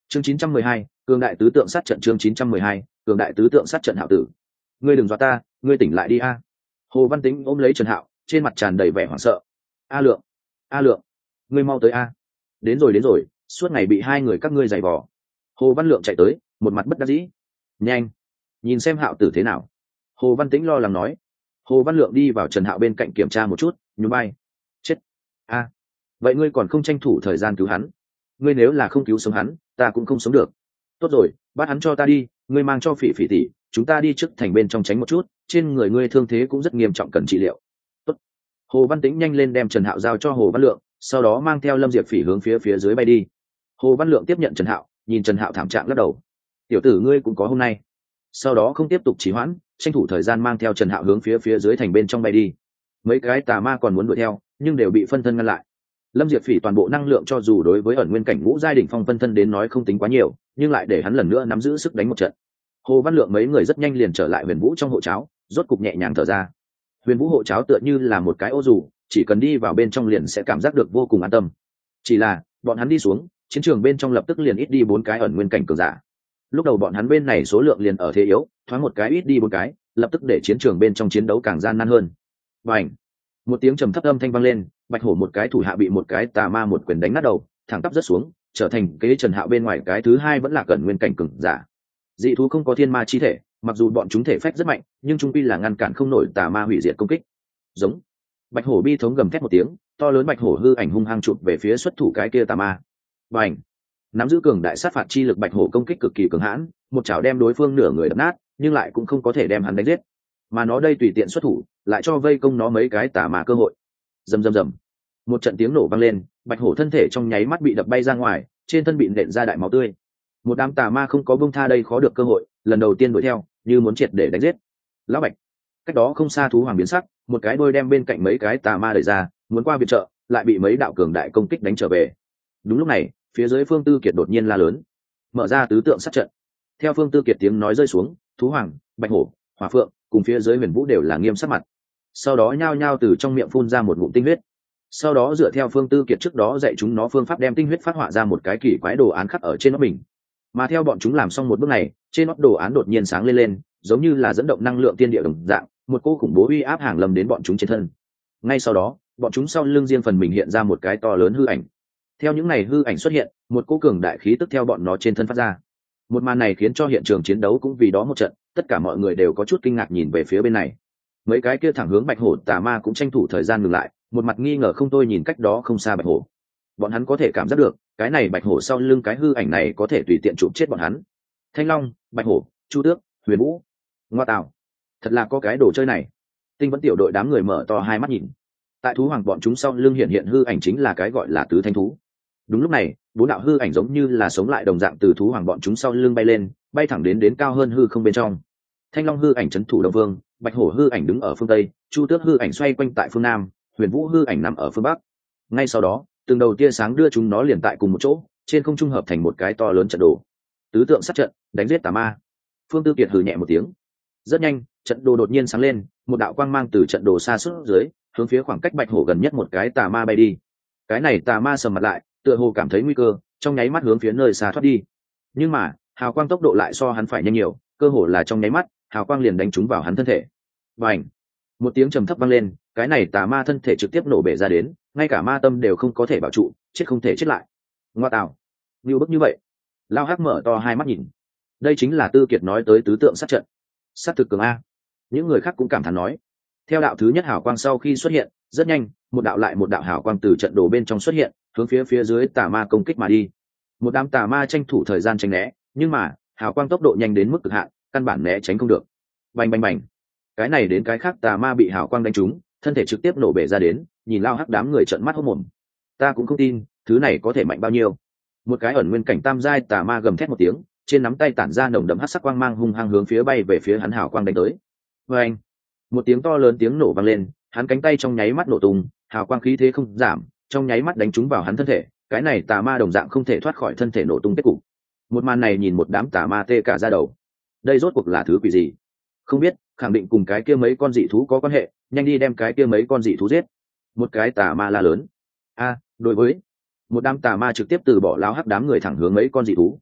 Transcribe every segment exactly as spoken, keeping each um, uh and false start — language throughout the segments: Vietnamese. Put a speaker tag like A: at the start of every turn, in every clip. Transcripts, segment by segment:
A: chương chín trăm mười hai, cường đại tứ tượng sát trận. Chương chín trăm mười hai, cường đại tứ tượng sát trận. Hạo tử, ngươi đừng dọa ta, ngươi tỉnh lại đi a. Hồ Văn Tĩnh ôm lấy Trần Hạo, trên mặt tràn đầy vẻ hoảng sợ. A Lượng, A Lượng, ngươi mau tới a. Đến rồi đến rồi, suốt ngày bị hai người các ngươi giày vò. Hồ Văn Lượng chạy tới, một mặt bất đắc dĩ. Nhanh, nhìn xem Hạo tử thế nào. Hồ Văn Tĩnh lo lắng nói. Hồ Văn Lượng đi vào Trần Hạo bên cạnh kiểm tra một chút, nhún vai. Chết. A, vậy ngươi còn không tranh thủ thời gian cứu hắn? Ngươi nếu là không cứu sống hắn, ta cũng không sống được. Tốt rồi, bắt hắn cho ta đi, ngươi mang cho Phỉ Phỉ tỷ, chúng ta đi trước thành bên trong tránh một chút, trên người ngươi thương thế cũng rất nghiêm trọng cần trị liệu. Tốt. Hồ Văn Tĩnh nhanh lên đem Trần Hạo giao cho Hồ Văn Lượng, sau đó mang theo Lâm Diệp Phỉ hướng phía phía dưới bay đi. Hồ Văn Lượng tiếp nhận Trần Hạo, nhìn Trần Hạo thảm trạng lắc đầu. Tiểu tử ngươi cũng có hôm nay. Sau đó không tiếp tục trì hoãn, tranh thủ thời gian mang theo Trần Hạo hướng phía phía dưới thành bên trong bay đi. Mấy cái tà ma còn muốn đuổi theo, nhưng đều bị phân thân ngăn lại. Lâm Diệp Phỉ toàn bộ năng lượng cho dù đối với ẩn nguyên cảnh ngũ giai đỉnh phong phân thân đến nói không tính quá nhiều, nhưng lại để hắn lần nữa nắm giữ sức đánh một trận. Hồ Văn Lượng mấy người rất nhanh liền trở lại Huyền Vũ trong hộ cháo, rốt cục nhẹ nhàng thở ra. Huyền Vũ hộ cháo tựa như là một cái ô dù, chỉ cần đi vào bên trong liền sẽ cảm giác được vô cùng an tâm. Chỉ là, bọn hắn đi xuống, chiến trường bên trong lập tức liền ít đi bốn cái ẩn nguyên cảnh cường giả. Lúc đầu bọn hắn bên này số lượng liền ở thế yếu, thoáng một cái ít đi bốn cái, lập tức để chiến trường bên trong chiến đấu càng gian nan hơn. Bành! Một tiếng trầm thấp âm thanh vang lên, Bạch Hổ một cái thủ hạ bị một cái tà ma một quyền đánh nát đầu, thẳng tắp rớt xuống, trở thành kế Trần Hạo bên ngoài cái thứ hai vẫn là cẩn nguyên cảnh cường giả. Dị thú không có thiên ma chi thể, mặc dù bọn chúng thể phách rất mạnh, nhưng trung quy là ngăn cản không nổi tà ma hủy diệt công kích. Giống. Bạch Hổ bi thống gầm thét một tiếng, to lớn Bạch Hổ hư ảnh hung hăng chụp về phía xuất thủ cái kia tà ma. Bành. Nắm giữ cường đại sát phạt chi lực Bạch Hổ công kích cực kỳ cường hãn, một chảo đem đối phương nửa người đập nát, nhưng lại cũng không có thể đem hắn đánh giết. Mà nó đây tùy tiện xuất thủ, lại cho vây công nó mấy cái tà ma cơ hội. Rầm rầm rầm. Một trận tiếng nổ vang lên, Bạch Hổ thân thể trong nháy mắt bị đập bay ra ngoài, trên thân bị nện ra đại máu tươi. Một đám tà ma không có buông tha đây khó được cơ hội, lần đầu tiên đuổi theo, như muốn triệt để đánh giết. Lão Bạch. Cách đó không xa thú hoàng biến sắc, một cái đôi đem bên cạnh mấy cái tà ma đẩy ra, muốn qua viện trợ, lại bị mấy đạo cường đại công kích đánh trở về. Đúng lúc này, phía dưới Phương Tư Kiệt đột nhiên la lớn, mở ra tứ tượng sát trận. Theo Phương Tư Kiệt tiếng nói rơi xuống, thú hoàng, Bạch Hổ, Hỏa Phượng cùng phía dưới Huyền Vũ đều là nghiêm sắc mặt. Sau đó nhao nhao từ trong miệng phun ra một ngụm tinh huyết. Sau đó dựa theo Phương Tư Kiệt trước đó dạy chúng nó phương pháp đem tinh huyết phát họa ra một cái kỳ quái đồ án khắc ở trên nó mình. Mà theo bọn chúng làm xong một bước này, trên nót đồ án đột nhiên sáng lên lên, giống như là dẫn động năng lượng tiên địa đồng dạng, một cô khủng bố uy áp hàng lâm đến bọn chúng trên thân. Ngay sau đó, bọn chúng sau lưng riêng phần mình hiện ra một cái to lớn hư ảnh. Theo những này hư ảnh xuất hiện, một cô cường đại khí tức theo bọn nó trên thân phát ra. Một màn này khiến cho hiện trường chiến đấu cũng vì đó một trận, tất cả mọi người đều có chút kinh ngạc nhìn về phía bên này. Mấy cái kia thẳng hướng Bạch Hổ tà ma cũng tranh thủ thời gian ngừng lại, một mặt nghi ngờ không thôi nhìn cách đó không xa Bạch Hổ. Bọn hắn có thể cảm giác được, cái này Bạch Hổ sau lưng cái hư ảnh này có thể tùy tiện chụp chết bọn hắn. Thanh Long, Bạch Hổ, Chu Tước, Huyền Vũ, ngoa tạo, thật là có cái đồ chơi này. Tinh Vẫn tiểu đội đám người mở to hai mắt nhìn. Tại thú hoàng bọn chúng sau lưng hiện hiện hư ảnh chính là cái gọi là tứ thanh thú. Đúng lúc này, bốn đạo hư ảnh giống như là sống lại đồng dạng từ thú hoàng bọn chúng sau lưng bay lên, bay thẳng đến đến cao hơn hư không bên trong. Thanh Long hư ảnh trấn thủ đông vương, Bạch Hổ hư ảnh đứng ở phương tây, Chu Tước hư ảnh xoay quanh tại phương nam, Huyền Vũ hư ảnh nằm ở phương bắc. Ngay sau đó, từng đầu tia sáng đưa chúng nó liền tại cùng một chỗ, trên không trung hợp thành một cái to lớn trận đồ. Tứ tượng sát trận, đánh giết tà ma. Phương Tư Kiệt hừ nhẹ một tiếng. Rất nhanh, trận đồ đột nhiên sáng lên, một đạo quang mang từ trận đồ xa xuất dưới, hướng phía khoảng cách Bạch Hổ gần nhất một cái tà ma bay đi. Cái này tà ma sầm mặt lại, tựa hồ cảm thấy nguy cơ, trong nháy mắt hướng phía nơi xa thoát đi. Nhưng mà, hào quang tốc độ lại so hắn phải nhanh nhiều, cơ hồ là trong nháy mắt, hào quang liền đánh trúng vào hắn thân thể. Bành! Một tiếng trầm thấp vang lên, cái này tà ma thân thể trực tiếp nổ bể ra đến, ngay cả ma tâm đều không có thể bảo trụ, chết không thể chết lại. Ngoa tạo! Như bức như vậy. Lao Hắc mở to hai mắt nhìn. Đây chính là Tư Kiệt nói tới tứ tượng sát trận. Sát thực cường a. Những người khác cũng cảm thán nói. Theo đạo thứ nhất hào quang sau khi xuất hiện, rất nhanh, một đạo lại một đạo hào quang từ trận đồ bên trong xuất hiện, hướng phía phía dưới tà ma công kích mà đi. Một đám tà ma tranh thủ thời gian tránh né, nhưng mà, hào quang tốc độ nhanh đến mức cực hạn, căn bản né tránh không được. Bành bành bành. Cái này đến cái khác tà ma bị hào quang đánh trúng, thân thể trực tiếp nổ bể ra đến, nhìn Lao Hắc đám người trợn mắt hốt mồm. Ta cũng không tin, thứ này có thể mạnh bao nhiêu. Một cái ẩn nguyên cảnh tam giai tà ma gầm thét một tiếng, trên nắm tay tản ra nồng đậm hắc sắc quang mang hung hăng hướng phía bay về phía hắn hào quang đánh tới. Oeng! Một tiếng to lớn tiếng nổ vang lên, hắn cánh tay trong nháy mắt nổ tung, hào quang khí thế không giảm, trong nháy mắt đánh trúng vào hắn thân thể, cái này tà ma đồng dạng không thể thoát khỏi thân thể nổ tung kết cục. Một màn này nhìn một đám tà ma tê cả da đầu. Đây rốt cuộc là thứ quỷ gì? Không biết, khẳng định cùng cái kia mấy con dị thú có quan hệ, nhanh đi đem cái kia mấy con dị thú giết. Một cái tà ma la lớn. A, đối với một đám tà ma trực tiếp từ bỏ Lao Hắc đám người thẳng hướng mấy con dị thú.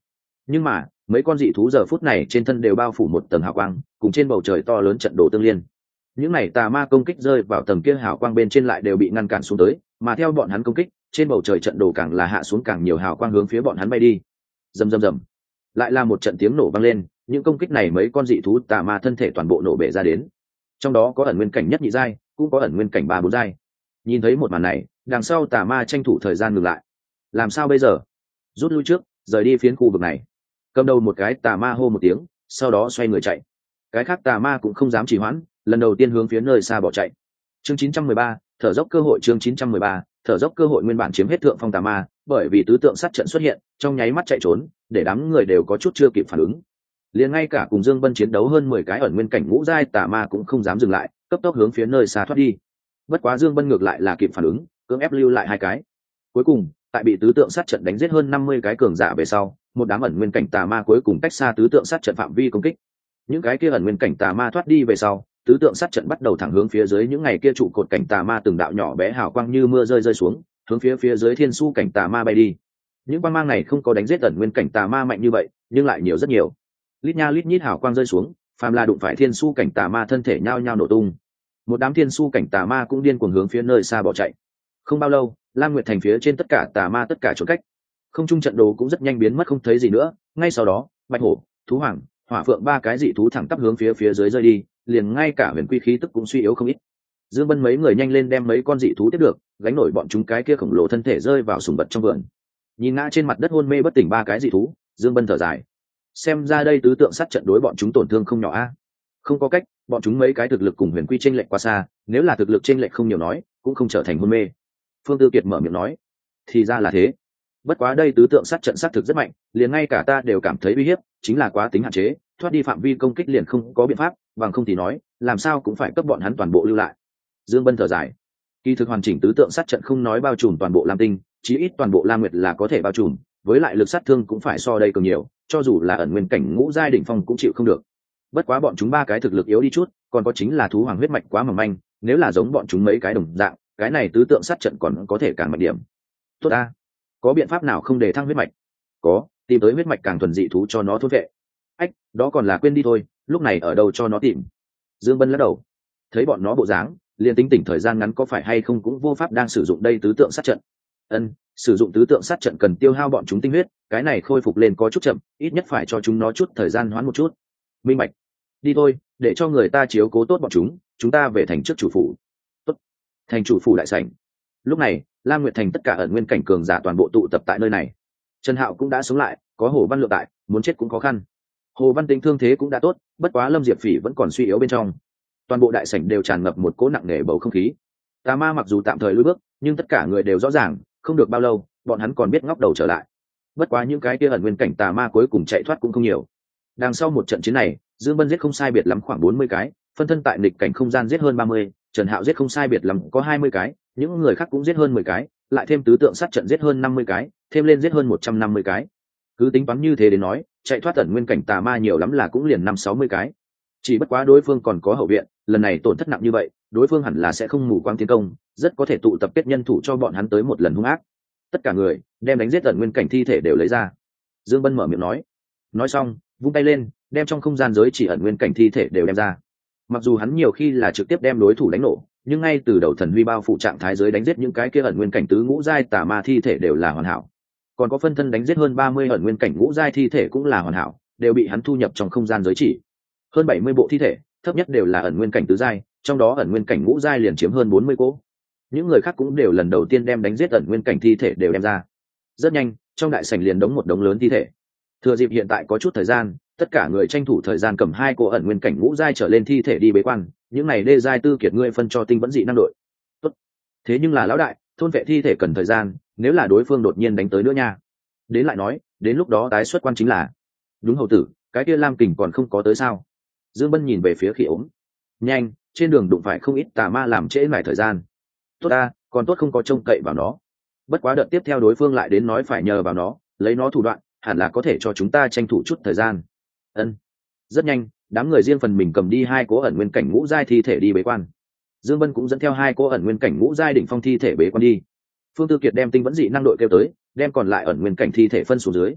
A: Nhưng mà mấy con dị thú giờ phút này trên thân đều bao phủ một tầng hào quang, cùng trên bầu trời to lớn trận đồ tương liên. Những này tà ma công kích rơi vào tầng kia hào quang bên trên lại đều bị ngăn cản xuống tới, mà theo bọn hắn công kích, trên bầu trời trận đồ càng là hạ xuống càng nhiều hào quang hướng phía bọn hắn bay đi. Rầm rầm rầm, lại là một trận tiếng nổ vang lên, những công kích này mấy con dị thú tà ma thân thể toàn bộ nổ bể ra đến. Trong đó có ẩn nguyên cảnh nhất nhị giai, cũng có ẩn nguyên cảnh ba bốn giai. Nhìn thấy một màn này, đằng sau tà ma tranh thủ thời gian ngừng lại. Làm sao bây giờ? Rút lui trước, rời đi phiến khu vực này. Cầm đầu một cái tà ma hô một tiếng, sau đó xoay người chạy. Cái khác tà ma cũng không dám trì hoãn, lần đầu tiên hướng phía nơi xa bỏ chạy. Chương chín trăm mười ba, thở dốc cơ hội. Chương chín trăm mười ba, thở dốc cơ hội. Nguyên bản chiếm hết thượng phong tà ma, bởi vì tứ tượng sát trận xuất hiện, trong nháy mắt chạy trốn, để đám người đều có chút chưa kịp phản ứng. Liền ngay cả cùng Dương Bân chiến đấu hơn mười cái ẩn nguyên cảnh ngũ giai tà ma cũng không dám dừng lại, cấp tốc hướng phía nơi xa thoát đi. Bất quá Dương Bân ngược lại là kịp phản ứng, cưỡng ép lưu lại hai cái. Cuối cùng, tại bị tứ tượng sát trận đánh giết hơn năm mươi cái cường giả về sau, một đám ẩn nguyên cảnh tà ma cuối cùng cách xa tứ tượng sát trận phạm vi công kích. Những cái kia ẩn nguyên cảnh tà ma thoát đi về sau, tứ tượng sát trận bắt đầu thẳng hướng phía dưới những ngày kia trụ cột cảnh tà ma từng đạo nhỏ bé hào quang như mưa rơi rơi xuống, hướng phía phía dưới thiên su cảnh tà ma bay đi. Những quang mang này không có đánh giết ẩn nguyên cảnh tà ma mạnh như vậy, nhưng lại nhiều rất nhiều. Lít nha lít nhít hào quang rơi xuống, phàm là đụng phải thiên su cảnh tà ma thân thể nhao nhao nổ tung. Một đám thiên su cảnh tà ma cũng điên cuồng hướng phía nơi xa bỏ chạy. Không bao lâu, Lam Nguyệt thành phía trên tất cả tà ma tất cả trốn cách. Không trung trận đồ cũng rất nhanh biến mất không thấy gì nữa, ngay sau đó, Bạch Hổ, Thú Hoàng, Hỏa Phượng ba cái dị thú thẳng tắp hướng phía phía dưới rơi đi, liền ngay cả huyền quy khí tức cũng suy yếu không ít. Dương Bân mấy người nhanh lên đem mấy con dị thú tiếp được, gánh nổi bọn chúng cái kia khổng lồ thân thể rơi vào sùng vật trong vườn. Nhìn ngã trên mặt đất hôn mê bất tỉnh ba cái dị thú, Dương Bân thở dài. Xem ra đây tứ tượng sát trận đối bọn chúng tổn thương không nhỏ a. Không có cách, bọn chúng mấy cái thực lực cùng huyền quy chênh lệch quá xa, nếu là thực lực chênh lệch không nhiều nói, cũng không trở thành hôn mê. Phương Tư Kiệt mở miệng nói, thì ra là thế. Bất quá đây tứ tượng sát trận sát thực rất mạnh, liền ngay cả ta đều cảm thấy uy hiếp, chính là quá tính hạn chế, thoát đi phạm vi công kích liền không có biện pháp, bằng không thì nói, làm sao cũng phải cấp bọn hắn toàn bộ lưu lại. Dương Bân thở dài. Kỳ thực hoàn chỉnh tứ tượng sát trận không nói bao trùm toàn bộ Lam Tinh, chí ít toàn bộ Lam Nguyệt là có thể bao trùm, với lại lực sát thương cũng phải so đây cường nhiều, cho dù là ẩn nguyên cảnh ngũ giai đỉnh phong cũng chịu không được. Bất quá bọn chúng ba cái thực lực yếu đi chút, còn có chính là thú hoàng huyết mạch quá mỏng manh, nếu là giống bọn chúng mấy cái đồng dạng, cái này tứ tượng sát trận còn có thể càng mạnh điểm. Tốt a, có biện pháp nào không để thăng huyết mạch? Có, tìm tới huyết mạch càng thuần dị thú cho nó thôn vệ. Ách, đó còn là quên đi thôi, lúc này ở đâu cho nó tìm. Dương Bân lắc đầu, thấy bọn nó bộ dáng, liền tính tỉnh thời gian ngắn có phải hay không cũng vô pháp đang sử dụng đây tứ tượng sát trận. Ân, sử dụng tứ tượng sát trận cần tiêu hao bọn chúng tinh huyết, cái này khôi phục lên có chút chậm, ít nhất phải cho chúng nó chút thời gian hoán một chút. Minh bạch. Đi thôi, để cho người ta chiếu cố tốt bọn chúng, chúng ta về thành trước chủ phủ. Tốt. Thành chủ phủ đại sảnh. Lúc này, Lam Nguyệt thành tất cả ẩn nguyên cảnh cường giả toàn bộ tụ tập tại nơi này. Trần Hạo cũng đã sống lại, có Hồ Văn Lượng tại, muốn chết cũng khó khăn. Hồ Văn Tính thương thế cũng đã tốt, bất quá Lâm Diệp Phỉ vẫn còn suy yếu bên trong. Toàn bộ đại sảnh đều tràn ngập một cỗ nặng nề bầu không khí. Tà ma mặc dù tạm thời lùi bước, nhưng tất cả người đều rõ ràng, không được bao lâu, bọn hắn còn biết ngóc đầu trở lại. Bất quá những cái kia ẩn nguyên cảnh tà ma cuối cùng chạy thoát cũng không nhiều. Đằng sau một trận chiến này, Dương Bân giết không sai biệt lắm khoảng bốn mươi cái, phân thân tại nghịch cảnh không gian giết hơn ba mươi, Trần Hạo giết không sai biệt lắm có hai mươi cái, những người khác cũng giết hơn mười cái, lại thêm tứ tượng sát trận giết hơn năm mươi cái, thêm lên giết hơn một trăm năm mươi cái. Cứ tính toán như thế đến nói, chạy thoát ẩn nguyên cảnh tà ma nhiều lắm là cũng liền năm sáu mươi cái. Chỉ bất quá đối phương còn có hậu viện, lần này tổn thất nặng như vậy, đối phương hẳn là sẽ không mù quáng tiến công, rất có thể tụ tập kết nhân thủ cho bọn hắn tới một lần hung ác. Tất cả người đem đánh giết ẩn nguyên cảnh thi thể đều lấy ra. Dương Bân mở miệng nói. Nói xong, vung tay lên, đem trong không gian giới chỉ ẩn nguyên cảnh thi thể đều đem ra. Mặc dù hắn nhiều khi là trực tiếp đem đối thủ đánh nổ, nhưng ngay từ đầu thần huy bao phủ trạng thái giới đánh giết những cái kia ẩn nguyên cảnh tứ ngũ giai tà ma thi thể đều là hoàn hảo. Còn có phân thân đánh giết hơn ba mươi ẩn nguyên cảnh ngũ giai thi thể cũng là hoàn hảo, đều bị hắn thu nhập trong không gian giới chỉ. Hơn bảy mươi bộ thi thể, thấp nhất đều là ẩn nguyên cảnh tứ giai, trong đó ẩn nguyên cảnh ngũ giai liền chiếm hơn bốn mươi cỗ. Những người khác cũng đều lần đầu tiên đem đánh giết ẩn nguyên cảnh thi thể đều đem ra. Rất nhanh, trong đại sảnh liền đống một đống lớn thi thể. Thừa dịp hiện tại có chút thời gian, tất cả người tranh thủ thời gian cầm hai cô ẩn nguyên cảnh ngũ giai trở lên thi thể đi bế quan, những này đê giai tư kiệt ngươi phân cho tinh vẫn dị năng đội. Tốt. Thế nhưng là lão đại, thôn vệ thi thể cần thời gian, nếu là đối phương đột nhiên đánh tới nữa nha. Đến lại nói, đến lúc đó tái xuất quan chính là. Đúng hầu tử, cái kia Lam Kình còn không có tới sao? Dương Bân nhìn về phía Khỉ ốm. Nhanh, trên đường đụng phải không ít tà ma làm trễ mải thời gian. Tốt ta, còn tốt không có trông cậy vào nó. Bất quá đợt tiếp theo đối phương lại đến nói phải nhờ vào nó, lấy nó thủ đoạn, hẳn là có thể cho chúng ta tranh thủ chút thời gian. Ân. Rất nhanh, đám người riêng phần mình cầm đi hai cố ẩn nguyên cảnh ngũ giai thi thể đi bế quan. Dương Bân cũng dẫn theo hai cố ẩn nguyên cảnh ngũ giai đỉnh phong thi thể bế quan đi. Phương Tư Kiệt đem tinh vẫn dị năng đội kêu tới, đem còn lại ẩn nguyên cảnh thi thể phân xuống dưới.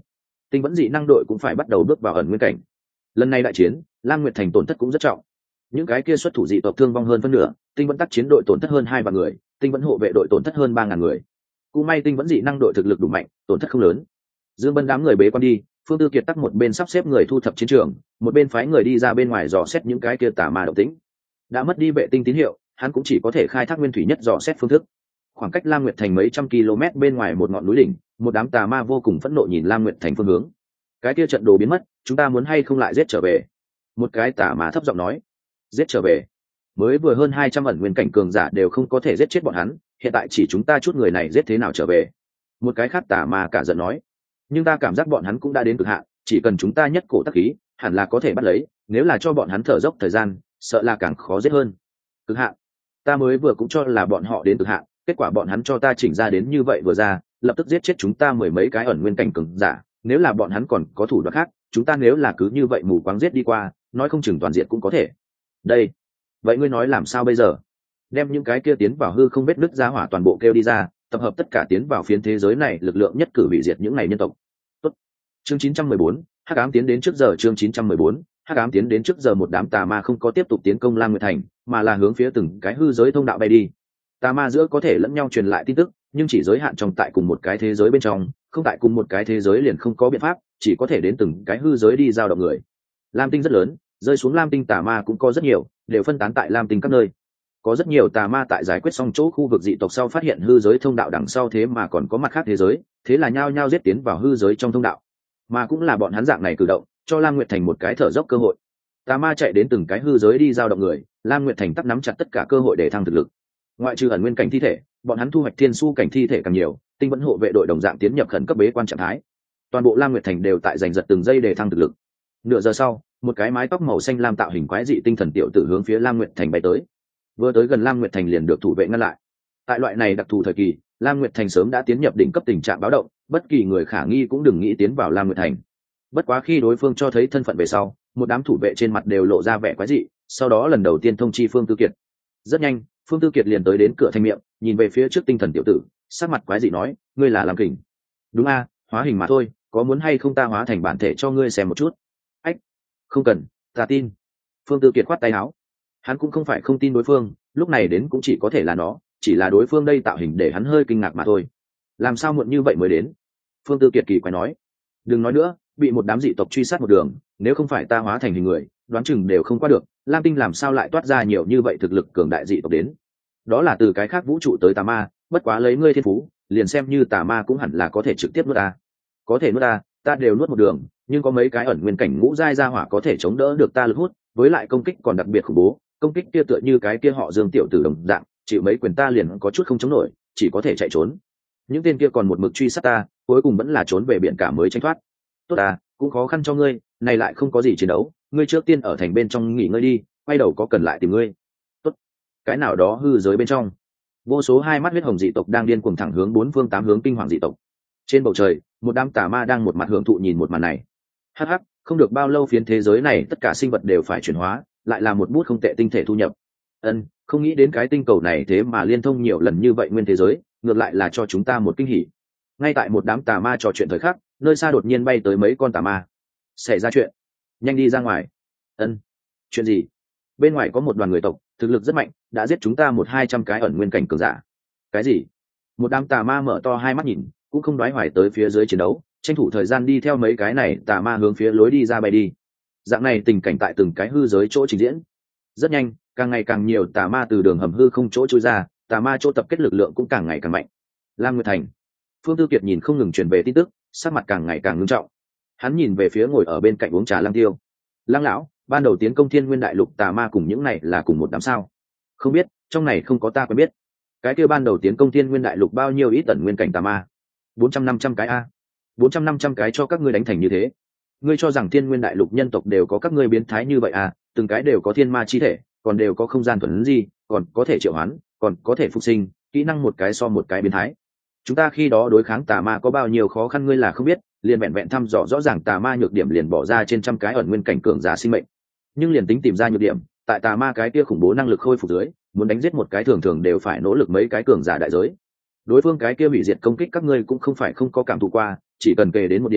A: tinh vẫn dị năng đội cũng phải bắt đầu bước vào ẩn nguyên cảnh. Lần này đại chiến, Lam Nguyệt Thành tổn thất cũng rất trọng. Những cái kia xuất thủ dị tộc thương vong hơn phân nửa, tinh vẫn tác chiến đội tổn thất hơn hai vạn người, tinh vẫn hộ vệ đội tổn thất hơn ba ngàn người. Cũng may tinh vẫn dị năng đội thực lực đủ mạnh, tổn thất không lớn. Dương Bân đám người bế quan đi, Phương Tư Kiệt tắc một bên sắp xếp người thu thập chiến trường, một bên phái người đi ra bên ngoài dò xét những cái kia tà ma động tĩnh. Đã mất đi vệ tinh tín hiệu, hắn cũng chỉ có thể khai thác nguyên thủy nhất dò xét phương thức. Khoảng cách Lam Nguyệt Thành mấy trăm km bên ngoài một ngọn núi đỉnh, một đám tà ma vô cùng phẫn nộ nhìn Lam Nguyệt Thành phương hướng. Cái kia trận đồ biến mất, chúng ta muốn hay không lại giết trở về? Một cái tà ma thấp giọng nói. Giết trở về? Mới vừa hơn hai trăm ẩn nguyên cảnh cường giả đều không có thể giết chết bọn hắn, hiện tại chỉ chúng ta chút người này giết thế nào trở về? Một cái khác tà ma cả giận nói. Nhưng ta cảm giác bọn hắn cũng đã đến cực hạn, chỉ cần chúng ta nhất cổ tác khí, hẳn là có thể bắt lấy, nếu là cho bọn hắn thở dốc thời gian, sợ là càng khó giết hơn. Cực hạn? Ta mới vừa cũng cho là bọn họ đến cực hạn, kết quả bọn hắn cho ta chỉnh ra đến như vậy vừa ra, lập tức giết chết chúng ta mười mấy cái ẩn nguyên cảnh cường giả, nếu là bọn hắn còn có thủ đoạn khác, chúng ta nếu là cứ như vậy mù quáng giết đi qua, nói không chừng toàn diện cũng có thể. Đây, vậy ngươi nói làm sao bây giờ? Đem những cái kia tiến vào hư không vết nứt ra hỏa toàn bộ kêu đi ra, tập hợp tất cả tiến vào phiến thế giới này lực lượng nhất cử hủy diệt những này nhân tộc. Tốt. Chương chín trăm mười bốn, Hắc ám tiến đến trước giờ. Chương chín trăm mười bốn, Hắc ám tiến đến trước giờ. Một đám tà ma không có tiếp tục tiến công Lam Nguyệt Thành, mà là hướng phía từng cái hư giới thông đạo bay đi. Tà ma giữa có thể lẫn nhau truyền lại tin tức, nhưng chỉ giới hạn trong tại cùng một cái thế giới bên trong, không tại cùng một cái thế giới liền không có biện pháp, chỉ có thể đến từng cái hư giới đi giao động người. Lam tinh rất lớn, rơi xuống Lam tinh tà ma cũng có rất nhiều, đều phân tán tại Lam tinh các nơi. Có rất nhiều tà ma tại giải quyết xong chỗ khu vực dị tộc sau phát hiện hư giới thông đạo đằng sau thế mà còn có mặt khác thế giới, thế là nhao nhao giết tiến vào hư giới trong thông đạo. Mà cũng là bọn hắn dạng này cử động, cho Lam Nguyệt Thành một cái thở dốc cơ hội. Tà ma chạy đến từng cái hư giới đi giao động người, Lam Nguyệt Thành tắc nắm chặt tất cả cơ hội để thăng thực lực. Ngoại trừ ẩn nguyên cảnh thi thể, bọn hắn thu hoạch thiên su cảnh thi thể càng nhiều, tinh vẫn hộ vệ đội đồng dạng tiến nhập khẩn cấp bế quan trạng thái. Toàn bộ Lam Nguyệt Thành đều tại giành giật từng giây để thăng thực lực. Nửa giờ sau, một cái mái tóc màu xanh lam tạo hình quái dị tinh thần tiểu tử hướng phía Lam Nguyệt Thành bay tới. Vừa tới gần Lam Nguyệt Thành liền được thủ vệ ngăn lại. Tại loại này đặc thù thời kỳ, Lam Nguyệt Thành sớm đã tiến nhập đỉnh cấp tình trạng báo động, bất kỳ người khả nghi cũng đừng nghĩ tiến vào Lam Nguyệt Thành. Bất quá khi đối phương cho thấy thân phận về sau, một đám thủ vệ trên mặt đều lộ ra vẻ quái dị, sau đó lần đầu tiên thông chi Phương Tư Kiệt. Rất nhanh, Phương Tư Kiệt liền tới đến cửa thành miệng, nhìn về phía trước tinh thần tiểu tử, sắc mặt quái dị nói, ngươi là Lam Kình? Đúng a, hóa hình mà thôi, có muốn hay không ta hóa thành bản thể cho ngươi xem một chút? Ách, không cần, ta tin. Phương Tư Kiệt khoát tay áo. Hắn cũng không phải không tin đối phương, lúc này đến cũng chỉ có thể là nó, chỉ là đối phương đây tạo hình để hắn hơi kinh ngạc mà thôi. Làm sao muộn như vậy mới đến? Phương Tư Kiệt kỳ quái nói. Đừng nói nữa, bị một đám dị tộc truy sát một đường, nếu không phải ta hóa thành hình người, đoán chừng đều không qua được. Lam tinh làm sao lại toát ra nhiều như vậy thực lực cường đại dị tộc đến? Đó là từ cái khác vũ trụ tới tà ma, bất quá lấy ngươi thiên phú, liền xem như tà ma cũng hẳn là có thể trực tiếp nuốt ta. Có thể nuốt ta, ta đều nuốt một đường, nhưng có mấy cái ẩn nguyên cảnh ngũ giai gia hỏa có thể chống đỡ được ta lực hút, với lại công kích còn đặc biệt khủng bố, công kích kia tựa như cái kia họ Dương tiểu tử đồng dạng, chịu mấy quyền ta liền có chút không chống nổi, chỉ có thể chạy trốn. Những tên kia còn một mực truy sát ta, cuối cùng vẫn là trốn về biển cả mới tránh thoát. Tốt à, cũng khó khăn cho ngươi, này lại không có gì chiến đấu, ngươi trước tiên ở thành bên trong nghỉ ngơi đi, quay đầu có cần lại tìm ngươi. Tốt. Cái nào đó hư giới bên trong, vô số hai mắt huyết hồng dị tộc đang điên cuồng thẳng hướng bốn phương tám hướng kinh hoàng dị tộc. Trên bầu trời, một đám tà ma đang một mặt hưởng thụ nhìn một màn này. Hắc hắc, không được bao lâu phiến thế giới này tất cả sinh vật đều phải chuyển hóa, lại là một bút không tệ tinh thể thu nhập. Ân, không nghĩ đến cái tinh cầu này thế mà liên thông nhiều lần như vậy nguyên thế giới, ngược lại là cho chúng ta một kinh hỉ. Ngay tại một đám tà ma trò chuyện thời khắc, nơi xa đột nhiên bay tới mấy con tà ma. Xảy ra chuyện, nhanh đi ra ngoài. Ân, chuyện gì? Bên ngoài có một đoàn người tộc, thực lực rất mạnh, đã giết chúng ta một hai trăm cái ẩn nguyên cảnh cường giả. Cái gì? Một đám tà ma mở to hai mắt nhìn, cũng không đoái hoài tới phía dưới chiến đấu, tranh thủ thời gian đi theo mấy cái này tà ma hướng phía lối đi ra bay đi. Dạng này tình cảnh tại từng cái hư giới chỗ trình diễn. Rất nhanh, càng ngày càng nhiều tà ma từ đường hầm hư không chỗ chui ra, tà ma chỗ tập kết lực lượng cũng càng ngày càng mạnh. Lam Nguyệt Thành. Phương Tư Kiệt nhìn không ngừng truyền về tin tức, sắc mặt càng ngày càng nghiêm trọng. Hắn nhìn về phía ngồi ở bên cạnh uống trà Lăng Tiêu. Lăng lão, ban đầu tiến công Thiên Nguyên Đại Lục tà ma cùng những này là cùng một đám sao? Không biết, trong này không có ta quen biết. Cái kia ban đầu tiến công Thiên Nguyên Đại Lục bao nhiêu ít tận nguyên cảnh tà ma? Bốn trăm năm trăm cái a. Bốn trăm năm trăm cái cho các ngươi đánh thành như thế. Ngươi cho rằng Thiên Nguyên Đại Lục nhân tộc đều có các ngươi biến thái như vậy à? Từng cái đều có thiên ma chi thể, còn đều có không gian thuần gì, còn có thể triệu hoán, còn có thể phục sinh, kỹ năng một cái so một cái biến thái. Chúng ta khi đó đối kháng tà ma có bao nhiêu khó khăn ngươi là không biết, liền vẹn vẹn thăm dò rõ ràng tà ma nhược điểm liền bỏ ra trên trăm cái ẩn nguyên cảnh cường giả sinh mệnh. Nhưng liền tính tìm ra nhược điểm, tại tà ma cái kia khủng bố năng lực khôi phục dưới, muốn đánh giết một cái thường thường đều phải nỗ lực mấy cái cường giả đại giới. Đối phương cái kia hủy diệt công kích các ngươi cũng không phải không có cảm thụ qua, chỉ cần kể đến một điểm,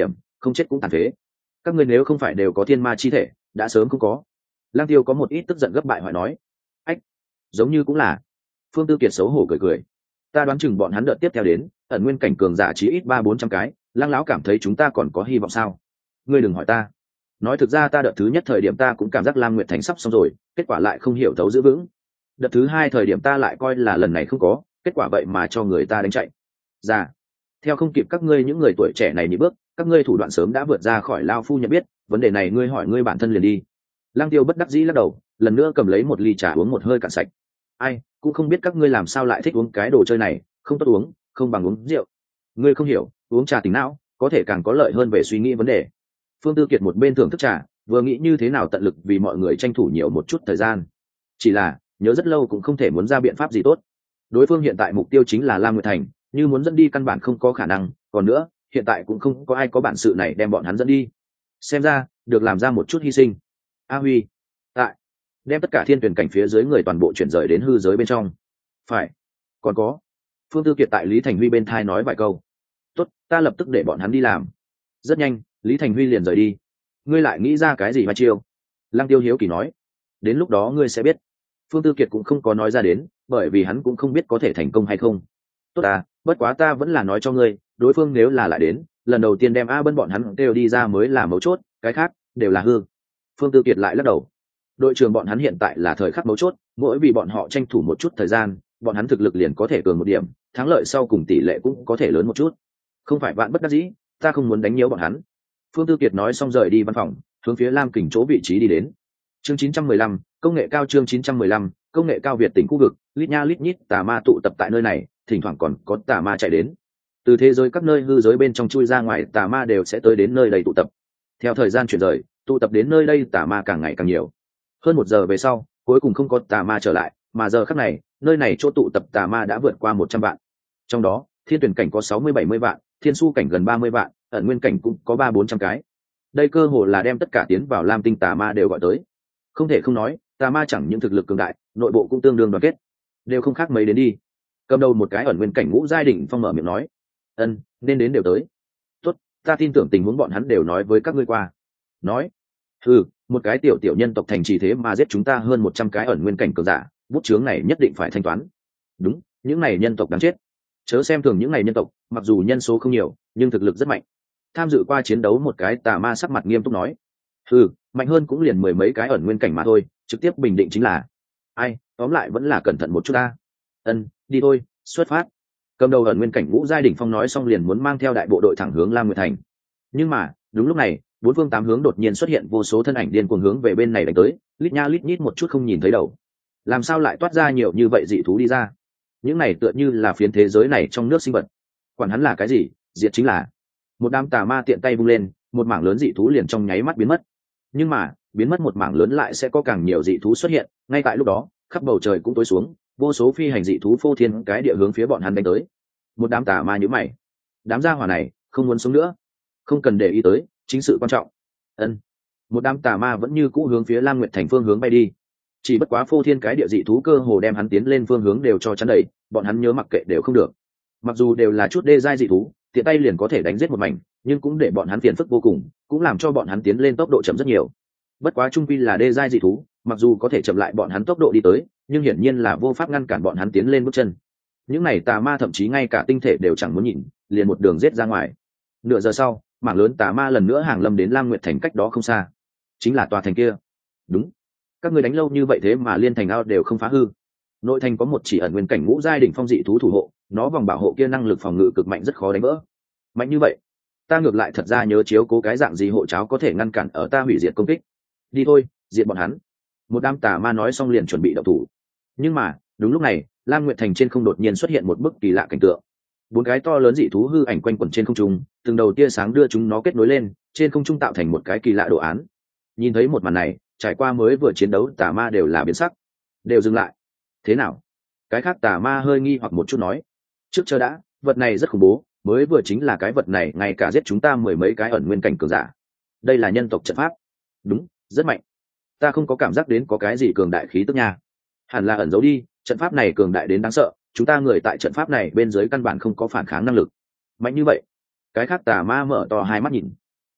A: không chết cũng tàn phế. Các ngươi nếu không phải đều có thiên ma chi thể, đã sớm không có. Lang Tiêu có một ít tức giận gấp bại hỏi nói. Ách, giống như cũng là. Phương Tư Kiệt xấu hổ cười cười. Ta đoán chừng bọn hắn đợt tiếp theo đến, ẩn nguyên cảnh cường giả chí ít ba bốn trăm cái, Lang lão cảm thấy chúng ta còn có hy vọng sao? Ngươi đừng hỏi ta. Nói thực ra ta đợt thứ nhất thời điểm ta cũng cảm giác Lam Nguyệt Thành sắp xong rồi, kết quả lại không hiểu thấu giữ vững. Đợt thứ hai thời điểm ta lại coi là lần này không có, kết quả vậy mà cho người ta đánh chạy. Dạ. Theo không kịp các ngươi những người tuổi trẻ này nhị bước, các ngươi thủ đoạn sớm đã vượt ra khỏi lao phu nhận biết, vấn đề này ngươi hỏi ngươi bản thân liền đi. Lang Tiêu bất đắc dĩ lắc đầu, lần nữa cầm lấy một ly trà uống một hơi cạn sạch. Ai, cũng không biết các ngươi làm sao lại thích uống cái đồ chơi này, không tốt uống, không bằng uống rượu. Ngươi không hiểu, uống trà tỉnh não, có thể càng có lợi hơn về suy nghĩ vấn đề. Phương Tư Kiệt một bên thưởng thức trà, vừa nghĩ như thế nào tận lực vì mọi người tranh thủ nhiều một chút thời gian. Chỉ là nhớ rất lâu cũng không thể muốn ra biện pháp gì tốt. Đối phương hiện tại mục tiêu chính là Lam Nguyệt Thành, như muốn dẫn đi căn bản không có khả năng, còn nữa hiện tại cũng không có ai có bản sự này đem bọn hắn dẫn đi. Xem ra được làm ra một chút hy sinh. A Huy, tại đem tất cả thiên tuyển cảnh phía dưới người toàn bộ chuyển rời đến hư giới bên trong. Phải, còn có. Phương Tư Kiệt tại Lý Thành Huy bên thai nói vài câu. Tốt, ta lập tức để bọn hắn đi làm. Rất nhanh, Lý Thành Huy liền rời đi. Ngươi lại nghĩ ra cái gì mà chiêu? Lăng Tiêu hiếu kỳ nói. Đến lúc đó ngươi sẽ biết. Phương Tư Kiệt cũng không có nói ra đến, bởi vì hắn cũng không biết có thể thành công hay không. Tốt à, bất quá ta vẫn là nói cho ngươi, đối phương nếu là lại đến, lần đầu tiên đem A Bân bọn hắn đều đi ra mới là mấu chốt, cái khác đều là hư. Phương Tư Kiệt lại lắc đầu. Đội trưởng bọn hắn hiện tại là thời khắc mấu chốt, mỗi vì bọn họ tranh thủ một chút thời gian, bọn hắn thực lực liền có thể cường một điểm, thắng lợi sau cùng tỷ lệ cũng có thể lớn một chút. Không phải vạn bất đắc dĩ, ta không muốn đánh nhiễu bọn hắn. Phương Tư Kiệt nói xong rời đi văn phòng, hướng phía Lam Kình chỗ vị trí đi đến. Chương chín trăm mười lăm, công nghệ cao chương chín trăm mười lăm, công nghệ cao Việt tỉnh khu vực, lít nha lít nhít tà ma tụ tập tại nơi này, thỉnh thoảng còn có tà ma chạy đến. Từ thế giới các nơi hư giới bên trong chui ra ngoài tà ma đều sẽ tới đến nơi đây tụ tập. Theo thời gian chuyển rời, tụ tập đến nơi đây tà ma càng ngày càng nhiều. Hơn một giờ về sau, cuối cùng không có tà ma trở lại, mà giờ khắc này, nơi này chỗ tụ tập tà ma đã vượt qua một trăm vạn. Trong đó, thiên tuyển cảnh có sáu mươi bảy mươi vạn, thiên su cảnh gần ba mươi vạn, ẩn nguyên cảnh cũng có ba bốn trăm cái. Đây cơ hồ là đem tất cả tiến vào Lam Tinh tà ma đều gọi tới. Không thể không nói, tà ma chẳng những thực lực cường đại, nội bộ cũng tương đương đoàn kết, đều không khác mấy đến đi. Cầm đầu một cái ẩn nguyên cảnh ngũ giai đỉnh phong mở miệng nói, ân, nên đến đều tới. Tốt, ta tin tưởng tình huống bọn hắn đều nói với các ngươi qua. Nói, ừ, một cái tiểu tiểu nhân tộc thành trì thế mà giết chúng ta hơn một trăm cái ẩn nguyên cảnh cường giả, bút chướng này nhất định phải thanh toán. Đúng, những này nhân tộc đáng chết. Chớ xem thường những này nhân tộc, mặc dù nhân số không nhiều, nhưng thực lực rất mạnh. Tham dự qua chiến đấu một cái tà ma sắc mặt nghiêm túc nói, ừ, mạnh hơn cũng liền mười mấy cái ẩn nguyên cảnh mà thôi, trực tiếp bình định chính là. Ai, tóm lại vẫn là cẩn thận một chút ta. Ân, đi thôi, xuất phát. Cầm đầu ẩn nguyên cảnh ngũ giai đỉnh phong nói xong liền muốn mang theo đại bộ đội thẳng hướng Lam Nguyệt Thành. Nhưng mà đúng lúc này, bốn phương tám hướng đột nhiên xuất hiện vô số thân ảnh điên cuồng hướng về bên này đánh tới, lít nha lít nhít một chút không nhìn thấy đầu. Làm sao lại toát ra nhiều như vậy dị thú đi ra? Những này tựa như là phiến thế giới này trong nước sinh vật. Quản hắn là cái gì, diệt chính là. Một đám tà ma tiện tay vung lên, một mảng lớn dị thú liền trong nháy mắt biến mất. Nhưng mà biến mất một mảng lớn lại sẽ có càng nhiều dị thú xuất hiện. Ngay tại lúc đó, khắp bầu trời cũng tối xuống, vô số phi hành dị thú phô thiên cái địa hướng phía bọn hắn đánh tới. Một đám tà ma nhíu mày, đám gia hỏa này không muốn sống nữa, không cần để ý tới chính sự quan trọng. Ân, một đám tà ma vẫn như cũ hướng phía Lam Nguyệt Thành phương hướng bay đi. Chỉ bất quá phô thiên cái địa dị thú cơ hồ đem hắn tiến lên phương hướng đều cho chắn đầy, bọn hắn nhớ mặc kệ đều không được. Mặc dù đều là chút đê giai dị thú, tiện tay liền có thể đánh giết một mảnh, nhưng cũng để bọn hắn phiền phức vô cùng, cũng làm cho bọn hắn tiến lên tốc độ chậm rất nhiều. Bất quá trung quy là đê giai dị thú, mặc dù có thể chậm lại bọn hắn tốc độ đi tới, nhưng hiển nhiên là vô pháp ngăn cản bọn hắn tiến lên bước chân. Những này tà ma thậm chí ngay cả tinh thể đều chẳng muốn nhìn, liền một đường giết ra ngoài. Nửa giờ sau, mảng lớn tà ma lần nữa hàng lâm đến Lam Nguyệt Thành cách đó không xa, chính là tòa thành kia. Đúng, các người đánh lâu như vậy thế mà liên thành ao đều không phá hư. Nội thành có một chỉ ẩn nguyên cảnh ngũ giai đỉnh phong dị thú thủ hộ, nó vòng bảo hộ kia năng lực phòng ngự cực mạnh, rất khó đánh vỡ. Mạnh như vậy, ta ngược lại thật ra nhớ chiếu cố cái dạng gì hộ cháo có thể ngăn cản ở ta hủy diệt công kích. Đi thôi, diệt bọn hắn. Một đám tà ma nói xong liền chuẩn bị động thủ. Nhưng mà đúng lúc này, Lam Nguyệt Thành trên không đột nhiên xuất hiện một bức kỳ lạ cảnh tượng. Bốn cái to lớn dị thú hư ảnh quanh quẩn trên không trung, từng đầu tia sáng đưa chúng nó kết nối lên, trên không trung tạo thành một cái kỳ lạ đồ án. Nhìn thấy một màn này, trải qua mới vừa chiến đấu tà ma đều là biến sắc, đều dừng lại. Thế nào? Cái khác tà ma hơi nghi hoặc một chút nói, trước chờ đã, vật này rất khủng bố, mới vừa chính là cái vật này ngay cả giết chúng ta mười mấy cái ẩn nguyên cảnh cường giả. Đây là nhân tộc trận pháp. Đúng, rất mạnh. Ta không có cảm giác đến có cái gì cường đại khí tức nha. Hẳn là ẩn giấu đi, trận pháp này cường đại đến đáng sợ, chúng ta người tại trận pháp này bên dưới căn bản không có phản kháng năng lực. Mạnh như vậy? Cái khác tà ma mở to hai mắt nhìn.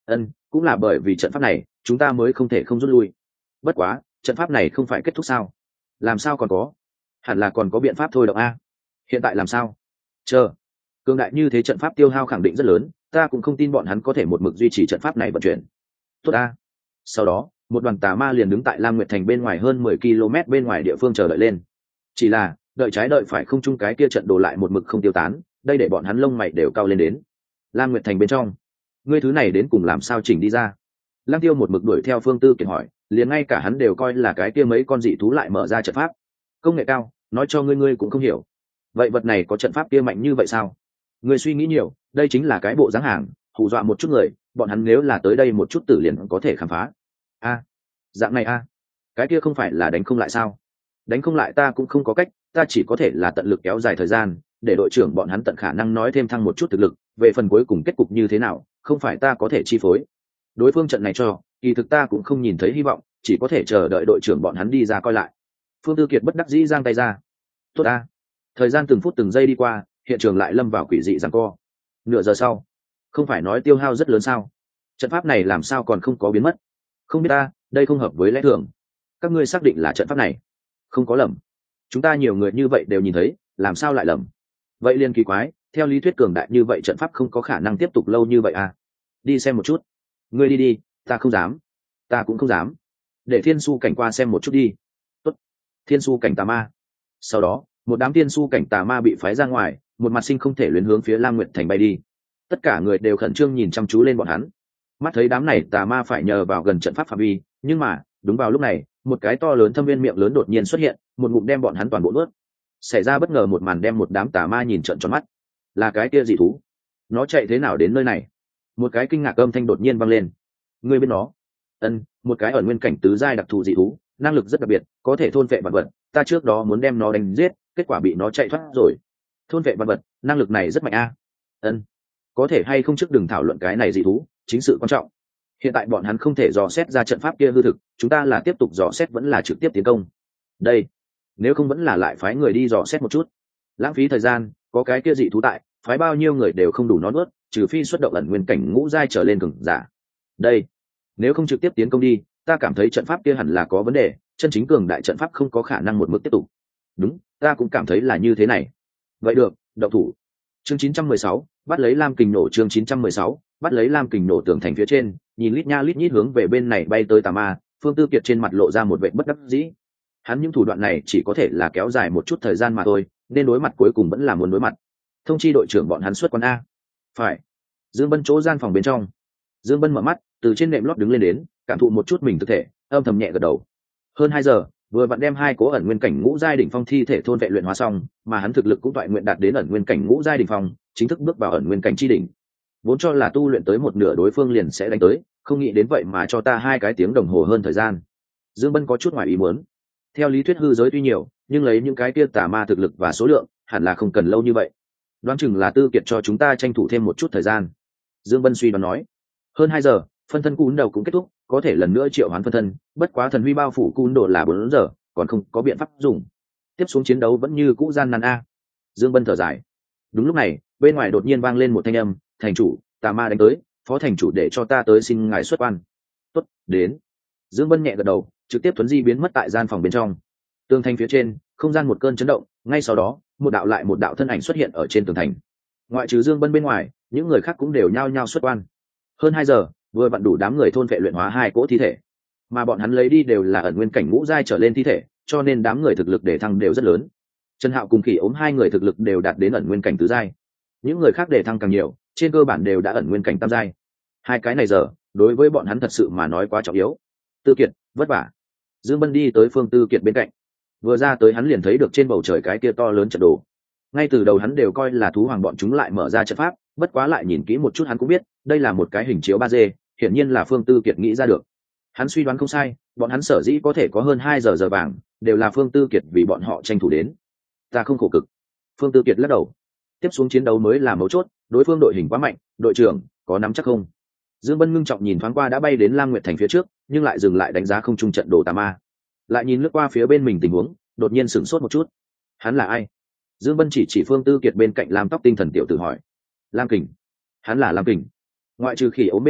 A: Ân, cũng là bởi vì trận pháp này chúng ta mới không thể không rút lui. Bất quá trận pháp này không phải kết thúc sao? Làm sao còn có? Hẳn là còn có biện pháp thôi động a. Hiện tại làm sao? Chờ. Cường đại như thế trận pháp tiêu hao khẳng định rất lớn, ta cũng không tin bọn hắn có thể một mực duy trì trận pháp này vận chuyển. Tốt a. Sau đó một đoàn tà ma liền đứng tại Lam Nguyệt Thành bên ngoài hơn mười ki lô mét bên ngoài địa phương chờ đợi lên. Chỉ là đợi trái đợi phải không chung cái kia trận đồ lại một mực không tiêu tán, đây để bọn hắn lông mày đều cao lên đến. Lam Nguyệt Thành bên trong, ngươi thứ này đến cùng làm sao chỉnh đi ra? Lăng Tiêu một mực đuổi theo Phương Tư Kiệt hỏi, liền ngay cả hắn đều coi là cái kia mấy con dị thú lại mở ra trận pháp. Công nghệ cao, nói cho ngươi ngươi cũng không hiểu. Vậy vật này có trận pháp kia mạnh như vậy sao? Ngươi suy nghĩ nhiều, đây chính là cái bộ dáng hàng, hù dọa một chút người, bọn hắn nếu là tới đây một chút tử liền có thể khám phá. A, dạng này a, cái kia không phải là đánh không lại sao? Đánh không lại ta cũng không có cách, ta chỉ có thể là tận lực kéo dài thời gian, để đội trưởng bọn hắn tận khả năng nói thêm thăng một chút thực lực, về phần cuối cùng kết cục như thế nào, không phải ta có thể chi phối. Đối phương trận này cho, kỳ thực ta cũng không nhìn thấy hy vọng, chỉ có thể chờ đợi đội trưởng bọn hắn đi ra coi lại. Phương Tư Kiệt bất đắc dĩ giang tay ra. Tốt a. Thời gian từng phút từng giây đi qua, hiện trường lại lâm vào quỷ dị giằng co. Nửa giờ sau, không phải nói tiêu hao rất lớn sao? Trận pháp này làm sao còn không có biến mất? Không biết ta, đây không hợp với lẽ thường. Các ngươi xác định là trận pháp này? Không có lầm. Chúng ta nhiều người như vậy đều nhìn thấy, làm sao lại lầm? Vậy liên kỳ quái, theo lý thuyết cường đại như vậy trận pháp không có khả năng tiếp tục lâu như vậy à? Đi xem một chút. Ngươi đi đi, ta không dám. Ta cũng không dám. Để Thiên Su cảnh qua xem một chút đi. Tốt. Thiên Su cảnh tà ma. Sau đó một đám Thiên Su cảnh tà ma bị phái ra ngoài, một mặt sinh không thể luyến hướng phía Lam Nguyệt Thành bay đi. Tất cả người đều khẩn trương nhìn chăm chú lên bọn hắn. Mắt thấy đám này tà ma phải nhờ vào gần trận pháp phạm vi, nhưng mà đúng vào lúc này một cái to lớn thâm viên miệng lớn đột nhiên xuất hiện, một ngụm đem bọn hắn toàn bộ nuốt. Xảy ra bất ngờ một màn đem một đám tà ma nhìn trợn tròn mắt. Là cái kia dị thú, nó chạy thế nào đến nơi này? Một cái kinh ngạc âm thanh đột nhiên vang lên. Ngươi biết nó? Ân, một cái ở nguyên cảnh tứ giai đặc thù dị thú, năng lực rất đặc biệt, có thể thôn vệ vật vật. Ta trước đó muốn đem nó đánh giết, kết quả bị nó chạy thoát rồi. Thôn vệ vật vật, năng lực này rất mạnh a. À? Ân, có thể hay không trước đừng thảo luận cái này dị thú, chính sự quan trọng. Hiện tại bọn hắn không thể dò xét ra trận pháp kia hư thực, chúng ta là tiếp tục dò xét vẫn là trực tiếp tiến công? Đây, nếu không vẫn là lại phái người đi dò xét một chút. Lãng phí thời gian, có cái kia dị thú tại, phái bao nhiêu người đều không đủ nó nuốt, trừ phi xuất động ẩn nguyên cảnh ngũ giai trở lên cường giả. Đây, nếu không trực tiếp tiến công đi, ta cảm thấy trận pháp kia hẳn là có vấn đề, chân chính cường đại trận pháp không có khả năng một mực tiếp tục. Đúng, ta cũng cảm thấy là như thế này. Vậy được, động thủ. Chương chín trăm mười sáu, bắt lấy Lam Kình nổ. Chương chín trăm mười sáu, bắt lấy Lam Kình nổ tường thành phía trên, nhìn lít nha lít nhít hướng về bên này bay tới tà ma, Phương Tư Kiệt trên mặt lộ ra một vẻ bất đắc dĩ. Hắn những thủ đoạn này chỉ có thể là kéo dài một chút thời gian mà thôi, nên đối mặt cuối cùng vẫn là muốn đối mặt. Thông chi đội trưởng bọn hắn xuất quân a. Phải. Dương Bân chỗ gian phòng bên trong. Dương Bân mở mắt, từ trên nệm lót đứng lên đến, cảm thụ một chút mình thực thể, âm thầm nhẹ gật đầu. Hơn hai giờ, vừa vặn đem hai cố ẩn nguyên cảnh ngũ giai đỉnh phong thi thể thôn vệ luyện hóa xong, mà hắn thực lực cũng toại nguyện đạt đến ẩn nguyên cảnh ngũ giai đỉnh phong, chính thức bước vào ẩn nguyên cảnh chi đỉnh. Vốn cho là tu luyện tới một nửa đối phương liền sẽ đánh tới, không nghĩ đến vậy mà cho ta hai cái tiếng đồng hồ hơn thời gian. Dương Bân có chút ngoài ý muốn. Theo lý thuyết hư giới tuy nhiều, nhưng lấy những cái kia tà ma thực lực và số lượng, hẳn là không cần lâu như vậy. Đoán chừng là Tư Kiệt cho chúng ta tranh thủ thêm một chút thời gian. Dương Bân suy đoán nói. Hơn hai giờ, phân thân cún đầu cũng kết thúc, có thể lần nữa triệu hoán phân thân, bất quá thần huy bao phủ cún độ là bốn giờ, còn không có biện pháp dùng. Tiếp xuống chiến đấu vẫn như cũ gian nan a. Dương Bân thở dài. Đúng lúc này, bên ngoài đột nhiên vang lên một thanh âm, thành chủ, tà ma đánh tới, phó thành chủ để cho ta tới xin ngài xuất quan. Tốt, đến. Dương Bân nhẹ gật đầu, trực tiếp thuấn di biến mất tại gian phòng bên trong. Tường thành phía trên, không gian một cơn chấn động, ngay sau đó, một đạo lại một đạo thân ảnh xuất hiện ở trên tường thành. Ngoại trừ Dương Bân bên ngoài, những người khác cũng đều nhao nhao xuất quan. Hơn hai giờ, vừa vặn đủ đám người thôn vệ luyện hóa hai cỗ thi thể, mà bọn hắn lấy đi đều là ẩn nguyên cảnh ngũ giai trở lên thi thể, cho nên đám người thực lực để thăng đều rất lớn. Trần Hạo cùng Khỉ ốm hai người thực lực đều đạt đến ẩn nguyên cảnh tứ giai, những người khác để thăng càng nhiều, trên cơ bản đều đã ẩn nguyên cảnh tam giai. Hai cái này giờ, đối với bọn hắn thật sự mà nói quá trọng yếu. Tư Kiệt, vất vả. Dương Bân đi tới Phương Tư Kiệt bên cạnh, vừa ra tới hắn liền thấy được trên bầu trời cái kia to lớn trận đồ. Ngay từ đầu hắn đều coi là thú hoàng bọn chúng lại mở ra trận pháp, bất quá lại nhìn kỹ một chút hắn cũng biết đây là một cái hình chiếu ba D, hiển nhiên là Phương Tư Kiệt nghĩ ra được. Hắn suy đoán không sai, bọn hắn sở dĩ có thể có hơn hai giờ giờ vàng, đều là Phương Tư Kiệt vì bọn họ tranh thủ đến. Ta không khổ cực. Phương Tư Kiệt lắc đầu. Tiếp xuống chiến đấu mới là mấu chốt, đối phương đội hình quá mạnh, đội trưởng có nắm chắc không? Dương Bân ngưng trọng nhìn thoáng qua đã bay đến Lam Nguyệt Thành phía trước, nhưng lại dừng lại đánh giá không trung trận đồ tà ma. Lại nhìn lướt qua phía bên mình tình huống, đột nhiên sửng sốt một chút. Hắn là ai? Dương Bân chỉ chỉ Phương Tư Kiệt bên cạnh Lam tóc tinh thần tiểu tử hỏi. Lam Kình. Hắn là Lam Kình. Ngoại trừ Khỉ ốm bên ngoài,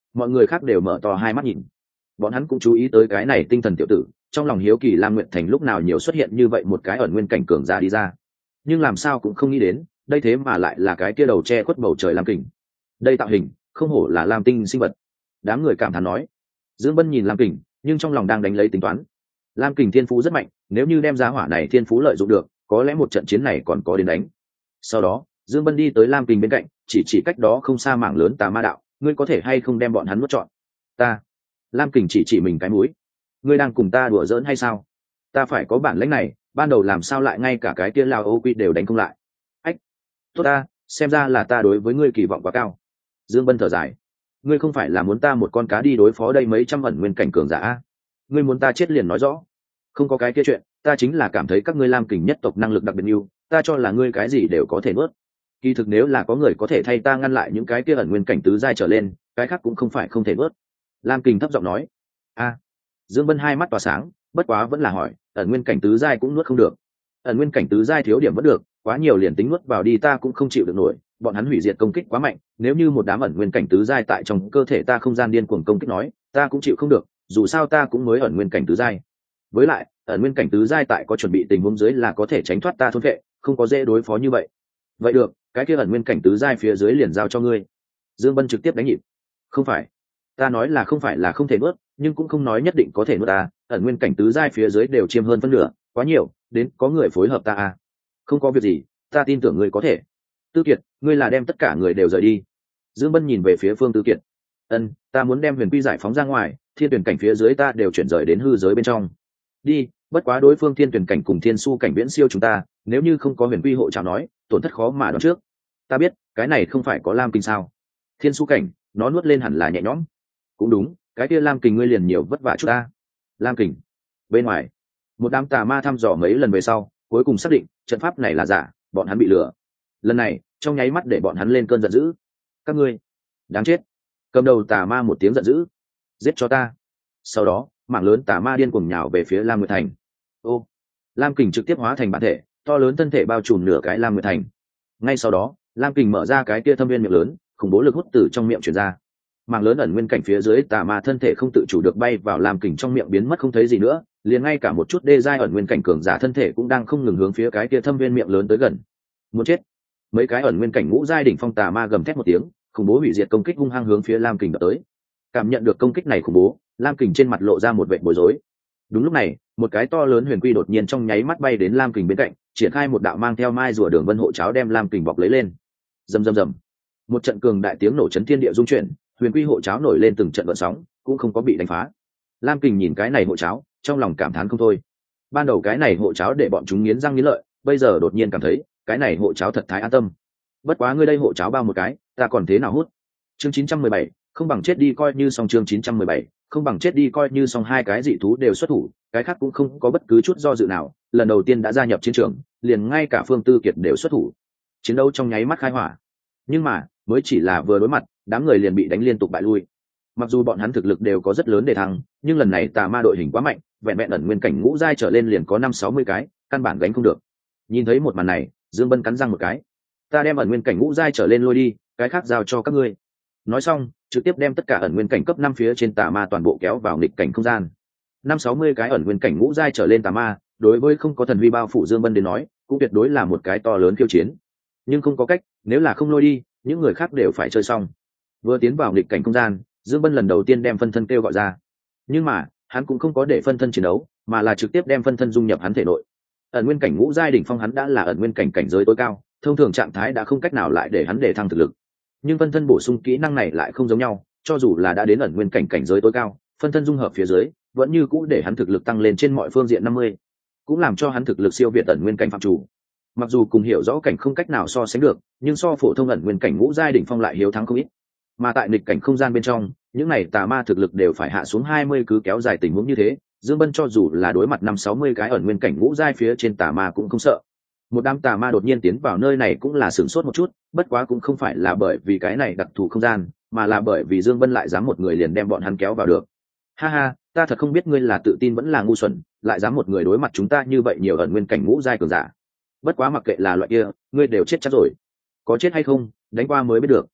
A: mọi người khác đều mở to hai mắt nhìn. Bọn hắn cũng chú ý tới cái này tinh thần tiểu tử, trong lòng hiếu kỳ Lam Nguyệt Thành lúc nào nhiều xuất hiện như vậy một cái ẩn nguyên cảnh cường giả đi ra, nhưng làm sao cũng không nghĩ đến đây thế mà lại là cái kia đầu che khuất bầu trời Lam Kình. Đây tạo hình không hổ là Lam tinh sinh vật. Đám người cảm thán nói. Dương Bân nhìn Lam Kình, nhưng trong lòng đang đánh lấy tính toán. Lam Kình thiên phú rất mạnh, nếu như đem giá hỏa này thiên phú lợi dụng được, có lẽ một trận chiến này còn có đến đánh. Sau đó Dương Bân đi tới Lam Kình bên cạnh, chỉ chỉ cách đó không xa mảng lớn tà ma đạo, ngươi có thể hay không đem bọn hắn nuốt trọn? Ta. Lam Kình chỉ chỉ mình cái mũi, ngươi đang cùng ta đùa giỡn hay sao? Ta phải có bản lĩnh này, ban đầu làm sao lại ngay cả cái kia lao ô quy đều đánh không lại? Ách, tốt ta, xem ra là ta đối với ngươi kỳ vọng quá cao. Dương Bân thở dài, ngươi không phải là muốn ta một con cá đi đối phó đây mấy trăm ẩn nguyên cảnh cường giả? Ngươi muốn ta chết liền nói rõ. Không có cái kia chuyện, ta chính là cảm thấy các ngươi Lam Kình nhất tộc năng lực đặc biệt nhiều, ta cho là ngươi cái gì đều có thể nuốt. Kỳ thực nếu là có người có thể thay ta ngăn lại những cái kia ẩn nguyên cảnh tứ giai trở lên, cái khác cũng không phải không thể nuốt. Lam Kình thấp giọng nói. A. Dương Bân hai mắt tỏa sáng, bất quá vẫn là hỏi, ẩn nguyên cảnh tứ giai cũng nuốt không được? Ẩn nguyên cảnh tứ giai thiếu điểm vẫn được, quá nhiều liền tính nuốt vào đi ta cũng không chịu được nổi, bọn hắn hủy diệt công kích quá mạnh, nếu như một đám ẩn nguyên cảnh tứ giai tại trong cơ thể ta không gian điên cuồng công kích nói, ta cũng chịu không được, dù sao ta cũng mới ẩn nguyên cảnh tứ giai. Với lại, ẩn nguyên cảnh tứ giai tại có chuẩn bị tình huống dưới là có thể tránh thoát ta thôn vệ, không có dễ đối phó như vậy. Vậy được, cái kia ẩn nguyên cảnh tứ giai phía dưới liền giao cho ngươi. Dương Bân trực tiếp đánh nhịp. Không phải, ta nói là không phải là không thể nuốt, nhưng cũng không nói nhất định có thể nuốt ta, ẩn nguyên cảnh tứ giai phía dưới đều chiếm hơn phân nửa, quá nhiều, đến có người phối hợp ta à. Không có việc gì, ta tin tưởng ngươi có thể. Tư Kiệt, ngươi là đem tất cả người đều rời đi. Dương Bân nhìn về phía Phương Tư Kiệt. Ân, ta muốn đem huyền quy giải phóng ra ngoài, thiên tuyển cảnh phía dưới ta đều chuyển rời đến hư giới bên trong. Đi, bất quá đối phương thiên tuyển cảnh cùng thiên su cảnh viễn siêu chúng ta, nếu như không có huyền quy hộ chào nói, tổn thất khó mà đoán trước. Ta biết, cái này không phải có Lam Kình sao? Thiên su cảnh, nó nuốt lên hẳn là nhẹ nhõm. Cũng đúng, cái kia Lam Kình ngươi liền nhiều vất vả chút ta. Lam Kình. Bên ngoài, một đám tà ma thăm dò mấy lần về sau, cuối cùng xác định trận pháp này là giả, bọn hắn bị lừa. Lần này, trong nháy mắt để bọn hắn lên cơn giận dữ. Các ngươi, đáng chết! Cầm đầu tà ma một tiếng giận dữ, giết cho ta. Sau đó, mảng lớn tà ma điên cuồng nhào về phía Lam Nguyệt Thành. Ô, Lam Kình trực tiếp hóa thành bản thể, to lớn thân thể bao trùm nửa cái Lam Nguyệt Thành. Ngay sau đó, Lam Kình mở ra cái kia thâm viên miệng lớn, khủng bố lực hút từ trong miệng truyền ra. Mảng lớn ẩn nguyên cảnh phía dưới tà ma thân thể không tự chủ được bay vào Lam Kình trong miệng biến mất không thấy gì nữa, liền ngay cả một chút đê giai ẩn nguyên cảnh cường giả thân thể cũng đang không ngừng hướng phía cái kia thâm viên miệng lớn tới gần. Muốn chết! Mấy cái ẩn nguyên cảnh ngũ giai đỉnh phong tà ma gầm thét một tiếng, khủng bố hủy diệt công kích hung hăng hướng phía Lam Kình đập tới. Cảm nhận được công kích này khủng bố, Lam Kình trên mặt lộ ra một vẻ bối rối. Đúng lúc này, một cái to lớn huyền quy đột nhiên trong nháy mắt bay đến Lam Kình bên cạnh, triển khai một đạo mang theo mai rùa đường vân hộ cháo đem Lam Kình bọc lấy lên. Rầm rầm rầm. Một trận cường đại tiếng nổ chấn thiên địa rung chuyển, huyền quy hộ cháo nổi lên từng trận gợn sóng, cũng không có bị đánh phá. Lam Kình nhìn cái này hộ cháo, trong lòng cảm thán không thôi. Ban đầu cái này hộ cháo để bọn chúng nghiến răng nghiến lợi, bây giờ đột nhiên cảm thấy, cái này hộ cháo thật thái an tâm. Bất quá ngươi đây hộ cháo bao một cái, ta còn thế nào hút. Chương chín trăm mười bảy, không bằng chết đi coi như xong. Chương chín trăm mười bảy, không bằng chết đi coi như xong. Hai cái dị thú đều xuất thủ, cái khác cũng không có bất cứ chút do dự nào, lần đầu tiên đã gia nhập chiến trường, liền ngay cả Phương Tư Kiệt đều xuất thủ. Chiến đấu trong nháy mắt khai hỏa. Nhưng mà, mới chỉ là vừa đối mặt, đám người liền bị đánh liên tục bại lui. Mặc dù bọn hắn thực lực đều có rất lớn để thắng, nhưng lần này tà ma đội hình quá mạnh, vẹn vẹn ẩn nguyên cảnh ngũ giai trở lên liền có năm sáu mươi cái, căn bản gánh không được. Nhìn thấy một màn này, Dương Bân cắn răng một cái. Ta đem ẩn nguyên cảnh ngũ giai trở lên lôi đi, cái khác giao cho các ngươi. Nói xong, trực tiếp đem tất cả ẩn nguyên cảnh cấp năm phía trên tà ma toàn bộ kéo vào nghịch cảnh không gian. Năm sáu mươi cái ẩn nguyên cảnh ngũ giai trở lên tà ma, đối với không có thần vi bao phủ Dương Bân đến nói, cũng tuyệt đối là một cái to lớn khiêu chiến. Nhưng không có cách, nếu là không lôi đi, những người khác đều phải chơi xong. Vừa tiến vào nghịch cảnh không gian, Dương Bân lần đầu tiên đem phân thân kêu gọi ra. Nhưng mà, hắn cũng không có để phân thân chiến đấu, mà là trực tiếp đem phân thân dung nhập hắn thể nội. Ẩn nguyên cảnh ngũ giai đỉnh phong hắn đã là ẩn nguyên cảnh cảnh giới tối cao, thông thường trạng thái đã không cách nào lại để hắn để thăng thực lực. Nhưng phân thân bổ sung kỹ năng này lại không giống nhau, cho dù là đã đến ẩn nguyên cảnh cảnh giới tối cao, phân thân dung hợp phía dưới vẫn như cũ để hắn thực lực tăng lên trên mọi phương diện năm mươi, cũng làm cho hắn thực lực siêu việt ẩn nguyên cảnh phạm chủ. Mặc dù cùng hiểu rõ cảnh không cách nào so sánh được, nhưng so phổ thông ẩn nguyên cảnh ngũ giai đỉnh phong lại hiếu thắng không ít. Mà tại nghịch cảnh không gian bên trong, những này tà ma thực lực đều phải hạ xuống hai mươi, cứ kéo dài tình huống như thế, Dương Bân cho dù là đối mặt năm sáu mươi cái ẩn nguyên cảnh ngũ giai phía trên tà ma cũng không sợ. Một đám tà ma đột nhiên tiến vào nơi này cũng là sửng sốt một chút, bất quá cũng không phải là bởi vì cái này đặc thù không gian, mà là bởi vì Dương Bân lại dám một người liền đem bọn hắn kéo vào được. Ha ha, ta thật không biết ngươi là tự tin vẫn là ngu xuẩn, lại dám một người đối mặt chúng ta như vậy nhiều ẩn nguyên cảnh ngũ giai cường giả. Bất quá mặc kệ là loại kia, ngươi đều chết chắc rồi. Có chết hay không, đánh qua mới biết được.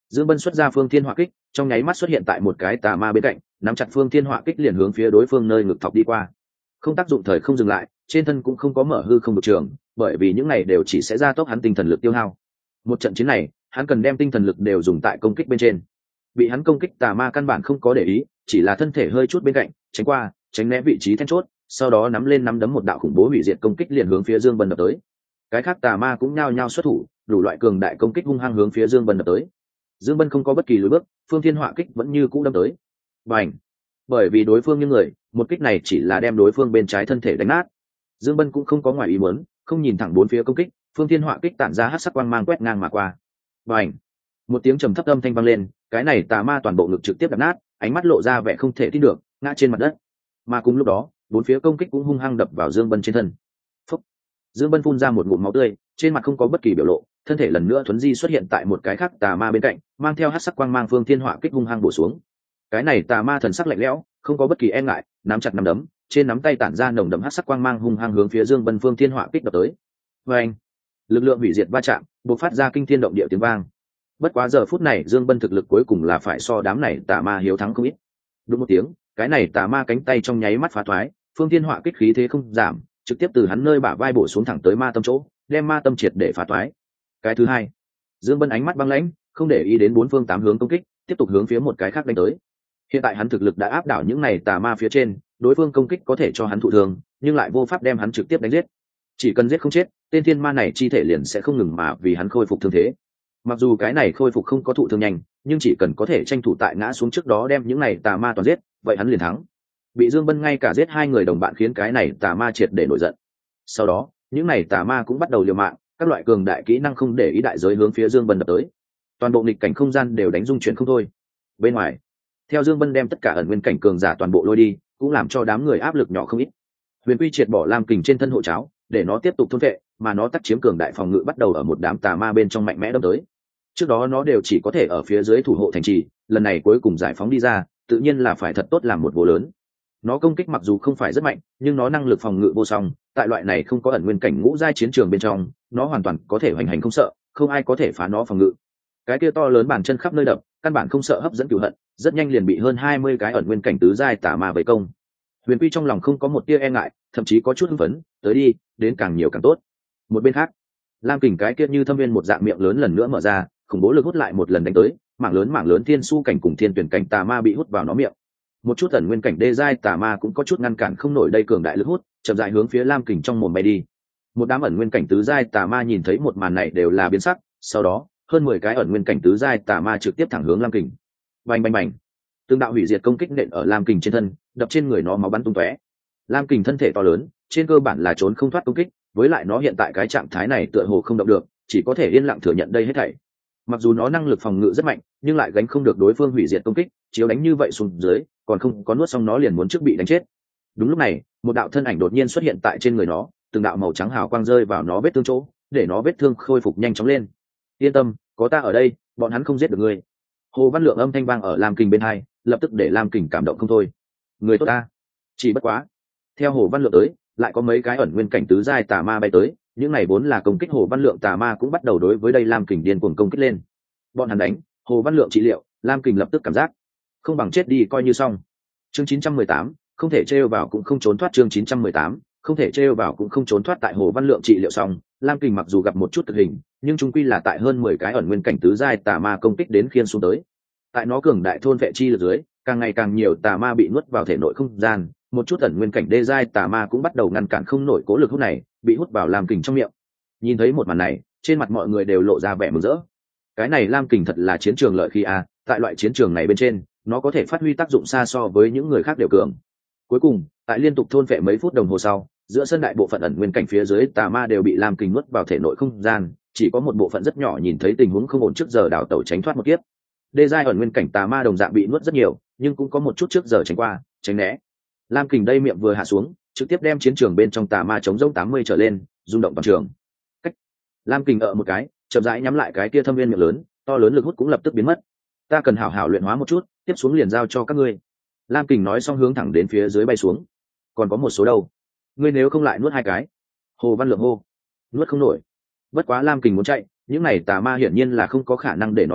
A: Dương Bân xuất ra Phương Thiên Hỏa Kích, trong nháy mắt xuất hiện tại một cái tà ma bên cạnh, nắm chặt Phương Thiên Hỏa Kích liền hướng phía đối phương nơi ngực thọc đi qua. Không tác dụng thời không dừng lại, trên thân cũng không có mở hư không đột trường, bởi vì những này đều chỉ sẽ gia tốc hắn tinh thần lực tiêu hao. Một trận chiến này, hắn cần đem tinh thần lực đều dùng tại công kích bên trên. Bị hắn công kích tà ma căn bản không có để ý, chỉ là thân thể hơi chút bên cạnh, tránh qua, tránh né vị trí then chốt, sau đó nắm lên nắm đấm một đạo khủng bố hủy diệt công kích liền hướng phía Dương Bân đập tới. Cái khác tà ma cũng nhao nhao xuất thủ, đủ loại cường đại công kích hung hăng hướng phía Dương Bân đập tới. Dương Bân không có bất kỳ lùi bước, Phương Thiên Hỏa Kích vẫn như cũ đâm tới. Bành! Bởi vì đối phương như người, một kích này chỉ là đem đối phương bên trái thân thể đánh nát. Dương Bân cũng không có ngoài ý muốn, không nhìn thẳng bốn phía công kích, Phương Thiên Hỏa Kích tản ra hắc sắc quang mang quét ngang mà qua. Bành! Một tiếng trầm thấp âm thanh vang lên, cái này tà ma toàn bộ ngực trực tiếp đập nát, ánh mắt lộ ra vẻ không thể tin được, ngã trên mặt đất. Mà cùng lúc đó, bốn phía công kích cũng hung hăng đập vào Dương Bân trên thân. Phúc! Dương Bân phun ra một ngụm máu tươi, trên mặt không có bất kỳ biểu lộ, thân thể lần nữa thuấn di xuất hiện tại một cái khác tà ma bên cạnh, mang theo hắc sắc quang mang Phương Thiên Hỏa Kích hung hăng bổ xuống. Cái này tà ma thần sắc lạnh lẽo, không có bất kỳ e ngại, nắm chặt nắm đấm, trên nắm tay tản ra nồng đậm hắc sắc quang mang hung hăng hướng phía Dương Bân Phương Thiên Hỏa Kích đập tới. Oeng! Lực lượng hủy diệt va chạm, bộc phát ra kinh thiên động địa tiếng vang. Bất quá giờ phút này Dương Bân thực lực cuối cùng là phải so đám này tà ma hiếu thắng không ít. Đúng một tiếng, cái này tà ma cánh tay trong nháy mắt phá thoái, Phương Thiên Hỏa Kích khí thế không giảm, trực tiếp từ hắn nơi bả vai bổ xuống thẳng tới ma tâm chỗ, đem ma tâm triệt để phá thoái. Cái thứ hai, Dương Bân ánh mắt băng lãnh, không để ý đến bốn phương tám hướng công kích, tiếp tục hướng phía một cái khác đánh tới. Hiện tại hắn thực lực đã áp đảo những này tà ma phía trên, đối phương công kích có thể cho hắn thụ thương, nhưng lại vô pháp đem hắn trực tiếp đánh giết. Chỉ cần giết không chết, tên thiên ma này chi thể liền sẽ không ngừng mà vì hắn khôi phục thương thế. Mặc dù cái này khôi phục không có thụ thương nhanh, nhưng chỉ cần có thể tranh thủ tại ngã xuống trước đó đem những này tà ma toàn giết, vậy hắn liền thắng. Bị Dương Bân ngay cả giết hai người đồng bạn khiến cái này tà ma triệt để nổi giận. Sau đó, những này tà ma cũng bắt đầu liều mạng, các loại cường đại kỹ năng không để ý đại giới hướng phía Dương Bân đập tới. Toàn bộ nghịch cảnh không gian đều đánh rung chuyển không thôi. Bên ngoài, theo Dương Bân đem tất cả ẩn nguyên cảnh cường giả toàn bộ lôi đi, cũng làm cho đám người áp lực nhỏ không ít. Huyền Quy triệt bỏ Lam Kình trên thân hộ cháo, để nó tiếp tục thôn vệ, mà nó tắt chiếm cường đại phòng ngự bắt đầu ở một đám tà ma bên trong mạnh mẽ đâm tới. Trước đó nó đều chỉ có thể ở phía dưới thủ hộ thành trì, lần này cuối cùng giải phóng đi ra, tự nhiên là phải thật tốt làm một vụ lớn. Nó công kích mặc dù không phải rất mạnh, nhưng nó năng lực phòng ngự vô song, tại loại này không có ẩn nguyên cảnh ngũ giai chiến trường bên trong, nó hoàn toàn có thể hoành hành không sợ, không ai có thể phá nó phòng ngự. Cái kia to lớn bàn chân khắp nơi đập, căn bản không sợ hấp dẫn cửu hận, rất nhanh liền bị hơn hai mươi cái ẩn nguyên cảnh tứ giai tà ma vây công. Huyền Quy trong lòng không có một tia e ngại, thậm chí có chút hưng phấn, tới đi, đến càng nhiều càng tốt. Một bên khác, Lam Kình cái kia như thâm viên một dạng miệng lớn lần nữa mở ra, khủng bố lực hút lại một lần đánh tới, mảng lớn mảng lớn thiên su cảnh cùng thiên tuyển cảnh tà ma bị hút vào nó miệng. Một chút ẩn nguyên cảnh đê giai tà ma cũng có chút ngăn cản không nổi đây cường đại lực hút, chậm rãi hướng phía Lam Kình trong mồm bay đi. Một đám ẩn nguyên cảnh tứ giai tà ma nhìn thấy một màn này đều là biến sắc, sau đó, hơn mười cái ẩn nguyên cảnh tứ giai tà ma trực tiếp thẳng hướng Lam Kình. Bành bành bành. Tương đạo hủy diệt công kích nện ở Lam Kình trên thân, đập trên người nó máu bắn tung tóe. Lam Kình thân thể to lớn, trên cơ bản là trốn không thoát công kích, với lại nó hiện tại cái trạng thái này tựa hồ không động được, chỉ có thể yên lặng thừa nhận đây hết thảy. Mặc dù nó năng lực phòng ngự rất mạnh, nhưng lại gánh không được đối phương hủy diệt công kích, chiếu đánh như vậy xuống dưới, còn không có nuốt xong nó liền muốn trước bị đánh chết. Đúng lúc này, một đạo thân ảnh đột nhiên xuất hiện tại trên người nó, từng đạo màu trắng hào quang rơi vào nó vết thương chỗ, để nó vết thương khôi phục nhanh chóng lên. Yên tâm, có ta ở đây, bọn hắn không giết được ngươi. Hồ Văn Lượng âm thanh vang ở Lam Kình bên hai, lập tức để Lam Kình cảm động không thôi. Người tốt ta. Chỉ bất quá, theo Hồ Văn Lượng tới, lại có mấy cái ẩn nguyên cảnh tứ giai tà ma bay tới, những này vốn là công kích Hồ Văn Lượng tà ma cũng bắt đầu đối với đây Lam Kình điên cuồng công kích lên. Bọn hắn đánh, Hồ Văn Lượng trị liệu, Lam Kình lập tức cảm giác không bằng chết đi coi như xong. Chương chín trăm mười tám, không thể trêu vào cũng không trốn thoát. Chương chín trăm mười tám, không thể trêu vào cũng không trốn thoát. Tại Hồ Văn Lượng trị liệu xong, Lam Kình mặc dù gặp một chút cực hình, nhưng chung quy là tại hơn mười cái ẩn nguyên cảnh tứ giai tà ma công kích đến khiên xuống tới. Tại nó cường đại thôn vệ chi lực dưới, càng ngày càng nhiều tà ma bị nuốt vào thể nội không gian, một chút ẩn nguyên cảnh đê giai tà ma cũng bắt đầu ngăn cản không nổi cố lực hút này, bị hút vào Lam Kình trong miệng. Nhìn thấy một màn này, trên mặt mọi người đều lộ ra vẻ mừng rỡ. Cái này Lam Kình thật là chiến trường lợi khí a, tại loại chiến trường này bên trên, nó có thể phát huy tác dụng xa so với những người khác đều cường. Cuối cùng, tại liên tục thôn vệ mấy phút đồng hồ sau, giữa sân đại bộ phận ẩn nguyên cảnh phía dưới tà ma đều bị Lam Kình nuốt vào thể nội không gian, chỉ có một bộ phận rất nhỏ nhìn thấy tình huống không ổn trước giờ đào tẩu tránh thoát một kiếp. Đê giai ẩn nguyên cảnh tà ma đồng dạng bị nuốt rất nhiều, nhưng cũng có một chút trước giờ tránh qua, tránh né. Lam Kình đây miệng vừa hạ xuống, trực tiếp đem chiến trường bên trong tà ma chống rỗng tám mươi trở lên, rung động toàn trường. Cách. Lam Kình ở một cái, chậm rãi nhắm lại cái kia thâm viên miệng lớn, to lớn lực hút cũng lập tức biến mất. Ta cần hảo hảo luyện hóa một chút, tiếp xuống liền giao cho các ngươi. Lam Kình nói xong hướng thẳng đến phía dưới bay xuống. Còn có một số đâu, ngươi nếu không lại nuốt hai cái. Hồ Văn Lượng hô. Nuốt không nổi. Bất quá Lam Kình muốn chạy, những này tà ma hiển nhiên là không có khả năng để nó chạy,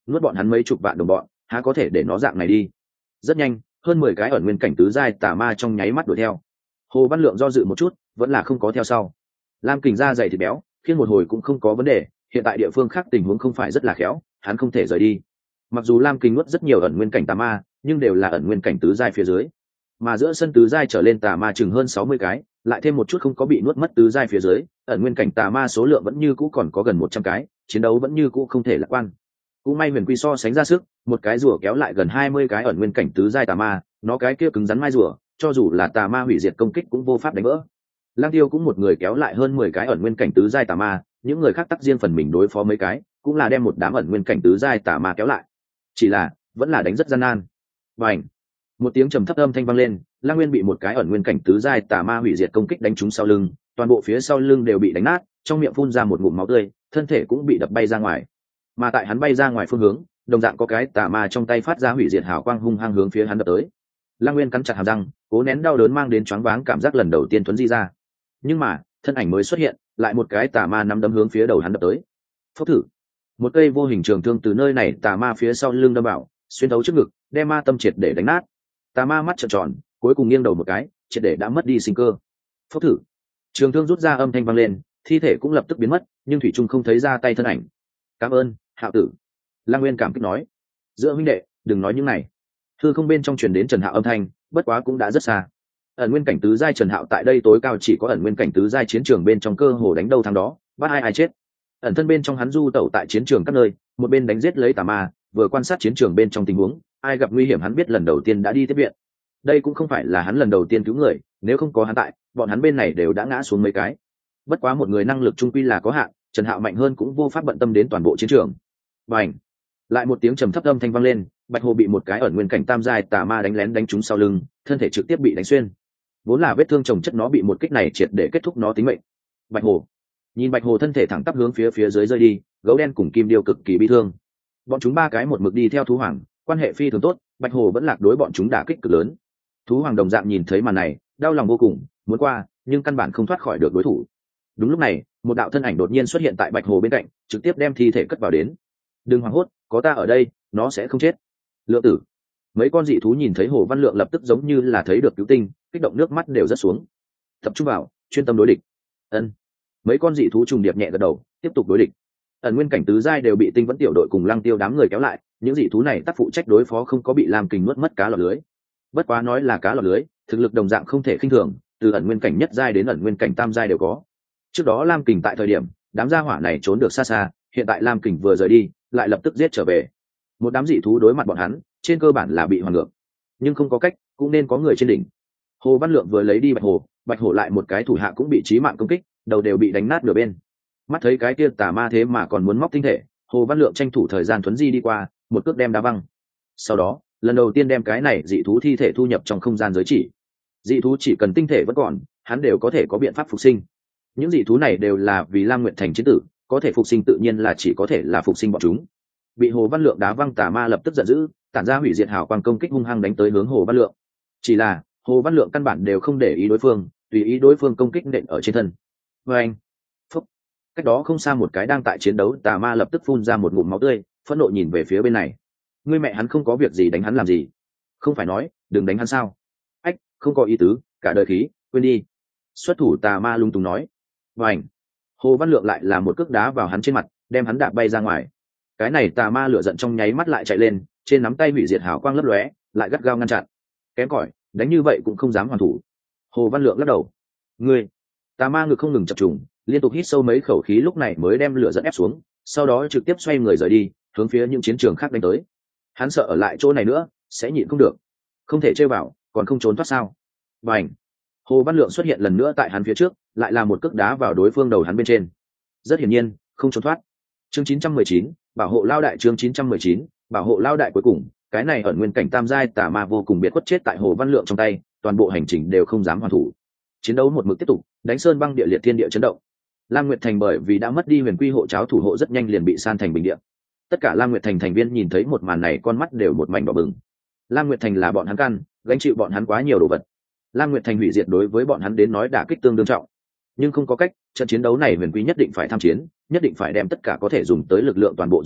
A: nuốt bọn hắn mấy chục vạn đồng bọn há có thể để nó dạng này đi. Rất nhanh, hơn mười cái ẩn nguyên cảnh tứ giai tà ma trong nháy mắt đuổi theo. Hồ Văn Lượng do dự một chút, vẫn là không có theo sau. Lam Kình da dày thịt béo, khiến một hồi cũng không có vấn đề, hiện tại địa phương khác tình huống không phải rất là khéo, hắn không thể rời đi. Mặc dù Lam Kình nuốt rất nhiều ẩn nguyên cảnh tà ma, nhưng đều là ẩn nguyên cảnh tứ giai phía dưới. Mà giữa sân tứ giai trở lên tà ma chừng hơn sáu mươi cái, lại thêm một chút không có bị nuốt mất tứ giai phía dưới, ẩn nguyên cảnh tà ma số lượng vẫn như cũ còn có gần một trăm cái, chiến đấu vẫn như cũ không thể lạc quan. Cũng may Huyền Quy so sánh ra sức, một cái rùa kéo lại gần hai mươi cái ẩn nguyên cảnh tứ giai tà ma, nó cái kia cứng rắn mai rùa, cho dù là tà ma hủy diệt công kích cũng vô pháp đánh vỡ. Lang Tiêu cũng một người kéo lại hơn mười cái ẩn nguyên cảnh tứ giai tà ma, những người khác tắc riêng phần mình đối phó mấy cái, cũng là đem một đám ẩn nguyên cảnh tứ giai tà ma kéo lại. Chỉ là, vẫn là đánh rất gian nan. Bành! Một tiếng trầm thấp âm thanh vang lên, Lang Nguyên bị một cái ẩn nguyên cảnh tứ giai tà ma hủy diệt công kích đánh trúng sau lưng, toàn bộ phía sau lưng đều bị đánh nát, trong miệng phun ra một ngụm máu tươi, thân thể cũng bị đập bay ra ngoài. Mà tại hắn bay ra ngoài phương hướng, đồng dạng có cái tà ma trong tay phát ra hủy diệt hào quang hung hăng hướng phía hắn đập tới. Lang Nguyên cắn chặt hàm răng, cố nén đau đớn mang đến choáng váng cảm giác lần đầu tiên thuấn di ra. Nhưng mà, thân ảnh mới xuất hiện, lại một cái tà ma nắm đấm hướng phía đầu hắn đập tới. Phốc thử. Một cây vô hình trường thương từ nơi này tà ma phía sau lưng đâm vào, xuyên thấu trước ngực, đem ma tâm triệt để đánh nát. Tà ma mắt trợn tròn, cuối cùng nghiêng đầu một cái, triệt để đã mất đi sinh cơ. Phốc thử. Trường thương rút ra âm thanh vang lên, thi thể cũng lập tức biến mất, nhưng thủy trung không thấy ra tay thân ảnh. Cảm ơn, Hạo tử. Lang Nguyên cảm kích nói. Giữa huynh đệ, đừng nói những này. Thư không bên trong truyền đến Trần Hạo âm thanh, bất quá cũng đã rất xa. Ẩn nguyên cảnh tứ giai Trần Hạo tại đây tối cao chỉ có ẩn nguyên cảnh tứ giai chiến trường bên trong cơ hồ đánh đâu thắng đó, bắt ai ai chết. Ẩn thân bên trong hắn du tẩu tại chiến trường các nơi, một bên đánh giết lấy tà ma, vừa quan sát chiến trường bên trong tình huống, ai gặp nguy hiểm hắn biết lần đầu tiên đã đi tiếp viện. Đây cũng không phải là hắn lần đầu tiên cứu người, nếu không có hắn tại, bọn hắn bên này đều đã ngã xuống mấy cái. Bất quá một người năng lực trung quy là có hạn, Trần Hạo mạnh hơn cũng vô pháp bận tâm đến toàn bộ chiến trường. Bành! Lại một tiếng trầm thấp âm thanh vang lên, Bạch Hồ bị một cái ẩn nguyên cảnh tam giai tà ma đánh lén đánh trúng sau lưng, thân thể trực tiếp bị đánh xuyên. Vốn là vết thương chồng chất nó bị một kích này triệt để kết thúc nó tính mệnh. Bạch Hồ nhìn Bạch Hồ thân thể thẳng tắp hướng phía phía dưới rơi đi, gấu đen cùng Kim Điêu cực kỳ bi thương. Bọn chúng ba cái một mực đi theo thú hoàng, quan hệ phi thường tốt, Bạch Hồ vẫn lạc đối bọn chúng đả kích cực lớn. Thú hoàng đồng dạng nhìn thấy màn này, đau lòng vô cùng, muốn qua, nhưng căn bản không thoát khỏi được đối thủ. Đúng lúc này, một đạo thân ảnh đột nhiên xuất hiện tại Bạch Hồ bên cạnh, trực tiếp đem thi thể cất vào đến. Đừng hoảng hốt, có ta ở đây, nó sẽ không chết. Lượng tử. Mấy con dị thú nhìn thấy Hồ Văn Lượng lập tức giống như là thấy được cứu tinh, kích động nước mắt đều rớt xuống. Tập trung vào, chuyên tâm đối địch. Ân. Mấy con dị thú trùng điệp nhẹ gật đầu, tiếp tục đối địch. Ẩn nguyên cảnh tứ giai đều bị Tinh Vẫn tiểu đội cùng Lăng Tiêu đám người kéo lại, những dị thú này tác phụ trách đối phó không có bị Lam Kình nuốt mất cá lọt lưới. Bất quá nói là cá lọt lưới, thực lực đồng dạng không thể khinh thường, từ ẩn nguyên cảnh nhất giai đến ẩn nguyên cảnh tam giai đều có. Trước đó Lam Kình tại thời điểm, đám gia hỏa này trốn được xa xa, hiện tại Lam Kình vừa rời đi, lại lập tức giết trở về. Một đám dị thú đối mặt bọn hắn, trên cơ bản là bị hoàn ngược. Nhưng không có cách, cũng nên có người trên đỉnh. Hồ Văn Lượng vừa lấy đi Bạch Hồ, Bạch Hồ lại một cái thủ hạ cũng bị chí mạng công kích, đầu đều bị đánh nát nửa bên. Mắt thấy cái kia tà ma thế mà còn muốn móc tinh thể, Hồ Văn Lượng tranh thủ thời gian thuấn di đi qua, một cước đem đá văng. Sau đó, lần đầu tiên đem cái này dị thú thi thể thu nhập trong không gian giới chỉ. Dị thú chỉ cần tinh thể vẫn còn, hắn đều có thể có biện pháp phục sinh. Những dị thú này đều là vì Lam Nguyệt Thành chiến tử, có thể phục sinh tự nhiên là chỉ có thể là phục sinh bọn chúng. Bị Hồ Văn Lượng đá văng tà ma lập tức giận dữ, tản ra hủy diệt hào quang công kích hung hăng đánh tới hướng Hồ Văn Lượng. Chỉ là Hồ Văn Lượng căn bản đều không để ý đối phương, tùy ý đối phương công kích nện ở trên thân. Và anh, phúc, cách đó không xa một cái đang tại chiến đấu tà ma lập tức phun ra một ngụm máu tươi, phẫn nộ nhìn về phía bên này. Ngươi mẹ hắn không có việc gì đánh hắn làm gì? Không phải nói đừng đánh hắn sao? Ách, không có ý tứ, cả đời khí, quên đi. Xuất thủ tà ma lung tung nói. Và anh, Hồ Văn Lượng lại là một cước đá vào hắn trên mặt, đem hắn đạp bay ra ngoài. Cái này tà ma lửa giận trong nháy mắt lại chạy lên, trên nắm tay hủy diệt hào quang lấp lóe, lại gắt gao ngăn chặn. Kém cỏi, đánh như vậy cũng không dám hoàn thủ. Hồ Văn Lượng lắc đầu. Ngươi, tà ma ngực không ngừng chập trùng, liên tục hít sâu mấy khẩu khí lúc này mới đem lửa giận ép xuống, sau đó trực tiếp xoay người rời đi, hướng phía những chiến trường khác đánh tới. Hắn sợ ở lại chỗ này nữa, sẽ nhịn không được. Không thể chơi vào, còn không trốn thoát sao? Bành! Hồ Văn Lượng xuất hiện lần nữa tại hắn phía trước, lại là một cước đá vào đối phương đầu hắn bên trên. Rất hiển nhiên, không trốn thoát. Chương chín trăm mười chín, bảo hộ lao đại. Chương chín trăm mười chín, bảo hộ lao đại. Cuối cùng, cái này ẩn nguyên cảnh tam giai tà ma vô cùng biệt khuất chết tại Hồ Văn Lượng trong tay, toàn bộ hành trình đều không dám hoàn thủ. Chiến đấu một mực tiếp tục, đánh sơn băng địa liệt, thiên địa chấn động. Lam Nguyệt Thành bởi vì đã mất đi huyền quy hộ cháo thủ hộ rất nhanh liền bị san thành bình địa. Tất cả Lam Nguyệt Thành thành viên nhìn thấy một màn này con mắt đều một mảnh đỏ bừng. Lam Nguyệt Thành là bọn hắn căn, gánh chịu bọn hắn quá nhiều đồ vật. Lam Nguyệt Thành hủy diệt đối với bọn hắn đến nói đả kích tương đương trọng. Nhưng không có cách, trận chiến đấu này huyền quy nhất định phải tham chiến, nhất định phải đem tất cả có thể dùng tới lực lượng toàn bộ dùng tới,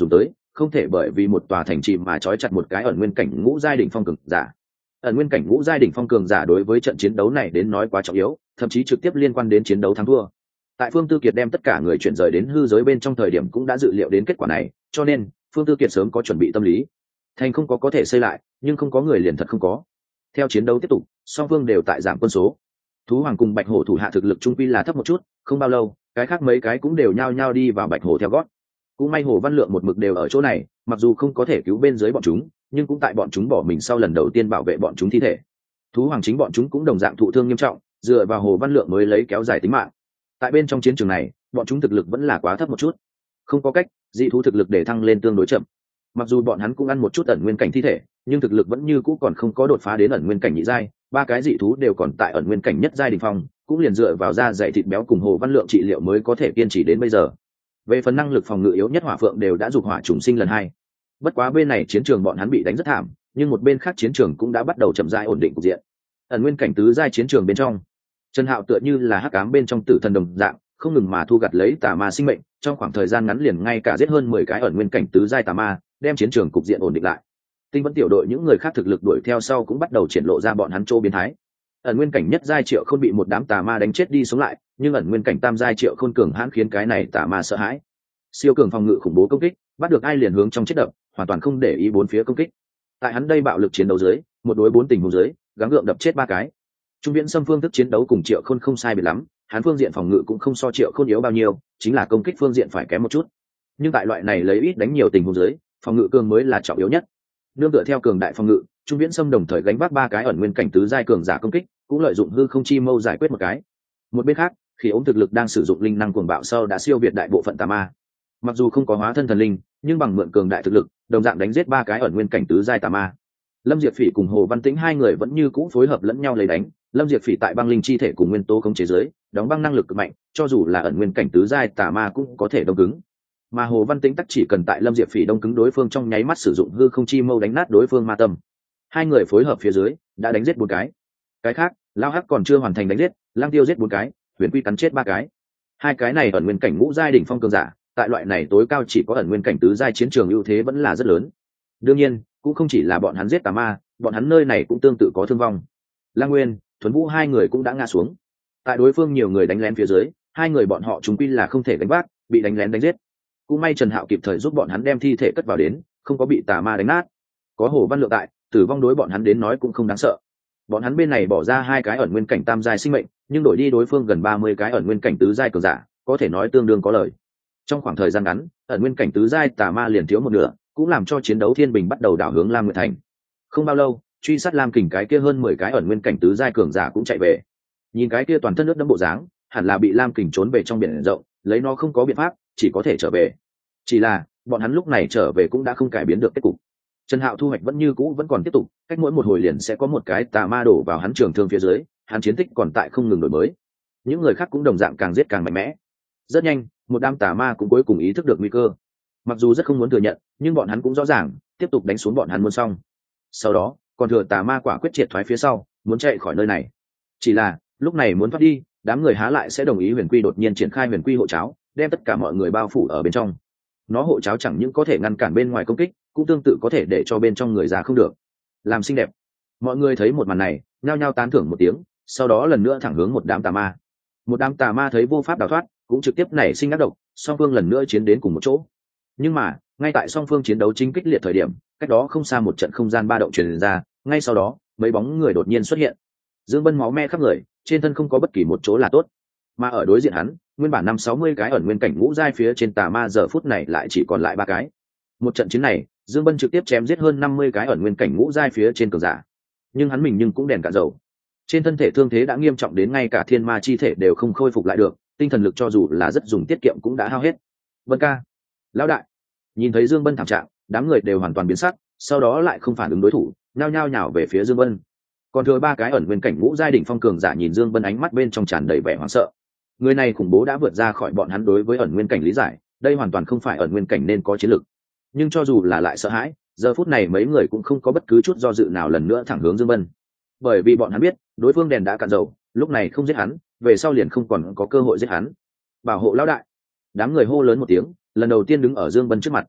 A: không thể bởi vì một tòa thành trì mà trói chặt một cái ẩn nguyên cảnh ngũ giai đỉnh phong cường giả. Ẩn nguyên cảnh ngũ giai đỉnh phong cường giả đối với trận chiến đấu này đến nói quá trọng yếu, thậm chí trực tiếp liên quan đến chiến đấu thắng thua. Tại Phương Tư Kiệt đem tất cả người chuyển rời đến hư giới bên trong thời điểm cũng đã dự liệu đến kết quả này, cho nên Phương Tư Kiệt sớm có chuẩn bị tâm lý. Thành không có có thể xây lại, nhưng không có người liền thật không có. Theo chiến đấu tiếp tục, song phương đều tại giảm quân số. Thú Hoàng cùng Bạch Hổ thủ hạ thực lực trung quy là thấp một chút, không bao lâu, cái khác mấy cái cũng đều nhao nhao đi vào Bạch Hổ theo gót. Cũng may Hồ Văn Lượng một mực đều ở chỗ này, mặc dù không có thể cứu bên dưới bọn chúng, nhưng cũng tại bọn chúng bỏ mình sau lần đầu tiên bảo vệ bọn chúng thi thể. Thú Hoàng chính bọn chúng cũng đồng dạng thụ thương nghiêm trọng, dựa vào Hồ Văn Lượng mới lấy kéo dài tính mạng. Tại bên trong chiến trường này, bọn chúng thực lực vẫn là quá thấp một chút, không có cách, dị thú thực lực để thăng lên tương đối chậm. Mặc dù bọn hắn cũng ăn một chút ẩn nguyên cảnh thi thể, nhưng thực lực vẫn như cũ còn không có đột phá đến ẩn nguyên cảnh nhị giai, ba cái dị thú đều còn tại ẩn nguyên cảnh nhất giai đỉnh phong, cũng liền dựa vào da dày thịt béo cùng Hồ Văn Lượng trị liệu mới có thể kiên trì đến bây giờ. Về phần năng lực phòng ngự yếu nhất Hỏa Phượng đều đã dục hỏa trùng sinh lần hai. Bất quá bên này chiến trường bọn hắn bị đánh rất thảm, nhưng một bên khác chiến trường cũng đã bắt đầu chậm rãi ổn định cục diện. Ẩn nguyên cảnh tứ giai chiến trường bên trong, Trần Hạo tựa như là hắc ám bên trong tử thần đồng dạng, không ngừng mà thu gặt lấy tà ma sinh mệnh, trong khoảng thời gian ngắn liền ngay cả giết hơn mười cái ẩn nguyên cảnh tứ giai tà ma, đem chiến trường cục diện ổn định lại. Tinh Vẫn tiểu đội những người khác thực lực đuổi theo sau cũng bắt đầu triển lộ ra bọn hắn chỗ biến thái. Ẩn nguyên cảnh nhất giai Triệu Khôn bị một đám tà ma đánh chết đi sống lại, nhưng ẩn nguyên cảnh tam giai Triệu Khôn cường hãn khiến cái này tà ma sợ hãi. Siêu cường phòng ngự khủng bố công kích, bắt được ai liền hướng trong chết đập, hoàn toàn không để ý bốn phía công kích. Tại hắn đây bạo lực chiến đấu dưới, một đối bốn tình huống dưới, gắng gượng đập chết ba cái. Trung Viễn Sâm phương thức chiến đấu cùng Triệu Khôn không sai biệt lắm, hắn phương diện phòng ngự cũng không so Triệu Khôn yếu bao nhiêu, chính là công kích phương diện phải kém một chút. Nhưng tại loại này lấy ít đánh nhiều tình huống dưới, phòng ngự cường mới là trọng yếu nhất. Nương tựa theo cường đại phòng ngự, Trung Viễn Sâm đồng thời gánh vác ba cái ẩn nguyên cảnh tứ giai cường giả công kích, cũng lợi dụng hư không chi mâu giải quyết một cái. Một bên khác, Khi ống thực lực đang sử dụng linh năng cuồng bạo sau đã siêu việt đại bộ phận tà ma. Mặc dù không có hóa thân thần linh, nhưng bằng mượn cường đại thực lực, đồng dạng đánh giết ba cái ẩn nguyên cảnh tứ giai tà ma. Lâm Diệp Phỉ cùng Hồ Văn Tĩnh hai người vẫn như cũ phối hợp lẫn nhau lấy đánh. Lâm Diệp Phỉ tại băng linh chi thể cùng nguyên tố khống chế giới, đóng băng năng lực cực mạnh, cho dù là ẩn nguyên cảnh tứ giai tà ma cũng có thể đông cứng. Mà Hồ Văn Tĩnh tắc chỉ cần tại Lâm Diệp Phỉ đông cứng đối phương trong nháy mắt sử dụng hư không chi mâu đánh nát đối phương ma tâm. Hai người phối hợp phía dưới, đã đánh giết bốn cái. Cái khác, Lao Hắc còn chưa hoàn thành đánh giết, Lang Tiêu giết bốn cái, Huyền Quy cắn chết ba cái. Hai cái này ẩn nguyên cảnh ngũ giai đỉnh phong cường giả, tại loại này tối cao chỉ có ẩn nguyên cảnh tứ giai chiến trường ưu thế vẫn là rất lớn. Đương nhiên, cũng không chỉ là bọn hắn giết tà ma, bọn hắn nơi này cũng tương tự có thương vong. Lang Nguyên, Thuấn Vũ hai người cũng đã ngã xuống. Tại đối phương nhiều người đánh lén phía dưới, hai người bọn họ chúng quy là không thể đánh vác, bị đánh lén đánh giết. Cũng may Trần Hạo kịp thời giúp bọn hắn đem thi thể cất vào đến, không có bị tà ma đánh nát. Có Hồ Văn Lượng tại, tử vong đối bọn hắn đến nói cũng không đáng sợ. Bọn hắn bên này bỏ ra hai cái ẩn nguyên cảnh tam giai sinh mệnh, nhưng đổi đi đối phương gần ba mươi cái ẩn nguyên cảnh tứ giai cường giả, có thể nói tương đương có lợi. Trong khoảng thời gian ngắn, ẩn nguyên cảnh tứ giai tà ma liền thiếu một nửa, cũng làm cho chiến đấu thiên bình bắt đầu đảo hướng Lam Nguyệt Thành. Không bao lâu, truy sát Lam Kình cái kia hơn mười cái ẩn nguyên cảnh tứ giai cường giả cũng chạy về. Nhìn cái kia toàn thân nước đẫm bộ dáng, hẳn là bị Lam Kình trốn về trong biển rộng, lấy nó không có biện pháp, chỉ có thể trở về. Chỉ là, bọn hắn lúc này trở về cũng đã không cải biến được kết cục. Trần Hạo thu hoạch vẫn như cũ vẫn còn tiếp tục, cách mỗi một hồi liền sẽ có một cái tà ma đổ vào hắn trường thương phía dưới, hắn chiến tích còn tại không ngừng đổi mới. Những người khác cũng đồng dạng càng giết càng mạnh mẽ. Rất nhanh, một đám tà ma cũng cuối cùng ý thức được nguy cơ. Mặc dù rất không muốn thừa nhận, nhưng bọn hắn cũng rõ ràng, tiếp tục đánh xuống bọn hắn muốn xong. Sau đó, còn thừa tà ma quả quyết triệt thoái phía sau, muốn chạy khỏi nơi này. Chỉ là, lúc này muốn thoát đi, đám người há lại sẽ đồng ý Huyền Quy đột nhiên triển khai Huyền Quy hộ cháo, đem tất cả mọi người bao phủ ở bên trong. Nó hộ cháo chẳng những có thể ngăn cản bên ngoài công kích, cũng tương tự có thể để cho bên trong người ra không được. Làm xinh đẹp. Mọi người thấy một màn này, nhao nhao tán thưởng một tiếng, sau đó lần nữa thẳng hướng một đám tà ma. Một đám tà ma thấy vô pháp đào thoát, cũng trực tiếp nảy sinh ác độc, song phương lần nữa chiến đến cùng một chỗ. Nhưng mà, ngay tại song phương chiến đấu chính kích liệt thời điểm, cách đó không xa một trận không gian ba động truyền ra, ngay sau đó, mấy bóng người đột nhiên xuất hiện. Dương Bân máu me khắp người, trên thân không có bất kỳ một chỗ là tốt. Mà ở đối diện hắn, nguyên bản năm sáu mươi cái ẩn nguyên cảnh ngũ giai phía trên tà ma giờ phút này lại chỉ còn lại ba cái. Một trận chiến này, Dương Bân trực tiếp chém giết hơn năm mươi cái ẩn nguyên cảnh ngũ giai phía trên cường giả. Nhưng hắn mình nhưng cũng đèn cạn dầu. Trên thân thể thương thế đã nghiêm trọng đến ngay cả thiên ma chi thể đều không khôi phục lại được, tinh thần lực cho dù là rất dùng tiết kiệm cũng đã hao hết. Vân ca, lão đại. Nhìn thấy Dương Bân thảm trạng, đám người đều hoàn toàn biến sắc, sau đó lại không phản ứng đối thủ, nhao nhao nhào về phía Dương Bân. Còn thừa ba cái ẩn nguyên cảnh ngũ giai đỉnh phong cường giả nhìn Dương Bân ánh mắt bên trong tràn đầy vẻ hoảng sợ. Người này khủng bố đã vượt ra khỏi bọn hắn đối với ẩn nguyên cảnh lý giải, đây hoàn toàn không phải ẩn nguyên cảnh nên có chiến lực. Nhưng cho dù là lại sợ hãi, giờ phút này mấy người cũng không có bất cứ chút do dự nào lần nữa thẳng hướng Dương Bân. Bởi vì bọn hắn biết, đối phương đèn đã cạn dầu, lúc này không giết hắn, về sau liền không còn có cơ hội giết hắn. Bảo hộ lão đại. Đám người hô lớn một tiếng, lần đầu tiên đứng ở Dương Bân trước mặt.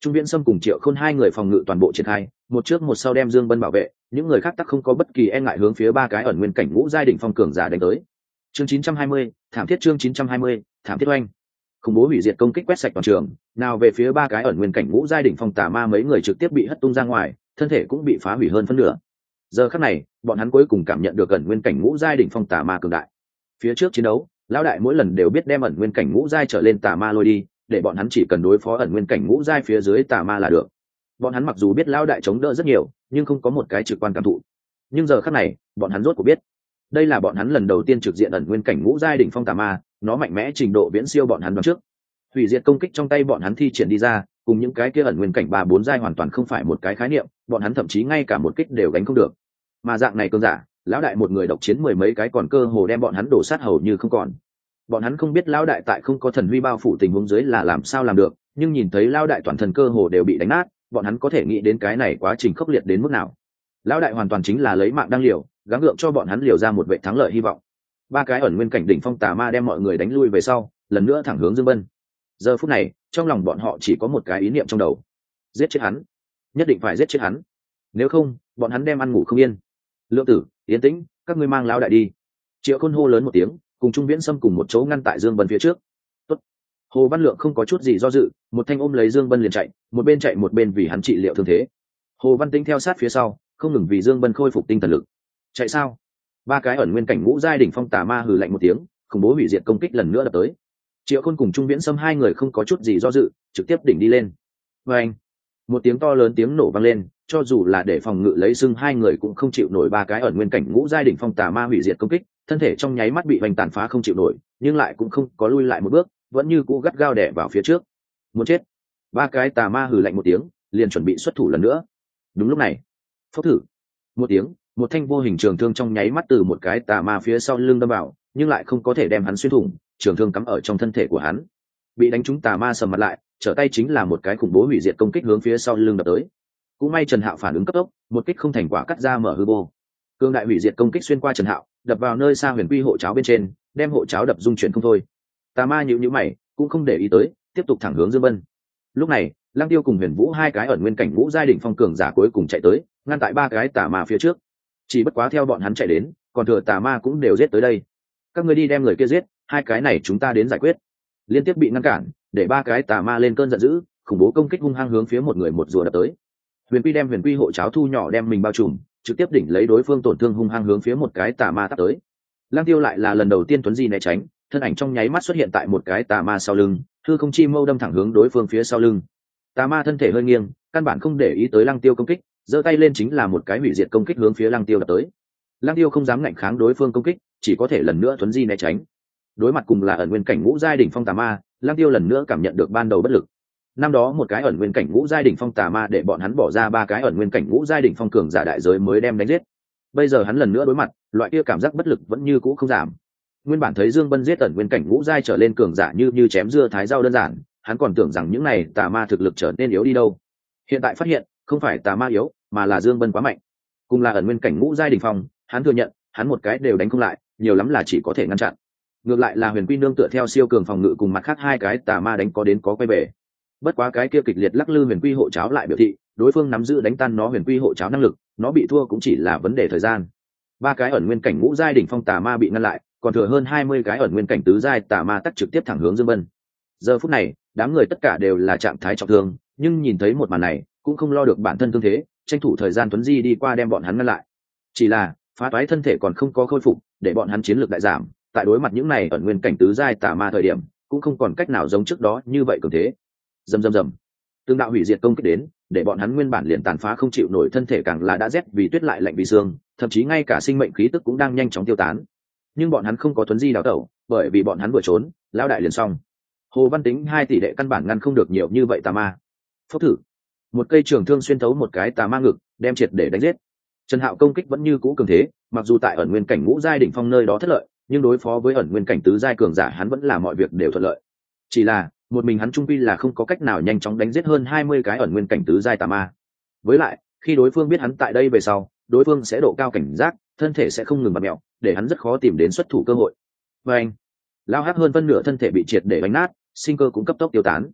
A: Trung Viễn Sâm cùng Triệu Khôn hai người phòng ngự toàn bộ triển khai, một trước một sau đem Dương Bân bảo vệ, những người khác tắc không có bất kỳ e ngại hướng phía ba cái ẩn nguyên cảnh ngũ giai đỉnh phong cường giả đánh tới. Chương chín trăm hai mươi, thảm thiết chương chín trăm hai mươi, thảm thiết oanh. Khủng bố hủy diệt công kích quét sạch toàn trường, nào về phía ba cái ẩn nguyên cảnh ngũ giai đỉnh phong tà ma, mấy người trực tiếp bị hất tung ra ngoài, thân thể cũng bị phá hủy hơn phân nửa. Giờ khắc này, bọn hắn cuối cùng cảm nhận được ẩn nguyên cảnh ngũ giai đỉnh phong tà ma cường đại. Phía trước chiến đấu, lão đại mỗi lần đều biết đem ẩn nguyên cảnh ngũ giai trở lên tà ma lôi đi, để bọn hắn chỉ cần đối phó ẩn nguyên cảnh ngũ giai phía dưới tà ma là được. Bọn hắn mặc dù biết lão đại chống đỡ rất nhiều, nhưng không có một cái trực quan cảm thụ. Nhưng giờ khắc này, bọn hắn rốt cuộc biết, đây là bọn hắn lần đầu tiên trực diện ẩn nguyên cảnh ngũ giai đỉnh phong tà ma, nó mạnh mẽ trình độ viễn siêu bọn hắn đoán trước. Hủy diệt công kích trong tay bọn hắn thi triển đi ra, cùng những cái kia ẩn nguyên cảnh ba bốn giai hoàn toàn không phải một cái khái niệm, bọn hắn thậm chí ngay cả một kích đều gánh không được. Mà dạng này cơn giả, lão đại một người độc chiến mười mấy cái còn cơ hồ đem bọn hắn đổ sát hầu như không còn. Bọn hắn không biết lão đại tại không có thần huy bao phủ tình huống dưới là làm sao làm được, nhưng nhìn thấy lão đại toàn thân cơ hồ đều bị đánh nát, bọn hắn có thể nghĩ đến cái này quá trình khốc liệt đến mức nào. Lão đại hoàn toàn chính là lấy mạng đang liều, gắng gượng cho bọn hắn liều ra một vệ thắng lợi hy vọng. Ba cái ẩn nguyên cảnh đỉnh phong tà ma đem mọi người đánh lui về sau, lần nữa thẳng hướng Dương Bân. Giờ phút này, trong lòng bọn họ chỉ có một cái ý niệm trong đầu: giết chết hắn, nhất định phải giết chết hắn, nếu không bọn hắn đem ăn ngủ không yên. Lượng Tử, Yến Tĩnh, các ngươi mang lão đại đi. Triệu Khôn hô lớn một tiếng, cùng Trung Viễn Sâm cùng một chỗ ngăn tại Dương Bân phía trước. Tốt. Hồ Văn Lượng không có chút gì do dự, một thanh ôm lấy Dương Bân liền chạy, một bên chạy một bên vì hắn trị liệu thương thế. Hồ Văn Tĩnh theo sát phía sau, không ngừng vì Dương Bân khôi phục tinh thần lực. Chạy sao? Ba cái ẩn nguyên cảnh ngũ giai đỉnh phong tà ma hừ lạnh một tiếng, khủng bố hủy diệt công kích lần nữa đập tới. Triệu Khôn cùng Trung Viễn Sâm hai người không có chút gì do dự, trực tiếp đỉnh đi lên. Và anh, một tiếng to lớn tiếng nổ vang lên, cho dù là để phòng ngự lấy sưng, hai người cũng không chịu nổi ba cái ẩn nguyên cảnh ngũ giai đỉnh phong tà ma hủy diệt công kích, thân thể trong nháy mắt bị hoành tàn phá không chịu nổi, nhưng lại cũng không có lui lại một bước, vẫn như cũ gắt gao đè vào phía trước. Muốn chết! Ba cái tà ma hừ lạnh một tiếng, liền chuẩn bị xuất thủ lần nữa. Đúng lúc này, phốc thử một tiếng, một thanh vô hình trường thương trong nháy mắt từ một cái tà ma phía sau lưng đâm vào, nhưng lại không có thể đem hắn xuyên thủng, trường thương cắm ở trong thân thể của hắn. Bị đánh trúng tà ma sầm mặt lại, trở tay chính là một cái khủng bố hủy diệt công kích hướng phía sau lưng đập tới. Cũng may Trần Hạo phản ứng cấp tốc, một kích không thành quả cắt ra mở hư vô. Cương đại hủy diệt công kích xuyên qua Trần Hạo, đập vào nơi xa huyền quy hộ cháo bên trên, đem hộ cháo đập rung chuyển không thôi. Tà ma nhíu nhíu mày, cũng không để ý tới, tiếp tục thẳng hướng Dương Bân. Lúc này, Lăng Tiêu cùng Huyền Vũ hai cái ẩn nguyên cảnh ngũ giai đỉnh phong cường giả cuối cùng chạy tới, ngăn tại ba cái tà ma phía trước. Chỉ bất quá theo bọn hắn chạy đến, còn thừa tà ma cũng đều giết tới đây. Các ngươi đi đem người kia giết, hai cái này chúng ta đến giải quyết. Liên tiếp bị ngăn cản, để ba cái tà ma lên cơn giận dữ, khủng bố công kích hung hăng hướng phía một người một rùa đập tới. Huyền Quy đem Huyền Quy hộ cháo thu nhỏ đem mình bao trùm, trực tiếp đỉnh lấy đối phương tổn thương hung hăng hướng phía một cái tà ma tắt tới. Lang Tiêu lại là lần đầu tiên tuấn di né tránh, thân ảnh trong nháy mắt xuất hiện tại một cái tà ma sau lưng, hư không chi mâu đâm thẳng hướng đối phương phía sau lưng. Tà ma thân thể hơi nghiêng, căn bản không để ý tới Lang Tiêu công kích, giơ tay lên chính là một cái hủy diệt công kích hướng phía Lang Tiêu đập tới. Lang Tiêu không dám ngạnh kháng đối phương công kích, chỉ có thể lần nữa tuấn di né tránh. Đối mặt cùng là ẩn nguyên cảnh ngũ giai đỉnh phong tà ma, Lang Tiêu lần nữa cảm nhận được ban đầu bất lực. Năm đó một cái ẩn nguyên cảnh ngũ giai đỉnh phong tà ma để bọn hắn bỏ ra ba cái ẩn nguyên cảnh ngũ giai đỉnh phong cường giả đại giới mới đem đánh giết. Bây giờ hắn lần nữa đối mặt, loại kia cảm giác bất lực vẫn như cũ không giảm. Nguyên bản thấy Dương Bân giết ẩn nguyên cảnh ngũ giai trở lên cường giả như như chém dưa thái rau đơn giản, hắn còn tưởng rằng những này tà ma thực lực trở nên yếu đi đâu. Hiện tại phát hiện, không phải tà ma yếu, mà là Dương Bân quá mạnh. Cùng là ẩn nguyên cảnh ngũ giai đỉnh phong, hắn thừa nhận, hắn một cái đều đánh không lại, nhiều lắm là chỉ có thể ngăn chặn. Ngược lại là Huyền Quy nương tựa theo siêu cường phòng ngự cùng mặt khác hai cái tà ma đánh có đến có quay về. Bất quá cái kia kịch liệt lắc lư Huyền Quy hộ cháo lại biểu thị, đối phương nắm giữ đánh tan nó Huyền Quy hộ cháo năng lực, nó bị thua cũng chỉ là vấn đề thời gian. Ba cái ẩn nguyên cảnh ngũ giai đỉnh phong tà ma bị ngăn lại, còn thừa hơn hai mươi cái ẩn nguyên cảnh tứ giai tà ma tắt trực tiếp thẳng hướng Dương Bân. Giờ phút này, đám người tất cả đều là trạng thái trọng thương, nhưng nhìn thấy một màn này, cũng không lo được bản thân thương thế, tranh thủ thời gian tuấn di đi qua đem bọn hắn ngăn lại. Chỉ là, phá toái thân thể còn không có khôi phục, để bọn hắn chiến lược đại giảm, tại đối mặt những này ẩn nguyên cảnh tứ giai tà ma thời điểm, cũng không còn cách nào giống trước đó như vậy cường thế. Rầm rầm rầm. Tương đạo hủy diệt công kích đến, để bọn hắn nguyên bản liền tàn phá không chịu nổi thân thể càng là đã rét vì tuyết lại lạnh vì xương, thậm chí ngay cả sinh mệnh khí tức cũng đang nhanh chóng tiêu tán. Nhưng bọn hắn không có tuấn di đào tẩu, bởi vì bọn hắn vừa trốn, lão đại liền xong. Hồ Văn Tính hai tỷ đệ căn bản ngăn không được nhiều như vậy tà ma. Phốc thử, một cây trường thương xuyên thấu một cái tà ma ngực, đem triệt để đánh giết. Trần Hạo công kích vẫn như cũ cường thế, mặc dù tại ẩn nguyên cảnh ngũ giai đỉnh phong nơi đó thất lợi, nhưng đối phó với ẩn nguyên cảnh tứ giai cường giả hắn vẫn là mọi việc đều thuận lợi. Chỉ là, một mình hắn trung quy là không có cách nào nhanh chóng đánh giết hơn hai mươi cái ẩn nguyên cảnh tứ giai tà ma. Với lại, khi đối phương biết hắn tại đây về sau, đối phương sẽ độ cao cảnh giác, thân thể sẽ không ngừng bật mẹo, để hắn rất khó tìm đến xuất thủ cơ hội. Và anh, lao hắc hơn phân nửa thân thể bị triệt để đánh nát, sinh cơ cũng cấp tốc tiêu tán.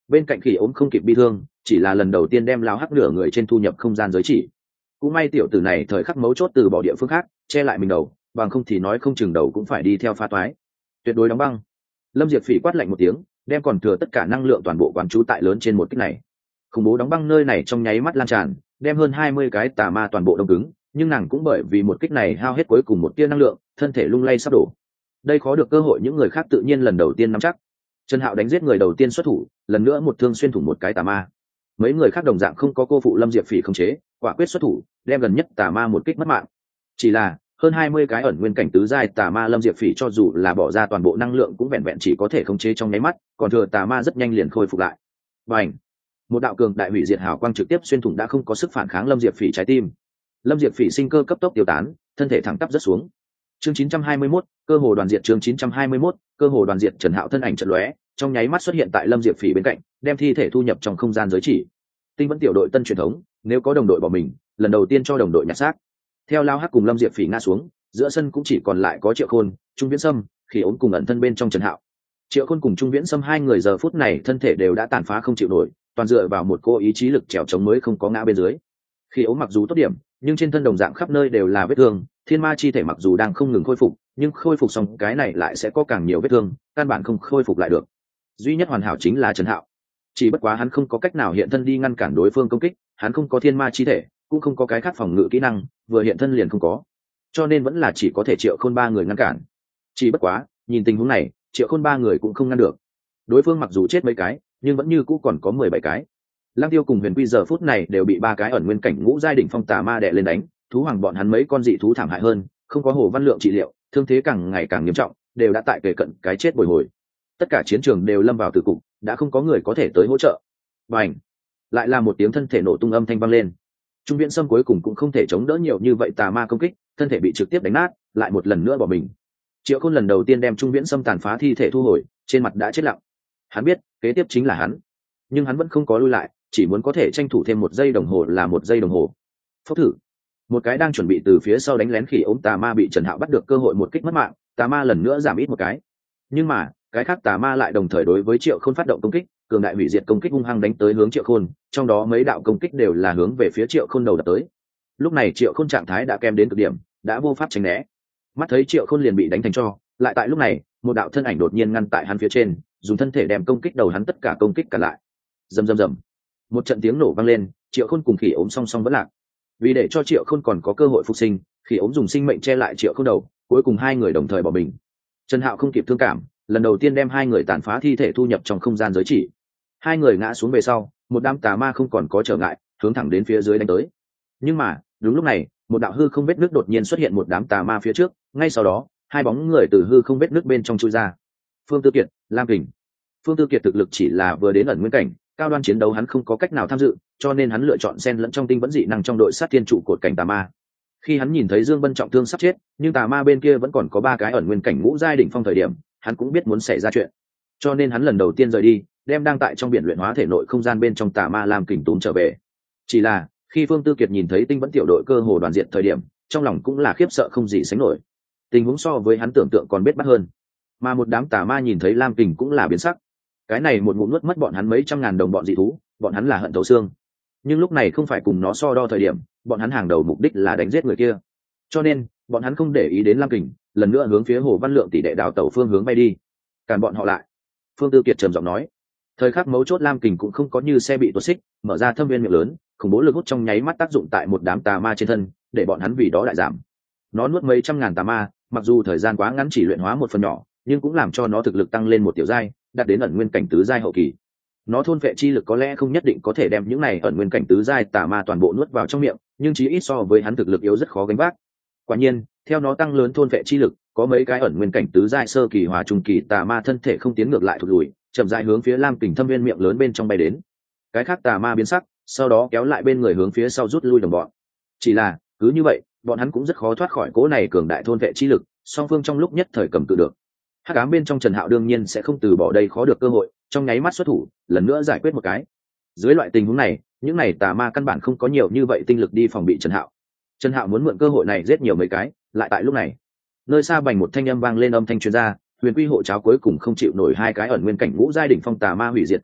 A: Bên cạnh Khỉ ốm không kịp bi thương, chỉ là lần đầu tiên đem lao hắc nửa người trên thu nhập không gian giới chỉ. Cũng may tiểu tử này thời khắc mấu chốt từ bỏ địa phương khác che lại mình đầu, bằng không thì nói không chừng đầu cũng phải đi theo phá toái. Tuyệt đối đóng băng. Lâm Diệp Phỉ quát lạnh một tiếng, đem còn thừa tất cả năng lượng toàn bộ quán trú tại lớn trên một kích này. Khủng bố đóng băng nơi này trong nháy mắt lan tràn, đem hơn hai mươi cái tà ma toàn bộ đông cứng, nhưng nàng cũng bởi vì một kích này hao hết cuối cùng một tia năng lượng, thân thể lung lay sắp đổ. Đây khó được cơ hội những người khác tự nhiên lần đầu tiên nắm chắc. Trần Hạo đánh giết người đầu tiên xuất thủ, lần nữa một thương xuyên thủng một cái tà ma. Mấy người khác đồng dạng không có cô phụ Lâm Diệp Phỉ khống chế, quả quyết xuất thủ, đem gần nhất tà ma một kích mất mạng. Chỉ là hơn hai mươi cái ẩn nguyên cảnh tứ giai tà ma Lâm Diệp Phỉ cho dù là bỏ ra toàn bộ năng lượng cũng vẹn vẹn chỉ có thể khống chế trong nháy mắt, còn thừa tà ma rất nhanh liền khôi phục lại. Bành! Một đạo cường đại hủy diệt hào quang trực tiếp xuyên thủng đã không có sức phản kháng Lâm Diệp Phỉ trái tim. Lâm Diệp Phỉ sinh cơ cấp tốc tiêu tán, thân thể thẳng tắp rất xuống. Chương chín trăm hai mươi mốt, cơ hồ đoàn diệt chương chín trăm hai mươi mốt, cơ hồ đoàn diệt Trần Hạo thân ảnh chợt lóe, trong nháy mắt xuất hiện tại Lâm Diệp Phỉ bên cạnh, đem thi thể thu nhập trong không gian giới chỉ. Tinh vẫn tiểu đội tân truyền thống, nếu có đồng đội bỏ mình, lần đầu tiên cho đồng đội nhặt xác. Theo Lao Hắc cùng Lâm Diệp Phỉ ngã xuống, giữa sân cũng chỉ còn lại có Triệu Khôn, Trung Viễn Sâm, Khỉ ốm cùng ẩn thân bên trong Trần Hạo. Triệu Khôn cùng Trung Viễn Sâm hai người giờ phút này thân thể đều đã tàn phá không chịu nổi, toàn dựa vào một cô ý chí lực trèo chống mới không có ngã bên dưới. Khỉ ốm mặc dù tốt điểm, nhưng trên thân đồng dạng khắp nơi đều là vết thương, thiên ma chi thể mặc dù đang không ngừng khôi phục, nhưng khôi phục xong cái này lại sẽ có càng nhiều vết thương, căn bản không khôi phục lại được. Duy nhất hoàn hảo chính là Trần Hạo, chỉ bất quá hắn không có cách nào hiện thân đi ngăn cản đối phương công kích, hắn không có thiên ma chi thể, cũng không có cái khác phòng ngự kỹ năng, vừa hiện thân liền không có, cho nên vẫn là chỉ có thể Triệu Khôn ba người ngăn cản. Chỉ bất quá nhìn tình huống này, Triệu Khôn ba người cũng không ngăn được, đối phương mặc dù chết mấy cái nhưng vẫn như cũ còn có mười bảy cái. Lăng Tiêu cùng Huyền Quy giờ phút này đều bị ba cái ẩn nguyên cảnh ngũ giai đỉnh phong tà ma đè lên đánh, thú hoàng bọn hắn mấy con dị thú thảm hại hơn, không có Hồ Văn Lượng trị liệu, thương thế càng ngày càng nghiêm trọng, đều đã tại kề cận cái chết bồi hồi. Tất cả chiến trường đều lâm vào tử cục, đã không có người có thể tới hỗ trợ. Bành! Lại là một tiếng thân thể nổ tung âm thanh vang lên. Trung Viễn Sâm cuối cùng cũng không thể chống đỡ nhiều như vậy tà ma công kích, thân thể bị trực tiếp đánh nát, lại một lần nữa bỏ mình. Triệu Khôn lần đầu tiên đem Trung Viễn Sâm tàn phá thi thể thu hồi, trên mặt đã chết lặng. Hắn biết, kế tiếp chính là hắn, nhưng hắn vẫn không có lui lại, chỉ muốn có thể tranh thủ thêm một giây đồng hồ là một giây đồng hồ. Phốc thử, một cái đang chuẩn bị từ phía sau đánh lén Khỉ ốm tà ma bị Trần Hạo bắt được cơ hội một kích mất mạng, tà ma lần nữa giảm ít một cái. Nhưng mà, cái khác tà ma lại đồng thời đối với Triệu Khôn phát động công kích, cường đại hủy diệt công kích hung hăng đánh tới hướng Triệu Khôn, trong đó mấy đạo công kích đều là hướng về phía Triệu Khôn đầu đập tới. Lúc này Triệu Khôn trạng thái đã kém đến cực điểm, đã vô pháp tránh né. Mắt thấy Triệu Khôn liền bị đánh thành tro, lại tại lúc này, một đạo thân ảnh đột nhiên ngăn tại hắn phía trên, dùng thân thể đem công kích đầu hắn tất cả công kích cả lại. Rầm rầm rầm. Một trận tiếng nổ vang lên, Triệu Khôn cùng Khỉ ốm song song vẫn lạc. Vì để cho Triệu Khôn còn có cơ hội phục sinh, Khỉ ốm dùng sinh mệnh che lại Triệu Khôn đầu, cuối cùng hai người đồng thời bỏ mình. Trần Hạo không kịp thương cảm, lần đầu tiên đem hai người tàn phá thi thể thu nhập trong không gian giới chỉ. Hai người ngã xuống về sau, một đám tà ma không còn có trở ngại, hướng thẳng đến phía dưới đánh tới. Nhưng mà, đúng lúc này, một đạo hư không vết nước đột nhiên xuất hiện một đám tà ma phía trước, ngay sau đó, hai bóng người từ hư không vết nước bên trong chui ra. Phương Tư Kiệt, Lam Kình. Phương Tư Kiệt thực lực chỉ là vừa đến ẩn nguyên cảnh, cao đoan chiến đấu hắn không có cách nào tham dự, cho nên hắn lựa chọn xen lẫn trong tinh vẫn dị năng trong đội sát thiên trụ cột cảnh tà ma. Khi hắn nhìn thấy Dương Bân trọng thương sắp chết, nhưng tà ma bên kia vẫn còn có ba cái ẩn nguyên cảnh ngũ giai đỉnh phong thời điểm, hắn cũng biết muốn xảy ra chuyện, cho nên hắn lần đầu tiên rời đi, đem đang tại trong biển luyện hóa thể nội không gian bên trong tà ma Lam Kình túm trở về. Chỉ là khi Phương Tư Kiệt nhìn thấy tinh vẫn tiểu đội cơ hồ đoàn diện thời điểm, trong lòng cũng là khiếp sợ không gì sánh nổi. Tình huống so với hắn tưởng tượng còn biết bắt hơn, mà một đám tà ma nhìn thấy Lam Kình cũng là biến sắc. Cái này một ngụm nuốt mất bọn hắn mấy trăm ngàn đồng bọn dị thú, bọn hắn là hận thấu xương. Nhưng lúc này không phải cùng nó so đo thời điểm, bọn hắn hàng đầu mục đích là đánh giết người kia, cho nên bọn hắn không để ý đến Lam Kình, lần nữa hướng phía Hồ Văn Lượng tỷ đệ đào tẩu phương hướng bay đi. Cản bọn họ lại. Phương Tư Kiệt trầm giọng nói. Thời khắc mấu chốt Lam Kình cũng không có như xe bị tuột xích, mở ra thâm viên miệng lớn, khủng bố lực hút trong nháy mắt tác dụng tại một đám tà ma trên thân, để bọn hắn vì đó lại giảm. Nó nuốt mấy trăm ngàn tà ma, mặc dù thời gian quá ngắn chỉ luyện hóa một phần nhỏ, nhưng cũng làm cho nó thực lực tăng lên một tiểu giai, đạt đến ẩn nguyên cảnh tứ giai hậu kỳ. Nó thôn vệ chi lực có lẽ không nhất định có thể đem những này ẩn nguyên cảnh tứ giai tà ma toàn bộ nuốt vào trong miệng, nhưng chí ít so với hắn thực lực yếu rất khó gánh vác. Quả nhiên, theo nó tăng lớn thôn vệ chi lực, có mấy cái ẩn nguyên cảnh tứ giai sơ kỳ hòa trung kỳ tà ma thân thể không tiến ngược lại thụt lùi, chậm rãi hướng phía Lam Kình thâm viên miệng lớn bên trong bay đến. Cái khác tà ma biến sắc, sau đó kéo lại bên người hướng phía sau rút lui đồng bọn. Chỉ là, cứ như vậy, bọn hắn cũng rất khó thoát khỏi cỗ này cường đại thôn vệ chi lực, song phương trong lúc nhất thời cầm cự được. Hắc ám bên trong Trần Hạo đương nhiên sẽ không từ bỏ đây khó được cơ hội, trong nháy mắt xuất thủ, lần nữa giải quyết một cái. Dưới loại tình huống này, những này tà ma căn bản không có nhiều như vậy tinh lực đi phòng bị Trần Hạo. Trần Hạo muốn mượn cơ hội này giết nhiều mấy cái, lại tại lúc này, nơi xa bành một thanh âm vang lên, âm thanh truyền ra, Huyền Quy hộ cháo cuối cùng không chịu nổi hai cái ẩn nguyên cảnh ngũ giai đỉnh phong tà ma hủy diệt công kích,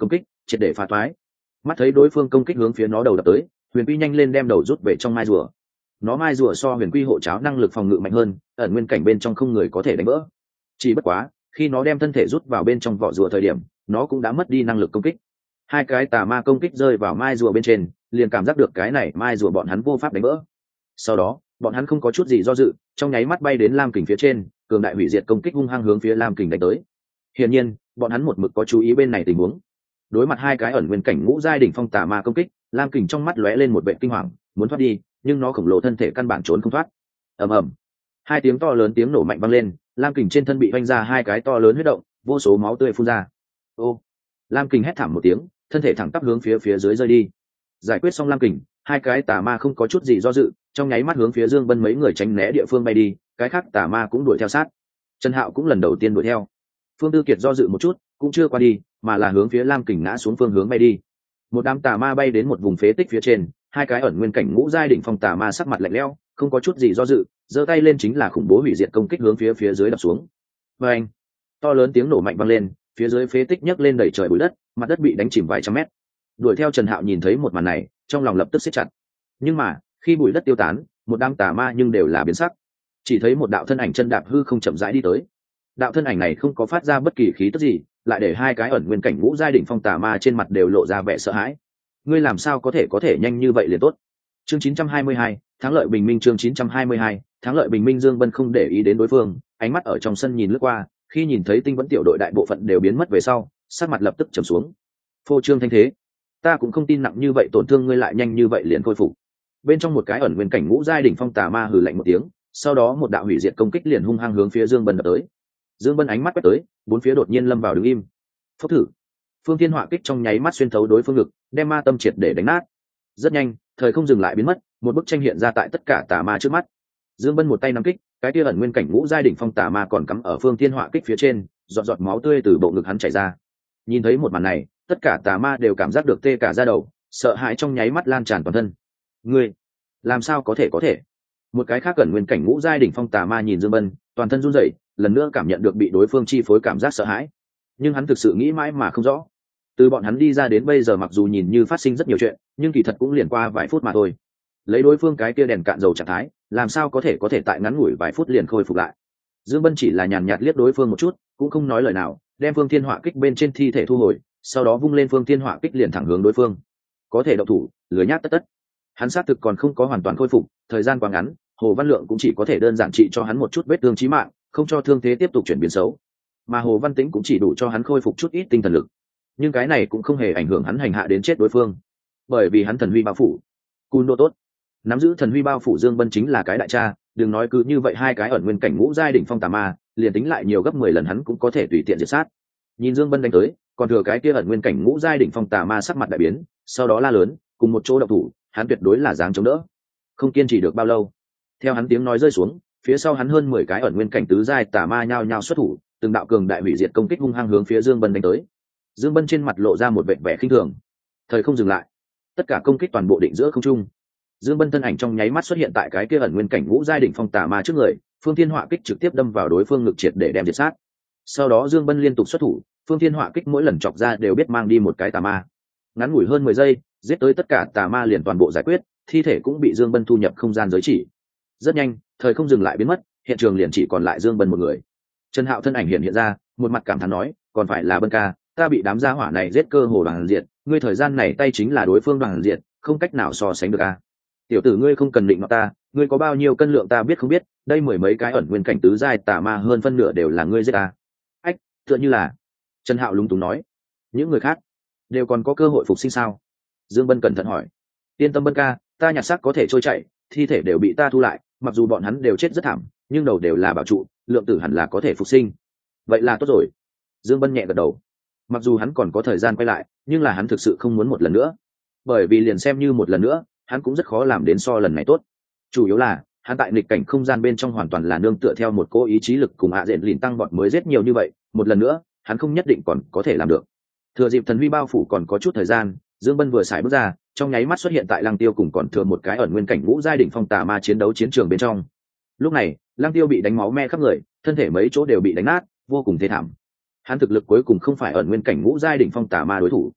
A: triệt để phá toái. Mắt thấy đối phương công kích hướng phía nó đầu đập tới, Huyền Quy nhanh lên đem đầu rút về trong mai rùa. Nó mai rùa so Huyền Quy hộ cháo năng lực phòng ngự mạnh hơn, ẩn nguyên cảnh bên trong không người có thể đánh vỡ. Chỉ bất quá, khi nó đem thân thể rút vào bên trong vỏ rùa thời điểm, nó cũng đã mất đi năng lực công kích. Hai cái tà ma công kích rơi vào mai rùa bên trên, liền cảm giác được cái này mai rùa bọn hắn vô pháp đánh vỡ. Sau đó, bọn hắn không có chút gì do dự, trong nháy mắt bay đến lam kình phía trên, cường đại hủy diệt công kích hung hăng hướng phía lam kình đánh tới. Hiển nhiên, bọn hắn một mực có chú ý bên này tình huống. Đối mặt hai cái ẩn nguyên cảnh ngũ giai đỉnh phong tà ma công kích, lam kình trong mắt lóe lên một vẻ kinh hoàng, muốn thoát đi, nhưng nó khổng lồ thân thể căn bản trốn không thoát. Ầm ầm, hai tiếng to lớn tiếng nổ mạnh vang lên, lam kình trên thân bị vanh ra hai cái to lớn huyết động, vô số máu tươi phun ra. Ô, lam kình hét thảm một tiếng, thân thể thẳng tắp hướng phía phía dưới rơi đi. Giải quyết xong lam kình, hai cái tà ma không có chút gì do dự, trong nháy mắt hướng phía Dương Bân mấy người tránh né địa phương bay đi, cái khác tà ma cũng đuổi theo sát. Trần Hạo cũng lần đầu tiên đuổi theo. Phương Tư Kiệt do dự một chút, cũng chưa qua đi, mà là hướng phía lam kình ngã xuống phương hướng bay đi. Một đám tà ma bay đến một vùng phế tích phía trên, hai cái ẩn nguyên cảnh ngũ giai đỉnh phong tà ma sắc mặt lạnh lẽo, không có chút gì do dự, giơ tay lên chính là khủng bố hủy diệt công kích hướng phía phía dưới đập xuống. Và anh, to lớn tiếng nổ mạnh vang lên, phía dưới phế tích nhấc lên đầy trời bụi đất, mặt đất bị đánh chìm vài trăm mét. Đuổi theo Trần Hạo nhìn thấy một màn này, trong lòng lập tức siết chặt. Nhưng mà, khi bụi đất tiêu tán, một đám tà ma nhưng đều là biến sắc. Chỉ thấy một đạo thân ảnh chân đạp hư không chậm rãi đi tới. Đạo thân ảnh này không có phát ra bất kỳ khí tức gì, lại để hai cái ẩn nguyên cảnh ngũ giai đỉnh phong tà ma trên mặt đều lộ ra vẻ sợ hãi. Ngươi làm sao có thể có thể nhanh như vậy liền tốt? Chương chín trăm hai mươi hai, thắng lợi bình minh. Chương chín trăm hai mươi hai, thắng lợi bình minh. Dương Vân không để ý đến đối phương, ánh mắt ở trong sân nhìn lướt qua, khi nhìn thấy Tinh Vẫn tiểu đội đại bộ phận đều biến mất về sau, sắc mặt lập tức trầm xuống. Phô trương thanh thế, ta cũng không tin nặng như vậy tổn thương ngươi lại nhanh như vậy liền khôi phục. Bên trong một cái ẩn nguyên cảnh ngũ giai đỉnh phong tà ma hừ lạnh một tiếng, sau đó một đạo hủy diệt công kích liền hung hăng hướng phía Dương Bân đập tới. Dương Bân ánh mắt quét tới, bốn phía đột nhiên lâm vào đứng im. Phốc thử, phương thiên họa kích trong nháy mắt xuyên thấu đối phương ngực, đem ma tâm triệt để đánh nát. Rất nhanh, thời không dừng lại biến mất, một bức tranh hiện ra tại tất cả tà ma trước mắt. Dương Bân một tay nắm kích, cái kia ẩn nguyên cảnh ngũ giai đỉnh phong tà ma còn cắm ở phương thiên họa kích phía trên, giọt giọt máu tươi từ bộ ngực hắn chảy ra. Nhìn thấy một màn này, tất cả tà ma đều cảm giác được tê cả da đầu, sợ hãi trong nháy mắt lan tràn toàn thân. Ngươi, làm sao có thể có thể? Một cái khác ẩn nguyên cảnh ngũ giai đỉnh phong tà ma nhìn Dương Bân, toàn thân run rẩy, lần nữa cảm nhận được bị đối phương chi phối cảm giác sợ hãi. Nhưng hắn thực sự nghĩ mãi mà không rõ. Từ bọn hắn đi ra đến bây giờ mặc dù nhìn như phát sinh rất nhiều chuyện, nhưng kỳ thật cũng liền qua vài phút mà thôi. Lấy đối phương cái kia đèn cạn dầu trạng thái, làm sao có thể có thể tại ngắn ngủi vài phút liền khôi phục lại. Dương Bân chỉ là nhàn nhạt liếc đối phương một chút, cũng không nói lời nào, đem phương thiên họa kích bên trên thi thể thu hồi, sau đó vung lên phương thiên họa kích liền thẳng hướng đối phương. Có thể động thủ, lười nhác tất tất. Hắn xác thực còn không có hoàn toàn khôi phục, thời gian quá ngắn, Hồ Văn Lượng cũng chỉ có thể đơn giản trị cho hắn một chút vết thương chí mạng, không cho thương thế tiếp tục chuyển biến xấu. Mà Hồ Văn Tĩnh cũng chỉ đủ cho hắn khôi phục chút ít tinh thần lực. Nhưng cái này cũng không hề ảnh hưởng hắn hành hạ đến chết đối phương, bởi vì hắn thần huy bao phủ. Cun đô tốt, nắm giữ thần huy bao phủ Dương Bân chính là cái đại cha, đừng nói cứ như vậy hai cái ẩn nguyên cảnh ngũ giai đỉnh phong tà ma, liền tính lại nhiều gấp mười lần hắn cũng có thể tùy tiện diệt sát. Nhìn Dương Bân đánh tới, còn thừa cái kia ẩn nguyên cảnh ngũ giai đỉnh phong tà ma sắc mặt đại biến, sau đó la lớn, cùng một chỗ động thủ, hắn tuyệt đối là dáng chống đỡ. Không kiên trì được bao lâu, theo hắn tiếng nói rơi xuống, phía sau hắn hơn mười cái ẩn nguyên cảnh tứ giai tà ma nhao nhao xuất thủ, từng đạo cường đại hủy diệt công kích hung hăng hướng phía Dương Bân đánh tới. Dương Bân trên mặt lộ ra một vẻ vẻ khinh thường. Thời không dừng lại, tất cả công kích toàn bộ định giữa không trung. Dương Bân thân ảnh trong nháy mắt xuất hiện tại cái kia ẩn nguyên cảnh ngũ giai đỉnh phong tà ma trước người, phương thiên họa kích trực tiếp đâm vào đối phương ngực triệt để đem diệt sát. Sau đó Dương Bân liên tục xuất thủ, phương thiên họa kích mỗi lần chọc ra đều biết mang đi một cái tà ma. Ngắn ngủi hơn mười giây, giết tới tất cả tà ma liền toàn bộ giải quyết, thi thể cũng bị Dương Bân thu nhập không gian giới chỉ. Rất nhanh, thời không dừng lại biến mất, hiện trường liền chỉ còn lại Dương Bân một người. Trần Hạo thân ảnh hiện hiện ra, một mặt cảm thán nói, còn phải là Bân ca, ta bị đám gia hỏa này giết cơ hồ đoàn diệt, ngươi thời gian này tay chính là đối phương đoàn diệt, không cách nào so sánh được a. Tiểu tử ngươi không cần định nọ ta, ngươi có bao nhiêu cân lượng ta biết không biết, đây mười mấy cái ẩn nguyên cảnh tứ giai tà ma hơn phân nửa đều là ngươi giết ta. Ách, tựa như là. Trần Hạo lúng túng nói, những người khác đều còn có cơ hội phục sinh sao? Dương Bân cẩn thận hỏi. Yên tâm Bân ca, ta nhặt xác có thể trôi chạy, thi thể đều bị ta thu lại, mặc dù bọn hắn đều chết rất thảm, nhưng đầu đều là bảo trụ, lượng tử hẳn là có thể phục sinh. Vậy là tốt rồi. Dương Bân nhẹ gật đầu. Mặc dù hắn còn có thời gian quay lại, nhưng là hắn thực sự không muốn một lần nữa, bởi vì liền xem như một lần nữa, hắn cũng rất khó làm đến so lần này tốt. Chủ yếu là hắn tại nghịch cảnh không gian bên trong hoàn toàn là nương tựa theo một cố ý chí lực cùng hạ diện lìn tăng bọn mới giết nhiều như vậy, một lần nữa hắn không nhất định còn có thể làm được. Thừa dịp thần huy bao phủ còn có chút thời gian, Dương Bân vừa xài bước ra, trong nháy mắt xuất hiện tại Lăng Tiêu cùng còn thừa một cái ẩn nguyên cảnh ngũ giai đỉnh phong tà ma chiến đấu chiến trường bên trong. Lúc này, Lăng Tiêu bị đánh máu me khắp người, thân thể mấy chỗ đều bị đánh nát, vô cùng thê thảm. Hắn thực lực cuối cùng không phải ẩn nguyên cảnh ngũ giai đỉnh phong tà ma đối thủ.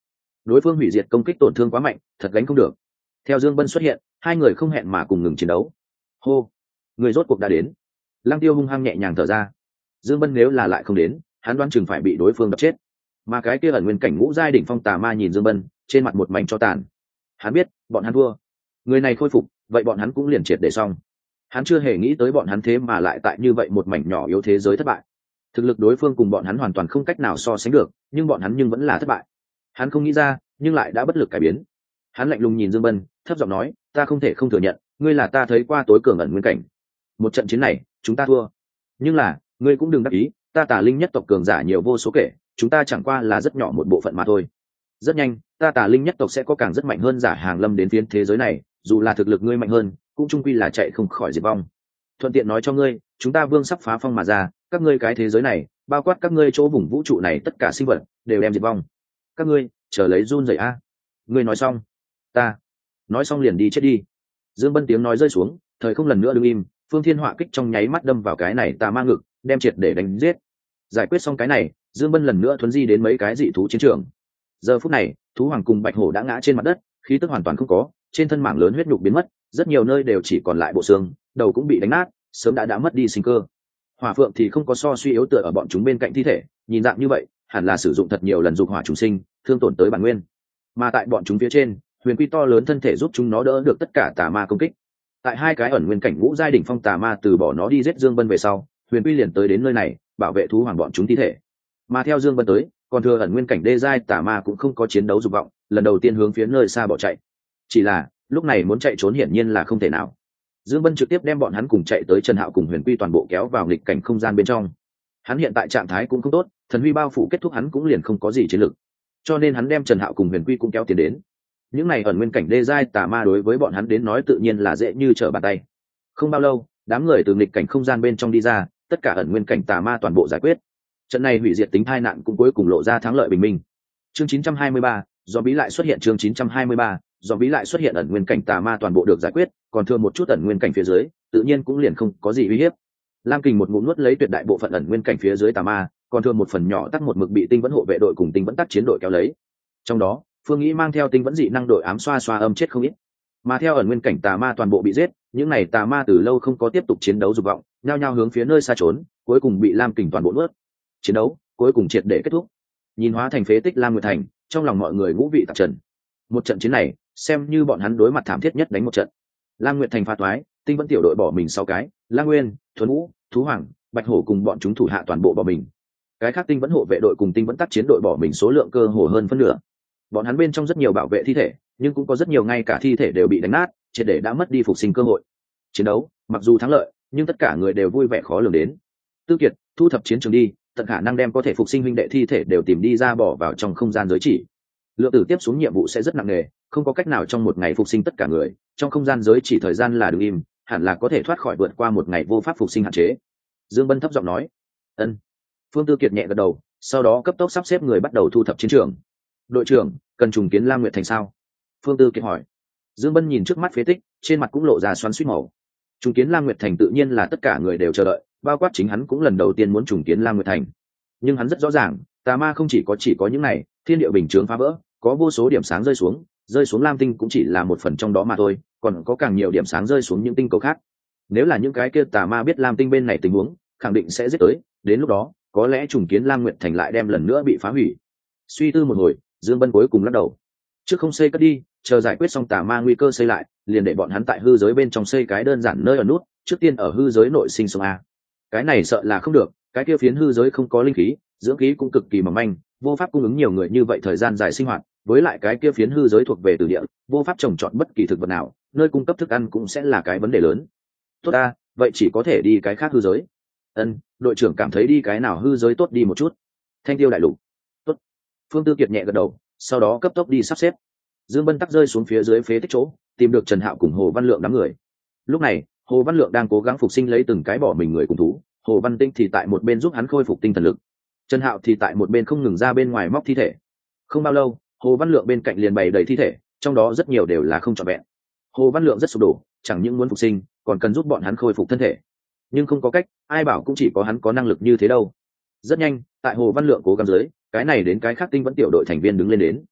A: đối phương hủy diệt công kích tổn thương quá mạnh, thật gánh không được. Theo Dương Bân xuất hiện, hai người không hẹn mà cùng ngừng chiến đấu. Hô, người rốt cuộc đã đến. Lăng Tiêu hung hăng nhẹ nhàng thở ra. Dương Bân nếu là lại không đến, hắn đoán chừng phải bị đối phương đập chết. Mà cái kia ẩn nguyên cảnh ngũ giai đỉnh phong tà ma nhìn Dương Bân, trên mặt một mảnh cho tàn. Hắn biết, bọn hắn thua. Người này khôi phục, vậy bọn hắn cũng liền triệt để xong. Hắn chưa hề nghĩ tới bọn hắn thế mà lại tại như vậy một mảnh nhỏ yếu thế giới thất bại. Thực lực đối phương cùng bọn hắn hoàn toàn không cách nào so sánh được, nhưng bọn hắn nhưng vẫn là thất bại. Hắn không nghĩ ra, nhưng lại đã bất lực cải biến. Hắn lạnh lùng nhìn Dương Bân, thấp giọng nói, ta không thể không thừa nhận, ngươi là ta thấy qua tối cường ẩn nguyên cảnh. Một trận chiến này, chúng ta thua. Nhưng là, ngươi cũng đừng đắc ý, ta Tà Linh nhất tộc cường giả nhiều vô số kể, chúng ta chẳng qua là rất nhỏ một bộ phận mà thôi. Rất nhanh, ta Tà Linh nhất tộc sẽ có càng rất mạnh hơn giả hàng lâm đến phiến thế giới này, dù là thực lực ngươi mạnh hơn, cũng chung quy là chạy không khỏi diệt vong. Thuận tiện nói cho ngươi, chúng ta vương sắp phá phong mà ra, các ngươi cái thế giới này, bao quát các ngươi chỗ vùng vũ trụ này tất cả sinh vật đều đem diệt vong. Các ngươi, chờ lấy run rẩy a. Ngươi nói xong, ta nói xong liền đi chết đi. Dương Bân tiếng nói rơi xuống, thời không lần nữa đứng im, phương thiên họa kích trong nháy mắt đâm vào cái này tà ma ngực, đem triệt để đánh giết. Giải quyết xong cái này, Dương Bân lần nữa thuấn di đến mấy cái dị thú chiến trường. Giờ phút này, thú hoàng cùng bạch hổ đã ngã trên mặt đất, khí tức hoàn toàn không có, trên thân mảng lớn huyết nhục biến mất, rất nhiều nơi đều chỉ còn lại bộ xương, đầu cũng bị đánh nát, sớm đã đã mất đi sinh cơ. Hỏa phượng thì không có so suy yếu tựa ở bọn chúng bên cạnh thi thể, nhìn dạng như vậy, hẳn là sử dụng thật nhiều lần dục hỏa trùng sinh, thương tổn tới bản nguyên. Mà tại bọn chúng phía trên, huyền quy to lớn thân thể giúp chúng nó đỡ được tất cả tà ma công kích. Tại hai cái ẩn nguyên cảnh ngũ giai đỉnh phong tà ma từ bỏ nó đi giết Dương Bân về sau, huyền quy liền tới đến nơi này, bảo vệ thú hoàng bọn chúng thi thể. Mà theo Dương Bân tới, còn thừa ẩn nguyên cảnh đê giai tà ma cũng không có chiến đấu dục vọng, lần đầu tiên hướng phía nơi xa bỏ chạy. Chỉ là, lúc này muốn chạy trốn hiển nhiên là không thể nào. Dương Bân trực tiếp đem bọn hắn cùng chạy tới Trần Hạo cùng Huyền Quy toàn bộ kéo vào nghịch cảnh không gian bên trong. Hắn hiện tại trạng thái cũng không tốt, thần huy bao phủ kết thúc hắn cũng liền không có gì chiến lực. Cho nên hắn đem Trần Hạo cùng Huyền Quy cũng kéo tiến đến. Những này ẩn nguyên cảnh đê giai tà ma đối với bọn hắn đến nói tự nhiên là dễ như trở bàn tay. Không bao lâu, đám người từ nghịch cảnh không gian bên trong đi ra, tất cả ẩn nguyên cảnh tà ma toàn bộ giải quyết. Trận này hủy diệt tính tai nạn cũng cuối cùng lộ ra thắng lợi bình minh. Chương chín trăm hai mươi ba, do bí lại xuất hiện chương chín trăm hai mươi ba, do bí lại xuất hiện ẩn nguyên cảnh tà ma toàn bộ được giải quyết, còn thừa một chút ẩn nguyên cảnh phía dưới, tự nhiên cũng liền không có gì uy hiếp. Lam Kình một ngụm nuốt lấy tuyệt đại bộ phận ẩn nguyên cảnh phía dưới tà ma, còn thừa một phần nhỏ tắc một mực bị tinh vẫn hộ vệ đội cùng tinh vẫn tác chiến đội kéo lấy. Trong đó, Phương Nghĩ mang theo tinh vẫn dị năng đội ám xoa xoa âm chết không ít. Mà theo ẩn nguyên cảnh tà ma toàn bộ bị giết, những này tà ma từ lâu không có tiếp tục chiến đấu dục vọng, nhao nhao hướng phía nơi xa trốn, cuối cùng bị Lam Kình toàn bộ nuốt. Chiến đấu cuối cùng triệt để kết thúc. Nhìn hóa thành phế tích Lam Nguyệt Thành, trong lòng mọi người ngũ vị tạp trần. Một trận chiến này, xem như bọn hắn đối mặt thảm thiết nhất đánh một trận. Lam Nguyệt Thành phá toái, tinh vẫn tiểu đội bỏ mình sáu cái, La Nguyên, Thuấn Vũ, Thú Hoàng, Bạch Hổ cùng bọn chúng thủ hạ toàn bộ bỏ mình. Cái khác tinh vẫn hộ vệ đội cùng tinh vẫn tác chiến đội bỏ mình số lượng cơ hồ hơn phân nửa. Bọn hắn bên trong rất nhiều bảo vệ thi thể, nhưng cũng có rất nhiều ngay cả thi thể đều bị đánh nát, triệt để đã mất đi phục sinh cơ hội. Chiến đấu, mặc dù thắng lợi, nhưng tất cả người đều vui vẻ khó lường đến. Tư Kiệt, thu thập chiến trường đi, tận khả năng đem có thể phục sinh huynh đệ thi thể đều tìm đi ra bỏ vào trong không gian giới chỉ. Lượng tử tiếp xuống nhiệm vụ sẽ rất nặng nề, không có cách nào trong một ngày phục sinh tất cả người, trong không gian giới chỉ thời gian là đứng im, hẳn là có thể thoát khỏi vượt qua một ngày vô pháp phục sinh hạn chế. Dương Bân thấp giọng nói. Ân. Phương Tư Kiệt nhẹ gật đầu, sau đó cấp tốc sắp xếp người bắt đầu thu thập chiến trường. Đội trưởng, cần trùng kiến Lam Nguyệt Thành sao? Phương Tư Kiệt hỏi. Dương Bân nhìn trước mắt phế tích, trên mặt cũng lộ ra xoắn xuýt màu. Trùng kiến Lam Nguyệt Thành tự nhiên là tất cả người đều chờ đợi, bao quát chính hắn cũng lần đầu tiên muốn trùng kiến Lam Nguyệt Thành. Nhưng hắn rất rõ ràng, tà ma không chỉ có chỉ có những này, thiên địa bình chướng phá vỡ, có vô số điểm sáng rơi xuống, rơi xuống Lam Tinh cũng chỉ là một phần trong đó mà thôi, còn có càng nhiều điểm sáng rơi xuống những tinh cầu khác. Nếu là những cái kia tà ma biết Lam Tinh bên này tình huống, khẳng định sẽ giết tới, đến lúc đó, có lẽ trùng kiến Lam Nguyệt Thành lại đem lần nữa bị phá hủy. Suy tư một hồi, Dương Bân cuối cùng lắc đầu. Trước không xây cất đi, chờ giải quyết xong tà ma nguy cơ xây lại, liền để bọn hắn tại hư giới bên trong xây cái đơn giản nơi ở nút, trước tiên ở hư giới nội sinh sống a. Cái này sợ là không được, cái kia phiến hư giới không có linh khí, dưỡng khí cũng cực kỳ mỏng manh, vô pháp cung ứng nhiều người như vậy thời gian dài sinh hoạt, với lại cái kia phiến hư giới thuộc về từ địa, vô pháp trồng trọt bất kỳ thực vật nào, nơi cung cấp thức ăn cũng sẽ là cái vấn đề lớn. Tốt ta, vậy chỉ có thể đi cái khác hư giới. Ân, đội trưởng cảm thấy đi cái nào hư giới tốt đi một chút. Thanh Tiêu đại lục. Tốt. Phương Tư Kiệt nhẹ gật đầu, sau đó cấp tốc đi sắp xếp. Dương Bân tắc rơi xuống phía dưới phế tích chỗ, tìm được Trần Hạo cùng Hồ Văn Lượng đám người. Lúc này, Hồ Văn Lượng đang cố gắng phục sinh lấy từng cái bỏ mình người cùng thú, Hồ Văn Tinh thì tại một bên giúp hắn khôi phục tinh thần lực. Trần Hạo thì tại một bên không ngừng ra bên ngoài móc thi thể. Không bao lâu, Hồ Văn Lượng bên cạnh liền bày đầy thi thể, trong đó rất nhiều đều là không trọn vẹn. Hồ Văn Lượng rất sụp đổ, chẳng những muốn phục sinh, còn cần giúp bọn hắn khôi phục thân thể. Nhưng không có cách, ai bảo cũng chỉ có hắn có năng lực như thế đâu. Rất nhanh, tại Hồ Văn Lượng cố gắng dưới, cái này đến cái khác tinh vẫn tiểu đội thành viên đứng lên đến.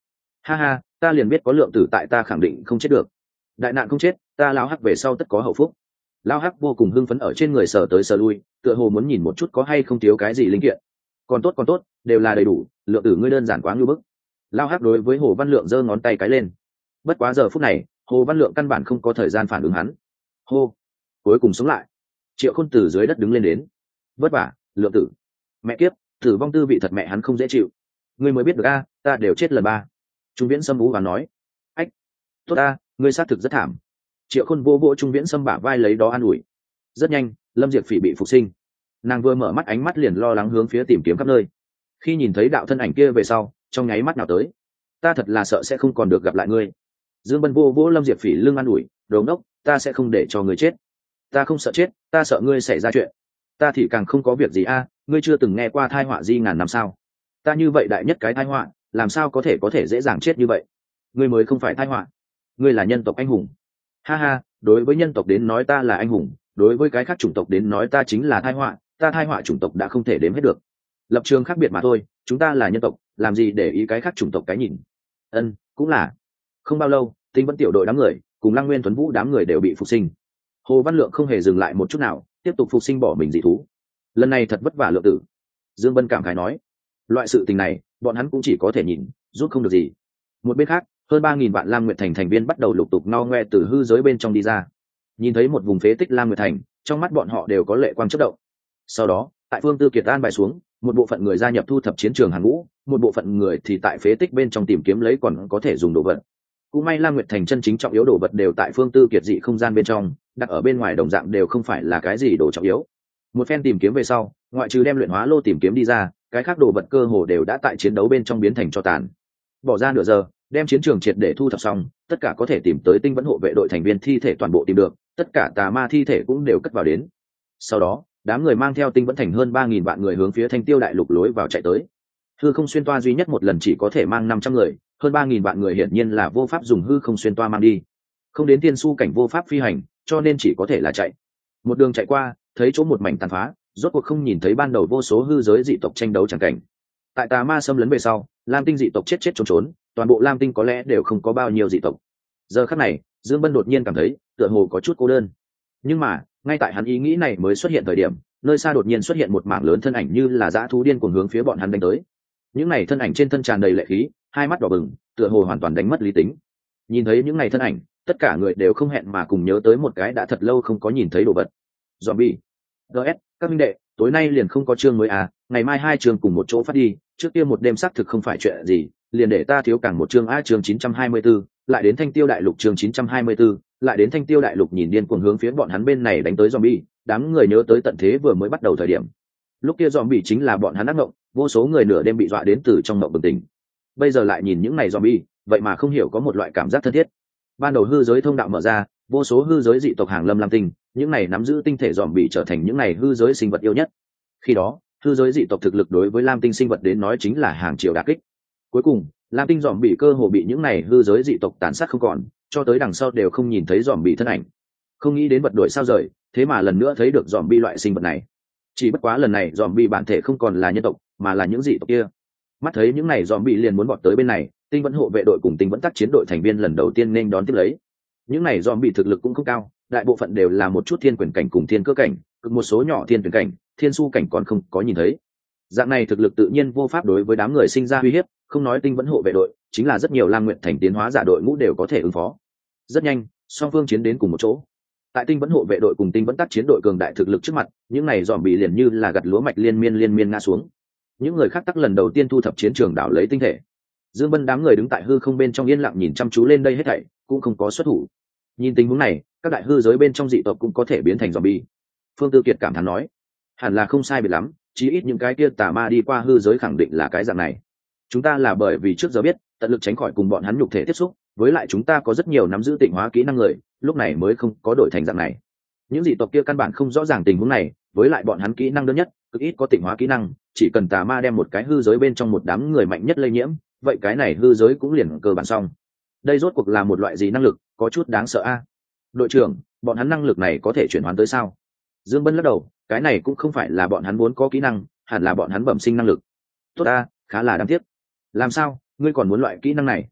A: Ha ha, ta liền biết có lượng tử tại ta khẳng định không chết được. Đại nạn không chết, ta lão hắc về sau tất có hậu phúc. Lão hắc vô cùng hưng phấn ở trên người sờ tới sờ lui, tựa hồ muốn nhìn một chút có hay không thiếu cái gì linh kiện. Còn tốt còn tốt, đều là đầy đủ, lượng tử ngươi đơn giản quá ngưu bức. Lão hắc đối với Hồ Văn Lượng giơ ngón tay cái lên. Bất quá giờ phút này, Hồ Văn Lượng căn bản không có thời gian phản ứng hắn. Hô, cuối cùng sống lại. Triệu Khôn từ dưới đất đứng lên đến. Vất vả, Lượng tử. Mẹ kiếp, tử vong tư vị thật mẹ hắn không dễ chịu. Ngươi mới biết được a, ta đều chết lần ba. Trung Viễn Sâm ú và nói, ách, tốt a, ngươi xác thực rất thảm. Triệu Khôn vô vỗ Trung Viễn Sâm bả vai lấy đó an ủi. Rất nhanh, Lâm Diệp Phỉ bị phục sinh. Nàng vừa mở mắt ánh mắt liền lo lắng hướng phía tìm kiếm khắp nơi. Khi nhìn thấy đạo thân ảnh kia về sau, trong nháy mắt nào tới, ta thật là sợ sẽ không còn được gặp lại ngươi. Dương Bân vô vỗ Lâm Diệp Phỉ lưng an ủi, đồ ngốc, ta sẽ không để cho ngươi chết. Ta không sợ chết, ta sợ ngươi xảy ra chuyện. Ta thì càng không có việc gì a, ngươi chưa từng nghe qua thai họa di ngàn năm sao? Ta như vậy đại nhất cái thai họa, làm sao có thể có thể dễ dàng chết như vậy? Ngươi mới không phải thai họa, ngươi là nhân tộc anh hùng. Ha ha, đối với nhân tộc đến nói ta là anh hùng, đối với cái khác chủng tộc đến nói ta chính là thai họa, ta thai họa chủng tộc đã không thể đếm hết được. Lập trường khác biệt mà thôi, chúng ta là nhân tộc, làm gì để ý cái khác chủng tộc cái nhìn. Ân, cũng là. Không bao lâu, Tinh Vẫn tiểu đội đám người cùng Lăng Nguyên Tuấn Vũ đám người đều bị phục sinh. Hồ Văn Lượng không hề dừng lại một chút nào, tiếp tục phục sinh bỏ mình dị thú. Lần này thật vất vả Lượng tử. Dương Bân cảm khái nói, loại sự tình này bọn hắn cũng chỉ có thể nhìn, giúp không được gì. Một bên khác, hơn ba nghìn vạn Lam Nguyệt Thành thành viên bắt đầu lục tục no ngoe từ hư giới bên trong đi ra. Nhìn thấy một vùng phế tích Lam Nguyệt Thành, trong mắt bọn họ đều có lệ quang chớp động. Sau đó, tại Phương Tư Kiệt an bài xuống, một bộ phận người gia nhập thu thập chiến trường hàng ngũ, một bộ phận người thì tại phế tích bên trong tìm kiếm lấy còn có thể dùng đồ vật. Cũng may Lam Nguyệt Thành chân chính trọng yếu đồ vật đều tại Phương Tư Kiệt dị không gian bên trong, đặt ở bên ngoài đồng dạng đều không phải là cái gì đồ trọng yếu. Một phen tìm kiếm về sau, ngoại trừ đem luyện hóa lô tìm kiếm đi ra, cái khác đồ vật cơ hồ đều đã tại chiến đấu bên trong biến thành tro tàn. Bỏ ra nửa giờ, đem chiến trường triệt để thu thập xong, tất cả có thể tìm tới Tinh Vẫn hộ vệ đội thành viên thi thể toàn bộ tìm được, tất cả tà ma thi thể cũng đều cất vào đến. Sau đó, đám người mang theo Tinh Vẫn thành hơn ba nghìn vạn người hướng phía Thanh Tiêu đại lục lối vào chạy tới. Hư không xuyên toa duy nhất một lần chỉ có thể mang năm trăm người, hơn ba nghìn vạn người hiển nhiên là vô pháp dùng hư không xuyên toa mang đi. Không đến tiên su cảnh vô pháp phi hành, cho nên chỉ có thể là chạy. Một đường chạy qua, thấy chỗ một mảnh tàn phá, rốt cuộc không nhìn thấy ban đầu vô số hư giới dị tộc tranh đấu chẳng cảnh. Tại tà ma xâm lấn về sau, Lam Tinh dị tộc chết chết trốn trốn, toàn bộ Lam Tinh có lẽ đều không có bao nhiêu dị tộc. Giờ khắc này, Dương Bân đột nhiên cảm thấy tựa hồ có chút cô đơn. Nhưng mà, ngay tại hắn ý nghĩ này mới xuất hiện thời điểm, nơi xa đột nhiên xuất hiện một mảng lớn thân ảnh như là dã thú điên cuồng hướng phía bọn hắn đánh tới. Những này thân ảnh trên thân tràn đầy lệ khí, hai mắt đỏ bừng, tựa hồ hoàn toàn đánh mất lý tính. Nhìn thấy những này thân ảnh, tất cả người đều không hẹn mà cùng nhớ tới một cái đã thật lâu không có nhìn thấy đồ vật. Zombie. đê ét, các minh đệ, tối nay liền không có chương mới à, ngày mai hai chương cùng một chỗ phát đi, trước kia một đêm xác thực không phải chuyện gì, liền để ta thiếu càng một chương a chương chín trăm hai mươi chín, lại đến Thanh Tiêu đại lục chương chín trăm hai mươi chín, lại đến Thanh Tiêu đại lục nhìn điên cuồng hướng phía bọn hắn bên này đánh tới zombie, đám người nhớ tới tận thế vừa mới bắt đầu thời điểm. Lúc kia zombie chính là bọn hắn ác mộng, vô số người nửa đêm bị dọa đến từ trong mộng bừng tỉnh. Bây giờ lại nhìn những này zombie, vậy mà không hiểu có một loại cảm giác thân thiết. Ban đầu hư giới thông đạo mở ra, vô số hư giới dị tộc hàng lâm lam tinh, những này nắm giữ tinh thể zombie trở thành những này hư giới sinh vật yêu nhất. Khi đó, hư giới dị tộc thực lực đối với lam tinh sinh vật đến nói chính là hàng triệu đả kích. Cuối cùng, lam tinh zombie cơ hồ bị những này hư giới dị tộc tàn sát không còn, cho tới đằng sau đều không nhìn thấy zombie thân ảnh. Không nghĩ đến vật đổi sao rời, thế mà lần nữa thấy được zombie loại sinh vật này. Chỉ bất quá lần này zombie bản thể không còn là nhân tộc, mà là những dị tộc kia. Mắt thấy những này zombie liền muốn bọt tới bên này, Tinh Vẫn hộ vệ đội cùng Tinh Vẫn tác chiến đội thành viên lần đầu tiên nên đón tiếp lấy. Những này zombie thực lực cũng không cao, đại bộ phận đều là một chút thiên quyền cảnh cùng thiên cơ cảnh, cực một số nhỏ thiên tuyển cảnh, thiên su cảnh còn không có nhìn thấy. Dạng này thực lực tự nhiên vô pháp đối với đám người sinh ra uy hiếp, không nói Tinh Vẫn hộ vệ đội, chính là rất nhiều Lam Nguyện thành tiến hóa giả đội ngũ đều có thể ứng phó. Rất nhanh, song phương chiến đến cùng một chỗ. Tại Tinh Vẫn hộ vệ đội cùng Tinh Vẫn tác chiến đội cường đại thực lực trước mặt, những này zombie liền như là gặt lúa mạch liên miên liên miên ngã xuống. Những người khác tắc lần đầu tiên thu thập chiến trường đảo lấy tinh thể. Dương Bân đám người đứng tại hư không bên trong yên lặng nhìn chăm chú lên đây hết thảy, cũng không có xuất thủ. Nhìn tình huống này, các đại hư giới bên trong dị tộc cũng có thể biến thành zombie. Phương Tư Kiệt cảm thán nói, hẳn là không sai biệt lắm, chí ít những cái kia tà ma đi qua hư giới khẳng định là cái dạng này. Chúng ta là bởi vì trước giờ biết, tận lực tránh khỏi cùng bọn hắn nhục thể tiếp xúc, với lại chúng ta có rất nhiều nắm giữ tịnh hóa kỹ năng người, lúc này mới không có đổi thành dạng này. Những dị tộc kia căn bản không rõ ràng tình huống này, với lại bọn hắn kỹ năng đơn nhất, cực ít có tịnh hóa kỹ năng, chỉ cần tà ma đem một cái hư giới bên trong một đám người mạnh nhất lây nhiễm, vậy cái này hư giới cũng liền cơ bản xong. Đây rốt cuộc là một loại gì năng lực, có chút đáng sợ a. Đội trưởng, bọn hắn năng lực này có thể chuyển hóa tới sao? Dương Bân lắc đầu, cái này cũng không phải là bọn hắn muốn có kỹ năng, hẳn là bọn hắn bẩm sinh năng lực. Tốt a, khá là đáng tiếc. Làm sao, ngươi còn muốn loại kỹ năng này?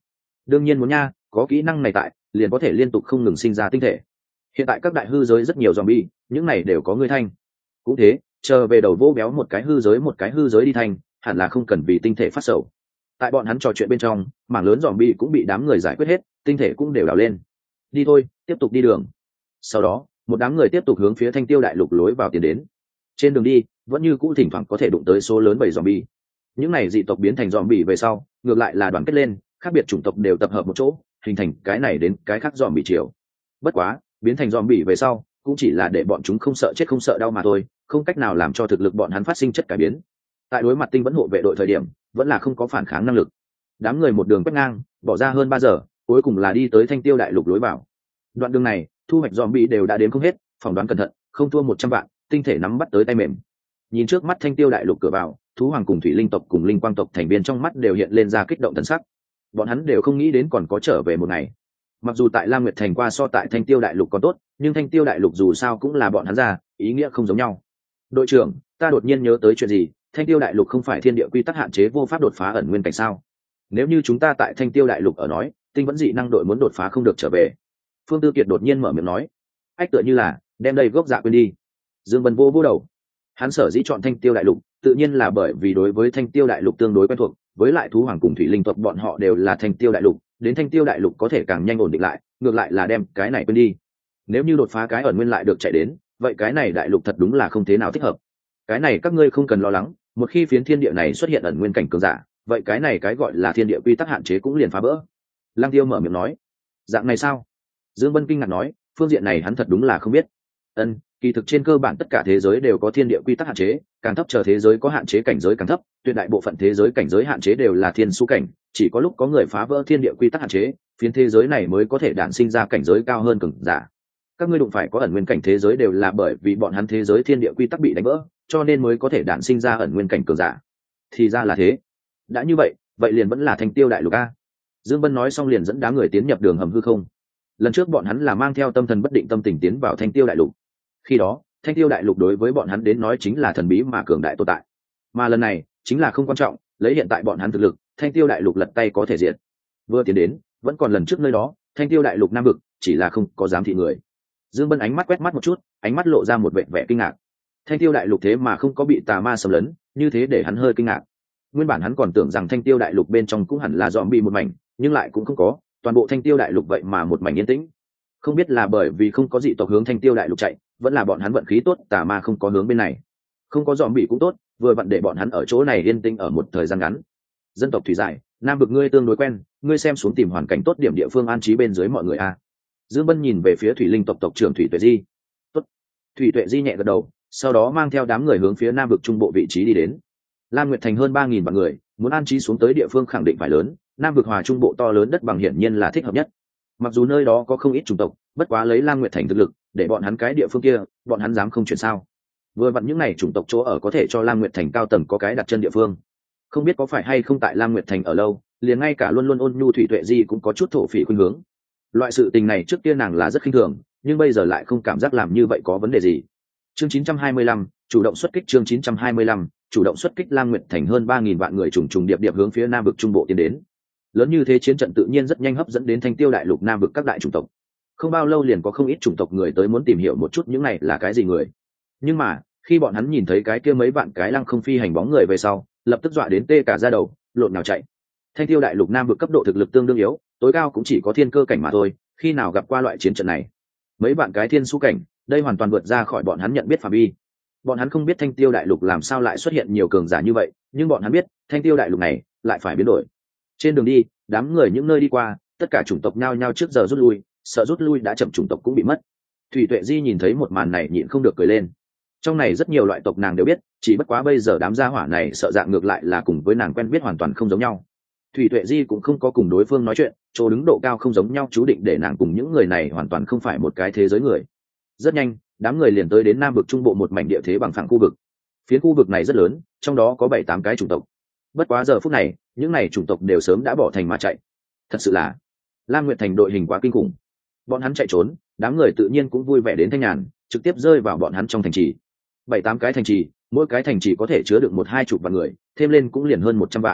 A: đương nhiên muốn nha, có kỹ năng này tại liền có thể liên tục không ngừng sinh ra tinh thể. Hiện tại các đại hư giới rất nhiều zombie, những này đều có người thanh. Cũng thế, chờ về đầu vô béo một cái hư giới một cái hư giới đi thành, hẳn là không cần vì tinh thể phát sầu. Tại bọn hắn trò chuyện bên trong, mảng lớn zombie cũng bị đám người giải quyết hết, tinh thể cũng đều đào lên. Đi thôi, tiếp tục đi đường. Sau đó, một đám người tiếp tục hướng phía Thanh Tiêu Đại Lục lối vào tiến đến. Trên đường đi, vẫn như cũ thỉnh thoảng có thể đụng tới số lớn bầy zombie. Những này dị tộc biến thành zombie về sau, ngược lại là đoàn kết lên, khác biệt chủng tộc đều tập hợp một chỗ, hình thành cái này đến cái khác zombie chiều. Bất quá, biến thành zombie về sau, cũng chỉ là để bọn chúng không sợ chết không sợ đau mà thôi, không cách nào làm cho thực lực bọn hắn phát sinh chất cải biến. Tại đối mặt tinh vẫn hộ vệ đội thời điểm, vẫn là không có phản kháng năng lực. Đám người một đường quét ngang, bỏ ra hơn ba giờ, cuối cùng là đi tới Thanh Tiêu Đại Lục lối vào. Đoạn đường này, thu hoạch zombie đều đã đến không hết, phỏng đoán cẩn thận, không thua một trăm vạn, tinh thể nắm bắt tới tay mềm. Nhìn trước mắt Thanh Tiêu Đại Lục cửa vào, thú hoàng cùng thủy linh tộc cùng linh quang tộc thành viên trong mắt đều hiện lên ra kích động thần sắc. Bọn hắn đều không nghĩ đến còn có trở về một ngày. Mặc dù tại Lam Nguyệt Thành qua so tại Thanh Tiêu Đại Lục còn tốt, nhưng Thanh Tiêu Đại Lục dù sao cũng là bọn hắn ra, ý nghĩa không giống nhau. Đội trưởng, ta đột nhiên nhớ tới chuyện gì, Thanh Tiêu Đại Lục không phải thiên địa quy tắc hạn chế vô pháp đột phá ẩn nguyên cảnh sao? Nếu như chúng ta tại Thanh Tiêu Đại Lục ở nói, tinh vẫn dị năng đội muốn đột phá không được trở về. Phương Tư Kiệt đột nhiên mở miệng nói, ách tựa như là đem đây gốc dạ quên đi. Dương Vân vô vô đầu, hắn sở dĩ chọn Thanh Tiêu Đại Lục, tự nhiên là bởi vì đối với Thanh Tiêu Đại Lục tương đối quen thuộc, với lại thú hoàng cùng thủy linh tộc bọn họ đều là Thanh Tiêu Đại Lục, đến Thanh Tiêu Đại Lục có thể càng nhanh ổn định lại, ngược lại là đem cái này quên đi. Nếu như đột phá cái ẩn nguyên lại được chạy đến, vậy cái này đại lục thật đúng là không thế nào thích hợp. Cái này các ngươi không cần lo lắng, một khi phiến thiên địa này xuất hiện ẩn nguyên cảnh cường giả, vậy cái này cái gọi là thiên địa quy tắc hạn chế cũng liền phá vỡ. Lăng Tiêu mở miệng nói, dạng này sao? Dương Vân kinh ngạc nói, phương diện này hắn thật đúng là không biết. Ân, kỳ thực trên cơ bản tất cả thế giới đều có thiên địa quy tắc hạn chế, càng thấp chờ thế giới có hạn chế cảnh giới càng thấp, tuyệt đại bộ phận thế giới cảnh giới hạn chế đều là thiên su cảnh, chỉ có lúc có người phá vỡ thiên địa quy tắc hạn chế, phiến thế giới này mới có thể đản sinh ra cảnh giới cao hơn cường giả. Các ngươi đụng phải có ẩn nguyên cảnh thế giới đều là bởi vì bọn hắn thế giới thiên địa quy tắc bị đánh vỡ, cho nên mới có thể đản sinh ra ẩn nguyên cảnh cường giả. Thì ra là thế. Đã như vậy, vậy liền vẫn là Thanh Tiêu Đại Lục a. Dương Vân nói xong liền dẫn đám người tiến nhập đường hầm hư không. Lần trước bọn hắn là mang theo tâm thần bất định tâm tình tiến vào Thanh Tiêu Đại Lục. Khi đó, Thanh Tiêu Đại Lục đối với bọn hắn đến nói chính là thần bí mà cường đại tồn tại. Mà lần này, chính là không quan trọng, lấy hiện tại bọn hắn thực lực, Thanh Tiêu Đại Lục lật tay có thể diệt. Vừa tiến đến, vẫn còn lần trước nơi đó, Thanh Tiêu Đại Lục Nam vực, chỉ là không có dám thị người. Dương Vân ánh mắt quét mắt một chút, ánh mắt lộ ra một vẻ vẻ kinh ngạc. Thanh Tiêu Đại Lục thế mà không có bị tà ma xâm lấn, như thế để hắn hơi kinh ngạc. Nguyên bản hắn còn tưởng rằng Thanh Tiêu Đại Lục bên trong cũng hẳn là zombie một mảnh, nhưng lại cũng không có, toàn bộ Thanh Tiêu Đại Lục vậy mà một mảnh yên tĩnh. Không biết là bởi vì không có dị tộc hướng Thanh Tiêu Đại Lục chạy, vẫn là bọn hắn vận khí tốt, tà ma không có hướng bên này. Không có zombie cũng tốt, vừa vặn để bọn hắn ở chỗ này yên tĩnh ở một thời gian ngắn. Dân tộc thủy giải, Nam vực ngươi tương đối quen, ngươi xem xuống tìm hoàn cảnh tốt điểm địa phương an trí bên dưới mọi người a. Dương Vân nhìn về phía Thủy Linh tộc tộc trưởng Thủy Tuệ Di. Tốt. Thủy Tuệ Di nhẹ gật đầu, sau đó mang theo đám người hướng phía Nam vực trung bộ vị trí đi đến. Lam Nguyệt Thành hơn ba nghìn vạn người, muốn an trí xuống tới địa phương khẳng định phải lớn, Nam vực hòa trung bộ to lớn đất bằng hiển nhiên là thích hợp nhất. Mặc dù nơi đó có không ít chủng tộc, bất quá lấy Lam Nguyệt Thành thực lực, để bọn hắn cái địa phương kia, bọn hắn dám không chuyển sao? Vừa vặn những này chủng tộc chỗ ở có thể cho Lam Nguyệt Thành cao tầng có cái đặt chân địa phương. Không biết có phải hay không tại Lam Nguyệt Thành ở lâu, liền ngay cả luôn luôn ôn nhu Thủy Tuệ Di cũng có chút thổ phỉ khuynh hướng. Loại sự tình này trước kia nàng là rất khinh thường, nhưng bây giờ lại không cảm giác làm như vậy có vấn đề gì. Chương chín trăm hai mươi lăm, chủ động xuất kích. Chương chín trăm hai mươi lăm, chủ động xuất kích. Lam Nguyệt Thành hơn ba nghìn vạn người trùng trùng điệp điệp hướng phía Nam vực trung bộ tiến đến. Lớn như thế chiến trận tự nhiên rất nhanh hấp dẫn đến Thanh Tiêu Đại Lục Nam vực các đại chủng tộc. Không bao lâu liền có không ít chủng tộc người tới muốn tìm hiểu một chút những này là cái gì người. Nhưng mà, khi bọn hắn nhìn thấy cái kia mấy vạn cái lăng không phi hành bóng người về sau, lập tức dọa đến tê cả da đầu, lộn nào chạy. Thanh Tiêu Đại Lục Nam vực cấp độ thực lực tương đương yếu, tối cao cũng chỉ có thiên cơ cảnh mà thôi, khi nào gặp qua loại chiến trận này. Mấy bạn cái thiên su cảnh, đây hoàn toàn vượt ra khỏi bọn hắn nhận biết phạm vi. Bọn hắn không biết Thanh Tiêu Đại Lục làm sao lại xuất hiện nhiều cường giả như vậy, nhưng bọn hắn biết, Thanh Tiêu Đại Lục này lại phải biến đổi. Trên đường đi, đám người những nơi đi qua, tất cả chủng tộc nhao nhao trước giờ rút lui, sợ rút lui đã chậm chủng tộc cũng bị mất. Thủy Tuệ Di nhìn thấy một màn này nhịn không được cười lên. Trong này rất nhiều loại tộc nàng đều biết, chỉ bất quá bây giờ đám gia hỏa này sợ dạng ngược lại là cùng với nàng quen biết hoàn toàn không giống nhau. Thủy Tuệ Di cũng không có cùng đối phương nói chuyện, chỗ đứng độ cao không giống nhau chú định để nàng cùng những người này hoàn toàn không phải một cái thế giới người. Rất nhanh, đám người liền tới đến Nam vực trung bộ một mảnh địa thế bằng phẳng khu vực. Phiến khu vực này rất lớn, trong đó có bảy tám cái chủng tộc. Bất quá giờ phút này, những này chủng tộc đều sớm đã bỏ thành mà chạy. Thật sự là, Lam Nguyệt Thành đội hình quá kinh khủng. Bọn hắn chạy trốn, đám người tự nhiên cũng vui vẻ đến thanh nhàn, trực tiếp rơi vào bọn hắn trong thành trì. Bảy tám cái thành trì, mỗi cái thành trì có thể chứa được một hai chục vạn người, thêm lên cũng liền hơn một trăm vạn.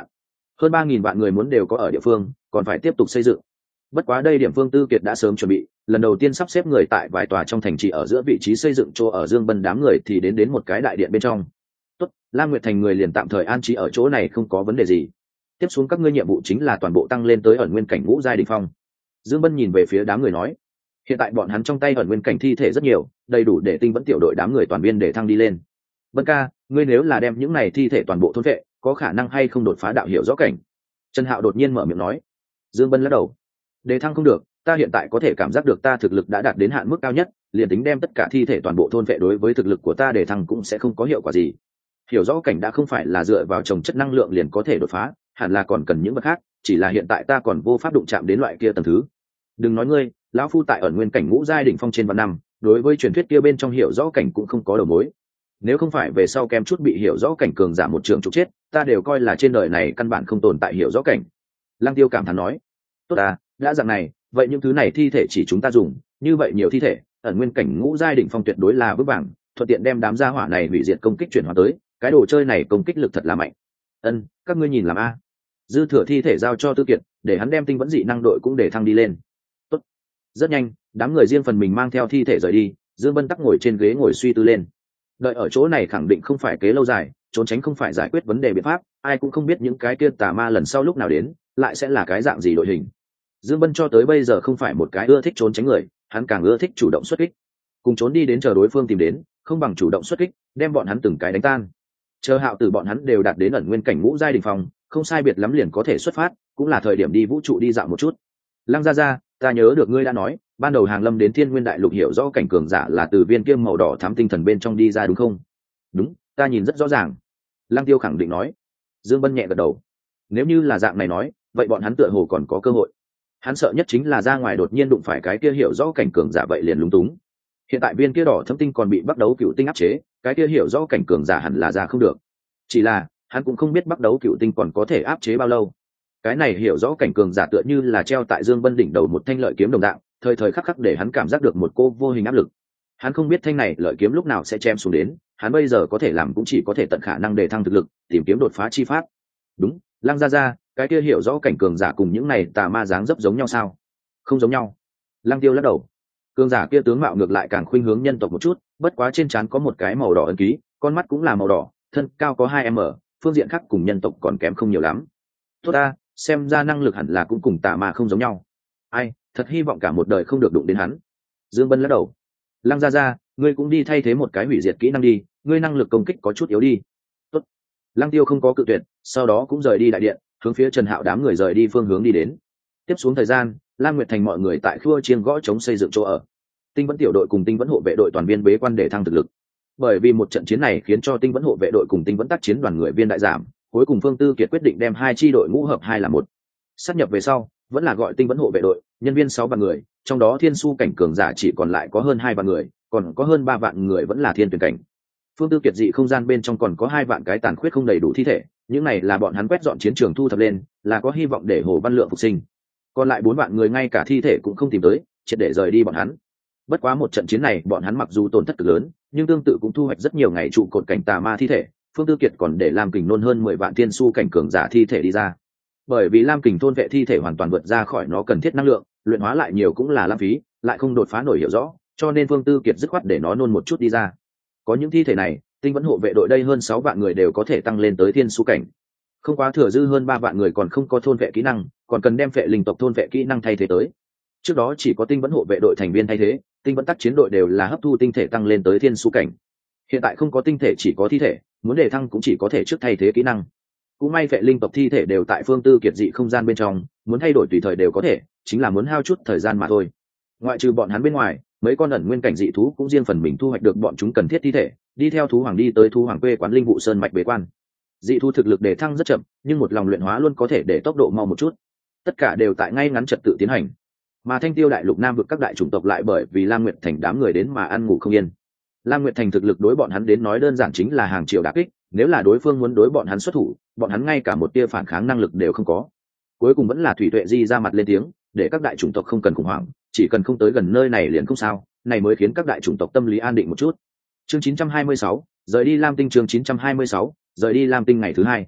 A: hơn ba nghìn vạn người muốn đều có ở địa phương, còn phải tiếp tục xây dựng. Bất quá đây điểm Phương Tư Kiệt đã sớm chuẩn bị, lần đầu tiên sắp xếp người tại vài tòa trong thành trì ở giữa vị trí xây dựng chỗ ở Dương Bân đám người thì đến đến một cái đại điện bên trong. Tốt, Lam Nguyệt Thành người liền tạm thời an trí ở chỗ này không có vấn đề gì. Tiếp xuống các ngươi nhiệm vụ chính là toàn bộ tăng lên tới ẩn nguyên cảnh ngũ giai đỉnh phong. Dương Bân nhìn về phía đám người nói, hiện tại bọn hắn trong tay ẩn nguyên cảnh thi thể rất nhiều, đầy đủ để Tinh Vẫn tiểu đội đám người toàn viên để thăng đi lên. Bân ca, ngươi nếu là đem những này thi thể toàn bộ thôn vệ, có khả năng hay không đột phá đạo hiểu rõ cảnh? Trần Hạo đột nhiên mở miệng nói. Dương Bân lắc đầu, đề thăng không được, ta hiện tại có thể cảm giác được ta thực lực đã đạt đến hạn mức cao nhất, liền tính đem tất cả thi thể toàn bộ thôn vệ đối với thực lực của ta đề thăng cũng sẽ không có hiệu quả gì. Hiểu rõ cảnh đã không phải là dựa vào trồng chất năng lượng liền có thể đột phá, hẳn là còn cần những vật khác, chỉ là hiện tại ta còn vô pháp đụng chạm đến loại kia tầng thứ. Đừng nói ngươi, lão phu tại ẩn nguyên cảnh ngũ giai đỉnh phong trên vạn năm, đối với truyền thuyết kia bên trong hiểu rõ cảnh cũng không có đầu mối. Nếu không phải về sau kem chút bị hiểu rõ cảnh cường giả một trường trục chết, ta đều coi là trên đời này căn bản không tồn tại hiểu rõ cảnh. Lăng Tiêu cảm thán nói, tốt à, đã dạng này, vậy những thứ này thi thể chỉ chúng ta dùng, như vậy nhiều thi thể, ẩn nguyên cảnh ngũ giai đỉnh phong tuyệt đối là vững vàng, thuận tiện đem đám gia hỏa này hủy diệt công kích chuyển hóa tới, cái đồ chơi này công kích lực thật là mạnh. Ân, các ngươi nhìn làm a. Dư thừa thi thể giao cho Tư Kiệt, để hắn đem Tinh Vẫn dị năng đội cũng để thăng đi lên. Tốt. Rất nhanh, đám người riêng phần mình mang theo thi thể rời đi, Dương Bân tắc ngồi trên ghế ngồi suy tư lên. Đợi ở chỗ này khẳng định không phải kế lâu dài, trốn tránh không phải giải quyết vấn đề biện pháp, ai cũng không biết những cái kia tà ma lần sau lúc nào đến, lại sẽ là cái dạng gì đội hình. Dương Bân cho tới bây giờ không phải một cái ưa thích trốn tránh người, hắn càng ưa thích chủ động xuất kích. Cùng trốn đi đến chờ đối phương tìm đến, không bằng chủ động xuất kích, đem bọn hắn từng cái đánh tan. Chờ Hạo Tử bọn hắn đều đạt đến ẩn nguyên cảnh ngũ giai đỉnh phong, không sai biệt lắm liền có thể xuất phát, cũng là thời điểm đi vũ trụ đi dạo một chút. Lăng Gia Gia, ta nhớ được ngươi đã nói, ban đầu hàng lâm đến Thiên Nguyên Đại Lục hiểu rõ cảnh cường giả là từ viên kiêm màu đỏ thám tinh thần bên trong đi ra đúng không? Đúng, ta nhìn rất rõ ràng. Lăng Tiêu khẳng định nói. Dương Bân nhẹ gật đầu. Nếu như là dạng này nói, vậy bọn hắn tựa hồ còn có cơ hội. Hắn sợ nhất chính là ra ngoài đột nhiên đụng phải cái kia hiểu rõ cảnh cường giả vậy liền lúng túng. Hiện tại viên kia đỏ thâm tinh còn bị bắt đấu cựu tinh áp chế, cái kia hiểu rõ cảnh cường giả hẳn là ra không được. Chỉ là hắn cũng không biết bắt đấu cựu tinh còn có thể áp chế bao lâu. Cái này hiểu rõ cảnh cường giả tựa như là treo tại Dương Bân đỉnh đầu một thanh lợi kiếm đồng dạng, thời thời khắc khắc để hắn cảm giác được một cô vô hình áp lực. Hắn không biết thanh này lợi kiếm lúc nào sẽ chém xuống đến, hắn bây giờ có thể làm cũng chỉ có thể tận khả năng để thăng thực lực, tìm kiếm đột phá chi pháp. Đúng, Lăng Gia Gia, cái kia hiểu rõ cảnh cường giả cùng những này tà ma dáng dấp giống nhau sao? Không giống nhau. Lăng Tiêu lắc đầu. Cường giả kia tướng mạo ngược lại càng khuynh hướng nhân tộc một chút, bất quá trên trán có một cái màu đỏ ấn ký, con mắt cũng là màu đỏ, thân cao có hai mét, phương diện khác cùng nhân tộc còn kém không nhiều lắm. Tốt ta, xem ra năng lực hẳn là cũng cùng tà ma không giống nhau. Ai, thật hy vọng cả một đời không được đụng đến hắn. Dương Bân lắc đầu. Lăng Gia Gia, ngươi cũng đi thay thế một cái hủy diệt kỹ năng đi, ngươi năng lực công kích có chút yếu đi. Tốt. Lăng Tiêu không có cự tuyệt, sau đó cũng rời đi đại điện, hướng phía Trần Hạo đám người rời đi phương hướng đi đến. Tiếp xuống thời gian, Lam Nguyệt Thành mọi người tại khua chiêng gõ chống xây dựng chỗ ở. Tinh Vẫn tiểu đội cùng Tinh Vẫn hộ vệ đội toàn viên bế quan để thăng thực lực. Bởi vì một trận chiến này khiến cho Tinh Vẫn hộ vệ đội cùng Tinh Vẫn tác chiến đoàn người viên đại giảm, cuối cùng Phương Tư Kiệt quyết định đem hai chi đội ngũ hợp hai là một. Sát nhập về sau, vẫn là gọi Tinh Vẫn hộ vệ đội, nhân viên sáu vạn người, trong đó thiên su cảnh cường giả chỉ còn lại có hơn hai vạn người, còn có hơn ba vạn người vẫn là thiên tuyển cảnh. Phương Tư Kiệt dị không gian bên trong còn có hai vạn cái tàn khuyết không đầy đủ thi thể, những này là bọn hắn quét dọn chiến trường thu thập lên, là có hy vọng để Hồ Văn Lượng phục sinh. Còn lại bốn vạn người ngay cả thi thể cũng không tìm tới, triệt để rời đi bọn hắn. Bất quá một trận chiến này, bọn hắn mặc dù tổn thất cực lớn, nhưng tương tự cũng thu hoạch rất nhiều ngày trụ cột cảnh tà ma thi thể. Phương Tư Kiệt còn để Lam Kình nôn hơn mười vạn thiên su cảnh cường giả thi thể đi ra. Bởi vì Lam Kình thôn vệ thi thể hoàn toàn vượt ra khỏi nó cần thiết năng lượng, luyện hóa lại nhiều cũng là lãng phí, lại không đột phá nổi hiểu rõ, cho nên Phương Tư Kiệt dứt khoát để nó nôn một chút đi ra. Có những thi thể này, Tinh Vẫn hộ vệ đội đây hơn sáu vạn người đều có thể tăng lên tới thiên su cảnh. Không quá thừa dư hơn ba vạn người còn không có thôn vệ kỹ năng, còn cần đem phệ linh tộc thôn vệ kỹ năng thay thế tới. Trước đó chỉ có Tinh Vẫn hộ vệ đội thành viên thay thế, Tinh Vẫn tác chiến đội đều là hấp thu tinh thể tăng lên tới thiên su cảnh. Hiện tại không có tinh thể chỉ có thi thể, muốn đề thăng cũng chỉ có thể trước thay thế kỹ năng. Cũng may phệ linh tộc thi thể đều tại Phương Tư Kiệt dị không gian bên trong, muốn thay đổi tùy thời đều có thể, chính là muốn hao chút thời gian mà thôi. Ngoại trừ bọn hắn bên ngoài, mấy con ẩn nguyên cảnh dị thú cũng riêng phần mình thu hoạch được bọn chúng cần thiết thi thể, đi theo thú hoàng đi tới thú hoàng quê quán linh vụ sơn mạch bế quan. Dị thú thực lực đề thăng rất chậm, nhưng một lòng luyện hóa luôn có thể để tốc độ mau một chút. Tất cả đều tại ngay ngắn trật tự tiến hành. Mà Thanh Tiêu đại lục nam vực các đại chủng tộc lại bởi vì Lam Nguyệt Thành đám người đến mà ăn ngủ không yên. Lam Nguyệt Thành thực lực đối bọn hắn đến nói đơn giản chính là hàng triệu đả kích, nếu là đối phương muốn đối bọn hắn xuất thủ, bọn hắn ngay cả một tia phản kháng năng lực đều không có. Cuối cùng vẫn là Thủy Tuệ Di ra mặt lên tiếng, để các đại chủng tộc không cần khủng hoảng, chỉ cần không tới gần nơi này liền không sao, này mới khiến các đại chủng tộc tâm lý an định một chút. Chương chín trăm hai mươi sáu, rời đi Lam Tinh chương chín trăm hai mươi sáu, rời đi Lam Tinh ngày thứ hai.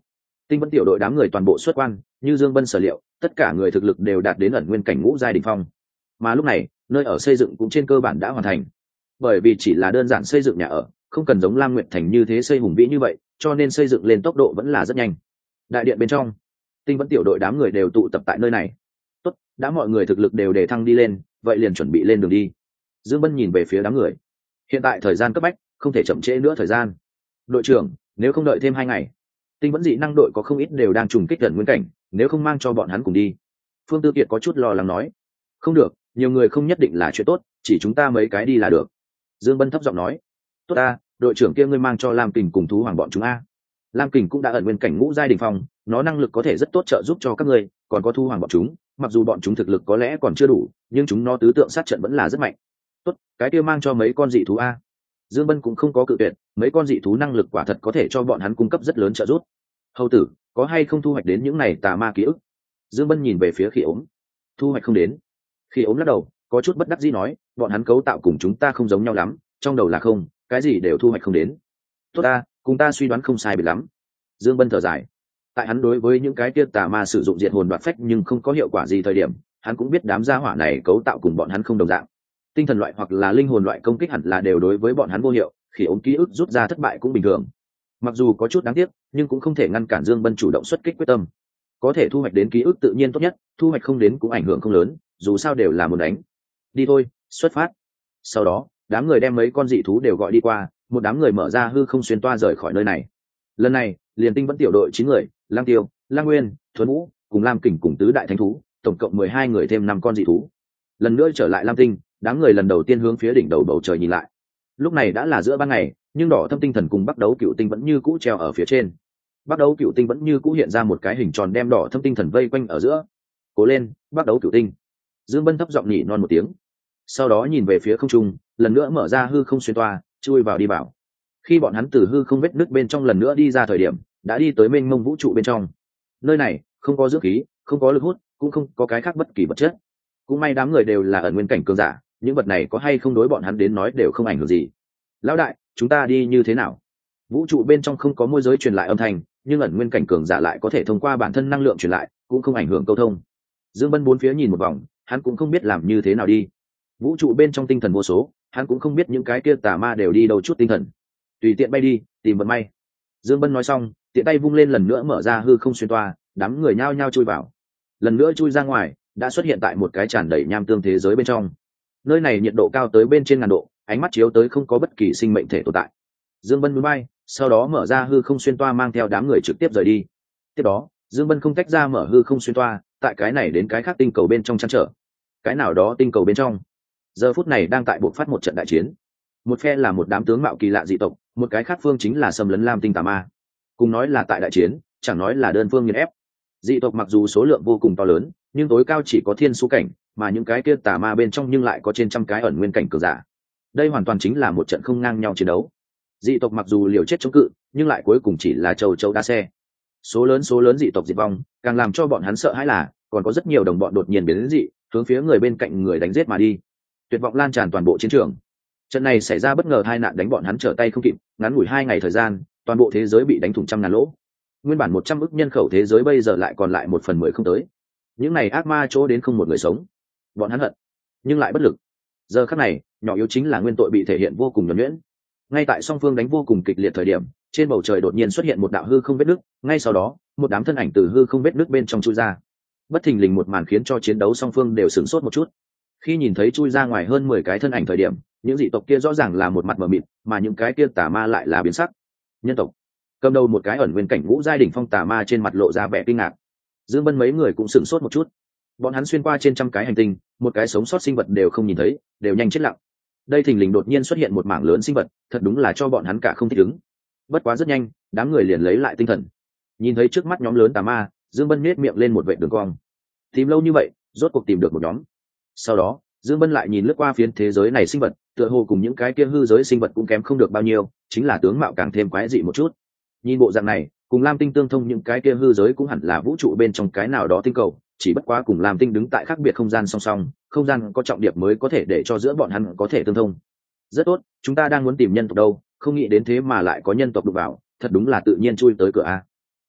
A: Tinh Vẫn tiểu đội đám người toàn bộ xuất quan, như Dương Bân sở liệu, tất cả người thực lực đều đạt đến ẩn nguyên cảnh ngũ giai đỉnh phong. Mà lúc này, nơi ở xây dựng cũng trên cơ bản đã hoàn thành. Bởi vì chỉ là đơn giản xây dựng nhà ở, không cần giống Lam Nguyệt Thành như thế xây hùng vĩ như vậy, cho nên xây dựng lên tốc độ vẫn là rất nhanh. Đại điện bên trong, Tinh Vẫn tiểu đội đám người đều tụ tập tại nơi này. Tốt, đã mọi người thực lực đều đề thăng đi lên, vậy liền chuẩn bị lên đường đi. Dương Bân nhìn về phía đám người. Hiện tại thời gian cấp bách, không thể chậm trễ nữa thời gian. Đội trưởng, nếu không đợi thêm hai ngày, Tinh Vẫn dị năng đội có không ít đều đang trùng kích gần nguyên cảnh, nếu không mang cho bọn hắn cùng đi. Phương Tư Kiệt có chút lo lắng nói. Không được, nhiều người không nhất định là chuyện tốt, chỉ chúng ta mấy cái đi là được. Dương Bân thấp giọng nói. Tốt ta, đội trưởng kia ngươi mang cho Lam Kình cùng thú hoàng bọn chúng a. Lam Kình cũng đã ẩn nguyên cảnh ngũ giai đỉnh phong, nó năng lực có thể rất tốt trợ giúp cho các ngươi, còn có thú hoàng bọn chúng, mặc dù bọn chúng thực lực có lẽ còn chưa đủ, nhưng chúng nó tứ tượng sát trận vẫn là rất mạnh. Tốt, cái kia mang cho mấy con dị thú a. Dương Bân cũng không có cự tuyệt, mấy con dị thú năng lực quả thật có thể cho bọn hắn cung cấp rất lớn trợ giúp. Hầu tử, có hay không thu hoạch đến những này tà ma ký ức? Dương Bân nhìn về phía Khỉ Ốm. Thu hoạch không đến. Khỉ Ốm lắc đầu, có chút bất đắc dĩ nói, bọn hắn cấu tạo cùng chúng ta không giống nhau lắm, trong đầu là không, cái gì đều thu hoạch không đến. Tốt ta, cùng ta suy đoán không sai biệt lắm. Dương Bân thở dài. Tại hắn đối với những cái kia tà ma sử dụng diệt hồn đoạt phách nhưng không có hiệu quả gì thời điểm, hắn cũng biết đám gia hỏa này cấu tạo cùng bọn hắn không đồng dạng. Tinh thần loại hoặc là linh hồn loại công kích hẳn là đều đối với bọn hắn vô hiệu, Khỉ Ốm ký ức rút ra thất bại cũng bình thường. Mặc dù có chút đáng tiếc, nhưng cũng không thể ngăn cản Dương Bân chủ động xuất kích quyết tâm. Có thể thu hoạch đến ký ức tự nhiên tốt nhất, thu hoạch không đến cũng ảnh hưởng không lớn, dù sao đều là muốn đánh. Đi thôi, xuất phát. Sau đó, đám người đem mấy con dị thú đều gọi đi qua, một đám người mở ra hư không xuyên toa rời khỏi nơi này. Lần này, liền Tinh Vẫn tiểu đội chín người, Lang Tiêu, Lang Nguyên, Thuấn Vũ, cùng Lam Kình cùng tứ đại thánh thú, tổng cộng mười hai người thêm năm con dị thú. Lần nữa trở lại Lam Tinh, đám người lần đầu tiên hướng phía đỉnh đầu bầu trời nhìn lại. Lúc này đã là giữa ban ngày, nhưng đỏ thâm tinh thần cùng Bắc Đấu Cựu Tinh vẫn như cũ treo ở phía trên. Bắc Đấu Cựu Tinh vẫn như cũ hiện ra một cái hình tròn đem đỏ thâm tinh thần vây quanh ở giữa. Cố lên, Bắc Đấu Cựu Tinh. Dương Bân thấp giọng nhỉ non một tiếng. Sau đó nhìn về phía không trung, lần nữa mở ra hư không xuyên toa, chui vào đi vào. Khi bọn hắn từ hư không vết nứt bên trong lần nữa đi ra thời điểm, đã đi tới mênh mông vũ trụ bên trong. Nơi này không có dưỡng khí, không có lực hút, cũng không có cái khác bất kỳ vật chất. Cũng may đám người đều là ẩn nguyên cảnh cường giả, những vật này có hay không đối bọn hắn đến nói đều không ảnh hưởng gì. Lão đại, chúng ta đi như thế nào? Vũ trụ bên trong không có môi giới truyền lại âm thanh, nhưng ẩn nguyên cảnh cường giả lại có thể thông qua bản thân năng lượng truyền lại, cũng không ảnh hưởng câu thông. Dương Bân bốn phía nhìn một vòng, hắn cũng không biết làm như thế nào đi. Vũ trụ bên trong tinh thần vô số, hắn cũng không biết những cái kia tà ma đều đi đâu chút tinh thần. Tùy tiện bay đi, tìm vận may. Dương Bân nói xong, tiện tay vung lên lần nữa mở ra hư không xuyên toa, đám người nhao nhao chui vào. Lần nữa chui ra ngoài, đã xuất hiện tại một cái tràn đầy nham tương thế giới bên trong. Nơi này nhiệt độ cao tới bên trên ngàn độ, ánh mắt chiếu tới không có bất kỳ sinh mệnh thể tồn tại. Dương Bân muốn bay, sau đó mở ra hư không xuyên toa mang theo đám người trực tiếp rời đi. Tiếp đó, Dương Bân không tách ra mở hư không xuyên toa, tại cái này đến cái khác tinh cầu bên trong chăn trở. Cái nào đó tinh cầu bên trong, giờ phút này đang tại buộc phát một trận đại chiến. Một phe là một đám tướng mạo kỳ lạ dị tộc, một cái khác phương chính là xâm lấn Lam Tinh tà ma. Cùng nói là tại đại chiến, chẳng nói là đơn phương nghiền ép. Dị tộc mặc dù số lượng vô cùng to lớn, nhưng tối cao chỉ có thiên số cảnh, mà những cái kia tà ma bên trong nhưng lại có trên trăm cái ẩn nguyên cảnh cường giả. Đây hoàn toàn chính là một trận không ngang nhau chiến đấu. Dị tộc mặc dù liều chết chống cự, nhưng lại cuối cùng chỉ là châu châu đa xe. Số lớn số lớn dị tộc diệt vong, càng làm cho bọn hắn sợ hãi là còn có rất nhiều đồng bọn đột nhiên biến đến dị, hướng phía người bên cạnh người đánh giết mà đi. Tuyệt vọng lan tràn toàn bộ chiến trường. Trận này xảy ra bất ngờ tai nạn đánh bọn hắn trở tay không kịp, ngắn ngủi hai ngày thời gian, toàn bộ thế giới bị đánh thủng trăm ngàn lỗ. Nguyên bản một trăm ức nhân khẩu thế giới bây giờ lại còn lại một phần mười không tới. Những này ác ma chỗ đến không một người sống. Bọn hắn hận, nhưng lại bất lực. Giờ khắc này, nhỏ yếu chính là nguyên tội bị thể hiện vô cùng nhuần nhuyễn. Ngay tại song phương đánh vô cùng kịch liệt thời điểm, trên bầu trời đột nhiên xuất hiện một đạo hư không vết nứt, ngay sau đó, một đám thân ảnh từ hư không vết nứt bên trong chui ra. Bất thình lình một màn khiến cho chiến đấu song phương đều sửng sốt một chút. Khi nhìn thấy chui ra ngoài hơn mười cái thân ảnh thời điểm, những dị tộc kia rõ ràng là một mặt mờ mịt, mà những cái kia tà ma lại là biến sắc. Nhân tộc. Cầm đầu một cái ẩn nguyên cảnh ngũ giai đỉnh phong tà ma trên mặt lộ ra vẻ kinh ngạc. Dương Bân mấy người cũng sửng sốt một chút. Bọn hắn xuyên qua trên trăm cái hành tinh, một cái sống sót sinh vật đều không nhìn thấy, đều nhanh chết lặng. Đây thình lình đột nhiên xuất hiện một mảng lớn sinh vật, thật đúng là cho bọn hắn cả không thích ứng. Bất quá rất nhanh, đám người liền lấy lại tinh thần. Nhìn thấy trước mắt nhóm lớn tà ma, Dương Bân nhếch miệng lên một vệt đường cong. Tìm lâu như vậy, rốt cuộc tìm được một nhóm. Sau đó, Dương Bân lại nhìn lướt qua phiến thế giới này sinh vật, tựa hồ cùng những cái kia hư giới sinh vật cũng kém không được bao nhiêu, chính là tướng mạo càng thêm quái dị một chút. Nhìn bộ dạng này, cùng Lam Tinh tương thông những cái kia hư giới cũng hẳn là vũ trụ bên trong cái nào đó tinh cầu, chỉ bất quá cùng Lam Tinh đứng tại khác biệt không gian song song, không gian có trọng điệp mới có thể để cho giữa bọn hắn có thể tương thông. Rất tốt, chúng ta đang muốn tìm nhân tộc đâu, không nghĩ đến thế mà lại có nhân tộc đụng vào, thật đúng là tự nhiên chui tới cửa a.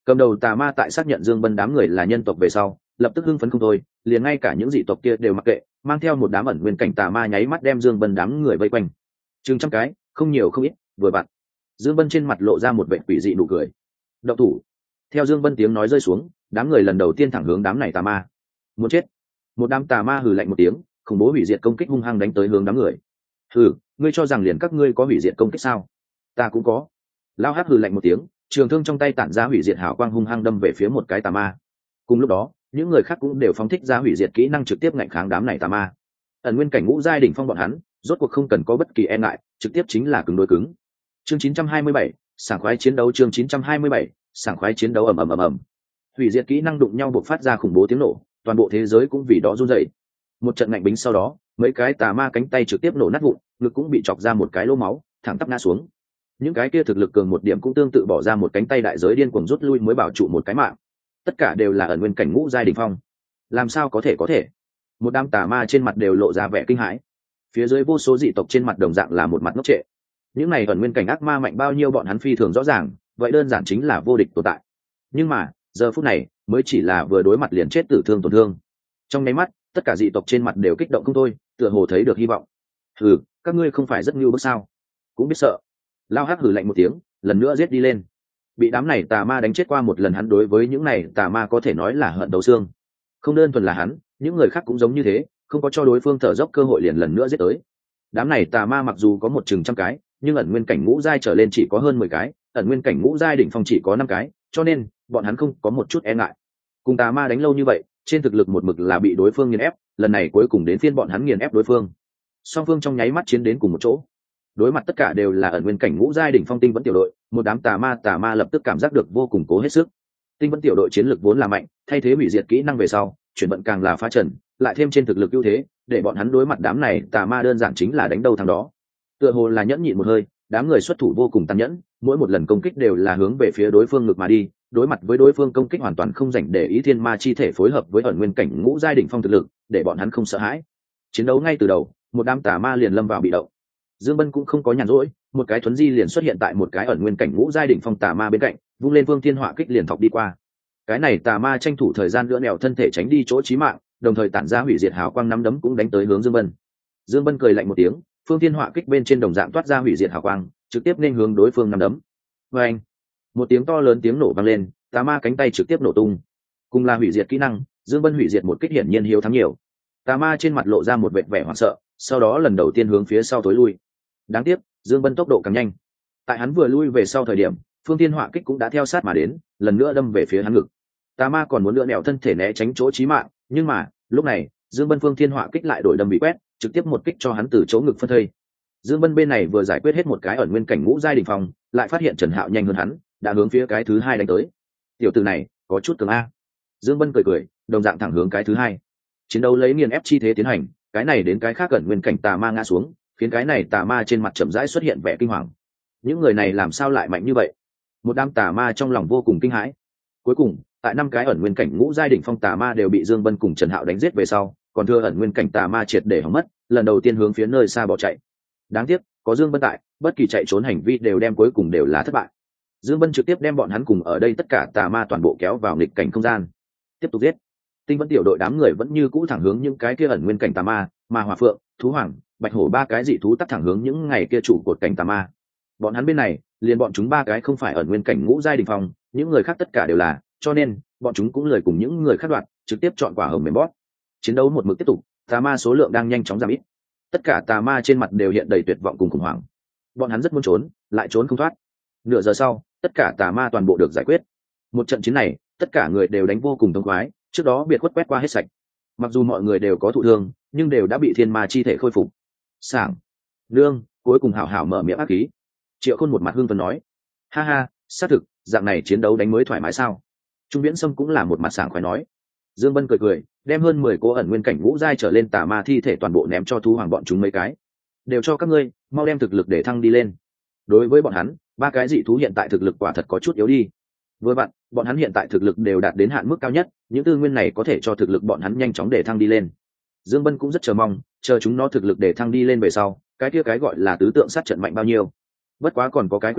A: Cầm đầu tà ma tại xác nhận Dương Bân đám người là nhân tộc về sau, lập tức hưng phấn không thôi, liền ngay cả những dị tộc kia đều mặc kệ, mang theo một đám ẩn nguyên cảnh tà ma nháy mắt đem Dương Bân đám người vây quanh. Chừng trăm cái, không nhiều không ít, vừa vặn. Dương Bân trên mặt lộ ra một vẻ quỷ dị nụ cười. Động thủ. Theo Dương Bân tiếng nói rơi xuống, đám người lần đầu tiên thẳng hướng đám này tà ma. Muốn chết. Một đám tà ma hừ lạnh một tiếng, khủng bố hủy diệt công kích hung hăng đánh tới hướng đám người. Hừ, ngươi cho rằng liền các ngươi có hủy diệt công kích sao? Ta cũng có. Lao Hắc hừ lạnh một tiếng, trường thương trong tay tản ra hủy diệt hào quang hung hăng đâm về phía một cái tà ma. Cùng lúc đó, những người khác cũng đều phóng thích ra hủy diệt kỹ năng trực tiếp ngạnh kháng đám này tà ma. Ẩn nguyên cảnh ngũ giai đỉnh phong bọn hắn, rốt cuộc không cần có bất kỳ e ngại, trực tiếp chính là cứng đối cứng. Chương chín trăm hai mươi bảy, sảng khoái chiến đấu. Chương chín trăm hai mươi bảy, sảng khoái chiến đấu. Ầm ầm ầm ầm. Hủy diệt kỹ năng đụng nhau bộc phát ra khủng bố tiếng nổ, toàn bộ thế giới cũng vì đó run rẩy. Một trận ngạnh bính sau đó, mấy cái tà ma cánh tay trực tiếp nổ nát vụn, ngực cũng bị chọc ra một cái lỗ máu, thẳng tắp ngã xuống. Những cái kia thực lực cường một điểm cũng tương tự bỏ ra một cánh tay đại giới điên cuồng rút lui mới bảo trụ một cái mạng. Tất cả đều là ẩn nguyên cảnh ngũ giai đỉnh phong. Làm sao có thể có thể? Một đám tà ma trên mặt đều lộ ra vẻ kinh hãi. Phía dưới vô số dị tộc trên mặt đồng dạng là một mặt ngốc trệ. Những này ẩn nguyên cảnh ác ma mạnh bao nhiêu bọn hắn phi thường rõ ràng, vậy đơn giản chính là vô địch tồn tại. Nhưng mà, giờ phút này mới chỉ là vừa đối mặt liền chết tử thương tổn thương. Trong nháy mắt, tất cả dị tộc trên mặt đều kích động không thôi, tựa hồ thấy được hy vọng. Hừ, các ngươi không phải rất nhu bức sao? Cũng biết sợ. Lao Hắc hừ lạnh một tiếng, lần nữa giết đi lên. Bị đám này tà ma đánh chết qua một lần, hắn đối với những này tà ma có thể nói là hận đấu xương. Không đơn thuần là hắn, những người khác cũng giống như thế, không có cho đối phương thở dốc cơ hội liền lần nữa giết tới. Đám này tà ma mặc dù có một chừng trăm cái, nhưng ẩn nguyên cảnh ngũ giai trở lên chỉ có hơn mười cái, ẩn nguyên cảnh ngũ giai đỉnh phong chỉ có năm cái, cho nên bọn hắn không có một chút e ngại. Cùng tà ma đánh lâu như vậy, trên thực lực một mực là bị đối phương nghiền ép, lần này cuối cùng đến phiên bọn hắn nghiền ép đối phương. Song phương trong nháy mắt chiến đến cùng một chỗ. Đối mặt tất cả đều là ẩn nguyên cảnh ngũ giai đỉnh phong tinh vẫn tiểu đội, một đám tà ma tà ma lập tức cảm giác được vô cùng cố hết sức. Tinh vẫn tiểu đội chiến lược vốn là mạnh, thay thế hủy diệt kỹ năng về sau, chuyển vận càng là phá trần, lại thêm trên thực lực ưu thế, để bọn hắn đối mặt đám này tà ma đơn giản chính là đánh đâu thằng đó. Tựa hồ là nhẫn nhịn một hơi, đám người xuất thủ vô cùng tàn nhẫn, mỗi một lần công kích đều là hướng về phía đối phương ngược mà đi, đối mặt với đối phương công kích hoàn toàn không dành để ý thiên ma chi thể phối hợp với ẩn nguyên cảnh ngũ giai đỉnh phong thực lực, để bọn hắn không sợ hãi. Chiến đấu ngay từ đầu, một đám tà ma liền lâm vào bị động. Dương Bân cũng không có nhàn rỗi, một cái thuấn di liền xuất hiện tại một cái ẩn nguyên cảnh ngũ giai đỉnh phong tà ma bên cạnh, vung lên vương thiên hỏa kích liền thọc đi qua. Cái này tà ma tranh thủ thời gian lưỡi nẻo thân thể tránh đi chỗ chí mạng, đồng thời tản ra hủy diệt hào quang năm đấm cũng đánh tới hướng Dương Bân. Dương Bân cười lạnh một tiếng, phương thiên hỏa kích bên trên đồng dạng toát ra hủy diệt hào quang, trực tiếp nên hướng đối phương năm đấm. Oeng! Một tiếng to lớn tiếng nổ vang lên, tà ma cánh tay trực tiếp nổ tung. Cùng là hủy diệt kỹ năng, Dương Bân hủy diệt một kích hiển nhiên hiếu thắng nhiều. Tà ma trên mặt lộ ra một vẻ vẻ hoảng sợ, sau đó lần đầu tiên hướng phía sau tối lui. Đáng tiếc, Dương Bân tốc độ càng nhanh. Tại hắn vừa lui về sau thời điểm, phương thiên hỏa kích cũng đã theo sát mà đến, lần nữa đâm về phía hắn ngực. Tà ma còn muốn lựa nẻo thân thể né tránh chỗ chí mạng, nhưng mà lúc này Dương Bân phương thiên hỏa kích lại đổi đâm bị quét, trực tiếp một kích cho hắn từ chỗ ngực phân thây. Dương Bân bên này vừa giải quyết hết một cái ẩn nguyên cảnh ngũ giai đỉnh phong, lại phát hiện Trần Hạo nhanh hơn hắn, đã hướng phía cái thứ hai đánh tới. Tiểu tử này có chút cường a. Dương Bân cười cười, đồng dạng thẳng hướng cái thứ hai. Chiến đấu lấy nghiền ép chi thế tiến hành, cái này đến cái khác ẩn nguyên cảnh tà ma ngã xuống, khiến cái này tà ma trên mặt chậm rãi xuất hiện vẻ kinh hoàng. Những người này làm sao lại mạnh như vậy? Một đám tà ma trong lòng vô cùng kinh hãi. Cuối cùng, tại năm cái ẩn nguyên cảnh ngũ giai đỉnh phong tà ma đều bị Dương Bân cùng Trần Hạo đánh giết về sau, còn thừa ẩn nguyên cảnh tà ma triệt để hỏng mất, lần đầu tiên hướng phía nơi xa bỏ chạy. Đáng tiếc, có Dương Bân tại, bất kỳ chạy trốn hành vi đều đem cuối cùng đều là thất bại. Dương Bân trực tiếp đem bọn hắn cùng ở đây tất cả tà ma toàn bộ kéo vào nghịch cảnh không gian, tiếp tục giết. Tinh vẫn tiểu đội đám người vẫn như cũ thẳng hướng những cái kia ẩn nguyên cảnh tà ma, mà Hỏa Phượng, Thú Hoàng, Bạch Hổ ba cái dị thú tắt thẳng hướng những ngày kia trụ cột cảnh tà ma. Bọn hắn bên này, liền bọn chúng ba cái không phải ẩn nguyên cảnh ngũ giai đỉnh phong, những người khác tất cả đều là, cho nên bọn chúng cũng lời cùng những người khác đoạt, trực tiếp chọn quả hồng mềm bóp. Chiến đấu một mực tiếp tục, tà ma số lượng đang nhanh chóng giảm ít. Tất cả tà ma trên mặt đều hiện đầy tuyệt vọng cùng khủng hoảng. Bọn hắn rất muốn trốn, lại trốn không thoát. Nửa giờ sau, tất cả tà ma toàn bộ được giải quyết. Một trận chiến này, tất cả người đều đánh vô cùng thông khoái, trước đó biệt khuất quét qua hết sạch. Mặc dù mọi người đều có thụ thương, nhưng đều đã bị thiên ma chi thể khôi phục. Sảng, lương, cuối cùng hảo hảo mở miệng ác khí. Triệu Khôn một mặt hưng phấn nói, ha ha, xác thực, dạng này chiến đấu đánh mới thoải mái sao? Trung Viễn Sâm cũng là một mặt sảng khoái nói. Dương Bân cười cười, đem hơn mười cố ẩn nguyên cảnh ngũ giai trở lên tà ma thi thể toàn bộ ném cho Thú Hoàng bọn chúng mấy cái. Đều cho các ngươi, mau đem thực lực để thăng đi lên. Đối với bọn hắn, ba cái dị thú hiện tại thực lực quả thật có chút yếu đi. Với bạn, bọn hắn hiện tại thực lực đều đạt đến hạn mức cao nhất, những tư nguyên này có thể cho thực lực bọn hắn nhanh chóng để thăng đi lên. Dương Bân cũng rất chờ mong, chờ chúng nó thực lực để thăng đi lên về sau, cái kia cái gọi là tứ tượng sát trận mạnh bao nhiêu. Bất quá còn có cái khuyết điểm,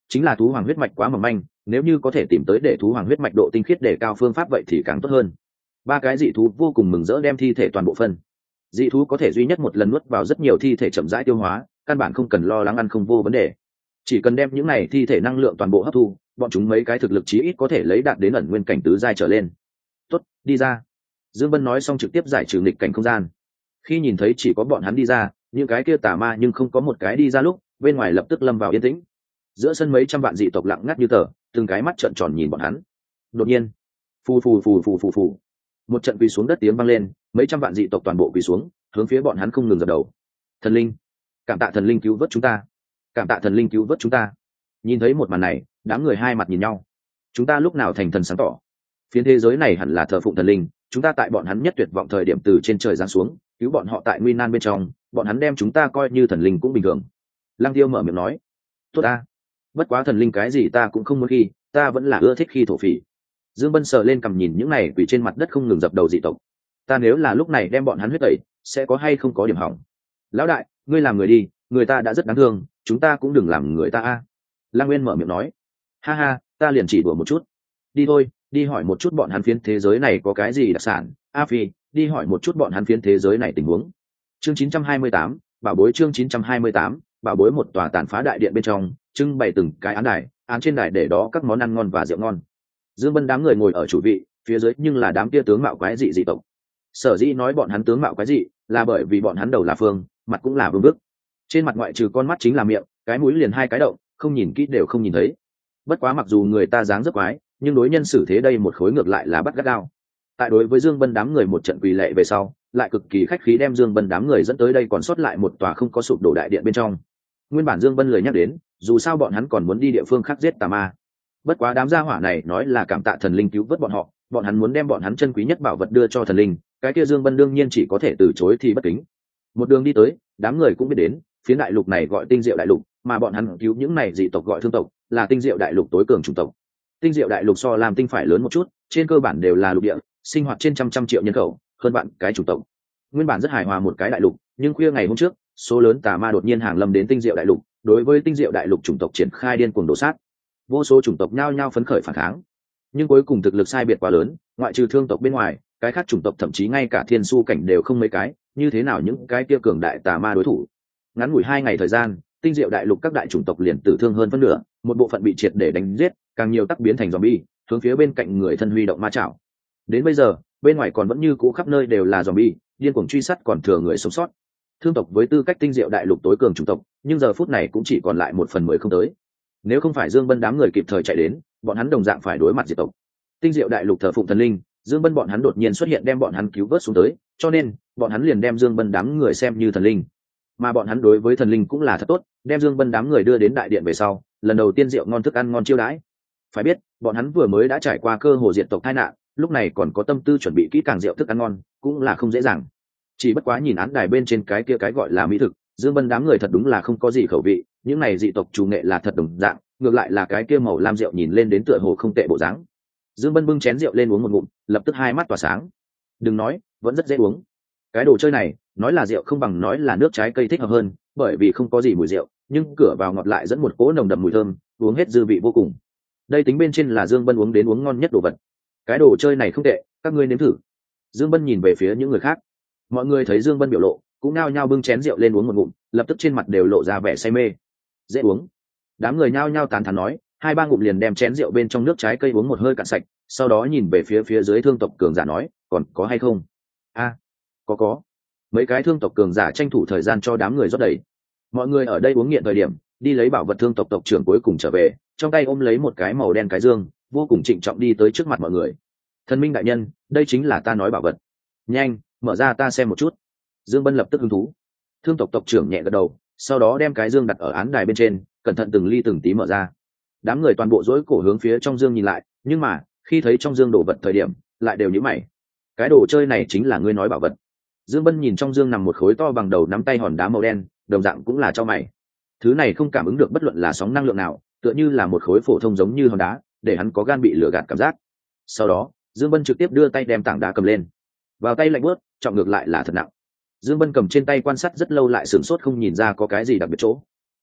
A: chính là thú hoàng huyết mạch quá mỏng manh, nếu như có thể tìm tới để thú hoàng huyết mạch độ tinh khiết để cao phương pháp vậy thì càng tốt hơn. Ba cái dị thú vô cùng mừng rỡ đem thi thể toàn bộ phân. Dị thú có thể duy nhất một lần nuốt vào rất nhiều thi thể chậm rãi tiêu hóa, căn bản không cần lo lắng ăn không vô vấn đề, chỉ cần đem những này thi thể năng lượng toàn bộ hấp thu, bọn chúng mấy cái thực lực chí ít có thể lấy đạt đến ẩn nguyên cảnh tứ giai trở lên. Tốt, đi ra. Dương Bân nói xong trực tiếp giải trừ nghịch cảnh không gian. Khi nhìn thấy chỉ có bọn hắn đi ra, những cái kia tà ma nhưng không có một cái đi ra lúc, bên ngoài lập tức lâm vào yên tĩnh. Giữa sân mấy trăm vạn dị tộc lặng ngắt như tờ, từng cái mắt trợn tròn nhìn bọn hắn. Đột nhiên, phù phù phù phù phù phù, một trận quỳ xuống đất tiếng vang lên, mấy trăm vạn dị tộc toàn bộ quỳ xuống, hướng phía bọn hắn không ngừng dập đầu. Thần linh, cảm tạ thần linh cứu vớt chúng ta, cảm tạ thần linh cứu vớt chúng ta. Nhìn thấy một màn này, đám người hai mặt nhìn nhau. Chúng ta lúc nào thành thần sáng tỏ? Phiến thế giới này hẳn là thờ phụng thần linh, chúng ta tại bọn hắn nhất tuyệt vọng thời điểm từ trên trời giáng xuống, cứu bọn họ tại nguy nan bên trong, bọn hắn đem chúng ta coi như thần linh cũng bình thường. Lăng Tiêu mở miệng nói, tốt ta, bất quá thần linh cái gì ta cũng không muốn khi, ta vẫn là ưa thích khi thổ phỉ. Dương Bân sờ lên cầm nhìn những này quỳ trên mặt đất không ngừng dập đầu dị tộc. Ta nếu là lúc này đem bọn hắn huyết tẩy, sẽ có hay không có điểm hỏng? Lão đại, ngươi làm người đi, người ta đã rất đáng thương, chúng ta cũng đừng làm người ta a. Lăng Nguyên mở miệng nói, ha ha, ta liền chỉ đùa một chút. Đi thôi, đi hỏi một chút bọn hắn phiến thế giới này có cái gì đặc sản. A Phi, đi hỏi một chút bọn hắn phiến thế giới này tình huống. Chương chín trăm hai mươi tám, bảo bối. Chương chín trăm hai mươi tám, bảo bối. Một tòa tàn phá đại điện bên trong, trưng bày từng cái án đài, án trên đài để đó các món ăn ngon và rượu ngon. Dương Bân đám người ngồi ở chủ vị, phía dưới nhưng là đám kia tướng mạo quái dị dị tộc. Sở dĩ nói bọn hắn tướng mạo quái dị, là bởi vì bọn hắn đầu là phương, mặt cũng là vương bức. Trên mặt ngoại trừ con mắt chính là miệng, cái mũi liền hai cái động, không nhìn kỹ đều không nhìn thấy. Bất quá mặc dù người ta dáng rất quái, nhưng đối nhân xử thế đây một khối ngược lại là bắt gắt gao. Tại đối với Dương Bân đám người một trận quỳ lệ về sau, lại cực kỳ khách khí đem Dương Bân đám người dẫn tới đây còn sót lại một tòa không có sụp đổ đại điện bên trong. Nguyên bản Dương Bân lời nhắc đến, dù sao bọn hắn còn muốn đi địa phương khác giết tà ma. Bất quá đám gia hỏa này nói là cảm tạ thần linh cứu vớt bọn họ, bọn hắn muốn đem bọn hắn chân quý nhất bảo vật đưa cho thần linh, cái kia Dương Bân đương nhiên chỉ có thể từ chối thì bất kính. Một đường đi tới, đám người cũng biết đến, phía đại lục này gọi Tinh Diệu đại lục, mà bọn hắn cứu những này dị tộc gọi Thương tộc, là Tinh Diệu đại lục tối cường chủng tộc. Tinh Diệu đại lục so làm tinh phải lớn một chút, trên cơ bản đều là lục địa, sinh hoạt trên trăm trăm triệu nhân khẩu, hơn bạn cái chủng tộc. Nguyên bản rất hài hòa một cái đại lục, nhưng khuya ngày hôm trước, số lớn tà ma đột nhiên hàng lâm đến Tinh Diệu đại lục, đối với Tinh Diệu đại lục chủng tộc triển khai điên cuồng đổ sát. Vô số chủng tộc nhao nhao phấn khởi phản kháng, nhưng cuối cùng thực lực sai biệt quá lớn, ngoại trừ Thương tộc bên ngoài, cái khác chủng tộc thậm chí ngay cả thiên su cảnh đều không mấy cái, như thế nào những cái kia cường đại tà ma đối thủ. Ngắn ngủi hai ngày thời gian, Tinh Diệu đại lục các đại chủng tộc liền tử thương hơn phân nửa, một bộ phận bị triệt để đánh giết, càng nhiều tắc biến thành zombie, hướng phía bên cạnh người thân huy động ma chảo. Đến bây giờ, bên ngoài còn vẫn như cũ khắp nơi đều là zombie, điên cuồng truy sát còn thừa người sống sót. Thương tộc với tư cách Tinh Diệu đại lục tối cường chủng tộc, nhưng giờ phút này cũng chỉ còn lại một phần mười không tới. Nếu không phải Dương Bân đám người kịp thời chạy đến, bọn hắn đồng dạng phải đối mặt diệt tộc. Tinh Diệu đại lục thờ phụng thần linh, Dương Bân bọn hắn đột nhiên xuất hiện đem bọn hắn cứu vớt xuống tới, cho nên bọn hắn liền đem Dương Bân đám người xem như thần linh. Mà bọn hắn đối với thần linh cũng là thật tốt, đem Dương Bân đám người đưa đến đại điện về sau, lần đầu tiên rượu ngon thức ăn ngon chiêu đãi. Phải biết, bọn hắn vừa mới đã trải qua cơ hồ diệt tộc tai nạn, lúc này còn có tâm tư chuẩn bị kỹ càng rượu thức ăn ngon, cũng là không dễ dàng. Chỉ bất quá nhìn án đài bên trên cái kia cái gọi là mỹ thực, Dương Bân đám người thật đúng là không có gì khẩu vị, những này dị tộc chủ nghệ là thật đồng dạng, ngược lại là cái kia màu lam rượu nhìn lên đến tựa hồ không tệ bộ dáng. Dương Bân bưng chén rượu lên uống một ngụm, lập tức hai mắt tỏa sáng. Đừng nói, vẫn rất dễ uống. Cái đồ chơi này, nói là rượu không bằng nói là nước trái cây thích hợp hơn, bởi vì không có gì mùi rượu, nhưng cửa vào ngọt lại dẫn một cỗ nồng đậm mùi thơm, uống hết dư vị vô cùng. Đây tính bên trên là Dương Bân uống đến uống ngon nhất đồ vật. Cái đồ chơi này không tệ, các ngươi nếm thử. Dương Bân nhìn về phía những người khác. Mọi người thấy Dương Bân biểu lộ, cũng nao nhao bưng chén rượu lên uống một ngụm, lập tức trên mặt đều lộ ra vẻ say mê. Dễ uống. Đám người nhao nhao tán thán nói, hai ba ngụm liền đem chén rượu bên trong nước trái cây uống một hơi cạn sạch, sau đó nhìn về phía phía dưới Thương tộc cường giả nói, còn có hay không? A, à, có có. Mấy cái Thương tộc cường giả tranh thủ thời gian cho đám người rót đầy. Mọi người ở đây uống nghiện thời điểm, đi lấy bảo vật Thương tộc tộc trưởng cuối cùng trở về, trong tay ôm lấy một cái màu đen cái dương, vô cùng trịnh trọng đi tới trước mặt mọi người. Thần minh đại nhân, đây chính là ta nói bảo vật. Nhanh, mở ra ta xem một chút. Dương Bân lập tức hứng thú. Thương tộc tộc trưởng nhẹ gật đầu, sau đó đem cái dương đặt ở án đài bên trên, cẩn thận từng ly từng tí mở ra. Đám người toàn bộ dỗi cổ hướng phía trong dương nhìn lại, nhưng mà khi thấy trong dương đồ vật thời điểm, lại đều nhíu mày. Cái đồ chơi này chính là ngươi nói bảo vật? Dương Bân nhìn trong dương nằm một khối to bằng đầu nắm tay hòn đá màu đen, đồng dạng cũng là cho mày. Thứ này không cảm ứng được bất luận là sóng năng lượng nào, tựa như là một khối phổ thông giống như hòn đá, để hắn có gan bị lừa gạt cảm giác. Sau đó, Dương Bân trực tiếp đưa tay đem tảng đá cầm lên. Vào tay lạnh buốt, trọng ngược lại là thật nặng. Dương Bân cầm trên tay quan sát rất lâu lại sửng sốt không nhìn ra có cái gì đặc biệt chỗ.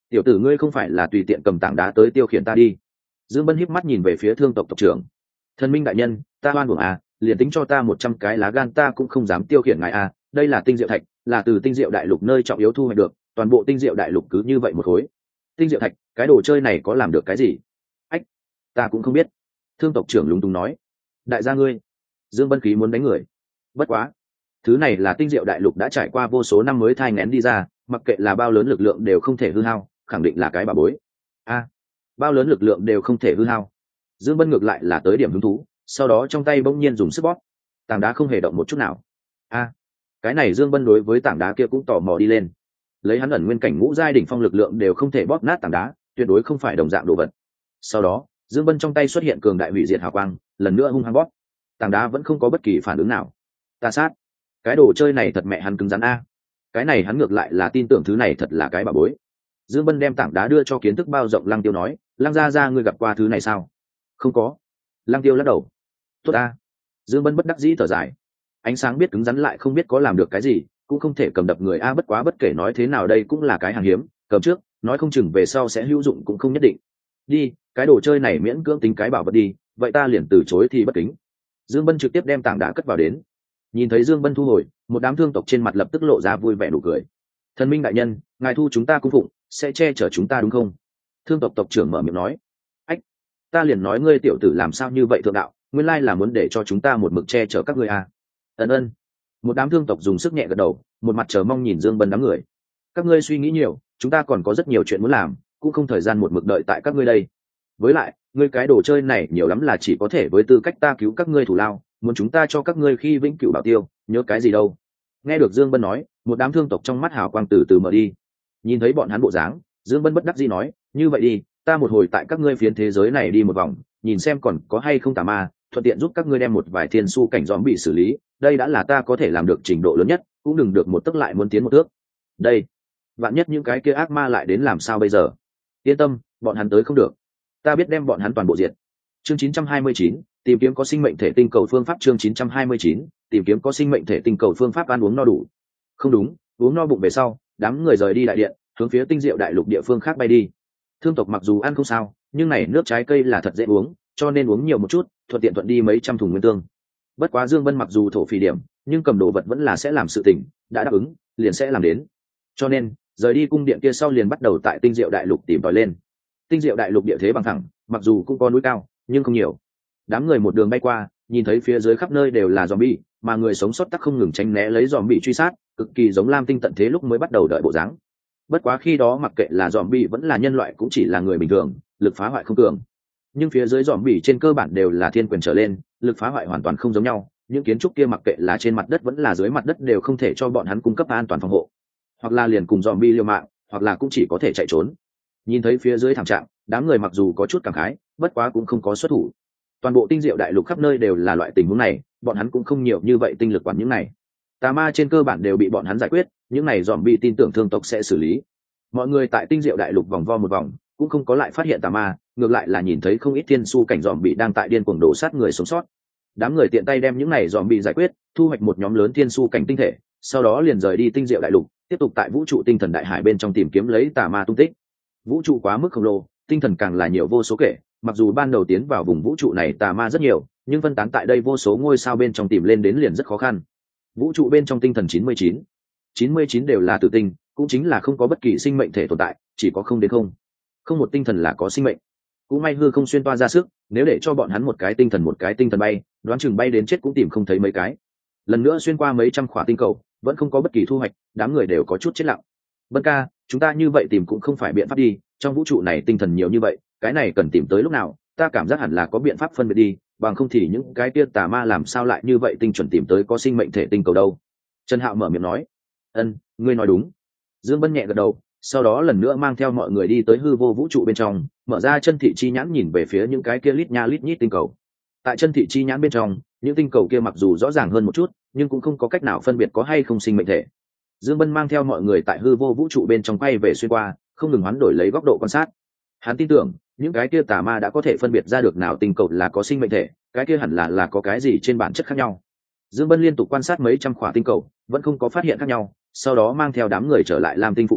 A: tiểu tử ngươi không phải là tùy tiện cầm tảng đá tới tiêu khiển ta đi? Dương Bân híp mắt nhìn về phía thương tộc tộc trưởng. Thần minh đại nhân, ta oan uổng à, liền tính cho ta một trăm cái lá gan ta cũng không dám tiêu khiển ngài à, đây là tinh diệu thạch, là từ tinh diệu đại lục nơi trọng yếu thu hoạch được, toàn bộ tinh diệu đại lục cứ như vậy một khối. Tinh diệu thạch, cái đồ chơi này có làm được cái gì? Ách, ta cũng không biết. Thương tộc trưởng lúng túng nói. Đại gia ngươi. Dương Bân khí muốn đánh người. Bất quá, thứ này là tinh diệu đại lục đã trải qua vô số năm mới thai nghén đi ra, mặc kệ là bao lớn lực lượng đều không thể hư hao, khẳng định là cái bà bối. A, bao lớn lực lượng đều không thể hư hao. Dương Bân ngược lại là tới điểm hứng thú, sau đó trong tay bỗng nhiên dùng sức bóp, tảng đá không hề động một chút nào. A, cái này Dương Bân đối với tảng đá kia cũng tò mò đi lên. Lấy hắn ẩn nguyên cảnh ngũ giai đỉnh phong lực lượng đều không thể bóp nát tảng đá, tuyệt đối không phải đồng dạng đồ vật. Sau đó, Dương Bân trong tay xuất hiện cường đại hủy diệt hào quang, lần nữa hung hăng bóp, tảng đá vẫn không có bất kỳ phản ứng nào. Ta sát, cái đồ chơi này thật mẹ hắn cứng rắn a. Cái này hắn ngược lại là tin tưởng thứ này thật là cái bà bối. Dương Bân đem tảng đá đưa cho kiến thức bao rộng Lăng Tiêu nói, Lăng gia gia ngươi gặp qua thứ này sao? Không có. Lăng Tiêu lắc đầu. Tốt a. Dương Bân bất đắc dĩ thở dài. Ánh sáng biết cứng rắn lại không biết có làm được cái gì, cũng không thể cầm đập người a, bất quá bất kể nói thế nào đây cũng là cái hàng hiếm, cầm trước, nói không chừng về sau sẽ hữu dụng cũng không nhất định. Đi, cái đồ chơi này miễn cưỡng tính cái bảo vật đi, vậy ta liền từ chối thì bất kính. Dương Bân trực tiếp đem tảng đá cất vào đến. Nhìn thấy Dương Bân thu hồi, một đám thương tộc trên mặt lập tức lộ ra vui vẻ nụ cười. Thần minh đại nhân, ngài thu chúng ta cung phụng, sẽ che chở chúng ta đúng không? Thương tộc tộc trưởng mở miệng nói. Ách, ta liền nói ngươi tiểu tử làm sao như vậy thượng đạo, nguyên lai là muốn để cho chúng ta một mực che chở các ngươi à? Ân ân. Một đám thương tộc dùng sức nhẹ gật đầu, một mặt chờ mong nhìn Dương Bân đám người. Các ngươi suy nghĩ nhiều, chúng ta còn có rất nhiều chuyện muốn làm, cũng không thời gian một mực đợi tại các ngươi đây. Với lại, ngươi cái đồ chơi này nhiều lắm là chỉ có thể với tư cách ta cứu các ngươi thủ lao, muốn chúng ta cho các ngươi khi vĩnh cửu bảo tiêu, nhớ cái gì đâu? Nghe được Dương Bân nói, một đám thương tộc trong mắt hào quang từ từ mở đi. Nhìn thấy bọn hắn bộ dáng, Dương Bân bất đắc dĩ nói, như vậy đi, ta một hồi tại các ngươi phiến thế giới này đi một vòng, nhìn xem còn có hay không tà ma, thuận tiện giúp các ngươi đem một vài thiên su cảnh gióm bị xử lý, đây đã là ta có thể làm được trình độ lớn nhất, cũng đừng được một tức lại muốn tiến một thước. Đây, vạn nhất những cái kia ác ma lại đến làm sao bây giờ? Yên tâm, bọn hắn tới không được, ta biết đem bọn hắn toàn bộ diệt. Chương chín trăm hai mươi chín, tìm kiếm có sinh mệnh thể tinh cầu phương pháp. Chương chín trăm hai mươi chín, tìm kiếm có sinh mệnh thể tinh cầu phương pháp. Ăn uống no đủ. Không đúng, uống no bụng về sau, đám người rời đi đại điện, hướng phía tinh diệu đại lục địa phương khác bay đi. Thương tộc mặc dù ăn không sao, nhưng này nước trái cây là thật dễ uống, cho nên uống nhiều một chút, thuận tiện thuận đi mấy trăm thùng nguyên tương. Bất quá Dương Bân mặc dù thổ phỉ điểm, nhưng cầm đồ vật vẫn là sẽ làm sự tình, đã đáp ứng, liền sẽ làm đến. Cho nên, rời đi cung điện kia sau liền bắt đầu tại tinh diệu đại lục tìm tòi lên. Tinh diệu đại lục địa thế bằng thẳng, mặc dù cũng có núi cao, nhưng không nhiều. Đám người một đường bay qua, nhìn thấy phía dưới khắp nơi đều là zombie, mà người sống sót tắc không ngừng tránh né lấy zombie truy sát, cực kỳ giống Lam Tinh tận thế lúc mới bắt đầu đợi bộ dáng. Bất quá khi đó mặc kệ là zombie vẫn là nhân loại cũng chỉ là người bình thường, lực phá hoại không cường. Nhưng phía dưới zombie trên cơ bản đều là thiên quyền trở lên, lực phá hoại hoàn toàn không giống nhau, những kiến trúc kia mặc kệ là trên mặt đất vẫn là dưới mặt đất đều không thể cho bọn hắn cung cấp an toàn phòng hộ. Hoặc là liền cùng zombie liều mạng, hoặc là cũng chỉ có thể chạy trốn. Nhìn thấy phía dưới thảm trạng, đám người mặc dù có chút cảm khái, bất quá cũng không có xuất thủ. Toàn bộ tinh diệu đại lục khắp nơi đều là loại tình huống này, bọn hắn cũng không nhiều như vậy tinh lực quản những này. Tà ma trên cơ bản đều bị bọn hắn giải quyết, những này dòm bị tin tưởng thương tộc sẽ xử lý. Mọi người tại tinh diệu đại lục vòng vo một vòng, cũng không có lại phát hiện tà ma, ngược lại là nhìn thấy không ít thiên su cảnh dòm bị đang tại điên cuồng đổ sát người sống sót. Đám người tiện tay đem những này dòm bị giải quyết, thu hoạch một nhóm lớn thiên su cảnh tinh thể, sau đó liền rời đi tinh diệu đại lục, tiếp tục tại vũ trụ tinh thần đại hải bên trong tìm kiếm lấy tà ma tung tích. Vũ trụ quá mức khổng lồ, tinh thần càng là nhiều vô số kể, mặc dù ban đầu tiến vào vùng vũ trụ này tà ma rất nhiều, nhưng phân tán tại đây vô số ngôi sao bên trong tìm lên đến liền rất khó khăn. Vũ trụ bên trong tinh thần chín mươi chín, chín mươi chín đều là tử tinh, cũng chính là không có bất kỳ sinh mệnh thể tồn tại, chỉ có không đến không. Không một tinh thần là có sinh mệnh. Cũng may hư không xuyên toa ra sức, nếu để cho bọn hắn một cái tinh thần một cái tinh thần bay, đoán chừng bay đến chết cũng tìm không thấy mấy cái. Lần nữa xuyên qua mấy trăm khỏa tinh cầu, vẫn không có bất kỳ thu hoạch, đám người đều có chút chết lặng. Bân ca, chúng ta như vậy tìm cũng không phải biện pháp đi, trong vũ trụ này tinh thần nhiều như vậy, cái này cần tìm tới lúc nào, ta cảm giác hẳn là có biện pháp phân biệt đi, bằng không thì những cái kia tà ma làm sao lại như vậy tinh chuẩn tìm tới có sinh mệnh thể tinh cầu đâu. Trần Hạo mở miệng nói. Ân, ngươi nói đúng. Dương Bân nhẹ gật đầu, sau đó lần nữa mang theo mọi người đi tới hư vô vũ trụ bên trong, mở ra chân thị chi nhãn nhìn về phía những cái kia lít nha lít nhít tinh cầu. Tại chân thị chi nhãn bên trong, những tinh cầu kia mặc dù rõ ràng hơn một chút, nhưng cũng không có cách nào phân biệt có hay không sinh mệnh thể. Dương Bân mang theo mọi người tại hư vô vũ trụ bên trong quay về xuyên qua, không ngừng hoán đổi lấy góc độ quan sát. Hắn tin tưởng, những cái kia tà ma đã có thể phân biệt ra được nào tinh cầu là có sinh mệnh thể, cái kia hẳn là là có cái gì trên bản chất khác nhau. Dương Bân liên tục quan sát mấy trăm khỏa tinh cầu, vẫn không có phát hiện khác nhau, sau đó mang theo đám người trở lại Lam Tinh phụ cận,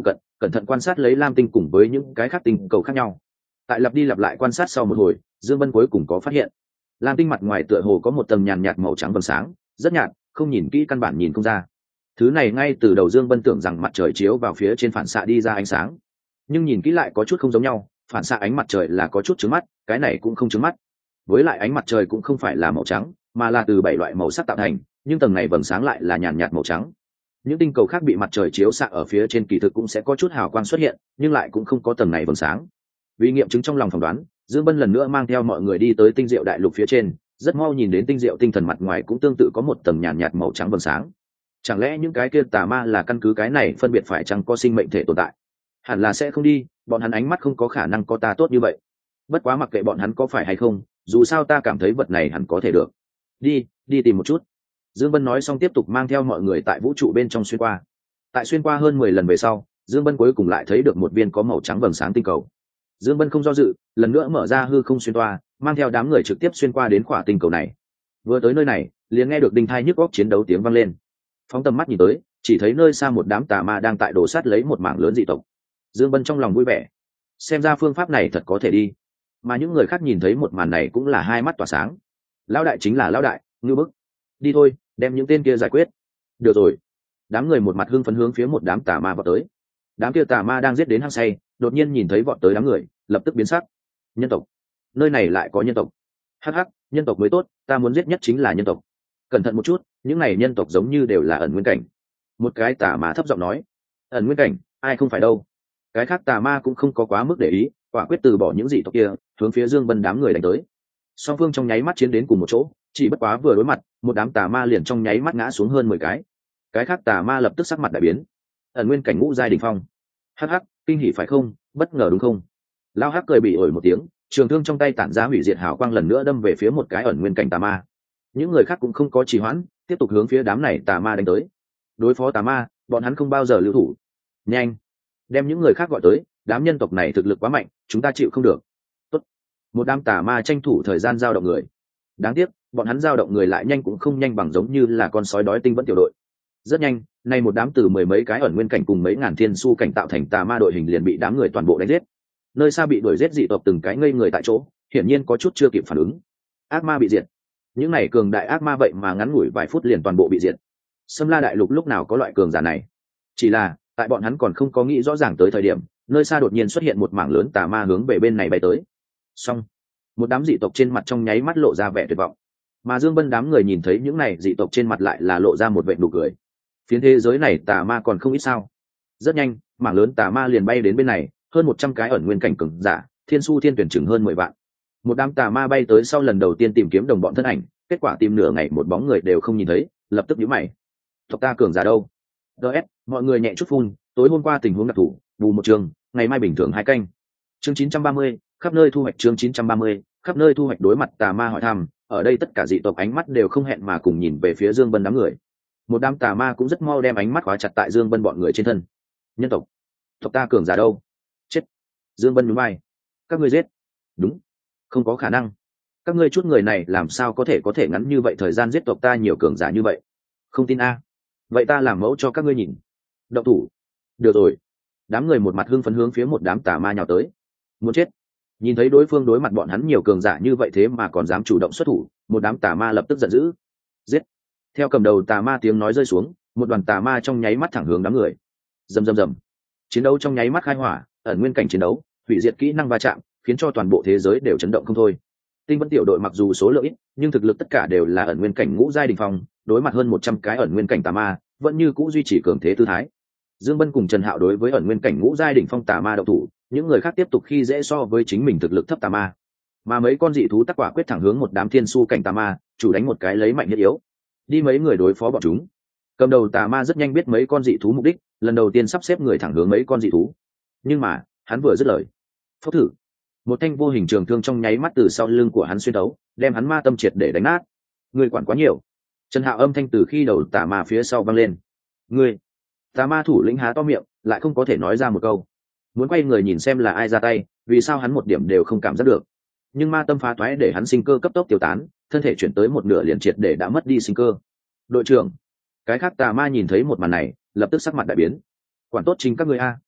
A: cẩn thận quan sát lấy lam tinh cùng với những cái khác tinh cầu khác nhau. Tại lặp đi lặp lại quan sát sau một hồi, Dương Vân cuối cùng có phát hiện lam tinh mặt ngoài tựa hồ có một tầng nhàn nhạt màu trắng vầng sáng, rất nhạt, không nhìn kỹ căn bản nhìn không ra. Thứ này ngay từ đầu Dương Vân tưởng rằng mặt trời chiếu vào phía trên phản xạ đi ra ánh sáng, nhưng nhìn kỹ lại có chút không giống nhau, phản xạ ánh mặt trời là có chút chướng mắt, cái này cũng không chướng mắt. Với lại ánh mặt trời cũng không phải là màu trắng, mà là từ bảy loại màu sắc tạo thành, nhưng tầng này vầng sáng lại là nhàn nhạt màu trắng. Những tinh cầu khác bị mặt trời chiếu xạ ở phía trên kỳ thực cũng sẽ có chút hào quang xuất hiện, nhưng lại cũng không có tầng này vầng sáng. Vì nghiệm chứng trong lòng phỏng đoán, Dương Vân lần nữa mang theo mọi người đi tới tinh diệu đại lục phía trên, rất mau nhìn đến tinh diệu tinh thần mặt ngoài cũng tương tự có một tầng nhàn nhạt màu trắng vầng sáng. Chẳng lẽ những cái kia tà ma là căn cứ cái này phân biệt phải chăng có sinh mệnh thể tồn tại? Hẳn là sẽ không đi, bọn hắn ánh mắt không có khả năng có ta tốt như vậy. Bất quá mặc kệ bọn hắn có phải hay không, dù sao ta cảm thấy vật này hẳn có thể được. Đi, đi tìm một chút. Dương Vân nói xong tiếp tục mang theo mọi người tại vũ trụ bên trong xuyên qua. Tại xuyên qua hơn mười lần về sau, Dương Vân cuối cùng lại thấy được một viên có màu trắng vầng sáng tinh cầu. Dương Vân không do dự, lần nữa mở ra hư không xuyên toa, mang theo đám người trực tiếp xuyên qua đến khỏa tinh cầu này. Vừa tới nơi này, liền nghe được đinh thai nhức óc chiến đấu tiếng vang lên. Phóng tầm mắt nhìn tới, chỉ thấy nơi xa một đám tà ma đang tại đổ sát lấy một mảng lớn dị tộc. Dương Vân trong lòng vui vẻ, xem ra phương pháp này thật có thể đi. Mà những người khác nhìn thấy một màn này cũng là hai mắt tỏa sáng. Lão đại chính là lão đại, ngưu bức. Đi thôi, đem những tên kia giải quyết. Được rồi. Đám người một mặt hưng phấn hướng phía một đám tà ma vọt tới. Đám kia tà ma đang giết đến hăng say, đột nhiên nhìn thấy vọt tới đám người, lập tức biến sắc. Nhân tộc, nơi này lại có nhân tộc. Hắc hắc, nhân tộc mới tốt, ta muốn giết nhất chính là nhân tộc. Cẩn thận một chút, những này nhân tộc giống như đều là ẩn nguyên cảnh. Một cái tà ma thấp giọng nói. Ẩn nguyên cảnh, ai không phải đâu. Cái khác tà ma cũng không có quá mức để ý, quả quyết từ bỏ những dị tộc kia, hướng phía Dương Vân đám người đánh tới. Song phương trong nháy mắt chiến đến cùng một chỗ, chỉ bất quá vừa đối mặt, một đám tà ma liền trong nháy mắt ngã xuống hơn mười cái. Cái khác tà ma lập tức sắc mặt đại biến. Ẩn nguyên cảnh ngũ giai đỉnh phong. Hắc hắc, kinh hỉ phải không, bất ngờ đúng không? Lao hắc cười bị ổi một tiếng, trường thương trong tay tản ra hủy diệt hào quang lần nữa đâm về phía một cái ẩn nguyên cảnh tà ma. Những người khác cũng không có trì hoãn, tiếp tục hướng phía đám này tà ma đánh tới. Đối phó tà ma, bọn hắn không bao giờ lưu thủ. Nhanh, đem những người khác gọi tới, đám nhân tộc này thực lực quá mạnh, chúng ta chịu không được. Tốt. Một đám tà ma tranh thủ thời gian giao động người. Đáng tiếc, bọn hắn giao động người lại nhanh cũng không nhanh bằng giống như là con sói đói tinh vẫn tiểu đội. Rất nhanh, nay một đám từ mười mấy cái ẩn nguyên cảnh cùng mấy ngàn thiên su cảnh tạo thành tà ma đội hình liền bị đám người toàn bộ đánh giết. Nơi xa bị đuổi giết dị tộc từng cái ngây người tại chỗ, hiển nhiên có chút chưa kịp phản ứng. Ác ma bị diệt. Những này cường đại ác ma vậy mà ngắn ngủi vài phút liền toàn bộ bị diệt. Sâm La đại lục lúc nào có loại cường giả này? Chỉ là, tại bọn hắn còn không có nghĩ rõ ràng tới thời điểm, nơi xa đột nhiên xuất hiện một mảng lớn tà ma hướng về bên này bay tới. Xong, một đám dị tộc trên mặt trong nháy mắt lộ ra vẻ tuyệt vọng. Mà Dương Vân đám người nhìn thấy những này dị tộc trên mặt lại là lộ ra một vệt nụ cười. Phiến thế giới này tà ma còn không ít sao? Rất nhanh, mảng lớn tà ma liền bay đến bên này, hơn một trăm cái ẩn nguyên cảnh cường giả, thiên su thiên tuyển chừng hơn mười vạn. Một đám tà ma bay tới sau lần đầu tiên tìm kiếm đồng bọn thân ảnh, kết quả tìm nửa ngày một bóng người đều không nhìn thấy, lập tức nhíu mày. Tộc ta cường giả đâu? đê ét, mọi người nhẹ chút phun, tối hôm qua tình huống đặc thù, bù một trường, ngày mai bình thường hai canh. Chương chín trăm ba mươi, khắp nơi thu hoạch chương chín trăm ba mươi, khắp nơi thu hoạch đối mặt tà ma hỏi thăm, ở đây tất cả dị tộc ánh mắt đều không hẹn mà cùng nhìn về phía Dương Vân đám người. Một đám tà ma cũng rất mau đem ánh mắt khóa chặt tại Dương Vân bọn người trên thân. Nhân tộc, tộc ta cường giả đâu? Chết. Dương Vân nhún vai. Các ngươi giết. Đúng. Không có khả năng. Các ngươi chút người này làm sao có thể có thể ngắn như vậy thời gian giết tộc ta nhiều cường giả như vậy? Không tin a? Vậy ta làm mẫu cho các ngươi nhìn. Động thủ. Được rồi. Đám người một mặt hưng phấn hướng phía một đám tà ma nhào tới. Muốn chết. Nhìn thấy đối phương đối mặt bọn hắn nhiều cường giả như vậy thế mà còn dám chủ động xuất thủ, một đám tà ma lập tức giận dữ. Giết. Theo cầm đầu tà ma tiếng nói rơi xuống, một đoàn tà ma trong nháy mắt thẳng hướng đám người. Rầm rầm rầm. Chiến đấu trong nháy mắt khai hỏa, ẩn nguyên cảnh chiến đấu, hủy diệt kỹ năng va chạm, khiến cho toàn bộ thế giới đều chấn động không thôi. Tinh Vân tiểu đội mặc dù số lượng ít, nhưng thực lực tất cả đều là ẩn nguyên cảnh ngũ giai đỉnh phong, đối mặt hơn một trăm cái ẩn nguyên cảnh tà ma, vẫn như cũ duy trì cường thế tư thái. Dương Vân cùng Trần Hạo đối với ẩn nguyên cảnh ngũ giai đỉnh phong tà ma độc thủ, những người khác tiếp tục khi dễ so với chính mình thực lực thấp tà ma. Mà mấy con dị thú tắc quả quyết thẳng hướng một đám thiên su cảnh tà ma, chủ đánh một cái lấy mạnh nhất yếu. Đi mấy người đối phó bọn chúng. Cầm đầu tà ma rất nhanh biết mấy con dị thú mục đích, lần đầu tiên sắp xếp người thẳng hướng mấy con dị thú. Nhưng mà, hắn vừa dứt lời, phốc thử, một thanh vô hình trường thương trong nháy mắt từ sau lưng của hắn xuyên đấu, đem hắn ma tâm triệt để đánh nát. Người quản quá nhiều. Trần Hạo âm thanh từ khi đầu tà ma phía sau vang lên. Người. Tà ma thủ lĩnh há to miệng, lại không có thể nói ra một câu. Muốn quay người nhìn xem là ai ra tay, vì sao hắn một điểm đều không cảm giác được. Nhưng ma tâm phá toái để hắn sinh cơ cấp tốc tiêu tán, thân thể chuyển tới một nửa liền triệt để đã mất đi sinh cơ. Đội trưởng. Cái khác tà ma nhìn thấy một màn này, lập tức sắc mặt đại biến. Quản tốt chính các ngươi a.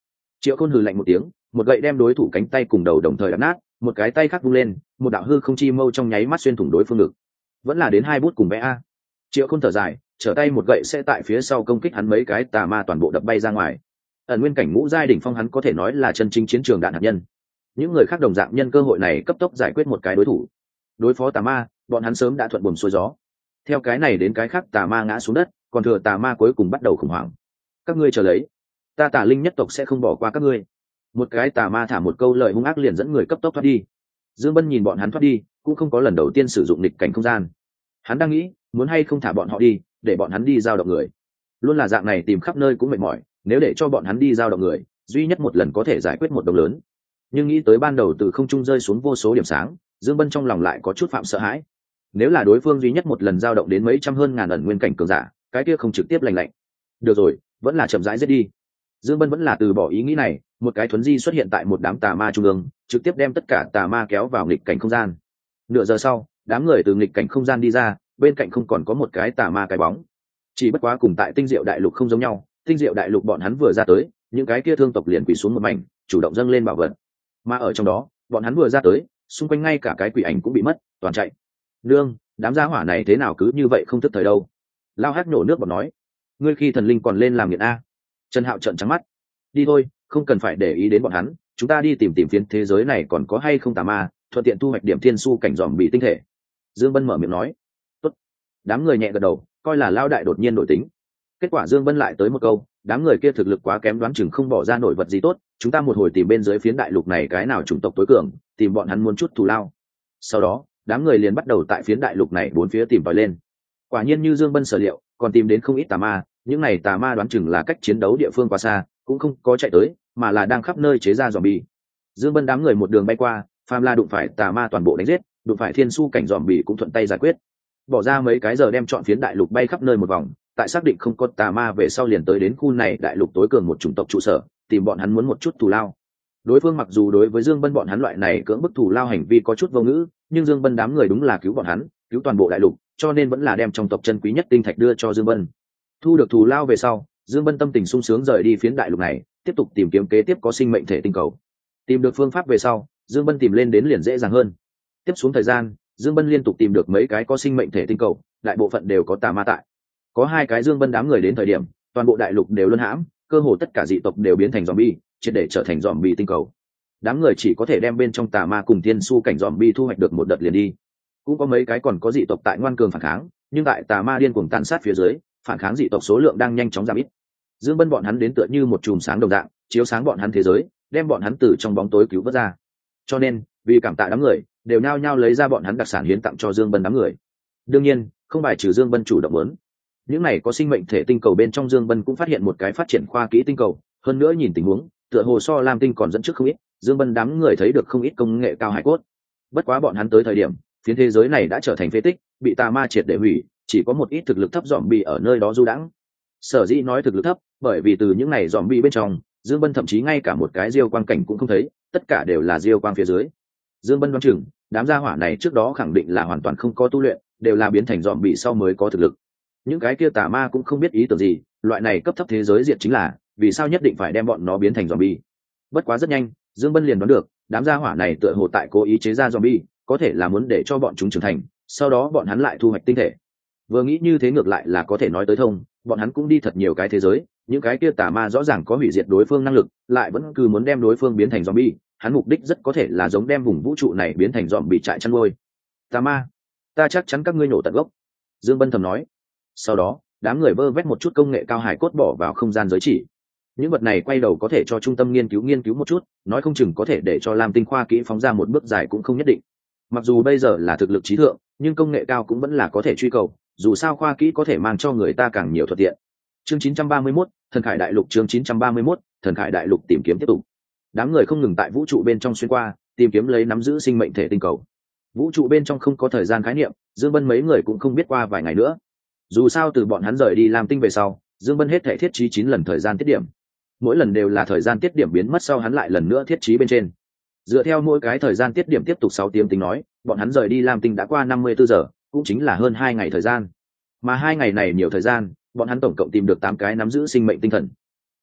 A: Triệu Khôn hừ lạnh một tiếng, một gậy đem đối thủ cánh tay cùng đầu đồng thời đập nát, một cái tay khác vung lên, một đạo hư không chi mâu trong nháy mắt xuyên thủng đối phương ngực. Vẫn là đến hai bút cùng vẽ a. Triệu Khôn thở dài, trở tay một gậy sẽ tại phía sau công kích hắn mấy cái tà ma toàn bộ đập bay ra ngoài. Ẩn nguyên cảnh ngũ giai đỉnh phong hắn có thể nói là chân chính chiến trường đạn hạt nhân. Những người khác đồng dạng nhân cơ hội này cấp tốc giải quyết một cái đối thủ. Đối phó tà ma, bọn hắn sớm đã thuận buồm xuôi gió. Theo cái này đến cái khác tà ma ngã xuống đất, còn thừa tà ma cuối cùng bắt đầu khủng hoảng. Các ngươi chờ lấy, ta Tà Linh nhất tộc sẽ không bỏ qua các ngươi. Một cái tà ma thả một câu lời hung ác liền dẫn người cấp tốc thoát đi. Dương Bân nhìn bọn hắn thoát đi, cũng không có lần đầu tiên sử dụng nghịch cảnh không gian. Hắn đang nghĩ, muốn hay không thả bọn họ đi, để bọn hắn đi giao động người. Luôn là dạng này tìm khắp nơi cũng mệt mỏi, nếu để cho bọn hắn đi giao động người, duy nhất một lần có thể giải quyết một đồng lớn. Nhưng nghĩ tới ban đầu từ không trung rơi xuống vô số điểm sáng, Dương Bân trong lòng lại có chút phạm sợ hãi. Nếu là đối phương duy nhất một lần giao động đến mấy trăm hơn ngàn ẩn nguyên cảnh cường giả, cái kia không trực tiếp lành lạnh. Được rồi, vẫn là chậm rãi giết đi. Dương Bân vẫn là từ bỏ ý nghĩ này, một cái thuấn di xuất hiện tại một đám tà ma trung ương, trực tiếp đem tất cả tà ma kéo vào nghịch cảnh không gian. Nửa giờ sau, đám người từ nghịch cảnh không gian đi ra, bên cạnh không còn có một cái tà ma cái bóng. Chỉ bất quá cùng tại Tinh Diệu Đại Lục không giống nhau, Tinh Diệu Đại Lục bọn hắn vừa ra tới, những cái kia thương tộc liền quỳ xuống một mảnh, chủ động dâng lên bảo vật. Mà ở trong đó, bọn hắn vừa ra tới, xung quanh ngay cả cái quỷ ảnh cũng bị mất, toàn chạy. Nương, đám gia hỏa này thế nào cứ như vậy không thức thời đâu. Lao Hát nổ nước bọt nói, ngươi khi thần linh còn lên làm nghiện a. Trần Hạo trợn trắng mắt, đi thôi, không cần phải để ý đến bọn hắn, chúng ta đi tìm tìm phiến thế giới này còn có hay không tà ma, thuận tiện thu hoạch điểm thiên su cảnh dòm bị tinh thể. Dương Bân mở miệng nói, tốt. Đám người nhẹ gật đầu, coi là Lao đại đột nhiên đổi tính. Kết quả Dương Bân lại tới một câu, đám người kia thực lực quá kém, đoán chừng không bỏ ra nổi vật gì tốt, chúng ta một hồi tìm bên dưới phiến đại lục này cái nào chủng tộc tối cường, tìm bọn hắn muốn chút thù lao. Sau đó, đám người liền bắt đầu tại phiến đại lục này bốn phía tìm tòi lên. Quả nhiên như Dương Bân sở liệu, còn tìm đến không ít tà ma, những này tà ma đoán chừng là cách chiến đấu địa phương quá xa, cũng không có chạy tới, mà là đang khắp nơi chế ra zombie. Dương Bân đám người một đường bay qua, phàm la đụng phải tà ma toàn bộ đánh giết, đụng phải thiên su cảnh zombie cũng thuận tay giải quyết. Bỏ ra mấy cái giờ đem chọn phiến đại lục bay khắp nơi một vòng, tại xác định không có tà ma về sau liền tới đến khu này đại lục tối cường một chủng tộc trụ sở, tìm bọn hắn muốn một chút thù lao. Đối phương mặc dù đối với Dương Bân bọn hắn loại này cưỡng bức thù lao hành vi có chút vô ngữ, nhưng Dương Bân đám người đúng là cứu bọn hắn, cứu toàn bộ đại lục, cho nên vẫn là đem trong tộc chân quý nhất tinh thạch đưa cho Dương Bân. Thu được thù lao về sau, Dương Bân tâm tình sung sướng rời đi phiến đại lục này, tiếp tục tìm kiếm kế tiếp có sinh mệnh thể tinh cầu. Tìm được phương pháp về sau, Dương Bân tìm lên đến liền dễ dàng hơn. Tiếp xuống thời gian, Dương Bân liên tục tìm được mấy cái có sinh mệnh thể tinh cầu, đại bộ phận đều có tà ma tại. Có hai cái Dương Bân đám người đến thời điểm, toàn bộ đại lục đều luân hãm, cơ hồ tất cả dị tộc đều biến thành zombie, triệt để trở thành zombie tinh cầu. Đám người chỉ có thể đem bên trong tà ma cùng thiên su cảnh zombie thu hoạch được một đợt liền đi. Cũng có mấy cái còn có dị tộc tại ngoan cường phản kháng, nhưng tại tà ma điên cuồng tàn sát phía dưới, phản kháng dị tộc số lượng đang nhanh chóng giảm ít. Dương Bân bọn hắn đến tựa như một chùm sáng đồng dạng, chiếu sáng bọn hắn thế giới, đem bọn hắn từ trong bóng tối cứu vớt ra. Cho nên, vì cảm tạ đám người, đều nhao nhao lấy ra bọn hắn đặc sản hiến tặng cho Dương Bân đám người. Đương nhiên, không bài trừ Dương Bân chủ động muốn. Những này có sinh mệnh thể tinh cầu bên trong Dương Bân cũng phát hiện một cái phát triển khoa kỹ tinh cầu, hơn nữa nhìn tình huống, tựa hồ so Lam Tinh còn dẫn trước không ít, Dương Bân đám người thấy được không ít công nghệ cao hải cốt. Bất quá bọn hắn tới thời điểm, phiến thế giới này đã trở thành phế tích, bị tà ma triệt để hủy, chỉ có một ít thực lực thấp zombie ở nơi đó du đãng. Sở dĩ nói thực lực thấp, bởi vì từ những này zombie bên trong, Dương Bân thậm chí ngay cả một cái diêu quang cảnh cũng không thấy, tất cả đều là diêu quang phía dưới. Dương Bân đoán chừng, đám gia hỏa này trước đó khẳng định là hoàn toàn không có tu luyện, đều là biến thành zombie sau mới có thực lực. Những cái kia tà ma cũng không biết ý tưởng gì, loại này cấp thấp thế giới diệt chính là, vì sao nhất định phải đem bọn nó biến thành zombie. Bất quá rất nhanh, Dương Bân liền đoán được, đám gia hỏa này tựa hồ tại cố ý chế ra zombie, có thể là muốn để cho bọn chúng trưởng thành, sau đó bọn hắn lại thu hoạch tinh thể. Vừa nghĩ như thế ngược lại là có thể nói tới thông, bọn hắn cũng đi thật nhiều cái thế giới, những cái kia tà ma rõ ràng có hủy diệt đối phương năng lực, lại vẫn cứ muốn đem đối phương biến thành zombie, hắn mục đích rất có thể là giống đem vùng vũ trụ này biến thành zombie trại chăn nuôi. Tà ma, ta chắc chắn các ngươi nổ tận gốc. Dương Bân thầm nói. Sau đó, đám người vơ vét một chút công nghệ cao hải cốt bỏ vào không gian giới chỉ. Những vật này quay đầu có thể cho trung tâm nghiên cứu nghiên cứu một chút, nói không chừng có thể để cho Lam Tinh khoa kỹ phóng ra một bước dài cũng không nhất định. Mặc dù bây giờ là thực lực trí thượng, nhưng công nghệ cao cũng vẫn là có thể truy cầu, dù sao khoa kỹ có thể mang cho người ta càng nhiều thuận tiện. Chương chín trăm ba mươi mốt, Thần Khải Đại Lục. Chương chín trăm ba mươi mốt, Thần Khải Đại Lục tìm kiếm tiếp tục. Đám người không ngừng tại vũ trụ bên trong xuyên qua, tìm kiếm lấy nắm giữ sinh mệnh thể tinh cầu. Vũ trụ bên trong không có thời gian khái niệm, Dương Bân mấy người cũng không biết qua vài ngày nữa. Dù sao từ bọn hắn rời đi Lam Tinh về sau, Dương Bân hết thể thiết trí chín lần thời gian tiết điểm. Mỗi lần đều là thời gian tiết điểm biến mất sau hắn lại lần nữa thiết trí bên trên. Dựa theo mỗi cái thời gian tiết điểm tiếp tục sáu tiếng tính nói, bọn hắn rời đi Lam Tinh đã qua năm mươi tư giờ, cũng chính là hơn hai ngày thời gian. Mà hai ngày này nhiều thời gian, bọn hắn tổng cộng tìm được tám cái nắm giữ sinh mệnh tinh thần.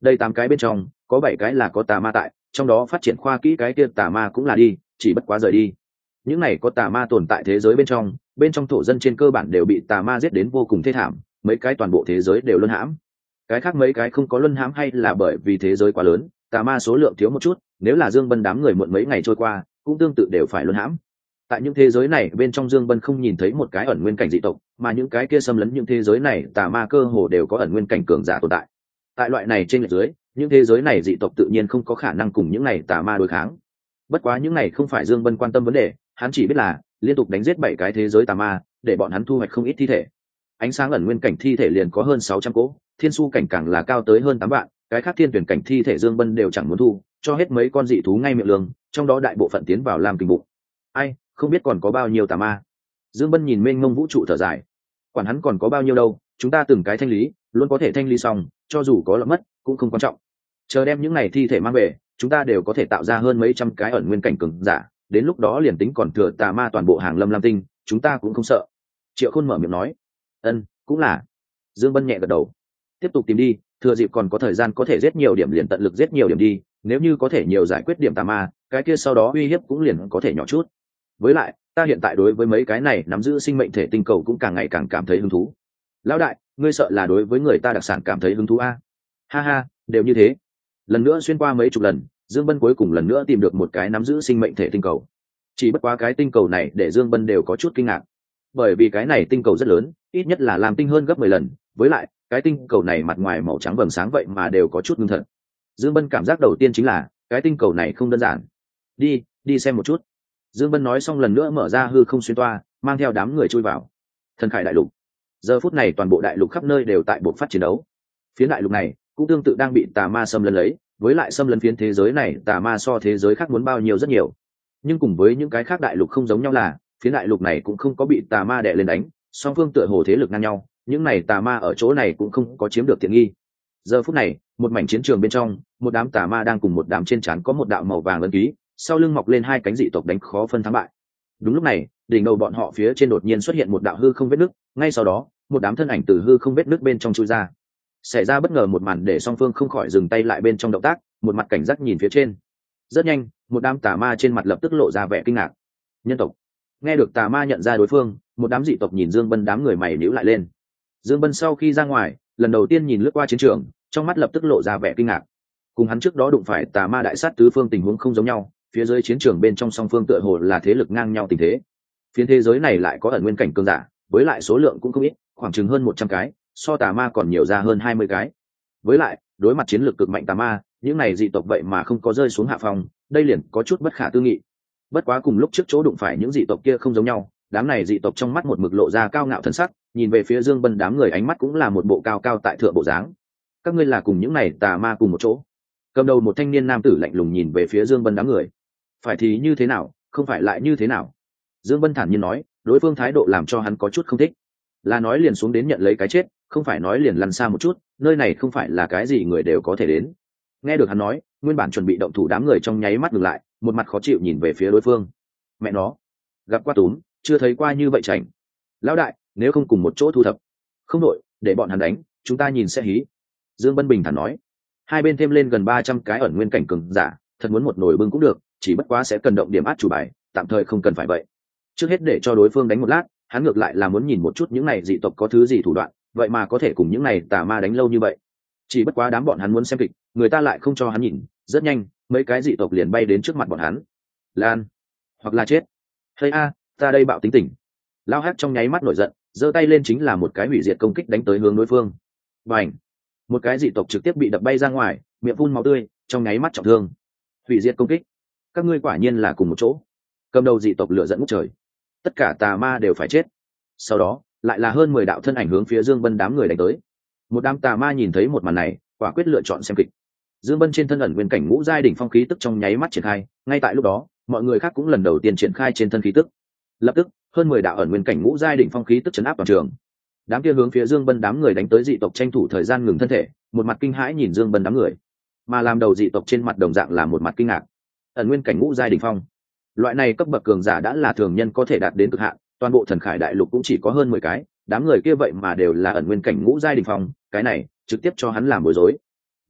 A: đây tám cái bên trong có bảy cái là có tà ma tại, trong đó phát triển khoa kỹ cái kia tà ma cũng là đi, chỉ bất quá rời đi. Những này có tà ma tồn tại thế giới bên trong, bên trong thổ dân trên cơ bản đều bị tà ma giết đến vô cùng thê thảm, mấy cái toàn bộ thế giới đều luân hãm. Cái khác mấy cái không có luân hãm hay là bởi vì thế giới quá lớn, tà ma số lượng thiếu một chút, nếu là Dương Bân đám người muộn mấy ngày trôi qua cũng tương tự đều phải luân hãm. Tại những thế giới này bên trong, Dương Bân không nhìn thấy một cái ẩn nguyên cảnh dị tộc, mà những cái kia xâm lấn những thế giới này tà ma cơ hồ đều có ẩn nguyên cảnh cường giả tồn tại. Tại loại này trên lệch dưới, những thế giới này dị tộc tự nhiên không có khả năng cùng những này tà ma đối kháng. Bất quá những này không phải Dương Bân quan tâm vấn đề, hắn chỉ biết là liên tục đánh giết bảy cái thế giới tà ma, để bọn hắn thu hoạch không ít thi thể. Ánh sáng ẩn nguyên cảnh thi thể liền có hơn sáu trăm cỗ, thiên su cảnh càng là cao tới hơn tám vạn, cái khác thiên tuyển cảnh thi thể Dương Bân đều chẳng muốn thu, cho hết mấy con dị thú ngay miệng lương, trong đó đại bộ phận tiến vào làm kinh bụng. Ai, không biết còn có bao nhiêu tà ma. Dương Bân nhìn mênh mông vũ trụ thở dài, quản hắn còn có bao nhiêu đâu, chúng ta từng cái thanh lý, luôn có thể thanh lý xong, cho dù có lỡ mất cũng không quan trọng. Chờ đem những này thi thể mang về, chúng ta đều có thể tạo ra hơn mấy trăm cái ẩn nguyên cảnh cường giả, đến lúc đó liền tính còn thừa tà ma toàn bộ hàng lâm lam tinh, chúng ta cũng không sợ. Triệu Khôn mở miệng nói. Ân, cũng là. Dương Bân nhẹ gật đầu. Tiếp tục tìm đi, thừa dịp còn có thời gian có thể giết nhiều điểm liền tận lực giết nhiều điểm đi, nếu như có thể nhiều giải quyết điểm tà ma, cái kia sau đó uy hiếp cũng liền có thể nhỏ chút. Với lại, ta hiện tại đối với mấy cái này nắm giữ sinh mệnh thể tinh cầu cũng càng ngày càng cảm thấy hứng thú. Lão đại, ngươi sợ là đối với người ta đặc sản cảm thấy hứng thú a? Ha ha, đều như thế. Lần nữa xuyên qua mấy chục lần, Dương Bân cuối cùng lần nữa tìm được một cái nắm giữ sinh mệnh thể tinh cầu. Chỉ bất quá cái tinh cầu này để Dương Bân đều có chút kinh ngạc, bởi vì cái này tinh cầu rất lớn, ít nhất là làm tinh hơn gấp mười lần, với lại cái tinh cầu này mặt ngoài màu trắng vầng sáng vậy mà đều có chút ngưng thật. Dương Bân cảm giác đầu tiên chính là cái tinh cầu này không đơn giản. Đi, đi xem một chút. Dương Bân nói xong lần nữa mở ra hư không xuyên toa, mang theo đám người chui vào Thần Khải đại lục. Giờ phút này toàn bộ đại lục khắp nơi đều tại buộc phát chiến đấu. Phía đại lục này cũng tương tự đang bị tà ma xâm lấn lấy, với lại xâm lấn phiến thế giới này tà ma so thế giới khác muốn bao nhiêu rất nhiều. Nhưng cùng với những cái khác đại lục không giống nhau là, phía đại lục này cũng không có bị tà ma đè lên đánh, song phương tựa hồ thế lực ngang nhau, những này tà ma ở chỗ này cũng không có chiếm được tiện nghi. Giờ phút này, một mảnh chiến trường bên trong, một đám tà ma đang cùng một đám trên trán có một đạo màu vàng ấn ký, sau lưng mọc lên hai cánh dị tộc đánh khó phân thắng bại. Đúng lúc này, đỉnh đầu bọn họ phía trên đột nhiên xuất hiện một đạo hư không vết nứt, ngay sau đó, một đám thân ảnh từ hư không vết nứt bên trong chui ra. Xảy ra bất ngờ một màn để song phương không khỏi dừng tay lại bên trong động tác, một mặt cảnh giác nhìn phía trên. Rất nhanh, một đám tà ma trên mặt lập tức lộ ra vẻ kinh ngạc. Nhân tộc. Nghe được tà ma nhận ra đối phương, một đám dị tộc nhìn Dương Bân, đám người mày nhíu lại lên. Dương Bân sau khi ra ngoài, lần đầu tiên nhìn lướt qua chiến trường, trong mắt lập tức lộ ra vẻ kinh ngạc. Cùng hắn trước đó đụng phải tà ma đại sát tứ phương tình huống không giống nhau, phía dưới chiến trường bên trong song phương tựa hồ là thế lực ngang nhau tình thế. Phiến thế giới này lại có ẩn nguyên cảnh cường giả, với lại số lượng cũng không ít, khoảng chừng hơn một trăm cái, so tà ma còn nhiều ra hơn hai mươi cái. Với lại, đối mặt chiến lược cực mạnh tà ma, những này dị tộc vậy mà không có rơi xuống hạ phòng, đây liền có chút bất khả tư nghị. Bất quá cùng lúc trước chỗ đụng phải những dị tộc kia không giống nhau, đám này dị tộc trong mắt một mực lộ ra cao ngạo thần sắc, nhìn về phía Dương Bân đám người ánh mắt cũng là một bộ cao cao tại thượng bộ dáng. Các ngươi là cùng những này tà ma cùng một chỗ? Cầm đầu một thanh niên nam tử lạnh lùng nhìn về phía Dương Bân đám người. Phải thì như thế nào, không phải lại như thế nào? Dương Bân thản nhiên nói, đối phương thái độ làm cho hắn có chút không thích. Là nói liền xuống đến nhận lấy cái chết, không phải nói liền lăn xa một chút, nơi này không phải là cái gì người đều có thể đến. Nghe được hắn nói, nguyên bản chuẩn bị động thủ đám người trong nháy mắt ngừng lại, một mặt khó chịu nhìn về phía đối phương. Mẹ nó, gặp qua túm, chưa thấy qua như vậy chảnh. Lão đại, nếu không cùng một chỗ thu thập, không đội, để bọn hắn đánh, chúng ta nhìn sẽ hí. Dương Bân bình thản nói. Hai bên thêm lên gần ba trăm cái ẩn nguyên cảnh cường giả, thật muốn một nồi bưng cũng được, chỉ bất quá sẽ cần động điểm át chủ bài, tạm thời không cần phải vậy. Trước hết để cho đối phương đánh một lát, hắn ngược lại là muốn nhìn một chút những này dị tộc có thứ gì thủ đoạn, vậy mà có thể cùng những này tà ma đánh lâu như vậy. Chỉ bất quá đám bọn hắn muốn xem kịch, người ta lại không cho hắn nhìn, rất nhanh, mấy cái dị tộc liền bay đến trước mặt bọn hắn. Lan, hoặc là chết. Hey a, ta đây bạo tính tình. Lao Hắc trong nháy mắt nổi giận, giơ tay lên chính là một cái hủy diệt công kích đánh tới hướng đối phương. Bành! Một cái dị tộc trực tiếp bị đập bay ra ngoài, miệng phun máu tươi, trong nháy mắt trọng thương. Hủy diệt công kích. Các ngươi quả nhiên là cùng một chỗ. Cầm đầu dị tộc lửa giận ngút trời. Tất cả tà ma đều phải chết. Sau đó, lại là hơn mười đạo thân ảnh hướng phía Dương Bân đám người đánh tới. Một đám tà ma nhìn thấy một màn này, quả quyết lựa chọn xem kịch. Dương Bân trên thân ẩn nguyên cảnh ngũ giai đỉnh phong khí tức trong nháy mắt triển khai, ngay tại lúc đó, mọi người khác cũng lần đầu tiên triển khai trên thân khí tức. Lập tức, hơn mười đạo ẩn nguyên cảnh ngũ giai đỉnh phong khí tức chấn áp toàn trường. Đám kia hướng phía Dương Bân đám người đánh tới dị tộc tranh thủ thời gian ngừng thân thể, một mặt kinh hãi nhìn Dương Bân đám người. Mà làm đầu dị tộc trên mặt đồng dạng là một mặt kinh ngạc. Ẩn nguyên cảnh ngũ giai đỉnh phong, loại này cấp bậc cường giả đã là thường nhân có thể đạt đến cực hạn, toàn bộ Thần Khải đại lục cũng chỉ có hơn mười cái, đám người kia vậy mà đều là ẩn nguyên cảnh ngũ giai đỉnh phong, cái này trực tiếp cho hắn làm bối rối.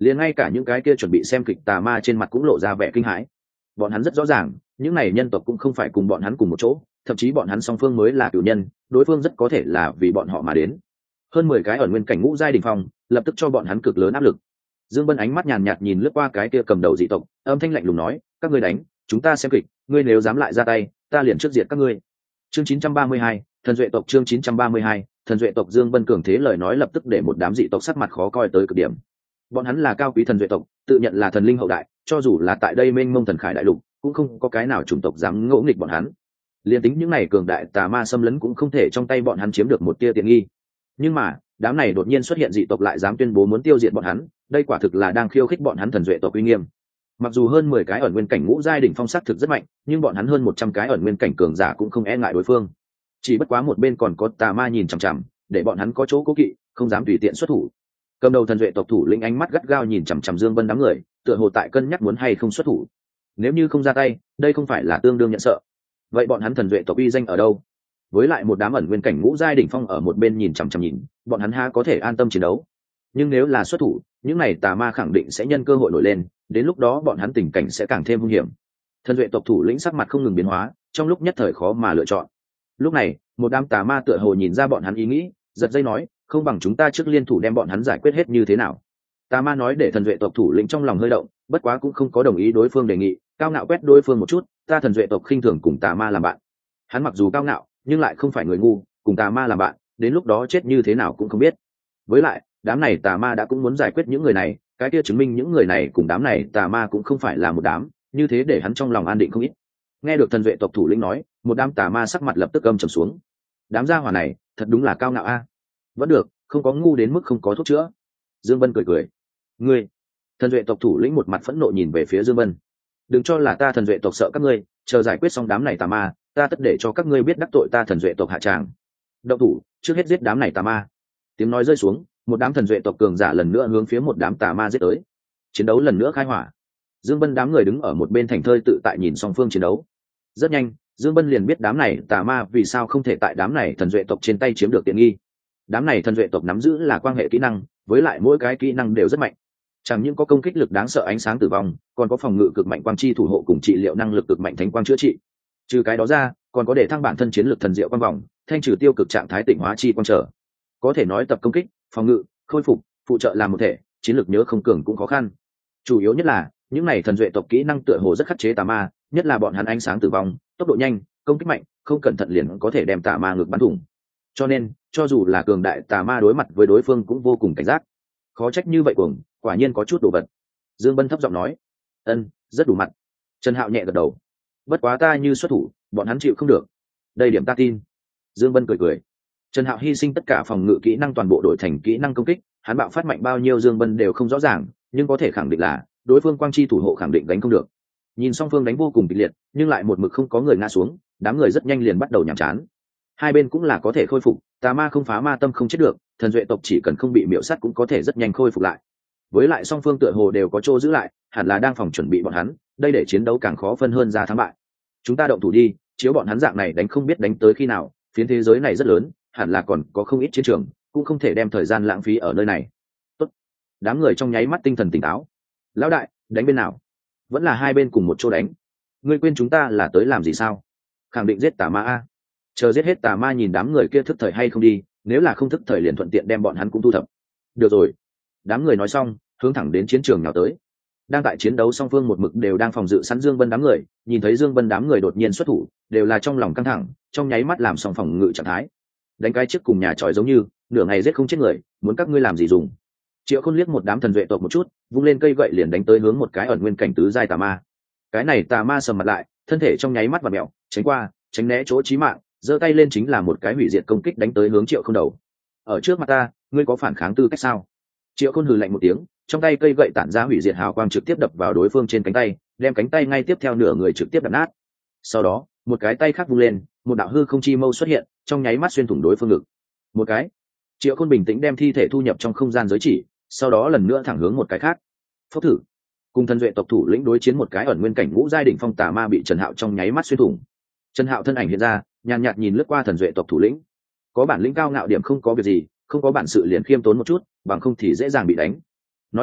A: liền ngay cả những cái kia chuẩn bị xem kịch tà ma trên mặt cũng lộ ra vẻ kinh hãi. Bọn hắn rất rõ ràng những này nhân tộc cũng không phải cùng bọn hắn cùng một chỗ, thậm chí bọn hắn song phương mới là cửu nhân, đối phương rất có thể là vì bọn họ mà đến. Hơn mười cái ẩn nguyên cảnh ngũ giai đỉnh phong lập tức cho bọn hắn cực lớn áp lực. Dương Bân ánh mắt nhàn nhạt nhìn lướt qua cái kia cầm đầu dị tộc, âm thanh lạnh lùng nói, các ngươi đánh, chúng ta xem kịch, ngươi nếu dám lại ra tay, ta liền trước diệt các ngươi. Chương chín trăm ba mươi hai, thần duệ tộc. Chương chín trăm ba mươi hai, thần duệ tộc. Dương Bân cường thế lời nói lập tức để một đám dị tộc sắc mặt khó coi tới cực điểm. Bọn hắn là cao quý thần duệ tộc, tự nhận là thần linh hậu đại, cho dù là tại đây mênh mông thần khải đại lục, cũng không có cái nào chủng tộc dám ngỗ nghịch bọn hắn. Liên tính những này cường đại tà ma xâm lấn cũng không thể trong tay bọn hắn chiếm được một tia tiện nghi. Nhưng mà, đám này đột nhiên xuất hiện dị tộc lại dám tuyên bố muốn tiêu diệt bọn hắn, đây quả thực là đang khiêu khích bọn hắn thần duệ tộc uy nghiêm. Mặc dù hơn mười cái ẩn nguyên cảnh ngũ giai đỉnh phong sắc thực rất mạnh, nhưng bọn hắn hơn một trăm cái ẩn nguyên cảnh cường giả cũng không e ngại đối phương. Chỉ bất quá một bên còn có tà ma nhìn chằm chằm, để bọn hắn có chỗ cố kỵ, không dám tùy tiện xuất thủ. Cầm đầu thần duệ tộc thủ lĩnh ánh mắt gắt gao nhìn chằm chằm Dương Bân đám người, tựa hồ tại cân nhắc muốn hay không xuất thủ. Nếu như không ra tay, đây không phải là tương đương nhận sợ. Vậy bọn hắn thần duệ tộc uy danh ở đâu? Với lại một đám ẩn nguyên cảnh ngũ giai đỉnh phong ở một bên nhìn chằm chằm nhìn, bọn hắn ha có thể an tâm chiến đấu. Nhưng nếu là xuất thủ, những này tà ma khẳng định sẽ nhân cơ hội nổi lên, đến lúc đó bọn hắn tình cảnh sẽ càng thêm hung hiểm. Thần duệ tộc thủ lĩnh sắc mặt không ngừng biến hóa, trong lúc nhất thời khó mà lựa chọn. Lúc này, một đám tà ma tựa hồ nhìn ra bọn hắn ý nghĩ, giật dây nói, không bằng chúng ta trước liên thủ đem bọn hắn giải quyết hết như thế nào. Tà ma nói để thần duệ tộc thủ lĩnh trong lòng hơi động, bất quá cũng không có đồng ý đối phương đề nghị, cao ngạo quét đối phương một chút, ta thần duệ tộc khinh thường cùng tà ma làm bạn. Hắn mặc dù cao ngạo, nhưng lại không phải người ngu, cùng tà ma làm bạn, đến lúc đó chết như thế nào cũng không biết. Với lại, đám này tà ma đã cũng muốn giải quyết những người này, cái kia chứng minh những người này cùng đám này tà ma cũng không phải là một đám, như thế để hắn trong lòng an định không ít. Nghe được thần duệ tộc thủ lĩnh nói, một đám tà ma sắc mặt lập tức âm trầm xuống. Đám gia hỏa này, thật đúng là cao ngạo a. Vẫn được, không có ngu đến mức không có thuốc chữa. Dương Bân cười cười. Ngươi, thần duệ tộc thủ lĩnh một mặt phẫn nộ nhìn về phía Dương Bân. Đừng cho là ta thần duệ tộc sợ các ngươi, chờ giải quyết xong đám này tà ma, ta tất để cho các ngươi biết đắc tội ta thần duệ tộc hạ tràng. Động thủ, trước hết giết đám này tà ma. Tiếng nói rơi xuống, một đám thần duệ tộc cường giả lần nữa hướng phía một đám tà ma giết tới. Chiến đấu lần nữa khai hỏa. Dương Bân đám người đứng ở một bên thành thơi tự tại nhìn song phương chiến đấu. Rất nhanh, Dương Bân liền biết đám này tà ma vì sao không thể tại đám này thần duệ tộc trên tay chiếm được tiện nghi. Đám này thần duệ tộc nắm giữ là quan hệ kỹ năng, với lại mỗi cái kỹ năng đều rất mạnh. Chẳng những có công kích lực đáng sợ ánh sáng tử vong, còn có phòng ngự cực mạnh quang chi thủ hộ cùng trị liệu năng lực cực mạnh thánh quang chữa trị. Trừ cái đó ra, còn có để thăng bản thân chiến lược thần diệu quang vòng, thanh trừ tiêu cực trạng thái tịnh hóa chi quang trở. Có thể nói tập công kích, phòng ngự, khôi phục, phụ trợ làm một thể, chiến lược nhớ không cường cũng khó khăn. Chủ yếu nhất là những này thần duệ tộc kỹ năng tựa hồ rất khắc chế tà ma, nhất là bọn hắn ánh sáng tử vong, tốc độ nhanh, công kích mạnh, không cẩn thận liền có thể đem tà ma ngược bắn thủng. Cho nên, cho dù là cường đại tà ma đối mặt với đối phương cũng vô cùng cảnh giác. Khó trách như vậy cuồng, quả nhiên có chút đồ vật. Dương Bân thấp giọng nói. Ân, rất đủ mặt. Trần Hạo nhẹ gật đầu. Bất quá ta như xuất thủ, bọn hắn chịu không được. Đây điểm ta tin. Dương Bân cười cười. Trần Hạo hy sinh tất cả phòng ngự kỹ năng toàn bộ đổi thành kỹ năng công kích, hắn bạo phát mạnh bao nhiêu Dương Bân đều không rõ ràng, nhưng có thể khẳng định là đối phương quang chi thủ hộ khẳng định đánh không được. Nhìn song phương đánh vô cùng kịch liệt, nhưng lại một mực không có người ngã xuống, đám người rất nhanh liền bắt đầu nhàm chán. Hai bên cũng là có thể khôi phục, tà ma không phá ma tâm không chết được, thần duệ tộc chỉ cần không bị miễu sát cũng có thể rất nhanh khôi phục lại. Với lại song phương tựa hồ đều có chỗ giữ lại, hẳn là đang phòng chuẩn bị bọn hắn, đây để chiến đấu càng khó phân hơn ra thắng bại. Chúng ta động thủ đi, chiếu bọn hắn dạng này đánh không biết đánh tới khi nào, phiến thế giới này rất lớn, hẳn là còn có không ít chiến trường, cũng không thể đem thời gian lãng phí ở nơi này. Tốt. Đám người trong nháy mắt tinh thần tỉnh táo. Lão đại, đánh bên nào? Vẫn là hai bên cùng một chỗ đánh. Ngươi quên chúng ta là tới làm gì sao? Khẳng định giết tà ma a. Chờ giết hết tà ma nhìn đám người kia thức thời hay không đi, nếu là không thức thời liền thuận tiện đem bọn hắn cũng thu thập. Được rồi. Đám người nói xong, hướng thẳng đến chiến trường nào tới. Đang tại chiến đấu song phương một mực đều đang phòng dự sẵn Dương Bân đám người, nhìn thấy Dương Bân đám người đột nhiên xuất thủ, đều là trong lòng căng thẳng, trong nháy mắt làm xong phòng ngự trạng thái. Đánh cái trước cùng nhà tròi giống như, nửa ngày giết không chết người, muốn các ngươi làm gì dùng? Triệu Khôn liếc một đám thần duệ tộc một chút, vung lên cây gậy liền đánh tới hướng một cái ẩn nguyên cảnh tứ giai tà ma. Cái này tà ma sầm mặt lại, thân thể trong nháy mắt và mèo, tránh qua, tránh né chỗ chí mạng, giơ tay lên chính là một cái hủy diệt công kích đánh tới hướng Triệu Khôn đầu. Ở trước mặt ta, ngươi có phản kháng tư cách sao? Triệu Khôn hừ lạnh một tiếng, trong tay cây gậy tản ra hủy diệt hào quang trực tiếp đập vào đối phương trên cánh tay, đem cánh tay ngay tiếp theo nửa người trực tiếp đập nát. Sau đó, một cái tay khác vung lên, một đạo hư không chi mâu xuất hiện, trong nháy mắt xuyên thủng đối phương ngực. Một cái. Triệu Khôn bình tĩnh đem thi thể thu nhập trong không gian giới chỉ, sau đó lần nữa thẳng hướng một cái khác. Phốc thử. Cùng thần duệ tộc thủ lĩnh đối chiến một cái ẩn nguyên cảnh ngũ giai đỉnh phong tà ma bị Trần Hạo trong nháy mắt xuyên thủng. Trần Hạo thân ảnh hiện ra, nhàn nhạt nhìn lướt qua thần duệ tộc thủ lĩnh. Có bản lĩnh cao ngạo điểm không có việc gì, không có bản sự liền khiêm tốn một chút, bằng không thì dễ dàng bị đánh. Nói xong,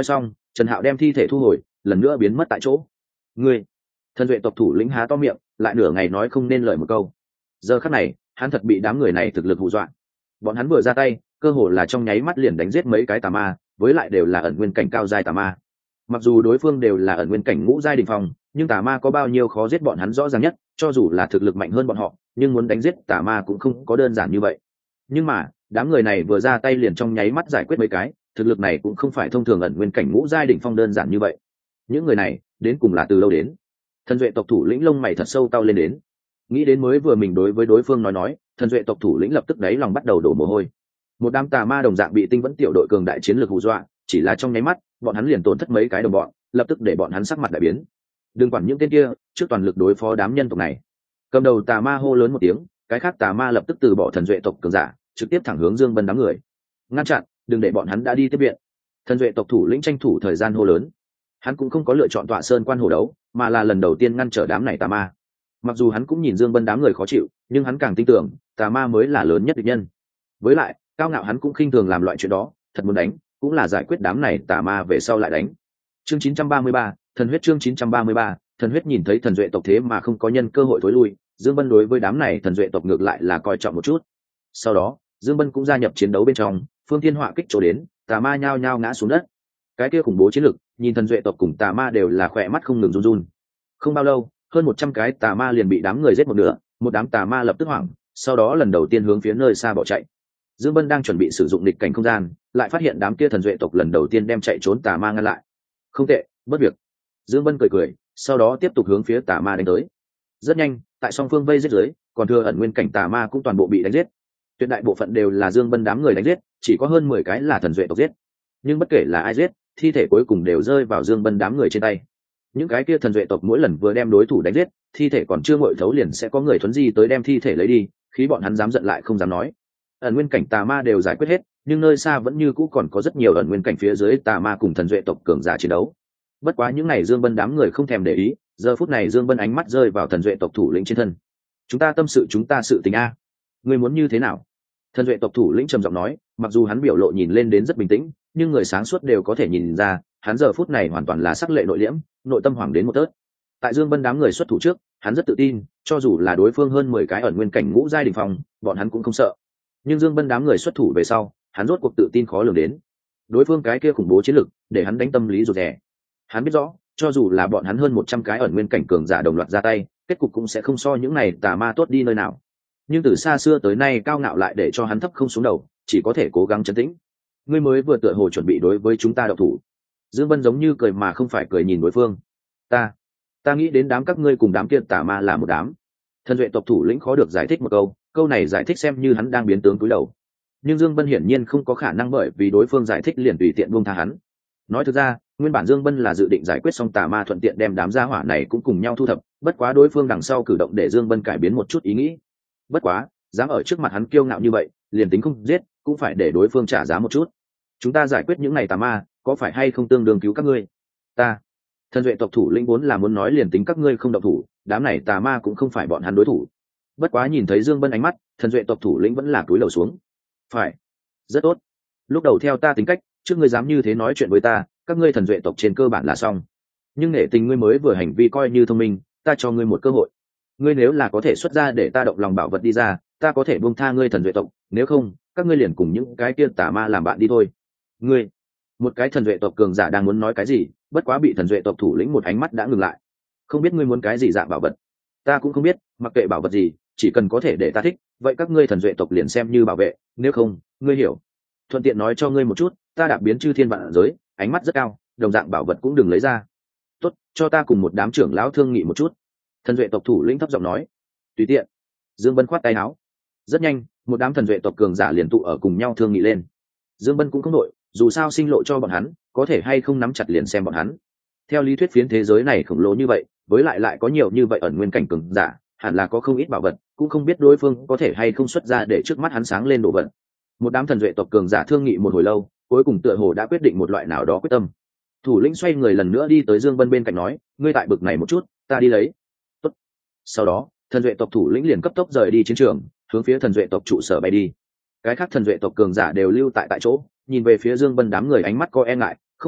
A: Trần Hạo đem thi thể thu hồi, lần nữa biến mất tại chỗ. Ngươi, thần duệ tộc thủ lĩnh há to miệng, lại nửa ngày nói không nên lời một câu. Giờ khắc này, hắn thật bị đám người này thực lực hù dọa. Bọn hắn vừa ra tay, cơ hồ là trong nháy mắt liền đánh giết mấy cái tà ma, với lại đều là ẩn nguyên cảnh cao giai tà ma. Mặc dù đối phương đều là ẩn nguyên cảnh ngũ giai đỉnh phong, nhưng tà ma có bao nhiêu khó giết bọn hắn rõ ràng nhất, cho dù là thực lực mạnh hơn bọn họ, nhưng muốn đánh giết tà ma cũng không có đơn giản như vậy. Nhưng mà, đám người này vừa ra tay liền trong nháy mắt giải quyết mấy cái, thực lực này cũng không phải thông thường ẩn nguyên cảnh ngũ giai đỉnh phong đơn giản như vậy. Những người này, đến cùng là từ đâu đến? Thần duệ tộc thủ lĩnh lông mày thật sâu tao lên đến. Nghĩ đến mới vừa mình đối với đối phương nói nói, thần duệ tộc thủ lĩnh lập tức đáy lòng bắt đầu đổ mồ hôi. Một đám tà ma đồng dạng bị tinh vẫn tiểu đội cường đại chiến lược hù dọa, chỉ là trong nháy mắt, bọn hắn liền tổn thất mấy cái đồng bọn, lập tức để bọn hắn sắc mặt đại biến. Đừng quản những tên kia, trước toàn lực đối phó đám nhân tộc này. Cầm đầu tà ma hô lớn một tiếng, cái khác tà ma lập tức từ bỏ thần duệ tộc cường giả, trực tiếp thẳng hướng Dương Bân đám người. Ngăn chặn, đừng để bọn hắn đã đi tiếp viện. Thần duệ tộc thủ lĩnh tranh thủ thời gian hô lớn. Hắn cũng không có lựa chọn tọa sơn quan hồ đấu, mà là lần đầu tiên ngăn trở đám này tà ma. Mặc dù hắn cũng nhìn Dương Bân đám người khó chịu, nhưng hắn càng tin tưởng tà ma mới là lớn nhất địch nhân. Với lại, cao ngạo hắn cũng khinh thường làm loại chuyện đó, thật muốn đánh, cũng là giải quyết đám này tà ma về sau lại đánh. Chương chín trăm ba mươi ba, thần huyết chương chín trăm ba mươi ba, thần huyết nhìn thấy thần duệ tộc thế mà không có nhân cơ hội thối lui, Dương Bân đối với đám này thần duệ tộc ngược lại là coi trọng một chút. Sau đó, Dương Bân cũng gia nhập chiến đấu bên trong, phương thiên họa kích chỗ đến, tà ma nhao nhao ngã xuống đất. Cái kia khủng bố chiến lực, nhìn thần duệ tộc cùng tà ma đều là khỏe mắt không ngừng run run. Không bao lâu, hơn một trăm cái tà ma liền bị đám người giết một nửa, một đám tà ma lập tức hoảng, sau đó lần đầu tiên hướng phía nơi xa bỏ chạy. Dương Bân đang chuẩn bị sử dụng địch cảnh không gian, lại phát hiện đám kia thần duệ tộc lần đầu tiên đem chạy trốn tà ma ngăn lại. Không tệ, bất việc. Dương Bân cười cười, sau đó tiếp tục hướng phía tà ma đánh tới. Rất nhanh, tại song phương vây giết dưới, còn thừa ẩn nguyên cảnh tà ma cũng toàn bộ bị đánh giết. Tuyệt đại bộ phận đều là Dương Bân đám người đánh giết, chỉ có hơn mười cái là thần duệ tộc giết. Nhưng bất kể là ai giết, thi thể cuối cùng đều rơi vào Dương Bân đám người trên tay. Những cái kia thần duệ tộc mỗi lần vừa đem đối thủ đánh giết, thi thể còn chưa nguội thấu liền sẽ có người thuấn di tới đem thi thể lấy đi, khi bọn hắn dám giận lại không dám nói. Ẩn nguyên cảnh tà ma đều giải quyết hết, nhưng nơi xa vẫn như cũ còn có rất nhiều ẩn nguyên cảnh phía dưới tà ma cùng thần duệ tộc cường giả chiến đấu. Bất quá những này Dương Bân đám người không thèm để ý, giờ phút này Dương Bân ánh mắt rơi vào thần duệ tộc thủ lĩnh trên thân. Chúng ta tâm sự chúng ta sự tình a, ngươi muốn như thế nào? Thần duệ tộc thủ lĩnh trầm giọng nói, mặc dù hắn biểu lộ nhìn lên đến rất bình tĩnh, nhưng người sáng suốt đều có thể nhìn ra, hắn giờ phút này hoàn toàn là sắc lệ nội liễm, nội tâm hoảng đến một tớt. Tại Dương Bân đám người xuất thủ trước, hắn rất tự tin, cho dù là đối phương hơn mười cái ẩn nguyên cảnh ngũ giai đỉnh phong, bọn hắn cũng không sợ. Nhưng Dương Bân đám người xuất thủ về sau, hắn rốt cuộc tự tin khó lường đến. Đối phương cái kia khủng bố chiến lực, để hắn đánh tâm lý rụt rè. Hắn biết rõ, cho dù là bọn hắn hơn một trăm cái ẩn nguyên cảnh cường giả đồng loạt ra tay, kết cục cũng sẽ không so những này tà ma tốt đi nơi nào. Nhưng từ xa xưa tới nay cao ngạo lại để cho hắn thấp không xuống đầu, chỉ có thể cố gắng trấn tĩnh. Ngươi mới vừa tựa hồ chuẩn bị đối với chúng ta động thủ. Dương Bân giống như cười mà không phải cười nhìn đối phương. Ta, ta nghĩ đến đám các ngươi cùng đám kia tà ma là một đám. Thần duệ tộc thủ lĩnh khó được giải thích một câu, câu này giải thích xem như hắn đang biến tướng cúi đầu. Nhưng Dương Bân hiển nhiên không có khả năng bởi vì đối phương giải thích liền tùy tiện buông tha hắn. Nói thực ra, nguyên bản Dương Bân là dự định giải quyết xong tà ma thuận tiện đem đám gia hỏa này cũng cùng nhau thu thập, bất quá đối phương đằng sau cử động để Dương Bân cải biến một chút ý nghĩ. Bất quá, dám ở trước mặt hắn kiêu ngạo như vậy, liền tính không giết, cũng phải để đối phương trả giá một chút. Chúng ta giải quyết những này tà ma, có phải hay không tương đương cứu các ngươi? Ta, thần duệ tộc thủ lĩnh vốn là muốn nói liền tính các ngươi không động thủ, đám này tà ma cũng không phải bọn hắn đối thủ. Bất quá nhìn thấy Dương Bân ánh mắt, thần duệ tộc thủ lĩnh vẫn là cúi đầu xuống. Phải, rất tốt. Lúc đầu theo ta tính cách, trước ngươi dám như thế nói chuyện với ta, các ngươi thần duệ tộc trên cơ bản là xong. Nhưng nể tình ngươi mới vừa hành vi coi như thông minh, ta cho ngươi một cơ hội. Ngươi nếu là có thể xuất ra để ta động lòng bảo vật đi ra, ta có thể buông tha ngươi thần duệ tộc, nếu không, các ngươi liền cùng những cái kia tà ma làm bạn đi thôi. Ngươi, một cái thần duệ tộc cường giả đang muốn nói cái gì, bất quá bị thần duệ tộc thủ lĩnh một ánh mắt đã ngừng lại. Không biết ngươi muốn cái gì dạng bảo vật? Ta cũng không biết, mặc kệ bảo vật gì, chỉ cần có thể để ta thích, vậy các ngươi thần duệ tộc liền xem như bảo vệ, nếu không, ngươi hiểu. Thuận tiện nói cho ngươi một chút, ta đạp biến chư thiên vạn giới, ánh mắt rất cao, đồng dạng bảo vật cũng đừng lấy ra. Tốt, cho ta cùng một đám trưởng lão thương nghị một chút. Thần duệ tộc thủ lĩnh thấp giọng nói. Tùy tiện. Dương Bân khoát tay áo. Rất nhanh, một đám thần duệ tộc cường giả liền tụ ở cùng nhau thương nghị lên. Dương Bân cũng không đội, dù sao sinh lộ cho bọn hắn, có thể hay không nắm chặt liền xem bọn hắn. Theo lý thuyết phiến thế giới này khổng lồ như vậy, với lại lại có nhiều như vậy ẩn nguyên cảnh cường giả, hẳn là có không ít bảo vật, cũng không biết đối phương có thể hay không xuất ra để trước mắt hắn sáng lên đồ vật. Một đám thần duệ tộc cường giả thương nghị một hồi lâu, cuối cùng tựa hồ đã quyết định một loại nào đó quyết tâm. Thủ lĩnh xoay người lần nữa đi tới Dương Bân bên cạnh nói, ngươi tại bực này một chút, ta đi lấy. Tốt. Sau đó, thần duệ tộc thủ lĩnh liền cấp tốc rời đi chiến trường, hướng phía thần duệ tộc trụ sở bay đi. Cái khác thần duệ tộc cường giả đều lưu tại tại chỗ, nhìn về phía Dương Bân đám người ánh mắt có e ngại, không phục,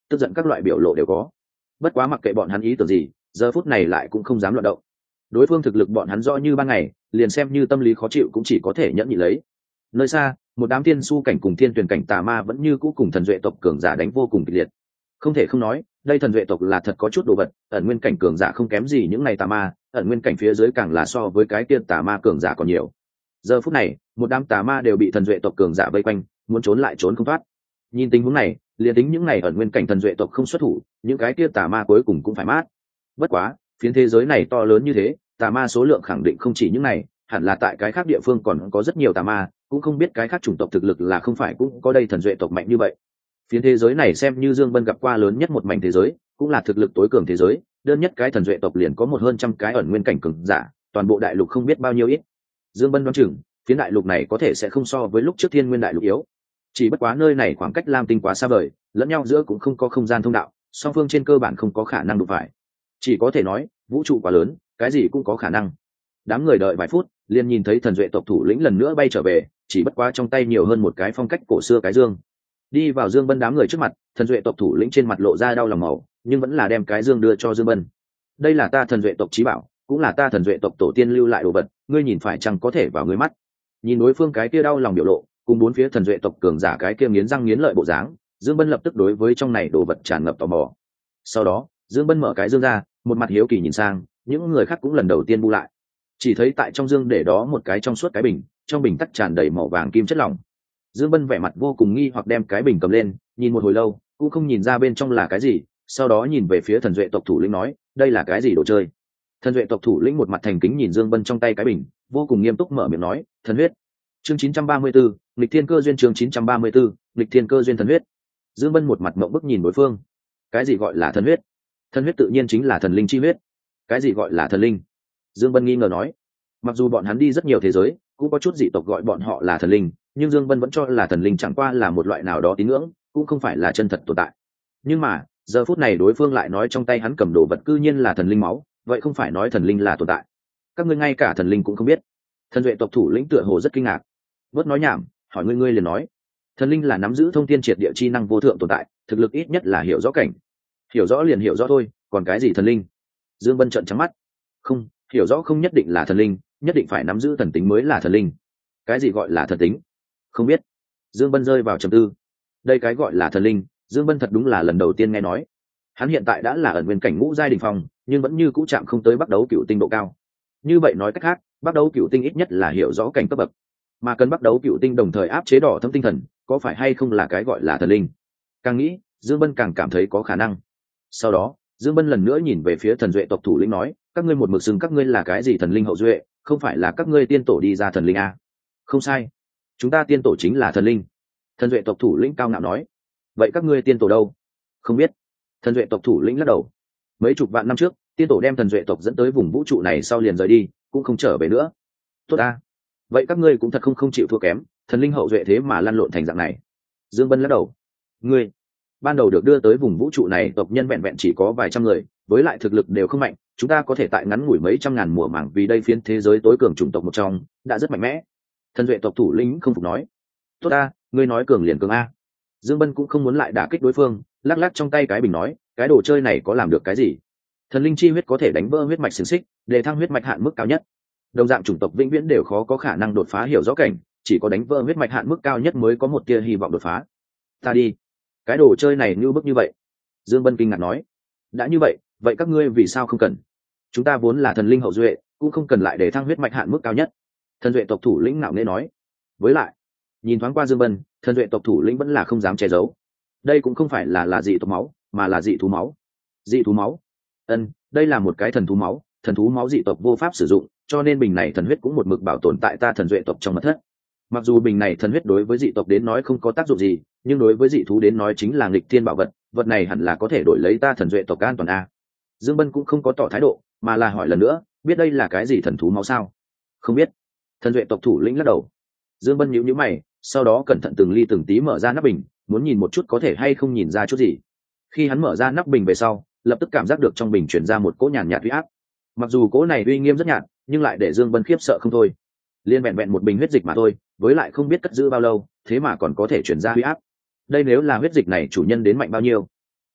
A: tức giận các loại biểu lộ đều có. Bất quá mặc kệ bọn hắn ý tưởng gì, giờ phút này lại cũng không dám loạn động. Đối phương thực lực bọn hắn rõ như ban ngày, liền xem như tâm lý khó chịu cũng chỉ có thể nhẫn nhịn lấy. Nơi xa, một đám thiên su cảnh cùng thiên tuyển cảnh tà ma vẫn như cũ cùng thần duệ tộc cường giả đánh vô cùng kịch liệt. Không thể không nói, đây thần duệ tộc là thật có chút đồ vật, ẩn nguyên cảnh cường giả không kém gì những này tà ma, ẩn nguyên cảnh phía dưới càng là so với cái kia tà ma cường giả còn nhiều. Giờ phút này, một đám tà ma đều bị thần duệ tộc cường giả vây quanh, muốn trốn lại trốn không thoát. Nhìn tình huống này, liền tính những này ẩn nguyên cảnh thần duệ tộc không xuất thủ, những cái kia tà ma cuối cùng cũng phải mát. Bất quá, phiến thế giới này to lớn như thế, tà ma số lượng khẳng định không chỉ những này, hẳn là tại cái khác địa phương còn có rất nhiều tà ma, cũng không biết cái khác chủng tộc thực lực là không phải cũng có đây thần duệ tộc mạnh như vậy. Phiến thế giới này xem như Dương Bân gặp qua lớn nhất một mảnh thế giới, cũng là thực lực tối cường thế giới, đơn nhất cái thần duệ tộc liền có một hơn trăm cái ẩn nguyên cảnh cường giả, toàn bộ đại lục không biết bao nhiêu ít. Dương Bân đoán chừng, phiến đại lục này có thể sẽ không so với lúc trước Thiên Nguyên đại lục yếu. Chỉ bất quá nơi này khoảng cách Lam Tinh quá xa vời, lẫn nhau giữa cũng không có không gian thông đạo, song phương trên cơ bản không có khả năng đụng phải. Chỉ có thể nói, vũ trụ quá lớn, cái gì cũng có khả năng. Đám người đợi vài phút, liền nhìn thấy thần duệ tộc thủ lĩnh lần nữa bay trở về, chỉ bất quá trong tay nhiều hơn một cái phong cách cổ xưa cái dương. Đi vào Dương Bân đám người trước mặt, thần duệ tộc thủ lĩnh trên mặt lộ ra đau lòng màu, nhưng vẫn là đem cái dương đưa cho Dương Bân. Đây là ta thần duệ tộc chí bảo, cũng là ta thần duệ tộc tổ tiên lưu lại đồ vật, ngươi nhìn phải chăng có thể vào ngươi mắt. Nhìn đối phương cái kia đau lòng biểu lộ, cùng bốn phía thần duệ tộc cường giả cái kia nghiến răng nghiến lợi bộ dáng, Dương Bân lập tức đối với trong này đồ vật tràn ngập tò mò. Sau đó, Dương Bân mở cái dương ra, một mặt hiếu kỳ nhìn sang, những người khác cũng lần đầu tiên bu lại. Chỉ thấy tại trong dương để đó một cái trong suốt cái bình, trong bình tắc tràn đầy màu vàng kim chất lỏng. Dương Bân vẻ mặt vô cùng nghi hoặc đem cái bình cầm lên, nhìn một hồi lâu, cũng không nhìn ra bên trong là cái gì, sau đó nhìn về phía thần duệ tộc thủ lĩnh nói, đây là cái gì đồ chơi? Thần duệ tộc thủ lĩnh một mặt thành kính nhìn Dương Bân trong tay cái bình, vô cùng nghiêm túc mở miệng nói, thần huyết. Chương chín trăm ba mươi tư, nghịch thiên cơ duyên chương chín trăm ba mươi tư, nghịch thiên cơ duyên thần huyết. Dương Bân một mặt ngậm bức nhìn đối phương. Cái gì gọi là thần huyết? Thần huyết tự nhiên chính là thần linh chi huyết. Cái gì gọi là thần linh? Dương Bân nghi ngờ nói. Mặc dù bọn hắn đi rất nhiều thế giới, cũng có chút dị tộc gọi bọn họ là thần linh, nhưng Dương Bân vẫn cho là thần linh chẳng qua là một loại nào đó tín ngưỡng, cũng không phải là chân thật tồn tại. Nhưng mà, giờ phút này đối phương lại nói trong tay hắn cầm đồ vật cư nhiên là thần linh máu, vậy không phải nói thần linh là tồn tại. Các ngươi ngay cả thần linh cũng không biết. Thần duệ tộc thủ lĩnh tựa hồ rất kinh ngạc. Bớt nói nhảm, hỏi ngươi ngươi liền nói. Thần linh là nắm giữ thông thiên triệt địa chi năng vô thượng tồn tại, thực lực ít nhất là hiểu rõ cảnh. Hiểu rõ liền hiểu rõ thôi, còn cái gì thần linh? Dương Bân trợn trắng mắt. Không, hiểu rõ không nhất định là thần linh, nhất định phải nắm giữ thần tính mới là thần linh. Cái gì gọi là thần tính? Không biết. Dương Bân rơi vào trầm tư. Đây cái gọi là thần linh, Dương Bân thật đúng là lần đầu tiên nghe nói. Hắn hiện tại đã là ẩn nguyên cảnh ngũ giai đỉnh phong, nhưng vẫn như cũ chạm không tới bắt đấu cựu tinh độ cao. Như vậy nói cách khác, bắt đấu cựu tinh ít nhất là hiểu rõ cảnh cấp bậc, mà cần bắt đấu cựu tinh đồng thời áp chế đỏ thâm tinh thần, có phải hay không là cái gọi là thần linh? Càng nghĩ, Dương Bân càng cảm thấy có khả năng. Sau đó, Dương Bân lần nữa nhìn về phía thần duệ tộc thủ lĩnh nói, các ngươi một mực xưng các ngươi là cái gì thần linh hậu duệ, không phải là các ngươi tiên tổ đi ra thần linh à? Không sai, chúng ta tiên tổ chính là thần linh. Thần duệ tộc thủ lĩnh cao ngạo nói. Vậy các ngươi tiên tổ đâu? Không biết. Thần duệ tộc thủ lĩnh lắc đầu. Mấy chục vạn năm trước, tiên tổ đem thần duệ tộc dẫn tới vùng vũ trụ này sau liền rời đi, cũng không trở về nữa. Tốt ta. Vậy các ngươi cũng thật không không chịu thua kém, thần linh hậu duệ thế mà lăn lộn thành dạng này. Dương Bân lắc đầu. Ngươi, ban đầu được đưa tới vùng vũ trụ này tộc nhân vẹn vẹn chỉ có vài trăm người, với lại thực lực đều không mạnh, chúng ta có thể tại ngắn ngủi mấy trăm ngàn mùa mảng vì đây phiến thế giới tối cường chủng tộc một trong, đã rất mạnh mẽ. Thần duệ tộc thủ lĩnh không phục nói. Tốt ta, ngươi nói cường liền cường a. Dương Bân cũng không muốn lại đả kích đối phương, lắc lắc trong tay cái bình nói, cái đồ chơi này có làm được cái gì? Thần linh chi huyết có thể đánh vỡ huyết mạch xiềng xích, để thăng huyết mạch hạn mức cao nhất. Đồng dạng chủng tộc vĩnh viễn đều khó có khả năng đột phá hiểu rõ cảnh, chỉ có đánh vỡ huyết mạch hạn mức cao nhất mới có một tia hy vọng đột phá. Ta đi, cái đồ chơi này như bức như vậy. Dương Bân kinh ngạc nói. Đã như vậy, vậy các ngươi vì sao không cần? Chúng ta vốn là thần linh hậu duệ, cũng không cần lại để thăng huyết mạch hạn mức cao nhất. Thần duệ tộc thủ lĩnh ngạo nghễ nói. Với lại, nhìn thoáng qua Dương Bân, thần duệ tộc thủ lĩnh vẫn là không dám che giấu. Đây cũng không phải là là dị tộc máu, mà là dị thú máu. Dị thú máu? Ân, đây là một cái thần thú máu, thần thú máu dị tộc vô pháp sử dụng, cho nên bình này thần huyết cũng một mực bảo tồn tại ta thần duệ tộc trong mật thất. Mặc dù bình này thần huyết đối với dị tộc đến nói không có tác dụng gì, nhưng đối với dị thú đến nói chính là nghịch thiên bảo vật, vật này hẳn là có thể đổi lấy ta thần duệ tộc an toàn a. Dương Bân cũng không có tỏ thái độ, mà là hỏi lần nữa, biết đây là cái gì thần thú máu sao? Không biết. Thần duệ tộc thủ lĩnh lắc đầu. Dương Bân nhíu nhíu mày, sau đó cẩn thận từng ly từng tí mở ra nắp bình, muốn nhìn một chút có thể hay không nhìn ra chút gì. Khi hắn mở ra nắp bình về sau, lập tức cảm giác được trong bình truyền ra một cỗ nhàn nhạt uy áp. Mặc dù cỗ này uy nghiêm rất nhạt, nhưng lại để Dương Bân khiếp sợ không thôi. Liên vẹn vẹn một bình huyết dịch mà thôi, với lại không biết cất giữ bao lâu, thế mà còn có thể truyền ra uy áp. Đây nếu là huyết dịch này chủ nhân đến mạnh bao nhiêu?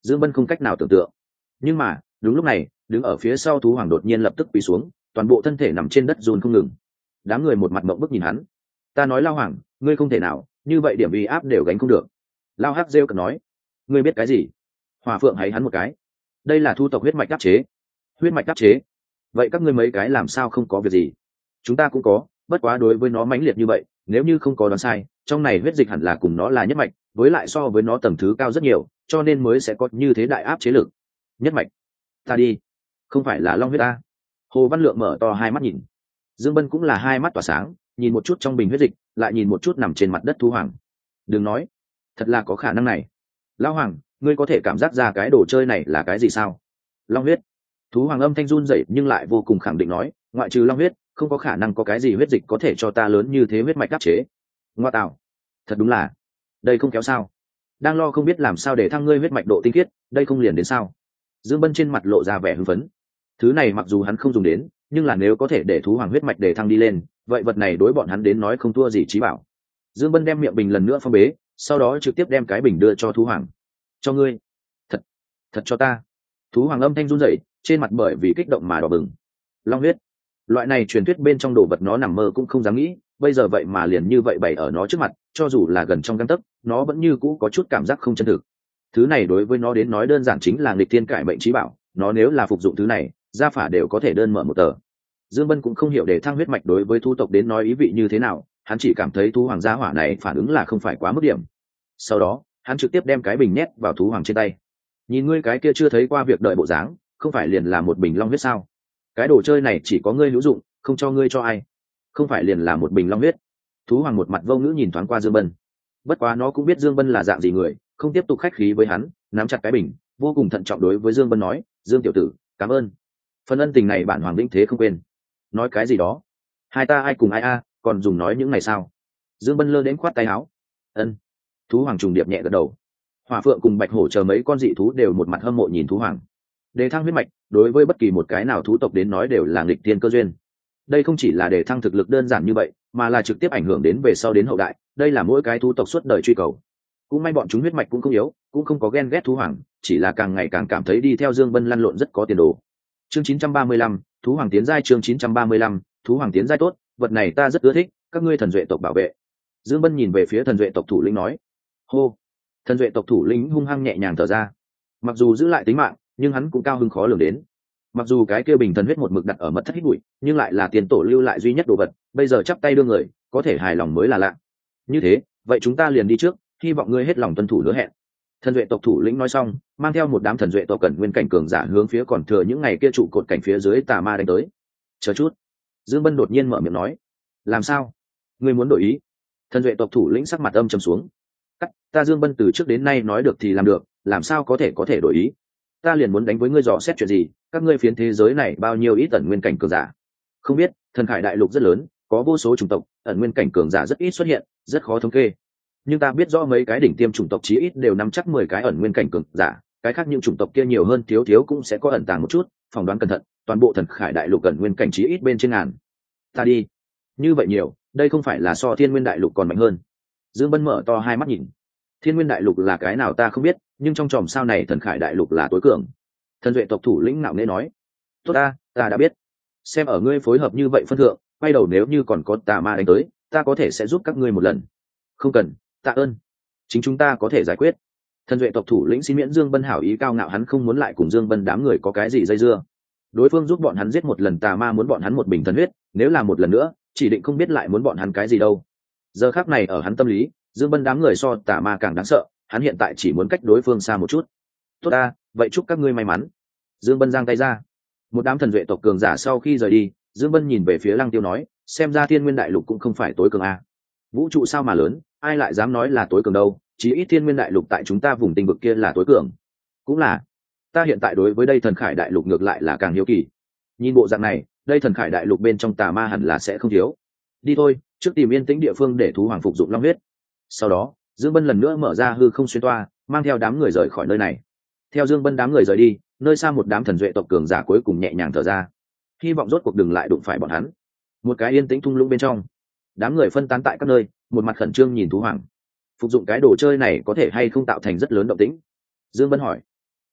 A: Dương Bân không cách nào tưởng tượng. Nhưng mà đúng lúc này, đứng ở phía sau thú hoàng đột nhiên lập tức quỳ xuống, toàn bộ thân thể nằm trên đất run không ngừng. Đám người một mặt mộng bức nhìn hắn. Ta nói Lao Hoàng, ngươi không thể nào, như vậy điểm uy áp đều gánh không được. Lao Hắc rêu cần nói, ngươi biết cái gì? Hỏa Phượng hay hắn một cái. Đây là thu tộc huyết mạch đáp chế. Huyết mạch đáp chế? Vậy các ngươi mấy cái làm sao không có việc gì? Chúng ta cũng có, bất quá đối với nó mãnh liệt như vậy, nếu như không có đoán sai, trong này huyết dịch hẳn là cùng nó là nhất mạch, với lại so với nó tầng thứ cao rất nhiều, cho nên mới sẽ có như thế đại áp chế lực. Nhất mạch? Ta đi, không phải là long huyết ta? Hồ Văn Lượng mở to hai mắt nhìn. Dương Bân cũng là hai mắt tỏa sáng, nhìn một chút trong bình huyết dịch, lại nhìn một chút nằm trên mặt đất thú hoàng. Đừng nói, thật là có khả năng này. Lão Hoàng, ngươi có thể cảm giác ra cái đồ chơi này là cái gì sao? Long huyết. Thú hoàng âm thanh run rẩy nhưng lại vô cùng khẳng định nói, ngoại trừ long huyết, không có khả năng có cái gì huyết dịch có thể cho ta lớn như thế huyết mạch đáp chế. Ngoa tạo, thật đúng là, đây không kéo sao? Đang lo không biết làm sao để thăng ngươi huyết mạch độ tinh khiết, đây không liền đến sao? Dương Bân trên mặt lộ ra vẻ hưng phấn. Thứ này mặc dù hắn không dùng đến, nhưng là nếu có thể để thú hoàng huyết mạch để thăng đi lên, vậy vật này đối bọn hắn đến nói không thua gì trí bảo. Dương Bân đem miệng bình lần nữa phong bế, sau đó trực tiếp đem cái bình đưa cho thú hoàng. Cho ngươi. Thật, thật cho ta. Thú hoàng âm thanh run rẩy, trên mặt bởi vì kích động mà đỏ bừng. Long huyết, loại này truyền thuyết bên trong đồ vật nó nằm mơ cũng không dám nghĩ, bây giờ vậy mà liền như vậy bày ở nó trước mặt, cho dù là gần trong gang tấc, nó vẫn như cũ có chút cảm giác không chân thực. Thứ này đối với nó đến nói đơn giản chính là nghịch thiên cải mệnh trí bảo, nó nếu là phục dụng thứ này, gia phả đều có thể đơn mở một tờ. Dương Bân cũng không hiểu để thăng huyết mạch đối với thú tộc đến nói ý vị như thế nào, hắn chỉ cảm thấy thú hoàng gia hỏa này phản ứng là không phải quá mức điểm. Sau đó, hắn trực tiếp đem cái bình nhét vào thú hoàng trên tay. Nhìn ngươi cái kia chưa thấy qua việc đợi bộ dáng, không phải liền là một bình long huyết sao? Cái đồ chơi này chỉ có ngươi hữu dụng, không cho ngươi cho ai. Không phải liền là một bình long huyết. Thú hoàng một mặt vô ngữ nhìn thoáng qua Dương Bân. Bất quá nó cũng biết Dương Bân là dạng gì người, không tiếp tục khách khí với hắn, nắm chặt cái bình, vô cùng thận trọng đối với Dương Bân nói, Dương tiểu tử, cảm ơn. Phần ân tình này bản hoàng vĩnh thế không quên. Nói cái gì đó? Hai ta ai cùng ai a, còn dùng nói những này sao? Dương Bân lơ đến khoát tay áo. Ân. Thú hoàng trùng điệp nhẹ gật đầu. Hỏa Phượng cùng Bạch Hổ chờ mấy con dị thú đều một mặt hâm mộ nhìn thú hoàng. Đề thăng huyết mạch, đối với bất kỳ một cái nào thú tộc đến nói đều là nghịch thiên cơ duyên. Đây không chỉ là đề thăng thực lực đơn giản như vậy, mà là trực tiếp ảnh hưởng đến về sau đến hậu đại, đây là mỗi cái thú tộc suốt đời truy cầu. Cũng may bọn chúng huyết mạch cũng không yếu, cũng không có ghen ghét thú hoàng, chỉ là càng ngày càng cảm thấy đi theo Dương Bân lăn lộn rất có tiền đồ. Chương chín trăm ba mươi lăm, thú hoàng tiến giai. Chương chín trăm ba mươi lăm, thú hoàng tiến giai tốt, vật này ta rất ưa thích, các ngươi thần duệ tộc bảo vệ. Dương Bân nhìn về phía thần duệ tộc thủ lĩnh nói. Hô. Thần duệ tộc thủ lĩnh hung hăng nhẹ nhàng thở ra. Mặc dù giữ lại tính mạng, nhưng hắn cũng cao hứng khó lường đến. Mặc dù cái kia bình thần huyết một mực đặt ở mật thất hít bụi, nhưng lại là tiền tổ lưu lại duy nhất đồ vật, bây giờ chắp tay đưa người, có thể hài lòng mới là lạ. Như thế, vậy chúng ta liền đi trước, hy vọng ngươi hết lòng tuân thủ hứa hẹn. Thần duệ tộc thủ lĩnh nói xong, mang theo một đám thần duệ tộc cần nguyên cảnh cường giả hướng phía còn thừa những ngày kia trụ cột cảnh phía dưới tà ma đánh tới. Chờ chút. Dương Bân đột nhiên mở miệng nói. Làm sao? Ngươi muốn đổi ý? Thần duệ tộc thủ lĩnh sắc mặt âm trầm xuống. Cắt, ta Dương Bân từ trước đến nay nói được thì làm được, làm sao có thể có thể đổi ý? Ta liền muốn đánh với ngươi dò xét chuyện gì, các ngươi phiến thế giới này bao nhiêu ít ẩn nguyên cảnh cường giả? Không biết, thần khải đại lục rất lớn, có vô số chủng tộc, ẩn nguyên cảnh cường giả rất ít xuất hiện, rất khó thống kê. Nhưng ta biết rõ mấy cái đỉnh tiêm chủng tộc chí ít đều nắm chắc mười cái ẩn nguyên cảnh cường giả, cái khác những chủng tộc kia nhiều hơn thiếu thiếu cũng sẽ có ẩn tàng một chút, phỏng đoán cẩn thận, toàn bộ thần khải đại lục ẩn nguyên cảnh chí ít bên trên ngàn. Ta đi, như vậy nhiều, đây không phải là so thiên nguyên đại lục còn mạnh hơn? Dương Bân mở to hai mắt nhìn. Thiên nguyên đại lục là cái nào ta không biết, nhưng trong chòm sao này thần khải đại lục là tối cường. Thần duệ tộc thủ lĩnh ngạo nghễ nói. Tốt ta, ta đã biết. Xem ở ngươi phối hợp như vậy phân thượng, quay đầu nếu như còn có tà ma đánh tới, ta có thể sẽ giúp các ngươi một lần. Không cần, tạ ơn, chính chúng ta có thể giải quyết. Thần duệ tộc thủ lĩnh xin miễn Dương Bân hảo ý cao ngạo, hắn không muốn lại cùng Dương Bân đám người có cái gì dây dưa. Đối phương giúp bọn hắn giết một lần tà ma muốn bọn hắn một bình thần huyết, nếu là một lần nữa, chỉ định không biết lại muốn bọn hắn cái gì đâu. Giờ khắc này ở hắn tâm lý, Dương Bân đám người so tà ma càng đáng sợ, hắn hiện tại chỉ muốn cách đối phương xa một chút. Tốt ta, vậy chúc các ngươi may mắn. Dương Bân giang tay ra. Một đám thần duệ tộc cường giả sau khi rời đi, Dương Bân nhìn về phía Lăng Tiêu nói, xem ra thiên nguyên đại lục cũng không phải tối cường a. Vũ trụ sao mà lớn, ai lại dám nói là tối cường đâu, chỉ ít thiên nguyên đại lục tại chúng ta vùng tinh vực kia là tối cường. Cũng là, ta hiện tại đối với đây thần khải đại lục ngược lại là càng hiếu kỳ. Nhìn bộ dạng này, đây thần khải đại lục bên trong tà ma hẳn là sẽ không thiếu. Đi thôi, trước tìm yên tĩnh địa phương để thú hoàng phục dụng long huyết. Sau đó, Dương Bân lần nữa mở ra hư không xuyên toa, mang theo đám người rời khỏi nơi này. Theo Dương Bân đám người rời đi, nơi xa một đám thần duệ tộc cường giả cuối cùng nhẹ nhàng thở ra, hy vọng rốt cuộc đừng lại đụng phải bọn hắn. Một cái yên tĩnh thung lũng bên trong, đám người phân tán tại các nơi, một mặt khẩn trương nhìn thú hoàng. Phục dụng cái đồ chơi này có thể hay không tạo thành rất lớn động tĩnh? Dương Bân hỏi.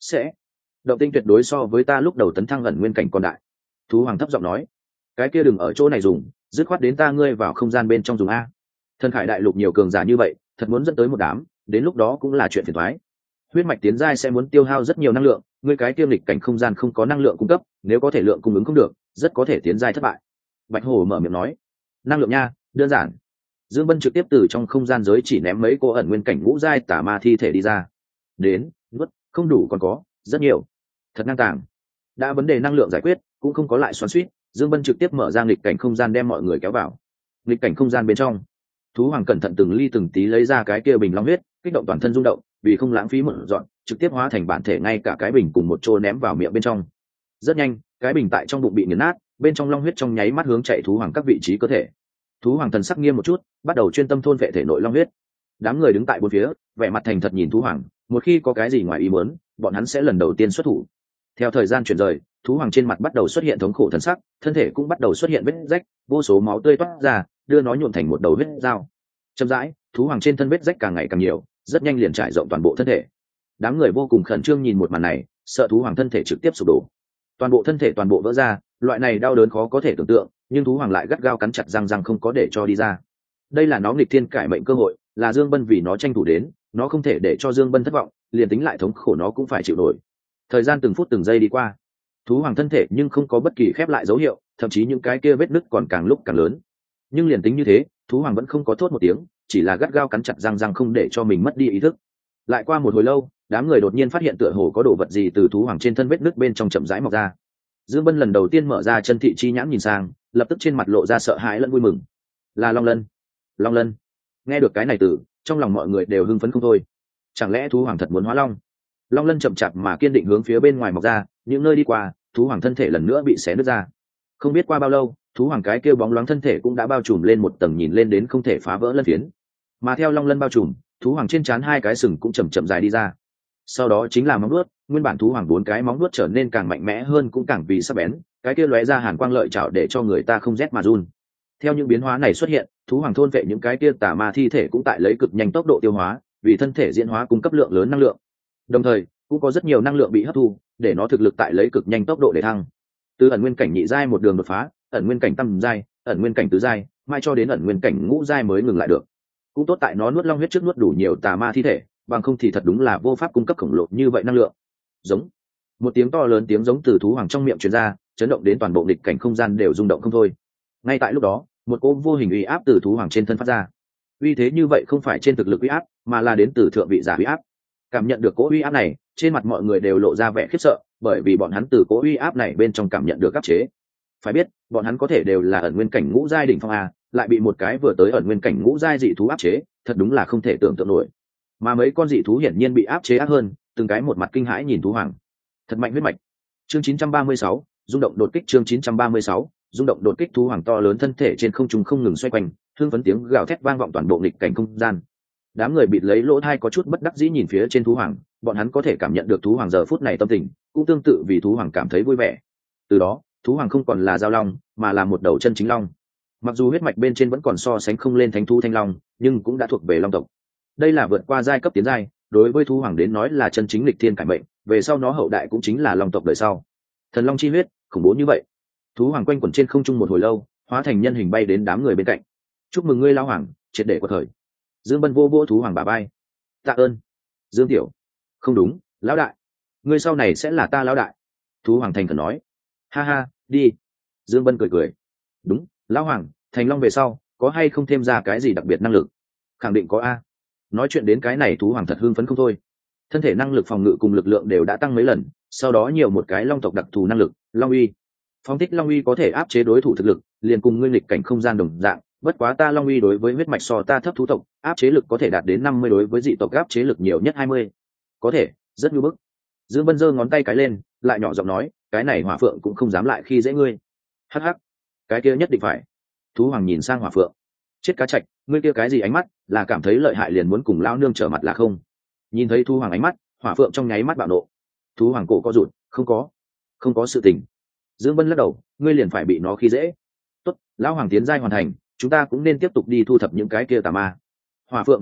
A: sẽ động tinh tuyệt đối so với ta lúc đầu tấn thăng ẩn nguyên cảnh còn đại. Thú hoàng thấp giọng nói, cái kia đừng ở chỗ này dùng, dứt khoát đến ta ngươi vào không gian bên trong dùng a. Thần khải đại lục nhiều cường giả như vậy, thật muốn dẫn tới một đám, đến lúc đó cũng là chuyện phiền toái. Huyết mạch tiến giai sẽ muốn tiêu hao rất nhiều năng lượng, ngươi cái tiêm lịch cảnh không gian không có năng lượng cung cấp, nếu có thể lượng cung ứng không được, rất có thể tiến giai thất bại. Bạch Hổ mở miệng nói, năng lượng nha, đơn giản. Dương Bân trực tiếp từ trong không gian giới chỉ ném mấy cô ẩn nguyên cảnh ngũ giai tà ma thi thể đi ra. Đến, nuốt, không đủ còn có, rất nhiều. Thật ngang tàng. Đã vấn đề năng lượng giải quyết, cũng không có lại xoắn xuýt, Dương Bân trực tiếp mở ra nghịch cảnh không gian đem mọi người kéo vào. Nghịch cảnh không gian bên trong, thú hoàng cẩn thận từng ly từng tí lấy ra cái kia bình long huyết, kích động toàn thân rung động, vì không lãng phí một dọn, trực tiếp hóa thành bản thể ngay cả cái bình cùng một chỗ ném vào miệng bên trong. Rất nhanh, cái bình tại trong bụng bị nghiền nát, bên trong long huyết trong nháy mắt hướng chạy thú hoàng các vị trí cơ thể. Thú hoàng thần sắc nghiêm một chút, bắt đầu chuyên tâm thôn vệ thể nội long huyết. Đám người đứng tại bốn phía, vẻ mặt thành thật nhìn thú hoàng, một khi có cái gì ngoài ý muốn, bọn hắn sẽ lần đầu tiên xuất thủ. Theo thời gian chuyển rời, thú hoàng trên mặt bắt đầu xuất hiện thống khổ thần sắc, thân thể cũng bắt đầu xuất hiện vết rách, vô số máu tươi toát ra, đưa nó nhuộm thành một đầu huyết dao. Chậm rãi, thú hoàng trên thân vết rách càng ngày càng nhiều, rất nhanh liền trải rộng toàn bộ thân thể. Đám người vô cùng khẩn trương nhìn một màn này, sợ thú hoàng thân thể trực tiếp sụp đổ, toàn bộ thân thể toàn bộ vỡ ra. Loại này đau đớn khó có thể tưởng tượng, nhưng thú hoàng lại gắt gao cắn chặt răng răng không có để cho đi ra. Đây là nó nghịch thiên cải mệnh cơ hội, là Dương Bân vì nó tranh thủ đến, nó không thể để cho Dương Bân thất vọng, liền tính lại thống khổ nó cũng phải chịu nổi. Thời gian từng phút từng giây đi qua, thú hoàng thân thể nhưng không có bất kỳ khép lại dấu hiệu, thậm chí những cái kia vết nứt còn càng lúc càng lớn. Nhưng liền tính như thế, thú hoàng vẫn không có thốt một tiếng, chỉ là gắt gao cắn chặt răng răng không để cho mình mất đi ý thức. Lại qua một hồi lâu, đám người đột nhiên phát hiện tựa hồ có đồ vật gì từ thú hoàng trên thân vết nứt bên trong chậm rãi mọc ra. Dương Bân lần đầu tiên mở ra chân thị chi nhãn nhìn sang, lập tức trên mặt lộ ra sợ hãi lẫn vui mừng. Là long lân. Long lân. Nghe được cái này từ, trong lòng mọi người đều hưng phấn không thôi. Chẳng lẽ thú hoàng thật muốn hóa long? Long lân chậm chạp mà kiên định hướng phía bên ngoài mọc ra, những nơi đi qua, thú hoàng thân thể lần nữa bị xé nứt ra. Không biết qua bao lâu, thú hoàng cái kêu bóng loáng thân thể cũng đã bao trùm lên một tầng nhìn lên đến không thể phá vỡ lân phiến. Mà theo long lân bao trùm, thú hoàng trên trán hai cái sừng cũng chậm chậm dài đi ra. Sau đó chính là móng vuốt, nguyên bản thú hoàng bốn cái móng vuốt trở nên càng mạnh mẽ hơn cũng càng vì sắc bén, cái kia lóe ra hàn quang lợi chảo để cho người ta không rét mà run. Theo những biến hóa này xuất hiện, thú hoàng thôn vệ những cái kia tà ma thi thể cũng tại lấy cực nhanh tốc độ tiêu hóa, vì thân thể diễn hóa cung cấp lượng lớn năng lượng. Đồng thời, cũng có rất nhiều năng lượng bị hấp thu, để nó thực lực tại lấy cực nhanh tốc độ để thăng. Từ ẩn nguyên cảnh nhị giai một đường đột phá, ẩn nguyên cảnh tam giai, ẩn nguyên cảnh tứ giai, mai cho đến ẩn nguyên cảnh ngũ giai mới ngừng lại được. Cũng tốt tại nó nuốt long huyết trước nuốt đủ nhiều tà ma thi thể, bằng không thì thật đúng là vô pháp cung cấp khổng lồ như vậy năng lượng. Giống. Một tiếng to lớn tiếng giống từ thú hoàng trong miệng truyền ra, chấn động đến toàn bộ nghịch cảnh không gian đều rung động không thôi. Ngay tại lúc đó, một cỗ vô hình uy áp từ thú hoàng trên thân phát ra. Uy thế như vậy không phải trên thực lực uy áp, mà là đến từ thượng vị giả uy áp. Cảm nhận được cỗ uy áp này, trên mặt mọi người đều lộ ra vẻ khiếp sợ, bởi vì bọn hắn từ cỗ uy áp này bên trong cảm nhận được áp chế. Phải biết, bọn hắn có thể đều là ẩn nguyên cảnh ngũ giai đỉnh phong a, lại bị một cái vừa tới ẩn nguyên cảnh ngũ giai dị thú áp chế, thật đúng là không thể tưởng tượng nổi. Mà mấy con dị thú hiển nhiên bị áp chế ác hơn, từng cái một mặt kinh hãi nhìn thú hoàng. Thật mạnh huyết mạch. Chương chín trăm ba mươi sáu, rung động đột kích. Chương chín trăm ba mươi sáu, rung động đột kích. Thú hoàng to lớn thân thể trên không trung không ngừng xoay quanh, hương phấn tiếng gào thét vang vọng toàn bộ nghịch cảnh không gian. Đám người bịt lấy lỗ tai có chút bất đắc dĩ nhìn phía trên thú hoàng, bọn hắn có thể cảm nhận được thú hoàng giờ phút này tâm tình, cũng tương tự vì thú hoàng cảm thấy vui vẻ. Từ đó, thú hoàng không còn là giao long, mà là một đầu chân chính long. Mặc dù huyết mạch bên trên vẫn còn so sánh không lên thánh thú thanh long, nhưng cũng đã thuộc về long tộc. Đây là vượt qua giai cấp tiến giai, đối với thú hoàng đến nói là chân chính lịch thiên cải mệnh, về sau nó hậu đại cũng chính là long tộc đời sau. Thần long chi huyết, khủng bố như vậy. Thú hoàng quanh quẩn trên không trung một hồi lâu, hóa thành nhân hình bay đến đám người bên cạnh. Chúc mừng ngươi lão hoàng, triệt để của thời. Dương Bân vô vô thú hoàng bà bay. Tạ ơn. Dương tiểu. Không đúng, lão đại. Ngươi sau này sẽ là ta lão đại. Thú hoàng thành khẩn nói. Ha ha, đi. Dương Bân cười cười. Đúng, lão hoàng, thành long về sau, có hay không thêm ra cái gì đặc biệt năng lực? Khẳng định có a. Nói chuyện đến cái này thú hoàng thật hưng phấn không thôi. Thân thể năng lực phòng ngự cùng lực lượng đều đã tăng mấy lần, sau đó nhiều một cái long tộc đặc thù năng lực, long uy. Phong thích long uy có thể áp chế đối thủ thực lực, liền cùng nguyên lịch cảnh không gian đồng dạng, bất quá ta long uy đối với huyết mạch so ta thấp thú tộc, áp chế lực có thể đạt đến năm mươi, đối với dị tộc áp chế lực nhiều nhất hai mươi. Có thể, rất nhu bức. Dương Bân giơ ngón tay cái lên, lại nhỏ giọng nói, cái này Hỏa Phượng cũng không dám lại khi dễ ngươi. Hắc hắc, cái kia nhất định phải. Thú hoàng nhìn sang Hỏa Phượng. Chết cá trạch, ngươi kia cái gì ánh mắt, là cảm thấy lợi hại liền muốn cùng lão nương trở mặt là không? Nhìn thấy thú hoàng ánh mắt, Hỏa Phượng trong nháy mắt bạo nộ. Thú hoàng cổ co rụt, không có, không có sự tình. Dương Bân lắc đầu, ngươi liền phải bị nó khi dễ. Tốt, lão hoàng tiến giai hoàn thành, chúng ta cũng nên tiếp tục đi thu thập những cái kia tà ma. Hỏa Phượng Bạch Hổ,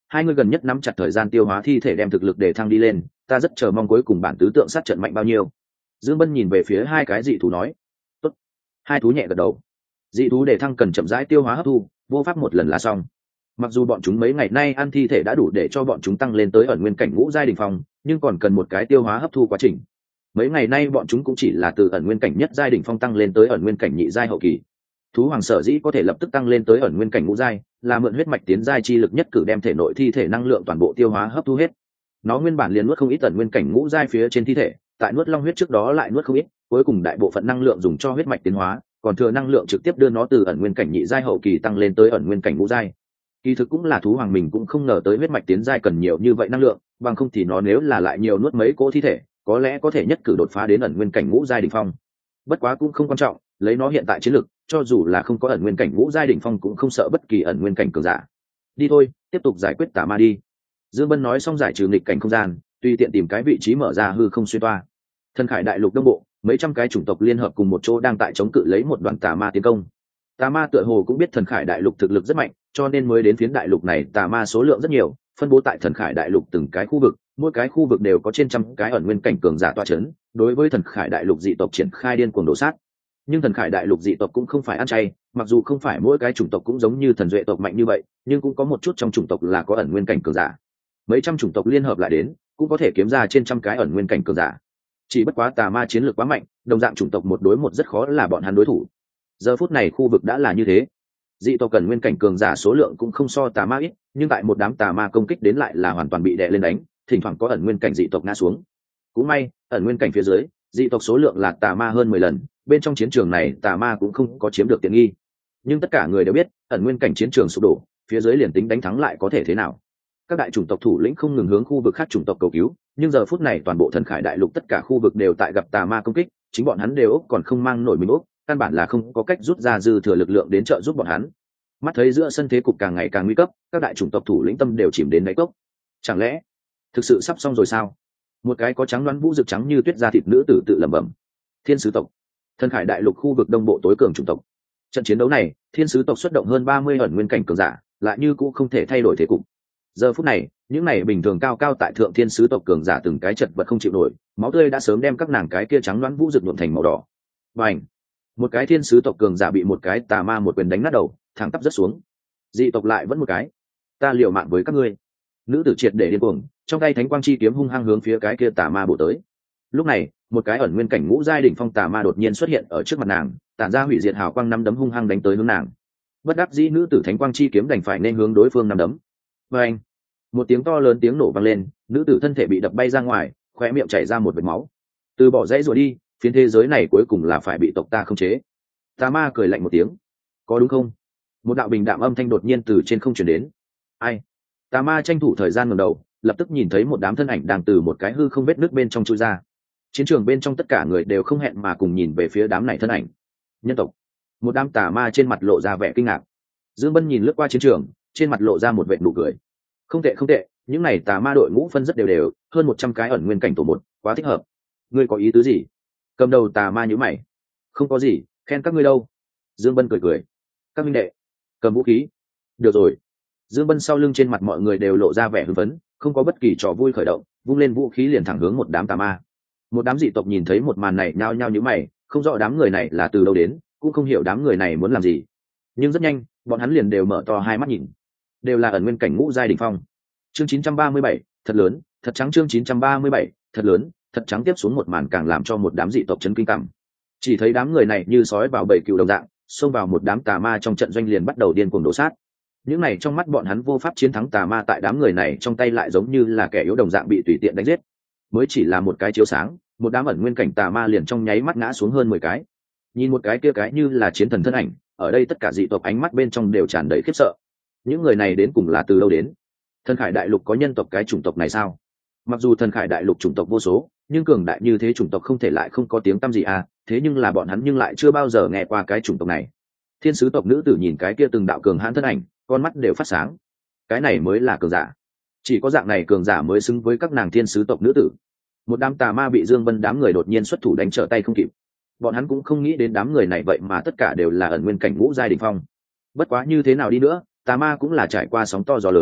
A: hai người gần nhất nắm chặt thời gian tiêu hóa thi thể đem thực lực để thăng đi lên, ta rất chờ mong cuối cùng bản tứ tượng sát trận mạnh bao nhiêu. Dương Bân nhìn về phía hai cái dị thú nói. Tốt. Hai thú nhẹ gật đầu. Dị thú để thăng cần chậm rãi tiêu hóa hấp thu, vô pháp một lần là xong. Mặc dù bọn chúng mấy ngày nay ăn thi thể đã đủ để cho bọn chúng tăng lên tới ẩn nguyên cảnh ngũ giai đỉnh phong, nhưng còn cần một cái tiêu hóa hấp thu quá trình. Mấy ngày nay bọn chúng cũng chỉ là từ ẩn nguyên cảnh nhất giai đỉnh phong tăng lên tới ẩn nguyên cảnh nhị giai hậu kỳ. Thú hoàng sở dĩ có thể lập tức tăng lên tới ẩn nguyên cảnh ngũ giai, là mượn huyết mạch tiến giai chi lực nhất cử đem thể nội thi thể năng lượng toàn bộ tiêu hóa hấp thu hết. Nó nguyên bản liền nuốt không ít ẩn nguyên cảnh ngũ giai phía trên thi thể, tại nuốt long huyết trước đó lại nuốt không ít, cuối cùng đại bộ phận năng lượng dùng cho huyết mạch tiến hóa, còn thừa năng lượng trực tiếp đưa nó từ ẩn nguyên cảnh nhị giai hậu kỳ tăng lên tới ẩn nguyên cảnh ngũ giai. Kỳ thực cũng là thú hoàng mình cũng không ngờ tới huyết mạch tiến giai cần nhiều như vậy năng lượng, bằng không thì nó nếu là lại nhiều nuốt mấy cỗ thi thể, có lẽ có thể nhất cử đột phá đến ẩn nguyên cảnh ngũ giai đỉnh phong. Bất quá cũng không quan trọng, lấy nó hiện tại chiến lực, cho dù là không có ẩn nguyên cảnh ngũ giai đỉnh phong cũng không sợ bất kỳ ẩn nguyên cảnh cường giả. Đi thôi, tiếp tục giải quyết tà ma đi. Dương Bân nói xong giải trừ nghịch cảnh không gian, tùy tiện tìm cái vị trí mở ra hư không xuyên toa. Thần Khải đại lục đông bộ, mấy trăm cái chủng tộc liên hợp cùng một chỗ đang tại chống cự lấy một đoàn tà ma tiến công. Tà ma tựa hồ cũng biết Thần Khải đại lục thực lực rất mạnh, cho nên mới đến phiến đại lục này tà ma số lượng rất nhiều, phân bố tại Thần Khải đại lục từng cái khu vực, mỗi cái khu vực đều có trên trăm cái ẩn nguyên cảnh cường giả tọa chấn, đối với Thần Khải đại lục dị tộc triển khai điên cuồng đổ sát. Nhưng Thần Khải đại lục dị tộc cũng không phải ăn chay, mặc dù không phải mỗi cái chủng tộc cũng giống như thần duệ tộc mạnh như vậy, nhưng cũng có một chút trong chủng tộc là có ẩn nguyên cảnh cường giả. Mấy trăm chủng tộc liên hợp lại đến, cũng có thể kiếm ra trên trăm cái ẩn nguyên cảnh cường giả. Chỉ bất quá tà ma chiến lược quá mạnh, đồng dạng chủng tộc một đối một rất khó là bọn hắn đối thủ. Giờ phút này khu vực đã là như thế, dị tộc cần nguyên cảnh cường giả số lượng cũng không so tà ma ít, nhưng tại một đám tà ma công kích đến lại là hoàn toàn bị đè lên đánh, thỉnh thoảng có ẩn nguyên cảnh dị tộc ngã xuống. Cũng may ẩn nguyên cảnh phía dưới dị tộc số lượng là tà ma hơn mười lần, bên trong chiến trường này tà ma cũng không có chiếm được tiện nghi. Nhưng tất cả người đều biết ẩn nguyên cảnh chiến trường sụp đổ, phía dưới liền tính đánh thắng lại có thể thế nào. Các đại chủng tộc thủ lĩnh không ngừng hướng khu vực khác chủng tộc cầu cứu, nhưng giờ phút này toàn bộ Thần Khải đại lục tất cả khu vực đều tại gặp tà ma công kích, chính bọn hắn đều còn không mang nổi mình ốc, căn bản là không có cách rút ra dư thừa lực lượng đến trợ giúp bọn hắn. Mắt thấy giữa sân thế cục càng ngày càng nguy cấp, các đại chủng tộc thủ lĩnh tâm đều chìm đến đáy cốc. Chẳng lẽ thực sự sắp xong rồi sao? Một cái có trắng đoán vũ rực trắng như tuyết da thịt nữ tử tự lẩm bẩm. Thiên sứ tộc, Thần Khải đại lục khu vực đông bộ tối cường chủng tộc. Trận chiến đấu này, thiên sứ tộc xuất động hơn ba mươi ẩn nguyên cảnh cường giả, lại như cũng không thể thay đổi thế cục. Giờ phút này, những này bình thường cao cao tại thượng thiên sứ tộc cường giả từng cái chật vật không chịu nổi, máu tươi đã sớm đem các nàng cái kia trắng đoán vũ rực nhuộm thành màu đỏ. Bành! Một cái thiên sứ tộc cường giả bị một cái tà ma một quyền đánh nát đầu, thẳng tắp rất xuống. Dị tộc lại vẫn một cái. Ta liều mạng với các ngươi. Nữ tử triệt để điên cuồng, trong tay thánh quang chi kiếm hung hăng hướng phía cái kia tà ma bổ tới. Lúc này, một cái ẩn nguyên cảnh ngũ giai đỉnh phong tà ma đột nhiên xuất hiện ở trước mặt nàng, tản ra hủy diệt hào quang năm đấm hung hăng đánh tới hướng nàng. Bất đắc dĩ nữ tử thánh quang chi kiếm đành phải nên hướng đối phương năm đấm. Bành! Một tiếng to lớn tiếng nổ vang lên, nữ tử thân thể bị đập bay ra ngoài, khóe miệng chảy ra một vệt máu. Từ bỏ dãy rồi đi, phiến thế giới này cuối cùng là phải bị tộc ta khống chế. Tà ma cười lạnh một tiếng. Có đúng không? Một đạo bình đạm âm thanh đột nhiên từ trên không truyền đến. Ai? Tà ma tranh thủ thời gian ngẩng đầu, lập tức nhìn thấy một đám thân ảnh đang từ một cái hư không vết nước bên trong chui ra. Chiến trường bên trong tất cả người đều không hẹn mà cùng nhìn về phía đám này thân ảnh. Nhân tộc. Một đám tà ma trên mặt lộ ra vẻ kinh ngạc. Dương Bân nhìn lướt qua chiến trường, trên mặt lộ ra một vệt nụ cười. Không tệ không tệ, những này tà ma đội ngũ phân rất đều đều, hơn một trăm cái ẩn nguyên cảnh tổ một, quá thích hợp. Ngươi có ý tứ gì? Cầm đầu tà ma nhíu mày. Không có gì, khen các ngươi đâu. Dương Bân cười cười. Các minh đệ, cầm vũ khí. Được rồi. Dương Bân sau lưng trên mặt mọi người đều lộ ra vẻ hưng phấn, không có bất kỳ trò vui khởi động, vung lên vũ khí liền thẳng hướng một đám tà ma. Một đám dị tộc nhìn thấy một màn này nhao nhao nhíu mày, không rõ đám người này là từ đâu đến, cũng không hiểu đám người này muốn làm gì. Nhưng rất nhanh, bọn hắn liền đều mở to hai mắt nhìn. Đều là ẩn nguyên cảnh ngũ giai đỉnh phong. Chương chín trăm ba mươi bảy, thật lớn, thật trắng. Chương chín trăm ba mươi bảy, thật lớn, thật trắng. Tiếp xuống một màn càng làm cho một đám dị tộc chấn kinh cảm. Chỉ thấy đám người này như sói vào bầy cừu đồng dạng, xông vào một đám tà ma trong trận doanh liền bắt đầu điên cuồng đổ sát. Những này trong mắt bọn hắn vô pháp chiến thắng tà ma, tại đám người này trong tay lại giống như là kẻ yếu đồng dạng bị tùy tiện đánh giết. Mới chỉ là một cái chiếu sáng, một đám ẩn nguyên cảnh tà ma liền trong nháy mắt ngã xuống hơn mười cái. Nhìn một cái kia cái như là chiến thần thân ảnh, ở đây tất cả dị tộc ánh mắt bên trong đều tràn đầy khiếp sợ. Những người này đến cùng là từ đâu đến? Thần Khải đại lục có nhân tộc cái chủng tộc này sao? Mặc dù Thần Khải đại lục chủng tộc vô số, nhưng cường đại như thế chủng tộc không thể lại không có tiếng tăm gì à, thế nhưng là bọn hắn nhưng lại chưa bao giờ nghe qua cái chủng tộc này. Thiên sứ tộc nữ tử nhìn cái kia từng đạo cường hãn thân ảnh, con mắt đều phát sáng. Cái này mới là cường giả. Chỉ có dạng này cường giả mới xứng với các nàng thiên sứ tộc nữ tử. Một đám tà ma bị Dương Vân đám người đột nhiên xuất thủ đánh trở tay không kịp. Bọn hắn cũng không nghĩ đến đám người này vậy mà tất cả đều là ẩn nguyên cảnh ngũ giai đỉnh phong. Bất quá như thế nào đi nữa, tà ma cũng là trải qua sóng to gió lớn,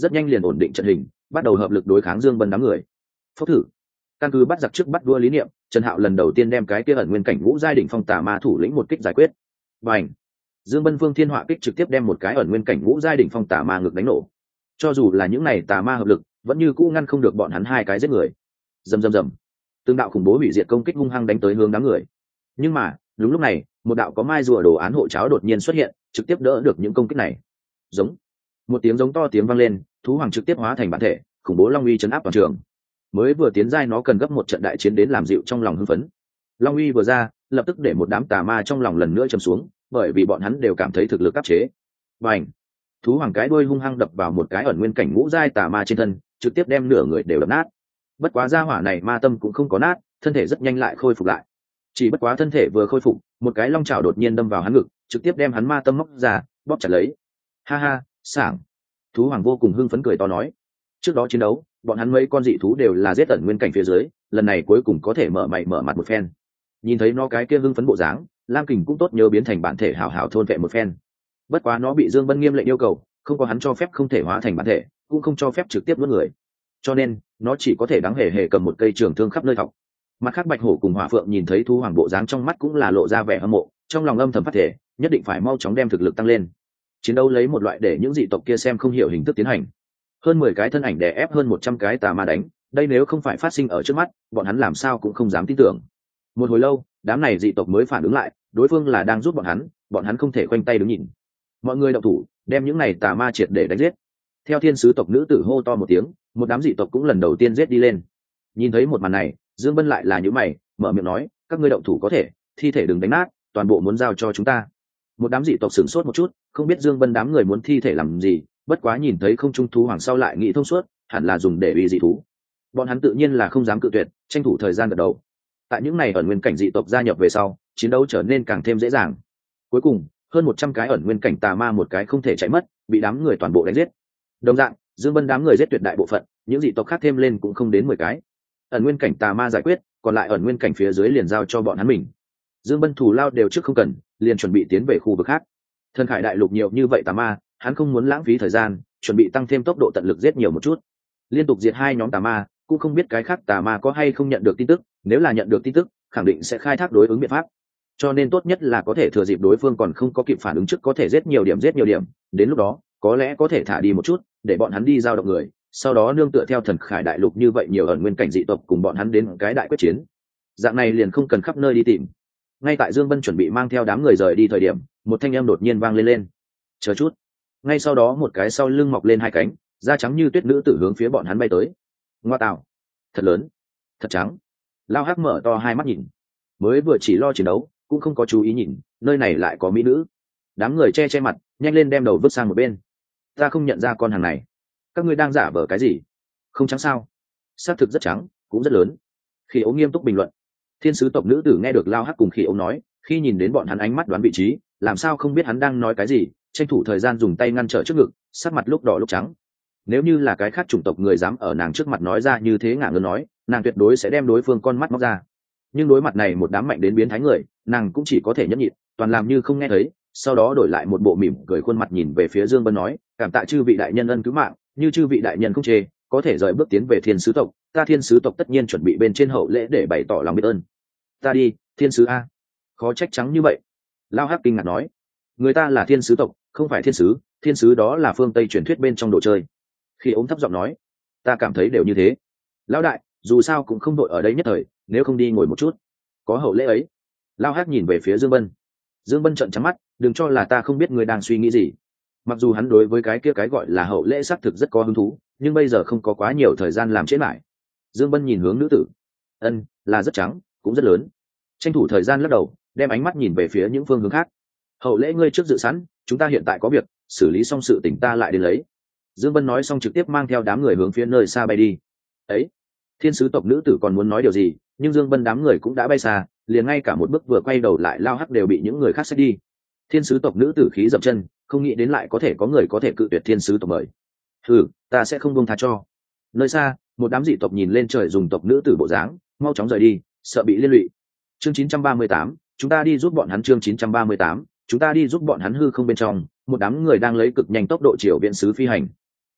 A: rất nhanh liền ổn định trận hình, bắt đầu hợp lực đối kháng Dương Bân đám người. Phốc thử, căn cứ bắt giặc trước bắt vua lý niệm, Trần Hạo lần đầu tiên đem cái kia ẩn nguyên cảnh ngũ giai đỉnh phong tà ma thủ lĩnh một kích giải quyết. Bành! Dương Bân Vương Thiên Họa kích trực tiếp đem một cái ẩn nguyên cảnh ngũ giai đỉnh phong tà ma ngực đánh nổ. Cho dù là những này tà ma hợp lực, vẫn như cũ ngăn không được bọn hắn hai cái giết người. Rầm rầm rầm. Từng đạo khủng bố hủy diệt công kích hung hăng đánh tới hướng đám người. Nhưng mà, đúng lúc này, một đạo có mai rùa đồ án hộ cháo đột nhiên xuất hiện, trực tiếp đỡ được những công kích này. Giống. Một tiếng giống to tiếng vang lên, thú hoàng trực tiếp hóa thành bản thể, khủng bố long uy chấn áp toàn trường. Mới vừa tiến giai nó cần gấp một trận đại chiến đến làm dịu trong lòng hưng phấn. Long uy vừa ra, lập tức để một đám tà ma trong lòng lần nữa trầm xuống, bởi vì bọn hắn đều cảm thấy thực lực áp chế. Bành! Thú hoàng cái đuôi hung hăng đập vào một cái ẩn nguyên cảnh ngũ giai tà ma trên thân, trực tiếp đem nửa người đều đập nát. Bất quá gia hỏa này ma tâm cũng không có nát, thân thể rất nhanh lại khôi phục lại. Chỉ bất quá thân thể vừa khôi phục, một cái long chảo đột nhiên đâm vào hắn ngực, trực tiếp đem hắn ma tâm móc ra, bóp chặt lấy. Ha ha, sảng! Thú hoàng vô cùng hưng phấn cười to nói. Trước đó chiến đấu, bọn hắn mấy con dị thú đều là giết ẩn nguyên cảnh phía dưới, lần này cuối cùng có thể mở mày mở mặt một phen. Nhìn thấy nó cái kia hưng phấn bộ dáng, Lam Kình cũng tốt nhớ biến thành bản thể hảo hảo thôn vệ một phen. Bất quá nó bị Dương Bân nghiêm lệnh yêu cầu, không có hắn cho phép không thể hóa thành bản thể, cũng không cho phép trực tiếp nuốt người. Cho nên, nó chỉ có thể đáng hề hề cầm một cây trường thương khắp nơi thọc. Mặt khác Bạch Hổ cùng Hỏa Phượng nhìn thấy thú hoàng bộ dáng trong mắt cũng là lộ ra vẻ hâm mộ, trong lòng âm thầm phát thể, nhất định phải mau chóng đem thực lực tăng lên. Chiến đấu lấy một loại để những dị tộc kia xem không hiểu hình thức tiến hành. Hơn mười cái thân ảnh đè ép hơn một trăm cái tà ma đánh, đây nếu không phải phát sinh ở trước mắt, bọn hắn làm sao cũng không dám tin tưởng. Một hồi lâu, đám này dị tộc mới phản ứng lại, đối phương là đang giúp bọn hắn, bọn hắn không thể khoanh tay đứng nhìn. Mọi người động thủ, đem những này tà ma triệt để đánh giết. Theo thiên sứ tộc nữ tử hô to một tiếng, một đám dị tộc cũng lần đầu tiên giết đi lên. Nhìn thấy một màn này, Dương Bân lại là nhíu mày, mở miệng nói, các ngươi động thủ có thể, thi thể đừng đánh nát, toàn bộ muốn giao cho chúng ta. Một đám dị tộc sửng sốt một chút, không biết Dương Bân đám người muốn thi thể làm gì, bất quá nhìn thấy không trung thú hoàng sau lại nghĩ thông suốt, hẳn là dùng để uy dị thú. Bọn hắn tự nhiên là không dám cự tuyệt, tranh thủ thời gian gật đầu. Tại những này ẩn nguyên cảnh dị tộc gia nhập về sau, chiến đấu trở nên càng thêm dễ dàng. Cuối cùng, hơn một trăm cái ẩn nguyên cảnh tà ma một cái không thể chạy mất, bị đám người toàn bộ đánh giết. Đồng dạng, Dương Bân đám người giết tuyệt đại bộ phận, những dị tộc khác thêm lên cũng không đến mười cái. Ẩn nguyên cảnh tà ma giải quyết, còn lại ẩn nguyên cảnh phía dưới liền giao cho bọn hắn mình. Dương Bân thủ lao đều trước không cần, liền chuẩn bị tiến về khu vực khác. Thần Khải đại lục nhiều như vậy tà ma, hắn không muốn lãng phí thời gian, chuẩn bị tăng thêm tốc độ tận lực giết nhiều một chút. Liên tục diệt hai nhóm tà ma, cũng không biết cái khác tà ma có hay không nhận được tin tức, nếu là nhận được tin tức, khẳng định sẽ khai thác đối ứng biện pháp. Cho nên tốt nhất là có thể thừa dịp đối phương còn không có kịp phản ứng trước có thể giết nhiều điểm giết nhiều điểm, đến lúc đó, có lẽ có thể thả đi một chút, để bọn hắn đi giao động người, sau đó nương tựa theo Thần Khải đại lục như vậy nhiều ẩn nguyên cảnh dị tộc cùng bọn hắn đến cái đại quyết chiến. Dạng này liền không cần khắp nơi đi tìm. Ngay tại Dương Bân chuẩn bị mang theo đám người rời đi thời điểm, một thanh âm đột nhiên vang lên lên. Chờ chút. Ngay sau đó một cái sau lưng mọc lên hai cánh, da trắng như tuyết nữ tử hướng phía bọn hắn bay tới. Ngoa tạo, thật lớn, thật trắng. Lao Hắc mở to hai mắt nhìn, mới vừa chỉ lo chiến đấu, cũng không có chú ý nhìn, nơi này lại có mỹ nữ. Đám người che che mặt, nhanh lên đem đầu vứt sang một bên. Ta không nhận ra con hàng này. Các ngươi đang giả vờ cái gì? Không trắng sao? Xác thực rất trắng, cũng rất lớn. Khi Ấu nghiêm túc bình luận. Thiên sứ tộc nữ tử nghe được Lao Hắc cùng Khi Ấu nói, khi nhìn đến bọn hắn ánh mắt đoán vị trí, làm sao không biết hắn đang nói cái gì, tranh thủ thời gian dùng tay ngăn trở trước ngực, sắc mặt lúc đỏ lúc trắng. Nếu như là cái khác chủng tộc người dám ở nàng trước mặt nói ra như thế ngả ngớn nói, nàng tuyệt đối sẽ đem đối phương con mắt móc ra. Nhưng đối mặt này một đám mạnh đến biến thái người, nàng cũng chỉ có thể nhẫn nhịn, toàn làm như không nghe thấy, sau đó đổi lại một bộ mỉm cười khuôn mặt nhìn về phía Dương Bân nói, cảm tạ chư vị đại nhân ân cứu mạng, như chư vị đại nhân không chê, có thể rời bước tiến về thiên sứ tộc, ta thiên sứ tộc tất nhiên chuẩn bị bên trên hậu lễ để bày tỏ lòng biết ơn. Ta đi, thiên sứ a, khó trách trắng như vậy. Lao Hắc kinh ngạc nói, người ta là thiên sứ tộc, không phải thiên sứ, thiên sứ đó là phương Tây truyền thuyết bên trong đồ chơi. Khi ống thấp giọng nói, ta cảm thấy đều như thế. Lão đại, dù sao cũng không đội ở đây nhất thời, nếu không đi ngồi một chút, có hậu lễ ấy. Lao Hắc nhìn về phía Dương Bân. Dương Bân trợn trắng mắt, đừng cho là ta không biết người đang suy nghĩ gì. Mặc dù hắn đối với cái kia cái gọi là hậu lễ xác thực rất có hứng thú, nhưng bây giờ không có quá nhiều thời gian làm chết lại. Dương Bân nhìn hướng nữ tử, ân, là rất trắng, cũng rất lớn. Tranh thủ thời gian lắc đầu, đem ánh mắt nhìn về phía những phương hướng khác. Hậu lễ ngươi trước dự sẵn, chúng ta hiện tại có việc, xử lý xong sự tình ta lại đến lấy. Dương Bân nói xong trực tiếp mang theo đám người hướng phía nơi xa bay đi. Ấy, thiên sứ tộc nữ tử còn muốn nói điều gì, nhưng Dương Bân đám người cũng đã bay xa, liền ngay cả một bước vừa quay đầu lại Lao Hắc đều bị những người khác xách đi. Thiên sứ tộc nữ tử khí dậm chân, không nghĩ đến lại có thể có người có thể cự tuyệt thiên sứ tộc mời. Ừ, ta sẽ không buông tha cho. Nơi xa, một đám dị tộc nhìn lên trời dùng tộc nữ tử bộ dáng, mau chóng rời đi, sợ bị liên lụy. Chương chín trăm ba mươi tám, chúng ta đi giúp bọn hắn. Chương chín trăm ba mươi tám, chúng ta đi giúp bọn hắn. Hư không bên trong, một đám người đang lấy cực nhanh tốc độ chiều viện sứ phi hành.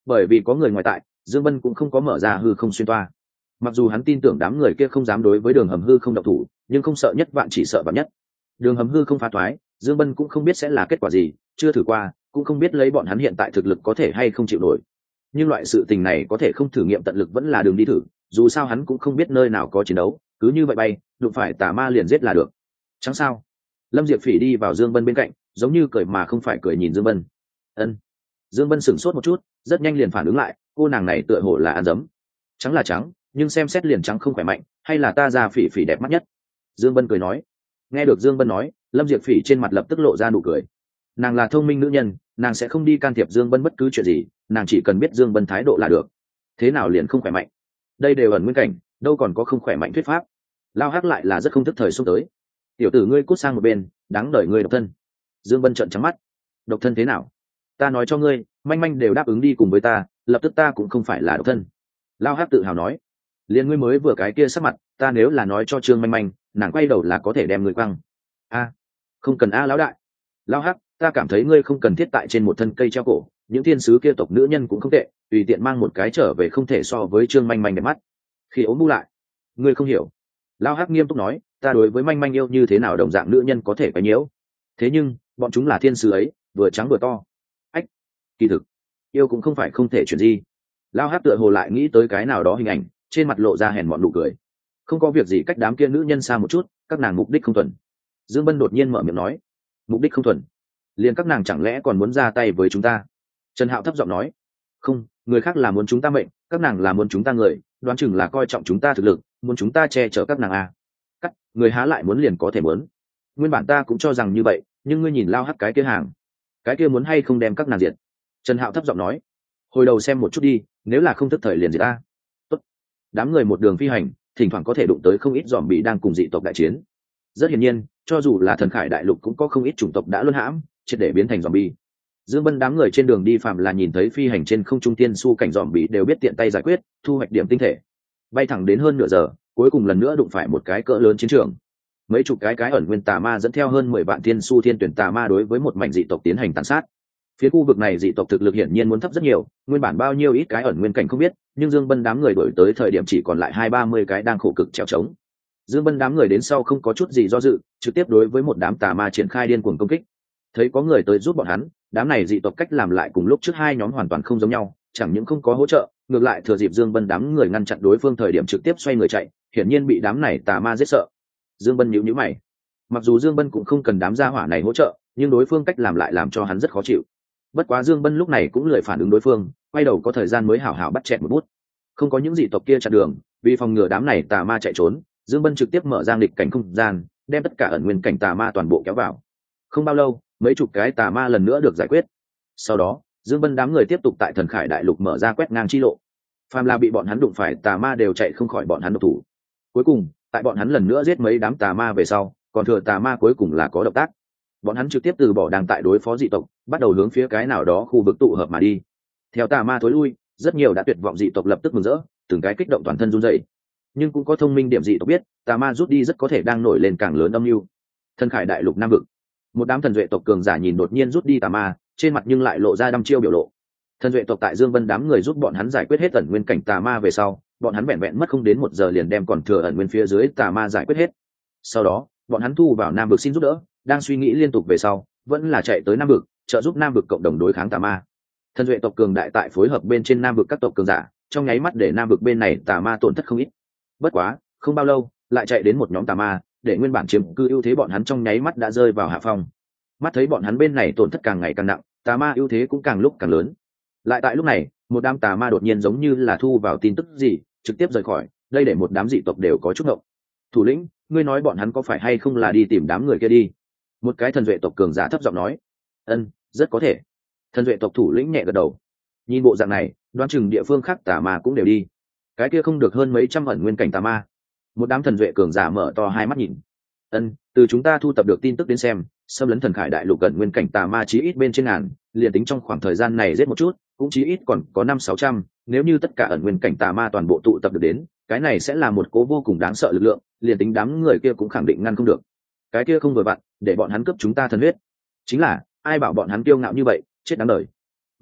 A: bởi vì có người ngoài tại, Dương Bân cũng không có mở ra hư không xuyên toa. Mặc dù hắn tin tưởng đám người kia không dám đối với đường hầm hư không động thủ, nhưng không sợ nhất vạn chỉ sợ vạn nhất. Đường hầm hư không phá thoái, Dương Bân cũng không biết sẽ là kết quả gì, chưa thử qua, cũng không biết lấy bọn hắn hiện tại thực lực có thể hay không chịu nổi. Nhưng loại sự tình này có thể không thử nghiệm tận lực vẫn là đường đi thử, dù sao hắn cũng không biết nơi nào có chiến đấu, cứ như vậy bay, đụng phải tà ma liền giết là được. Chẳng sao. Lâm Diệp Phỉ đi vào Dương Bân bên cạnh, giống như cười mà không phải cười nhìn Dương Bân. Ân. Dương Bân sửng sốt một chút, rất nhanh liền phản ứng lại, cô nàng này tựa hồ là ăn dấm. Trắng là trắng, nhưng xem xét liền trắng không khỏe mạnh, hay là ta ra Phỉ Phỉ đẹp mắt nhất. Dương Bân cười nói. Nghe được Dương Bân nói, Lâm Diệp Phỉ trên mặt lập tức lộ ra nụ cười. Nàng là thông minh nữ nhân, nàng sẽ không đi can thiệp Dương Bân bất cứ chuyện gì, nàng chỉ cần biết Dương Bân thái độ là được. Thế nào liền không khỏe mạnh? Đây đều ẩn nguyên cảnh, đâu còn có không khỏe mạnh thuyết pháp. Lao Hắc lại là rất không thức thời xông tới. Tiểu tử ngươi cút sang một bên, đáng đời ngươi độc thân. Dương Bân trợn trắng mắt. Độc thân thế nào? Ta nói cho ngươi, manh manh đều đáp ứng đi cùng với ta, lập tức ta cũng không phải là độc thân. Lao Hắc tự hào nói. Liên ngươi mới vừa cái kia sắc mặt, ta nếu là nói cho Trương manh manh, nàng quay đầu là có thể đem người quăng. A, không cần a lão đại. Lao Hắc, ta cảm thấy ngươi không cần thiết tại trên một thân cây treo cổ, những thiên sứ kia tộc nữ nhân cũng không tệ, tùy tiện mang một cái trở về không thể so với Trương manh manh đẹp mắt. Khi ốm bu lại, ngươi không hiểu. Lao Hắc nghiêm túc nói, ta đối với manh manh yêu như thế nào đồng dạng nữ nhân có thể quấy nhiễu. Thế nhưng, bọn chúng là thiên sứ ấy, vừa trắng vừa to. Ách, kỳ thực, yêu cũng không phải không thể chuyển gì. Lao Hắc tựa hồ lại nghĩ tới cái nào đó hình ảnh, trên mặt lộ ra hèn mọn nụ cười. Không có việc gì cách đám kia nữ nhân xa một chút, các nàng mục đích không thuần. Dương Bân đột nhiên mở miệng nói, mục đích không thuần, liền các nàng chẳng lẽ còn muốn ra tay với chúng ta? Trần Hạo thấp giọng nói, không, người khác là muốn chúng ta mệnh, các nàng là muốn chúng ta người, đoán chừng là coi trọng chúng ta thực lực, muốn chúng ta che chở các nàng à. Cắt, người há lại muốn liền có thể muốn. Nguyên bản ta cũng cho rằng như vậy, nhưng ngươi nhìn Lao Hắc cái kia hàng, cái kia muốn hay không đem các nàng diệt? Trần Hạo thấp giọng nói, hồi đầu xem một chút đi, nếu là không thức thời liền diệt ta. Tốt. Đám người một đường phi hành, thỉnh thoảng có thể đụng tới không ít giòm bị đang cùng dị tộc đại chiến. Rất hiển nhiên, cho dù là thần khải đại lục cũng có không ít chủng tộc đã luân hãm, triệt để biến thành giòm bi. Dương Bân đám người trên đường đi phạm là nhìn thấy phi hành trên không trung tiên su cảnh giòm bị đều biết tiện tay giải quyết, thu hoạch điểm tinh thể. Bay thẳng đến hơn nửa giờ, cuối cùng lần nữa đụng phải một cái cỡ lớn chiến trường. Mấy chục cái cái ẩn nguyên tà ma dẫn theo hơn mười vạn tiên su thiên tuyển tà ma đối với một mảnh dị tộc tiến hành tàn sát. Phía khu vực này dị tộc thực lực hiển nhiên muốn thấp rất nhiều, nguyên bản bao nhiêu ít cái ẩn nguyên cảnh không biết, nhưng Dương Bân đám người đổi tới thời điểm chỉ còn lại hai ba mươi cái đang khổ cực trèo trống. Dương Bân đám người đến sau không có chút gì do dự, trực tiếp đối với một đám tà ma triển khai điên cuồng công kích. Thấy có người tới giúp bọn hắn, đám này dị tộc cách làm lại cùng lúc trước hai nhóm hoàn toàn không giống nhau, chẳng những không có hỗ trợ, ngược lại thừa dịp Dương Bân đám người ngăn chặn đối phương thời điểm trực tiếp xoay người chạy, hiển nhiên bị đám này tà ma giết sợ. Dương Bân nhíu nhíu mày. Mặc dù Dương Bân cũng không cần đám gia hỏa này hỗ trợ, nhưng đối phương cách làm lại làm cho hắn rất khó chịu. Bất quá Dương Bân lúc này cũng lười phản ứng đối phương, quay đầu có thời gian mới hảo hảo bắt chẹt một bút. Không có những dị tộc kia chặn đường, vì phòng ngừa đám này tà ma chạy trốn, Dương Bân trực tiếp mở ra nghịch cảnh không gian, đem tất cả ẩn nguyên cảnh tà ma toàn bộ kéo vào. Không bao lâu, mấy chục cái tà ma lần nữa được giải quyết. Sau đó, Dương Bân đám người tiếp tục tại Thần Khải Đại Lục mở ra quét ngang chi lộ. Phàm là bị bọn hắn đụng phải tà ma đều chạy không khỏi bọn hắn độc thủ. Cuối cùng, tại bọn hắn lần nữa giết mấy đám tà ma về sau, còn thừa tà ma cuối cùng là có động tác. Bọn hắn trực tiếp từ bỏ đang tại đối phó dị tộc, bắt đầu hướng phía cái nào đó khu vực tụ hợp mà đi. Theo tà ma thối lui, rất nhiều đã tuyệt vọng dị tộc lập tức mừng rỡ, từng cái kích động toàn thân run rẩy. Nhưng cũng có thông minh điểm dị tộc biết, tà ma rút đi rất có thể đang nổi lên càng lớn âm mưu. Thần Khải Đại Lục Nam vực, một đám thần duệ tộc cường giả nhìn đột nhiên rút đi tà ma, trên mặt nhưng lại lộ ra đăm chiêu biểu lộ. Thần duệ tộc tại Dương Vân đám người giúp bọn hắn giải quyết hết ẩn nguyên cảnh tà ma về sau, bọn hắn vẹn vẹn mất không đến một giờ liền đem còn thừa ẩn nguyên phía dưới tà ma giải quyết hết. Sau đó, bọn hắn thu vào Nam vực xin giúp đỡ, đang suy nghĩ liên tục về sau, vẫn là chạy tới Nam vực, trợ giúp Nam vực cộng đồng đối kháng tà ma. Thần duệ tộc cường đại tại phối hợp bên trên Nam vực các tộc cường giả, trong nháy mắt để Nam vực bên này tà ma tổn thất không ít. Bất quá, không bao lâu, lại chạy đến một nhóm tà ma, để nguyên bản chiếm cư ưu thế bọn hắn trong nháy mắt đã rơi vào hạ phong. Mắt thấy bọn hắn bên này tổn thất càng ngày càng nặng, tà ma ưu thế cũng càng lúc càng lớn. Lại tại lúc này, một đám tà ma đột nhiên giống như là thu vào tin tức gì, trực tiếp rời khỏi, đây để một đám dị tộc đều có chút ngộng. Thủ lĩnh, ngươi nói bọn hắn có phải hay không là đi tìm đám người kia đi? Một cái thần duệ tộc cường giả thấp giọng nói. Ân, rất có thể. Thần duệ tộc thủ lĩnh nhẹ gật đầu. Nhìn bộ dạng này, đoán chừng địa phương khác tà ma cũng đều đi. Cái kia không được hơn mấy trăm ẩn nguyên cảnh tà ma. Một đám thần duệ cường giả mở to hai mắt nhìn. Ân, từ chúng ta thu tập được tin tức đến xem, xâm lấn Thần Khải Đại Lục gần nguyên cảnh tà ma chí ít bên trên ngàn, liền tính trong khoảng thời gian này giết một chút, cũng chí ít còn có năm sáu trăm. Nếu như tất cả ẩn nguyên cảnh tà ma toàn bộ tụ tập được đến, cái này sẽ là một cố vô cùng đáng sợ lực lượng, liền tính đám người kia cũng khẳng định ngăn không được. Cái kia không vừa vặn, để bọn hắn cướp chúng ta thần huyết. Chính là, ai bảo bọn hắn kiêu ngạo như vậy, chết đáng đời.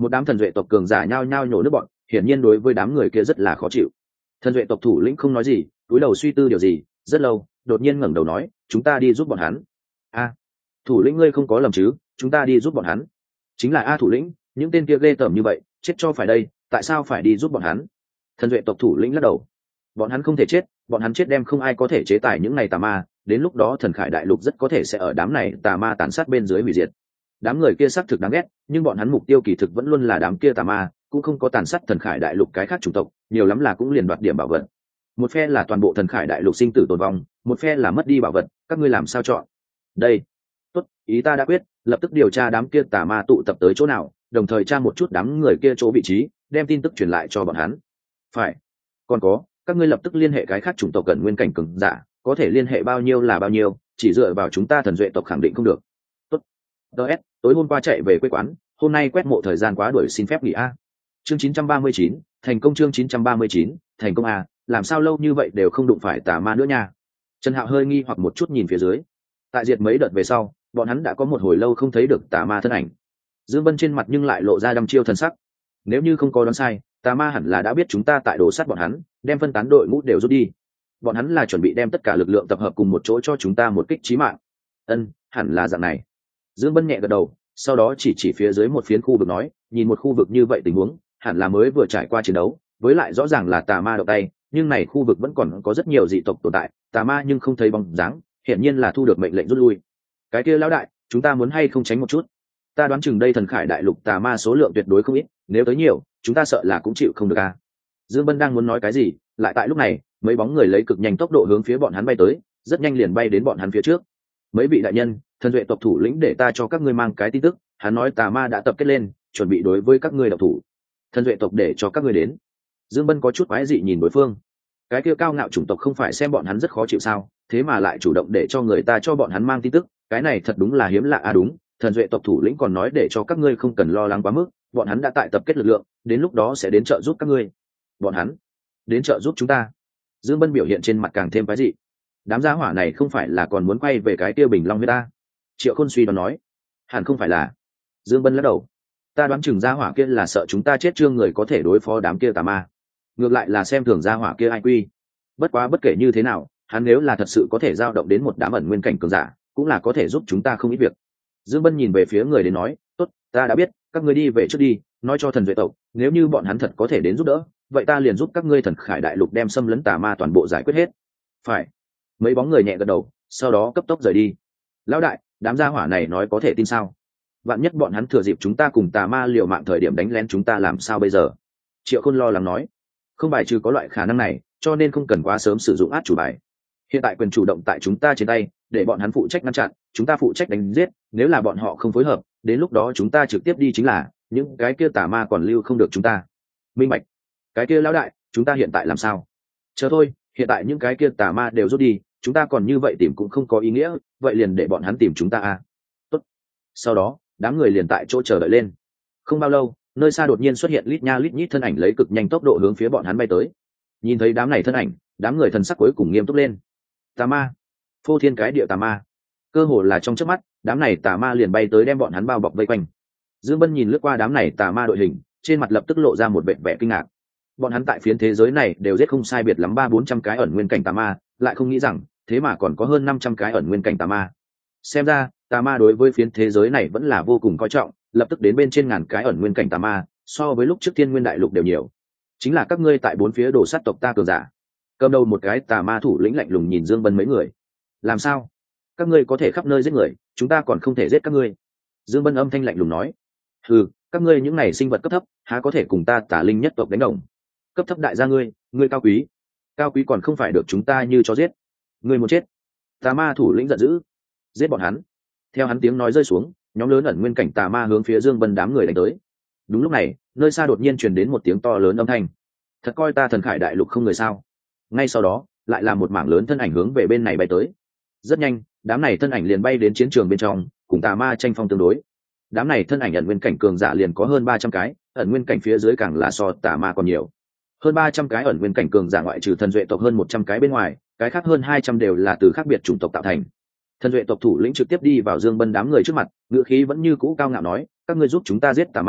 A: Một đám thần duệ tộc cường giả nhao nhao nhổ nước bọn, hiển nhiên đối với đám người kia rất là khó chịu. Thần duệ tộc thủ lĩnh không nói gì, cúi đầu suy tư điều gì rất lâu, đột nhiên ngẩng đầu nói, chúng ta đi giúp bọn hắn. A, thủ lĩnh ngươi không có lầm chứ, chúng ta đi giúp bọn hắn. Chính là a thủ lĩnh, những tên kia ghê tởm như vậy, chết cho phải đây, tại sao phải đi giúp bọn hắn? Thần duệ tộc thủ lĩnh lắc đầu, bọn hắn không thể chết, bọn hắn chết đem không ai có thể chế tài những này tà ma, đến lúc đó thần khải đại lục rất có thể sẽ ở đám này tà ma tàn sát bên dưới hủy diệt. Đám người kia xác thực đáng ghét, nhưng bọn hắn mục tiêu kỳ thực vẫn luôn là đám kia tà ma, cũng không có tàn sát thần khải đại lục cái khác chủng tộc, nhiều lắm là cũng liền đoạt điểm bảo vật. Một phe là toàn bộ thần khải đại lục sinh tử tồn vong, một phe là mất đi bảo vật, các ngươi làm sao chọn? Đây, tốt, ý ta đã quyết, lập tức điều tra đám kia tà ma tụ tập tới chỗ nào, đồng thời tra một chút đám người kia chỗ vị trí, đem tin tức truyền lại cho bọn hắn. Phải. Còn có, các ngươi lập tức liên hệ cái khác chủng tộc cần nguyên cảnh cường giả, có thể liên hệ bao nhiêu là bao nhiêu, chỉ dựa vào chúng ta thần duệ tộc khẳng định không được. Tốt. ds tối hôm qua chạy về quê quán, hôm nay quét mộ thời gian quá đuổi, xin phép nghỉ a. Chương chín trăm ba mươi chín, thành công. Chương chín trăm ba mươi chín, thành công a, làm sao lâu như vậy đều không đụng phải tà ma nữa nha. Trần Hạo hơi nghi hoặc một chút nhìn phía dưới. Tại diệt mấy đợt về sau, bọn hắn đã có một hồi lâu không thấy được tà ma thân ảnh. Dương Bân trên mặt nhưng lại lộ ra đăm chiêu thần sắc. Nếu như không có đoán sai, tà ma hẳn là đã biết chúng ta tại đồ sát bọn hắn, đem phân tán đội ngũ đều rút đi. Bọn hắn là chuẩn bị đem tất cả lực lượng tập hợp cùng một chỗ cho chúng ta một kích chí mạng. Ân, hẳn là dạng này. Dương Bân nhẹ gật đầu, sau đó chỉ chỉ phía dưới một phiến khu vực nói, nhìn một khu vực như vậy tình huống, hẳn là mới vừa trải qua chiến đấu, với lại rõ ràng là tà ma động tay, nhưng này khu vực vẫn còn có rất nhiều dị tộc tồn tại, tà ma nhưng không thấy bóng dáng, hiển nhiên là thu được mệnh lệnh rút lui. Cái kia lão đại, chúng ta muốn hay không tránh một chút? Ta đoán chừng đây thần khải đại lục tà ma số lượng tuyệt đối không ít, nếu tới nhiều, chúng ta sợ là cũng chịu không được a. Dương Bân đang muốn nói cái gì, lại tại lúc này, mấy bóng người lấy cực nhanh tốc độ hướng phía bọn hắn bay tới, rất nhanh liền bay đến bọn hắn phía trước. Mấy vị đại nhân, thần duệ tộc thủ lĩnh để ta cho các ngươi mang cái tin tức, hắn nói tà ma đã tập kết lên, chuẩn bị đối với các ngươi độc thủ. Thần duệ tộc để cho các ngươi đến. Dương Bân có chút quái dị nhìn đối phương. Cái kia cao ngạo chủng tộc không phải xem bọn hắn rất khó chịu sao, thế mà lại chủ động để cho người ta cho bọn hắn mang tin tức, cái này thật đúng là hiếm lạ. À đúng, thần duệ tộc thủ lĩnh còn nói để cho các ngươi không cần lo lắng quá mức, bọn hắn đã tại tập kết lực lượng, đến lúc đó sẽ đến trợ giúp các ngươi. Bọn hắn đến trợ giúp chúng ta? Dương Bân biểu hiện trên mặt càng thêm quái dị. Đám gia hỏa này không phải là còn muốn quay về cái tiêu bình long với ta? Triệu Khôn suy đoán nói. Hẳn không phải là. Dương Bân lắc đầu. Ta đoán chừng gia hỏa kia là sợ chúng ta chết trương người có thể đối phó đám kia tà ma, ngược lại là xem thường gia hỏa kia ai quy. Bất quá bất kể như thế nào, hắn nếu là thật sự có thể giao động đến một đám ẩn nguyên cảnh cường giả, cũng là có thể giúp chúng ta không ít việc. Dương Bân nhìn về phía người đến nói, tốt, ta đã biết, các ngươi đi về trước đi, nói cho thần duệ tộc, nếu như bọn hắn thật có thể đến giúp đỡ, vậy ta liền giúp các ngươi thần khải đại lục đem xâm lấn tà ma toàn bộ giải quyết hết. Phải. Mấy bóng người nhẹ gật đầu, sau đó cấp tốc rời đi. Lão đại, đám gia hỏa này nói có thể tin sao? Vạn nhất bọn hắn thừa dịp chúng ta cùng tà ma liều mạng thời điểm đánh lén chúng ta làm sao bây giờ? Triệu Khôn lo lắng nói. Không bài trừ có loại khả năng này, cho nên không cần quá sớm sử dụng át chủ bài. Hiện tại quyền chủ động tại chúng ta trên tay, để bọn hắn phụ trách ngăn chặn, chúng ta phụ trách đánh giết, nếu là bọn họ không phối hợp, đến lúc đó chúng ta trực tiếp đi chính là, những cái kia tà ma còn lưu không được chúng ta. Minh bạch. Cái kia lão đại, chúng ta hiện tại làm sao? Chờ thôi, hiện tại những cái kia tà ma đều rút đi, chúng ta còn như vậy tìm cũng không có ý nghĩa, vậy liền để bọn hắn tìm chúng ta à. Tốt. Sau đó, đám người liền tại chỗ chờ đợi lên. Không bao lâu, nơi xa đột nhiên xuất hiện lít nha lít nhít thân ảnh lấy cực nhanh tốc độ hướng phía bọn hắn bay tới. Nhìn thấy đám này thân ảnh, đám người thần sắc cuối cùng nghiêm túc lên. Tà ma, phô thiên cái địa tà ma. Cơ hồ là trong chớp mắt, đám này tà ma liền bay tới đem bọn hắn bao bọc vây quanh. Dương Bân nhìn lướt qua đám này tà ma đội hình, trên mặt lập tức lộ ra một vẻ vẻ kinh ngạc. Bọn hắn tại phiến thế giới này đều giết không sai biệt lắm ba bốn trăm cái ẩn nguyên cảnh tà ma, lại không nghĩ rằng thế mà còn có hơn năm trăm cái ẩn nguyên cảnh tà ma. Xem ra tà ma đối với phiến thế giới này vẫn là vô cùng coi trọng, lập tức đến bên trên ngàn cái ẩn nguyên cảnh tà ma, so với lúc trước Thiên Nguyên đại lục đều nhiều. Chính là các ngươi tại bốn phía đổ sát tộc ta cường giả. Cầm đầu một cái tà ma thủ lĩnh lạnh lùng nhìn Dương Bân mấy người. Làm sao? Các ngươi có thể khắp nơi giết người, chúng ta còn không thể giết các ngươi. Dương Bân âm thanh lạnh lùng nói. Hừ, các ngươi những này sinh vật cấp thấp, há có thể cùng ta Tà Linh nhất tộc đánh đồng? Cấp thấp đại gia ngươi, ngươi cao quý, cao quý còn không phải được chúng ta như cho giết. Ngươi muốn chết? Tà ma thủ lĩnh giận dữ. Giết bọn hắn. Theo hắn tiếng nói rơi xuống, nhóm lớn ẩn nguyên cảnh tà ma hướng phía Dương Bân đám người đánh tới. Đúng lúc này, nơi xa đột nhiên truyền đến một tiếng to lớn âm thanh. Thật coi ta thần khải đại lục không người sao? Ngay sau đó, lại là một mảng lớn thân ảnh hướng về bên này bay tới. Rất nhanh, đám này thân ảnh liền bay đến chiến trường bên trong, cùng tà ma tranh phong tương đối. Đám này thân ảnh ẩn nguyên cảnh cường giả liền có hơn ba trăm cái, ẩn nguyên cảnh phía dưới càng là so tà ma còn nhiều. Hơn ba trăm cái ẩn nguyên cảnh cường giả ngoại trừ thần duệ tộc hơn một trăm cái bên ngoài, cái khác hơn hai trăm đều là từ khác biệt chủng tộc tạo thành. Thần duệ tộc thủ lĩnh trực tiếp đi vào Dương Bân đám người trước mặt, ngữ khí vẫn như cũ cao ngạo nói, các ngươi giúp chúng ta giết tà ma,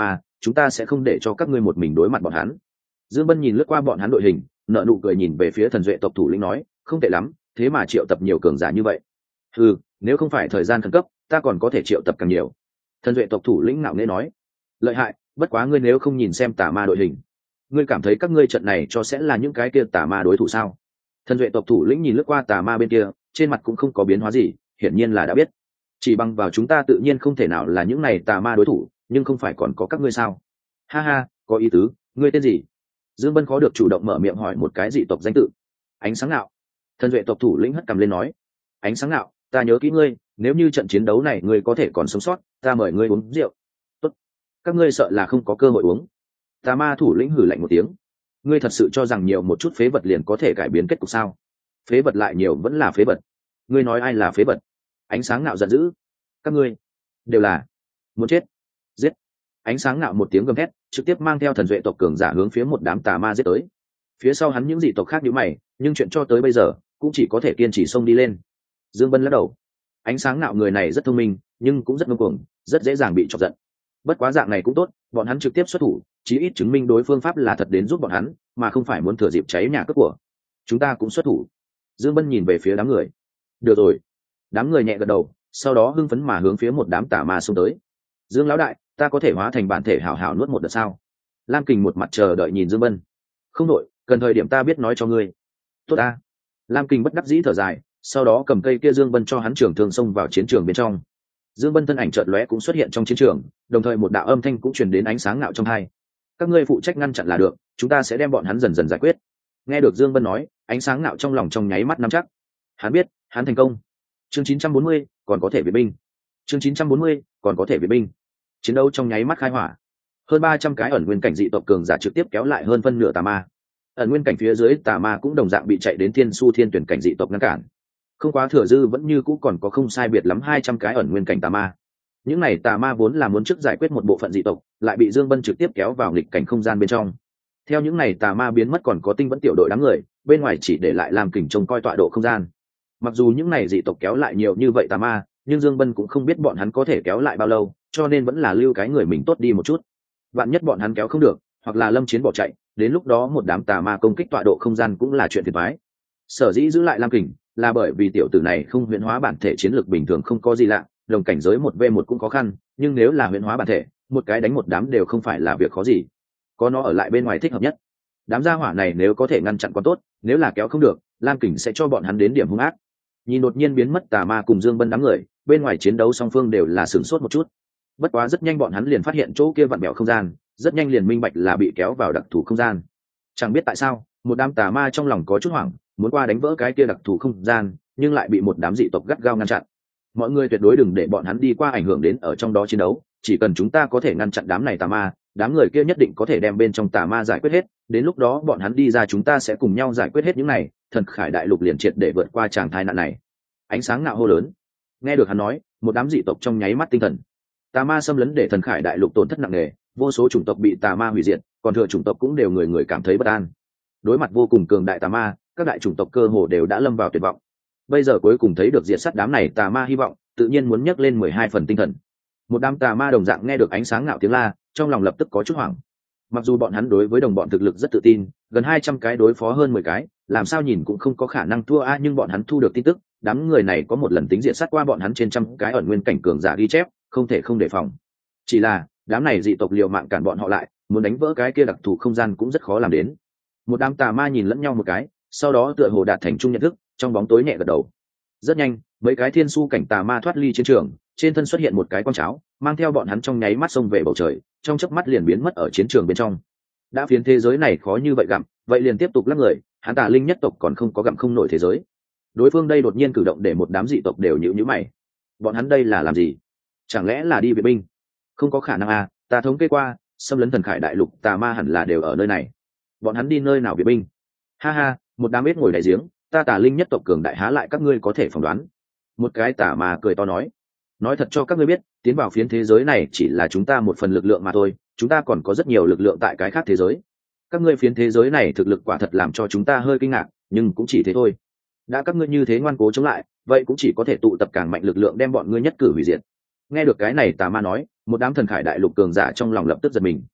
A: chúng ta sẽ không để cho các ngươi một mình đối mặt bọn hắn. Dương Bân nhìn lướt qua bọn hắn đội hình, nợ nụ cười nhìn về phía thần duệ tộc thủ lĩnh nói, không tệ lắm, thế mà triệu tập nhiều cường giả như vậy. Ừ, nếu không phải thời gian khẩn cấp, ta còn có thể triệu tập càng nhiều. Thần duệ tộc thủ lĩnh ngạo nghễ nói, lợi hại, bất quá ngươi nếu không nhìn xem tà ma đội hình, ngươi cảm thấy các ngươi trận này cho sẽ là những cái kia tà ma đối thủ sao? Thần duệ tộc thủ lĩnh nhìn lướt qua tà ma bên kia, trên mặt cũng không có biến hóa gì, hiển nhiên là đã biết. Chỉ bằng vào chúng ta tự nhiên không thể nào là những này tà ma đối thủ, nhưng không phải còn có các ngươi sao? Ha ha, có ý tứ, ngươi tên gì? Dương Bân khó được chủ động mở miệng hỏi một cái dị tộc danh tự. Ánh sáng nạo. Thần duệ tộc thủ lĩnh hất cằm lên nói, ánh sáng nạo, ta nhớ kỹ ngươi, nếu như trận chiến đấu này ngươi có thể còn sống sót, ta mời ngươi uống rượu. Tốt. Các ngươi sợ là không có cơ hội uống. Tà ma thủ lĩnh hử lạnh một tiếng, ngươi thật sự cho rằng nhiều một chút phế vật liền có thể cải biến kết cục sao? Phế vật lại nhiều vẫn là phế vật. Ngươi nói ai là phế vật? Ánh sáng nạo giận dữ, các ngươi đều là muốn chết. Giết. Ánh sáng nạo một tiếng gầm thét, trực tiếp mang theo thần duệ tộc cường giả hướng phía một đám tà ma giết tới. Phía sau hắn những dị tộc khác nhíu mày, nhưng chuyện cho tới bây giờ cũng chỉ có thể kiên trì xông đi lên. Dương Bân lắc đầu, ánh sáng nạo người này rất thông minh, nhưng cũng rất ngông cuồng, rất dễ dàng bị chọc giận. Bất quá dạng này cũng tốt, bọn hắn trực tiếp xuất thủ, chí ít chứng minh đối phương pháp là thật đến giúp bọn hắn, mà không phải muốn thừa dịp cháy nhà cướp của. Chúng ta cũng xuất thủ. Dương Bân nhìn về phía đám người. Được rồi. Đám người nhẹ gật đầu, sau đó hưng phấn mà hướng phía một đám tà ma xông tới. Dương lão đại, ta có thể hóa thành bản thể hảo hảo nuốt một đợt sao? Lam Kình một mặt chờ đợi nhìn Dương Bân. Không đội, cần thời điểm ta biết nói cho ngươi. Tốt ta. Lam Kình bất đắc dĩ thở dài, sau đó cầm cây kia Dương Bân cho hắn trưởng thương xông vào chiến trường bên trong. Dương Bân thân ảnh chợt lóe cũng xuất hiện trong chiến trường, đồng thời một đạo âm thanh cũng truyền đến ánh sáng ngạo trong hai. Các ngươi phụ trách ngăn chặn là được, chúng ta sẽ đem bọn hắn dần dần giải quyết. Nghe được Dương Bân nói, ánh sáng ngạo trong lòng trong nháy mắt nắm chắc. Hắn biết, hắn thành công. Chương chín trăm bốn mươi, còn có thể viện binh. Chương chín trăm bốn mươi, còn có thể viện binh. Chiến đấu trong nháy mắt khai hỏa. Hơn ba trăm cái ẩn nguyên cảnh dị tộc cường giả trực tiếp kéo lại hơn phân nửa tà ma. Ẩn nguyên cảnh phía dưới tà ma cũng đồng dạng bị chạy đến thiên su thiên tuyển cảnh dị tộc ngăn cản. Không quá thừa dư vẫn như cũ còn có không sai biệt lắm hai trăm cái ẩn nguyên cảnh tà ma. Những này tà ma vốn là muốn trước giải quyết một bộ phận dị tộc, lại bị Dương Bân trực tiếp kéo vào nghịch cảnh không gian bên trong. Theo những này tà ma biến mất còn có tinh vẫn tiểu đội đám người, bên ngoài chỉ để lại làm kình trông coi tọa độ không gian. Mặc dù những này dị tộc kéo lại nhiều như vậy tà ma, nhưng Dương Bân cũng không biết bọn hắn có thể kéo lại bao lâu, cho nên vẫn là lưu cái người mình tốt đi một chút. Vạn nhất bọn hắn kéo không được, hoặc là lâm chiến bỏ chạy, đến lúc đó một đám tà ma công kích tọa độ không gian cũng là chuyện phiền toái. Sở dĩ giữ lại Lam Kình là bởi vì tiểu tử này không huyễn hóa bản thể chiến lược bình thường không có gì lạ, đồng cảnh giới một v một cũng khó khăn, nhưng nếu là huyễn hóa bản thể, một cái đánh một đám đều không phải là việc khó gì. Có nó ở lại bên ngoài thích hợp nhất. Đám gia hỏa này nếu có thể ngăn chặn quá tốt, nếu là kéo không được, Lam Kình sẽ cho bọn hắn đến điểm hung ác. Nhìn đột nhiên biến mất tà ma cùng Dương Bân đám người, bên ngoài chiến đấu song phương đều là sửng sốt một chút. Bất quá rất nhanh bọn hắn liền phát hiện chỗ kia vặn bẹo không gian, rất nhanh liền minh bạch là bị kéo vào đặc thù không gian. Chẳng biết tại sao, một đám tà ma trong lòng có chút hoảng, muốn qua đánh vỡ cái kia đặc thù không gian, nhưng lại bị một đám dị tộc gắt gao ngăn chặn. Mọi người tuyệt đối đừng để bọn hắn đi qua ảnh hưởng đến ở trong đó chiến đấu, chỉ cần chúng ta có thể ngăn chặn đám này tà ma, đám người kia nhất định có thể đem bên trong tà ma giải quyết hết, đến lúc đó bọn hắn đi ra chúng ta sẽ cùng nhau giải quyết hết những này, Thần Khải đại lục liền triệt để vượt qua tràng tai nạn này. Ánh sáng ngạo hô lớn. Nghe được hắn nói, một đám dị tộc trong nháy mắt tinh thần. Tà ma xâm lấn để Thần Khải đại lục tổn thất nặng nề, vô số chủng tộc bị tà ma hủy diệt, còn thừa chủng tộc cũng đều người người cảm thấy bất an. Đối mặt vô cùng cường đại tà ma, các đại chủng tộc cơ hồ đều đã lâm vào tuyệt vọng. Bây giờ cuối cùng thấy được diệt sát đám này tà ma hy vọng, tự nhiên muốn nhấc lên mười hai phần tinh thần. Một đám tà ma đồng dạng nghe được ánh sáng ngạo tiếng la, trong lòng lập tức có chút hoảng. Mặc dù bọn hắn đối với đồng bọn thực lực rất tự tin, gần hai trăm cái đối phó hơn mười cái, làm sao nhìn cũng không có khả năng thua a, nhưng bọn hắn thu được tin tức, đám người này có một lần tính diện sát qua bọn hắn trên trăm cái ẩn nguyên cảnh cường giả ghi chép, không thể không đề phòng. Chỉ là, đám này dị tộc liều mạng cản bọn họ lại, muốn đánh vỡ cái kia đặc thù không gian cũng rất khó làm đến. Một đám tà ma nhìn lẫn nhau một cái, sau đó tựa hồ đạt thành chung nhận thức, trong bóng tối nhẹ gật đầu. Rất nhanh, mấy cái thiên su cảnh tà ma thoát ly chiến trường, trên thân xuất hiện một cái con cháo, mang theo bọn hắn trong nháy mắt xông về bầu trời, trong chớp mắt liền biến mất ở chiến trường bên trong. Đã phiến thế giới này khó như vậy gặm, vậy liền tiếp tục lắc người, hắn Tà Linh nhất tộc còn không có gặm không nổi thế giới. Đối phương đây đột nhiên cử động để một đám dị tộc đều nhíu nhíu mày. Bọn hắn đây là làm gì? Chẳng lẽ là đi viện binh? Không có khả năng à, ta thống kê qua, xâm lấn Thần Khải đại lục tà ma hẳn là đều ở nơi này. Bọn hắn đi nơi nào viện binh? Ha ha, một đám ếch ngồi đại giếng, ta Tà Linh nhất tộc cường đại há lại các ngươi có thể phỏng đoán. Một cái tà ma cười to nói, nói thật cho các ngươi biết, tiến vào phiến thế giới này chỉ là chúng ta một phần lực lượng mà thôi, chúng ta còn có rất nhiều lực lượng tại cái khác thế giới. Các ngươi phiến thế giới này thực lực quả thật làm cho chúng ta hơi kinh ngạc, nhưng cũng chỉ thế thôi. Đã các ngươi như thế ngoan cố chống lại, vậy cũng chỉ có thể tụ tập càng mạnh lực lượng đem bọn ngươi nhất cử hủy diệt. Nghe được cái này tà ma nói, một đám Thần Khải đại lục cường giả trong lòng lập tức giật mình,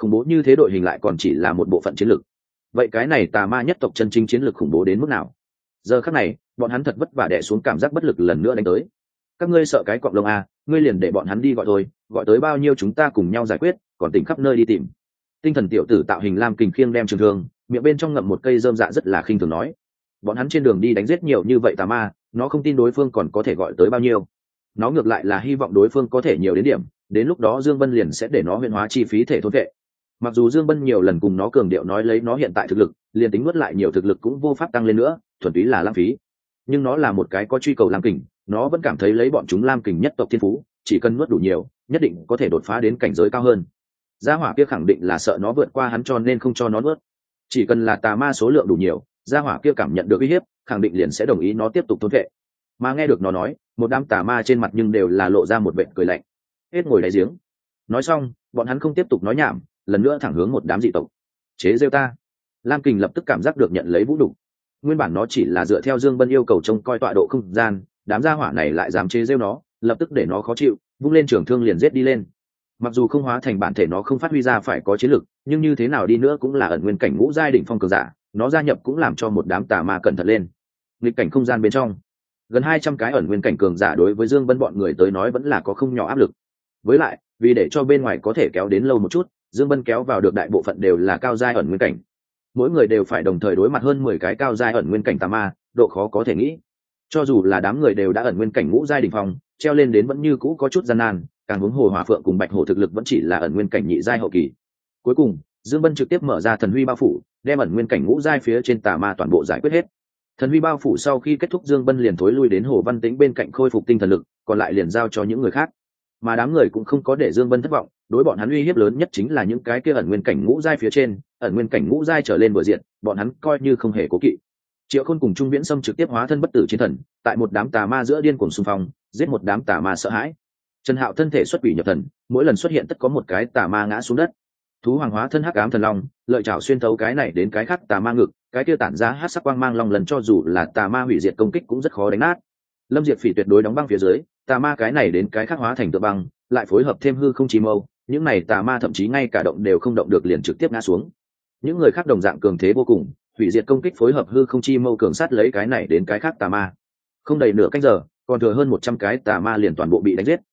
A: khủng bố như thế đội hình lại còn chỉ là một bộ phận chiến lược. Vậy cái này tà ma nhất tộc chân chính chiến lược khủng bố đến mức nào? Giờ khắc này bọn hắn thật vất vả đè xuống cảm giác bất lực lần nữa đánh tới. Các ngươi sợ cái cọp lông à, ngươi liền để bọn hắn đi gọi thôi, gọi tới bao nhiêu chúng ta cùng nhau giải quyết, còn tỉnh khắp nơi đi tìm. Tinh thần tiểu tử tạo hình lam kình khiêng đem trường thương, miệng bên trong ngậm một cây rơm dạ rất là khinh thường nói. Bọn hắn trên đường đi đánh giết nhiều như vậy tà ma, nó không tin đối phương còn có thể gọi tới bao nhiêu. Nó ngược lại là hy vọng đối phương có thể nhiều đến điểm, đến lúc đó Dương Bân liền sẽ để nó huyễn hóa chi phí thể thôn vệ. Mặc dù Dương Bân nhiều lần cùng nó cường điệu nói lấy nó hiện tại thực lực, liền tính nuốt lại nhiều thực lực cũng vô pháp tăng lên nữa, thuần túy là lãng phí. Nhưng nó là một cái có truy cầu lam kình, nó vẫn cảm thấy lấy bọn chúng lam kình nhất tộc thiên phú, chỉ cần nuốt đủ nhiều, nhất định có thể đột phá đến cảnh giới cao hơn. Gia hỏa kia khẳng định là sợ nó vượt qua hắn cho nên không cho nó nuốt. Chỉ cần là tà ma số lượng đủ nhiều, gia hỏa kia cảm nhận được uy hiếp, khẳng định liền sẽ đồng ý nó tiếp tục thôn vệ. Mà nghe được nó nói, một đám tà ma trên mặt nhưng đều là lộ ra một vệt cười lạnh. Hết ngồi đáy giếng. Nói xong, bọn hắn không tiếp tục nói nhảm, lần nữa thẳng hướng một đám dị tộc. Chế rêu ta. Lam kình lập tức cảm giác được nhận lấy vũ đủ. Nguyên bản nó chỉ là dựa theo Dương Bân yêu cầu trông coi tọa độ không gian, đám gia hỏa này lại dám chế rêu nó, lập tức để nó khó chịu, vung lên trường thương liền giết đi lên. Mặc dù không hóa thành bản thể nó không phát huy ra phải có chiến lực, nhưng như thế nào đi nữa cũng là ẩn nguyên cảnh ngũ giai đỉnh phong cường giả, nó gia nhập cũng làm cho một đám tà ma cẩn thận lên. Nghịch cảnh không gian bên trong, gần hai trăm cái ẩn nguyên cảnh cường giả đối với Dương Bân bọn người tới nói vẫn là có không nhỏ áp lực. Với lại, vì để cho bên ngoài có thể kéo đến lâu một chút, Dương Bân kéo vào được đại bộ phận đều là cao giai ẩn nguyên cảnh. Mỗi người đều phải đồng thời đối mặt hơn mười cái cao giai ẩn nguyên cảnh tà ma, độ khó có thể nghĩ. Cho dù là đám người đều đã ẩn nguyên cảnh ngũ giai đỉnh phong, treo lên đến vẫn như cũ có chút gian nan, càng huống hồ Hỏa Phượng cùng Bạch Hổ thực lực vẫn chỉ là ẩn nguyên cảnh nhị giai hậu kỳ. Cuối cùng, Dương Bân trực tiếp mở ra thần huy bao phủ, đem ẩn nguyên cảnh ngũ giai phía trên tà ma toàn bộ giải quyết hết. Thần huy bao phủ sau khi kết thúc, Dương Bân liền thối lui đến Hồ Văn Tĩnh bên cạnh khôi phục tinh thần lực, còn lại liền giao cho những người khác. Mà đám người cũng không có để Dương Bân thất vọng, đối bọn hắn uy hiếp lớn nhất chính là những cái kia ẩn nguyên cảnh ngũ giai phía trên, ẩn nguyên cảnh ngũ giai trở lên vừa diện, bọn hắn coi như không hề cố kỵ. Triệu Khôn cùng Trung Viễn Sâm trực tiếp hóa thân bất tử chiến thần, tại một đám tà ma giữa điên cuồng xung phong, giết một đám tà ma sợ hãi. Trần Hạo thân thể xuất quỷ nhập thần, mỗi lần xuất hiện tất có một cái tà ma ngã xuống đất. Thú Hoàng hóa thân hắc ám thần long, lợi chảo xuyên thấu cái này đến cái khác tà ma ngực, cái kia tản ra hắc sắc quang mang long lần cho dù là tà ma hủy diệt công kích cũng rất khó đánh nát. Lâm Diệt Phỉ tuyệt đối đóng băng phía dưới, tà ma cái này đến cái khác hóa thành tựa băng, lại phối hợp thêm hư không chi mâu, những này tà ma thậm chí ngay cả động đều không động được liền trực tiếp ngã xuống. Những người khác đồng dạng cường thế vô cùng, hủy diệt công kích phối hợp hư không chi mâu cường sát lấy cái này đến cái khác tà ma. Không đầy nửa canh giờ, còn thừa hơn một trăm cái tà ma liền toàn bộ bị đánh giết.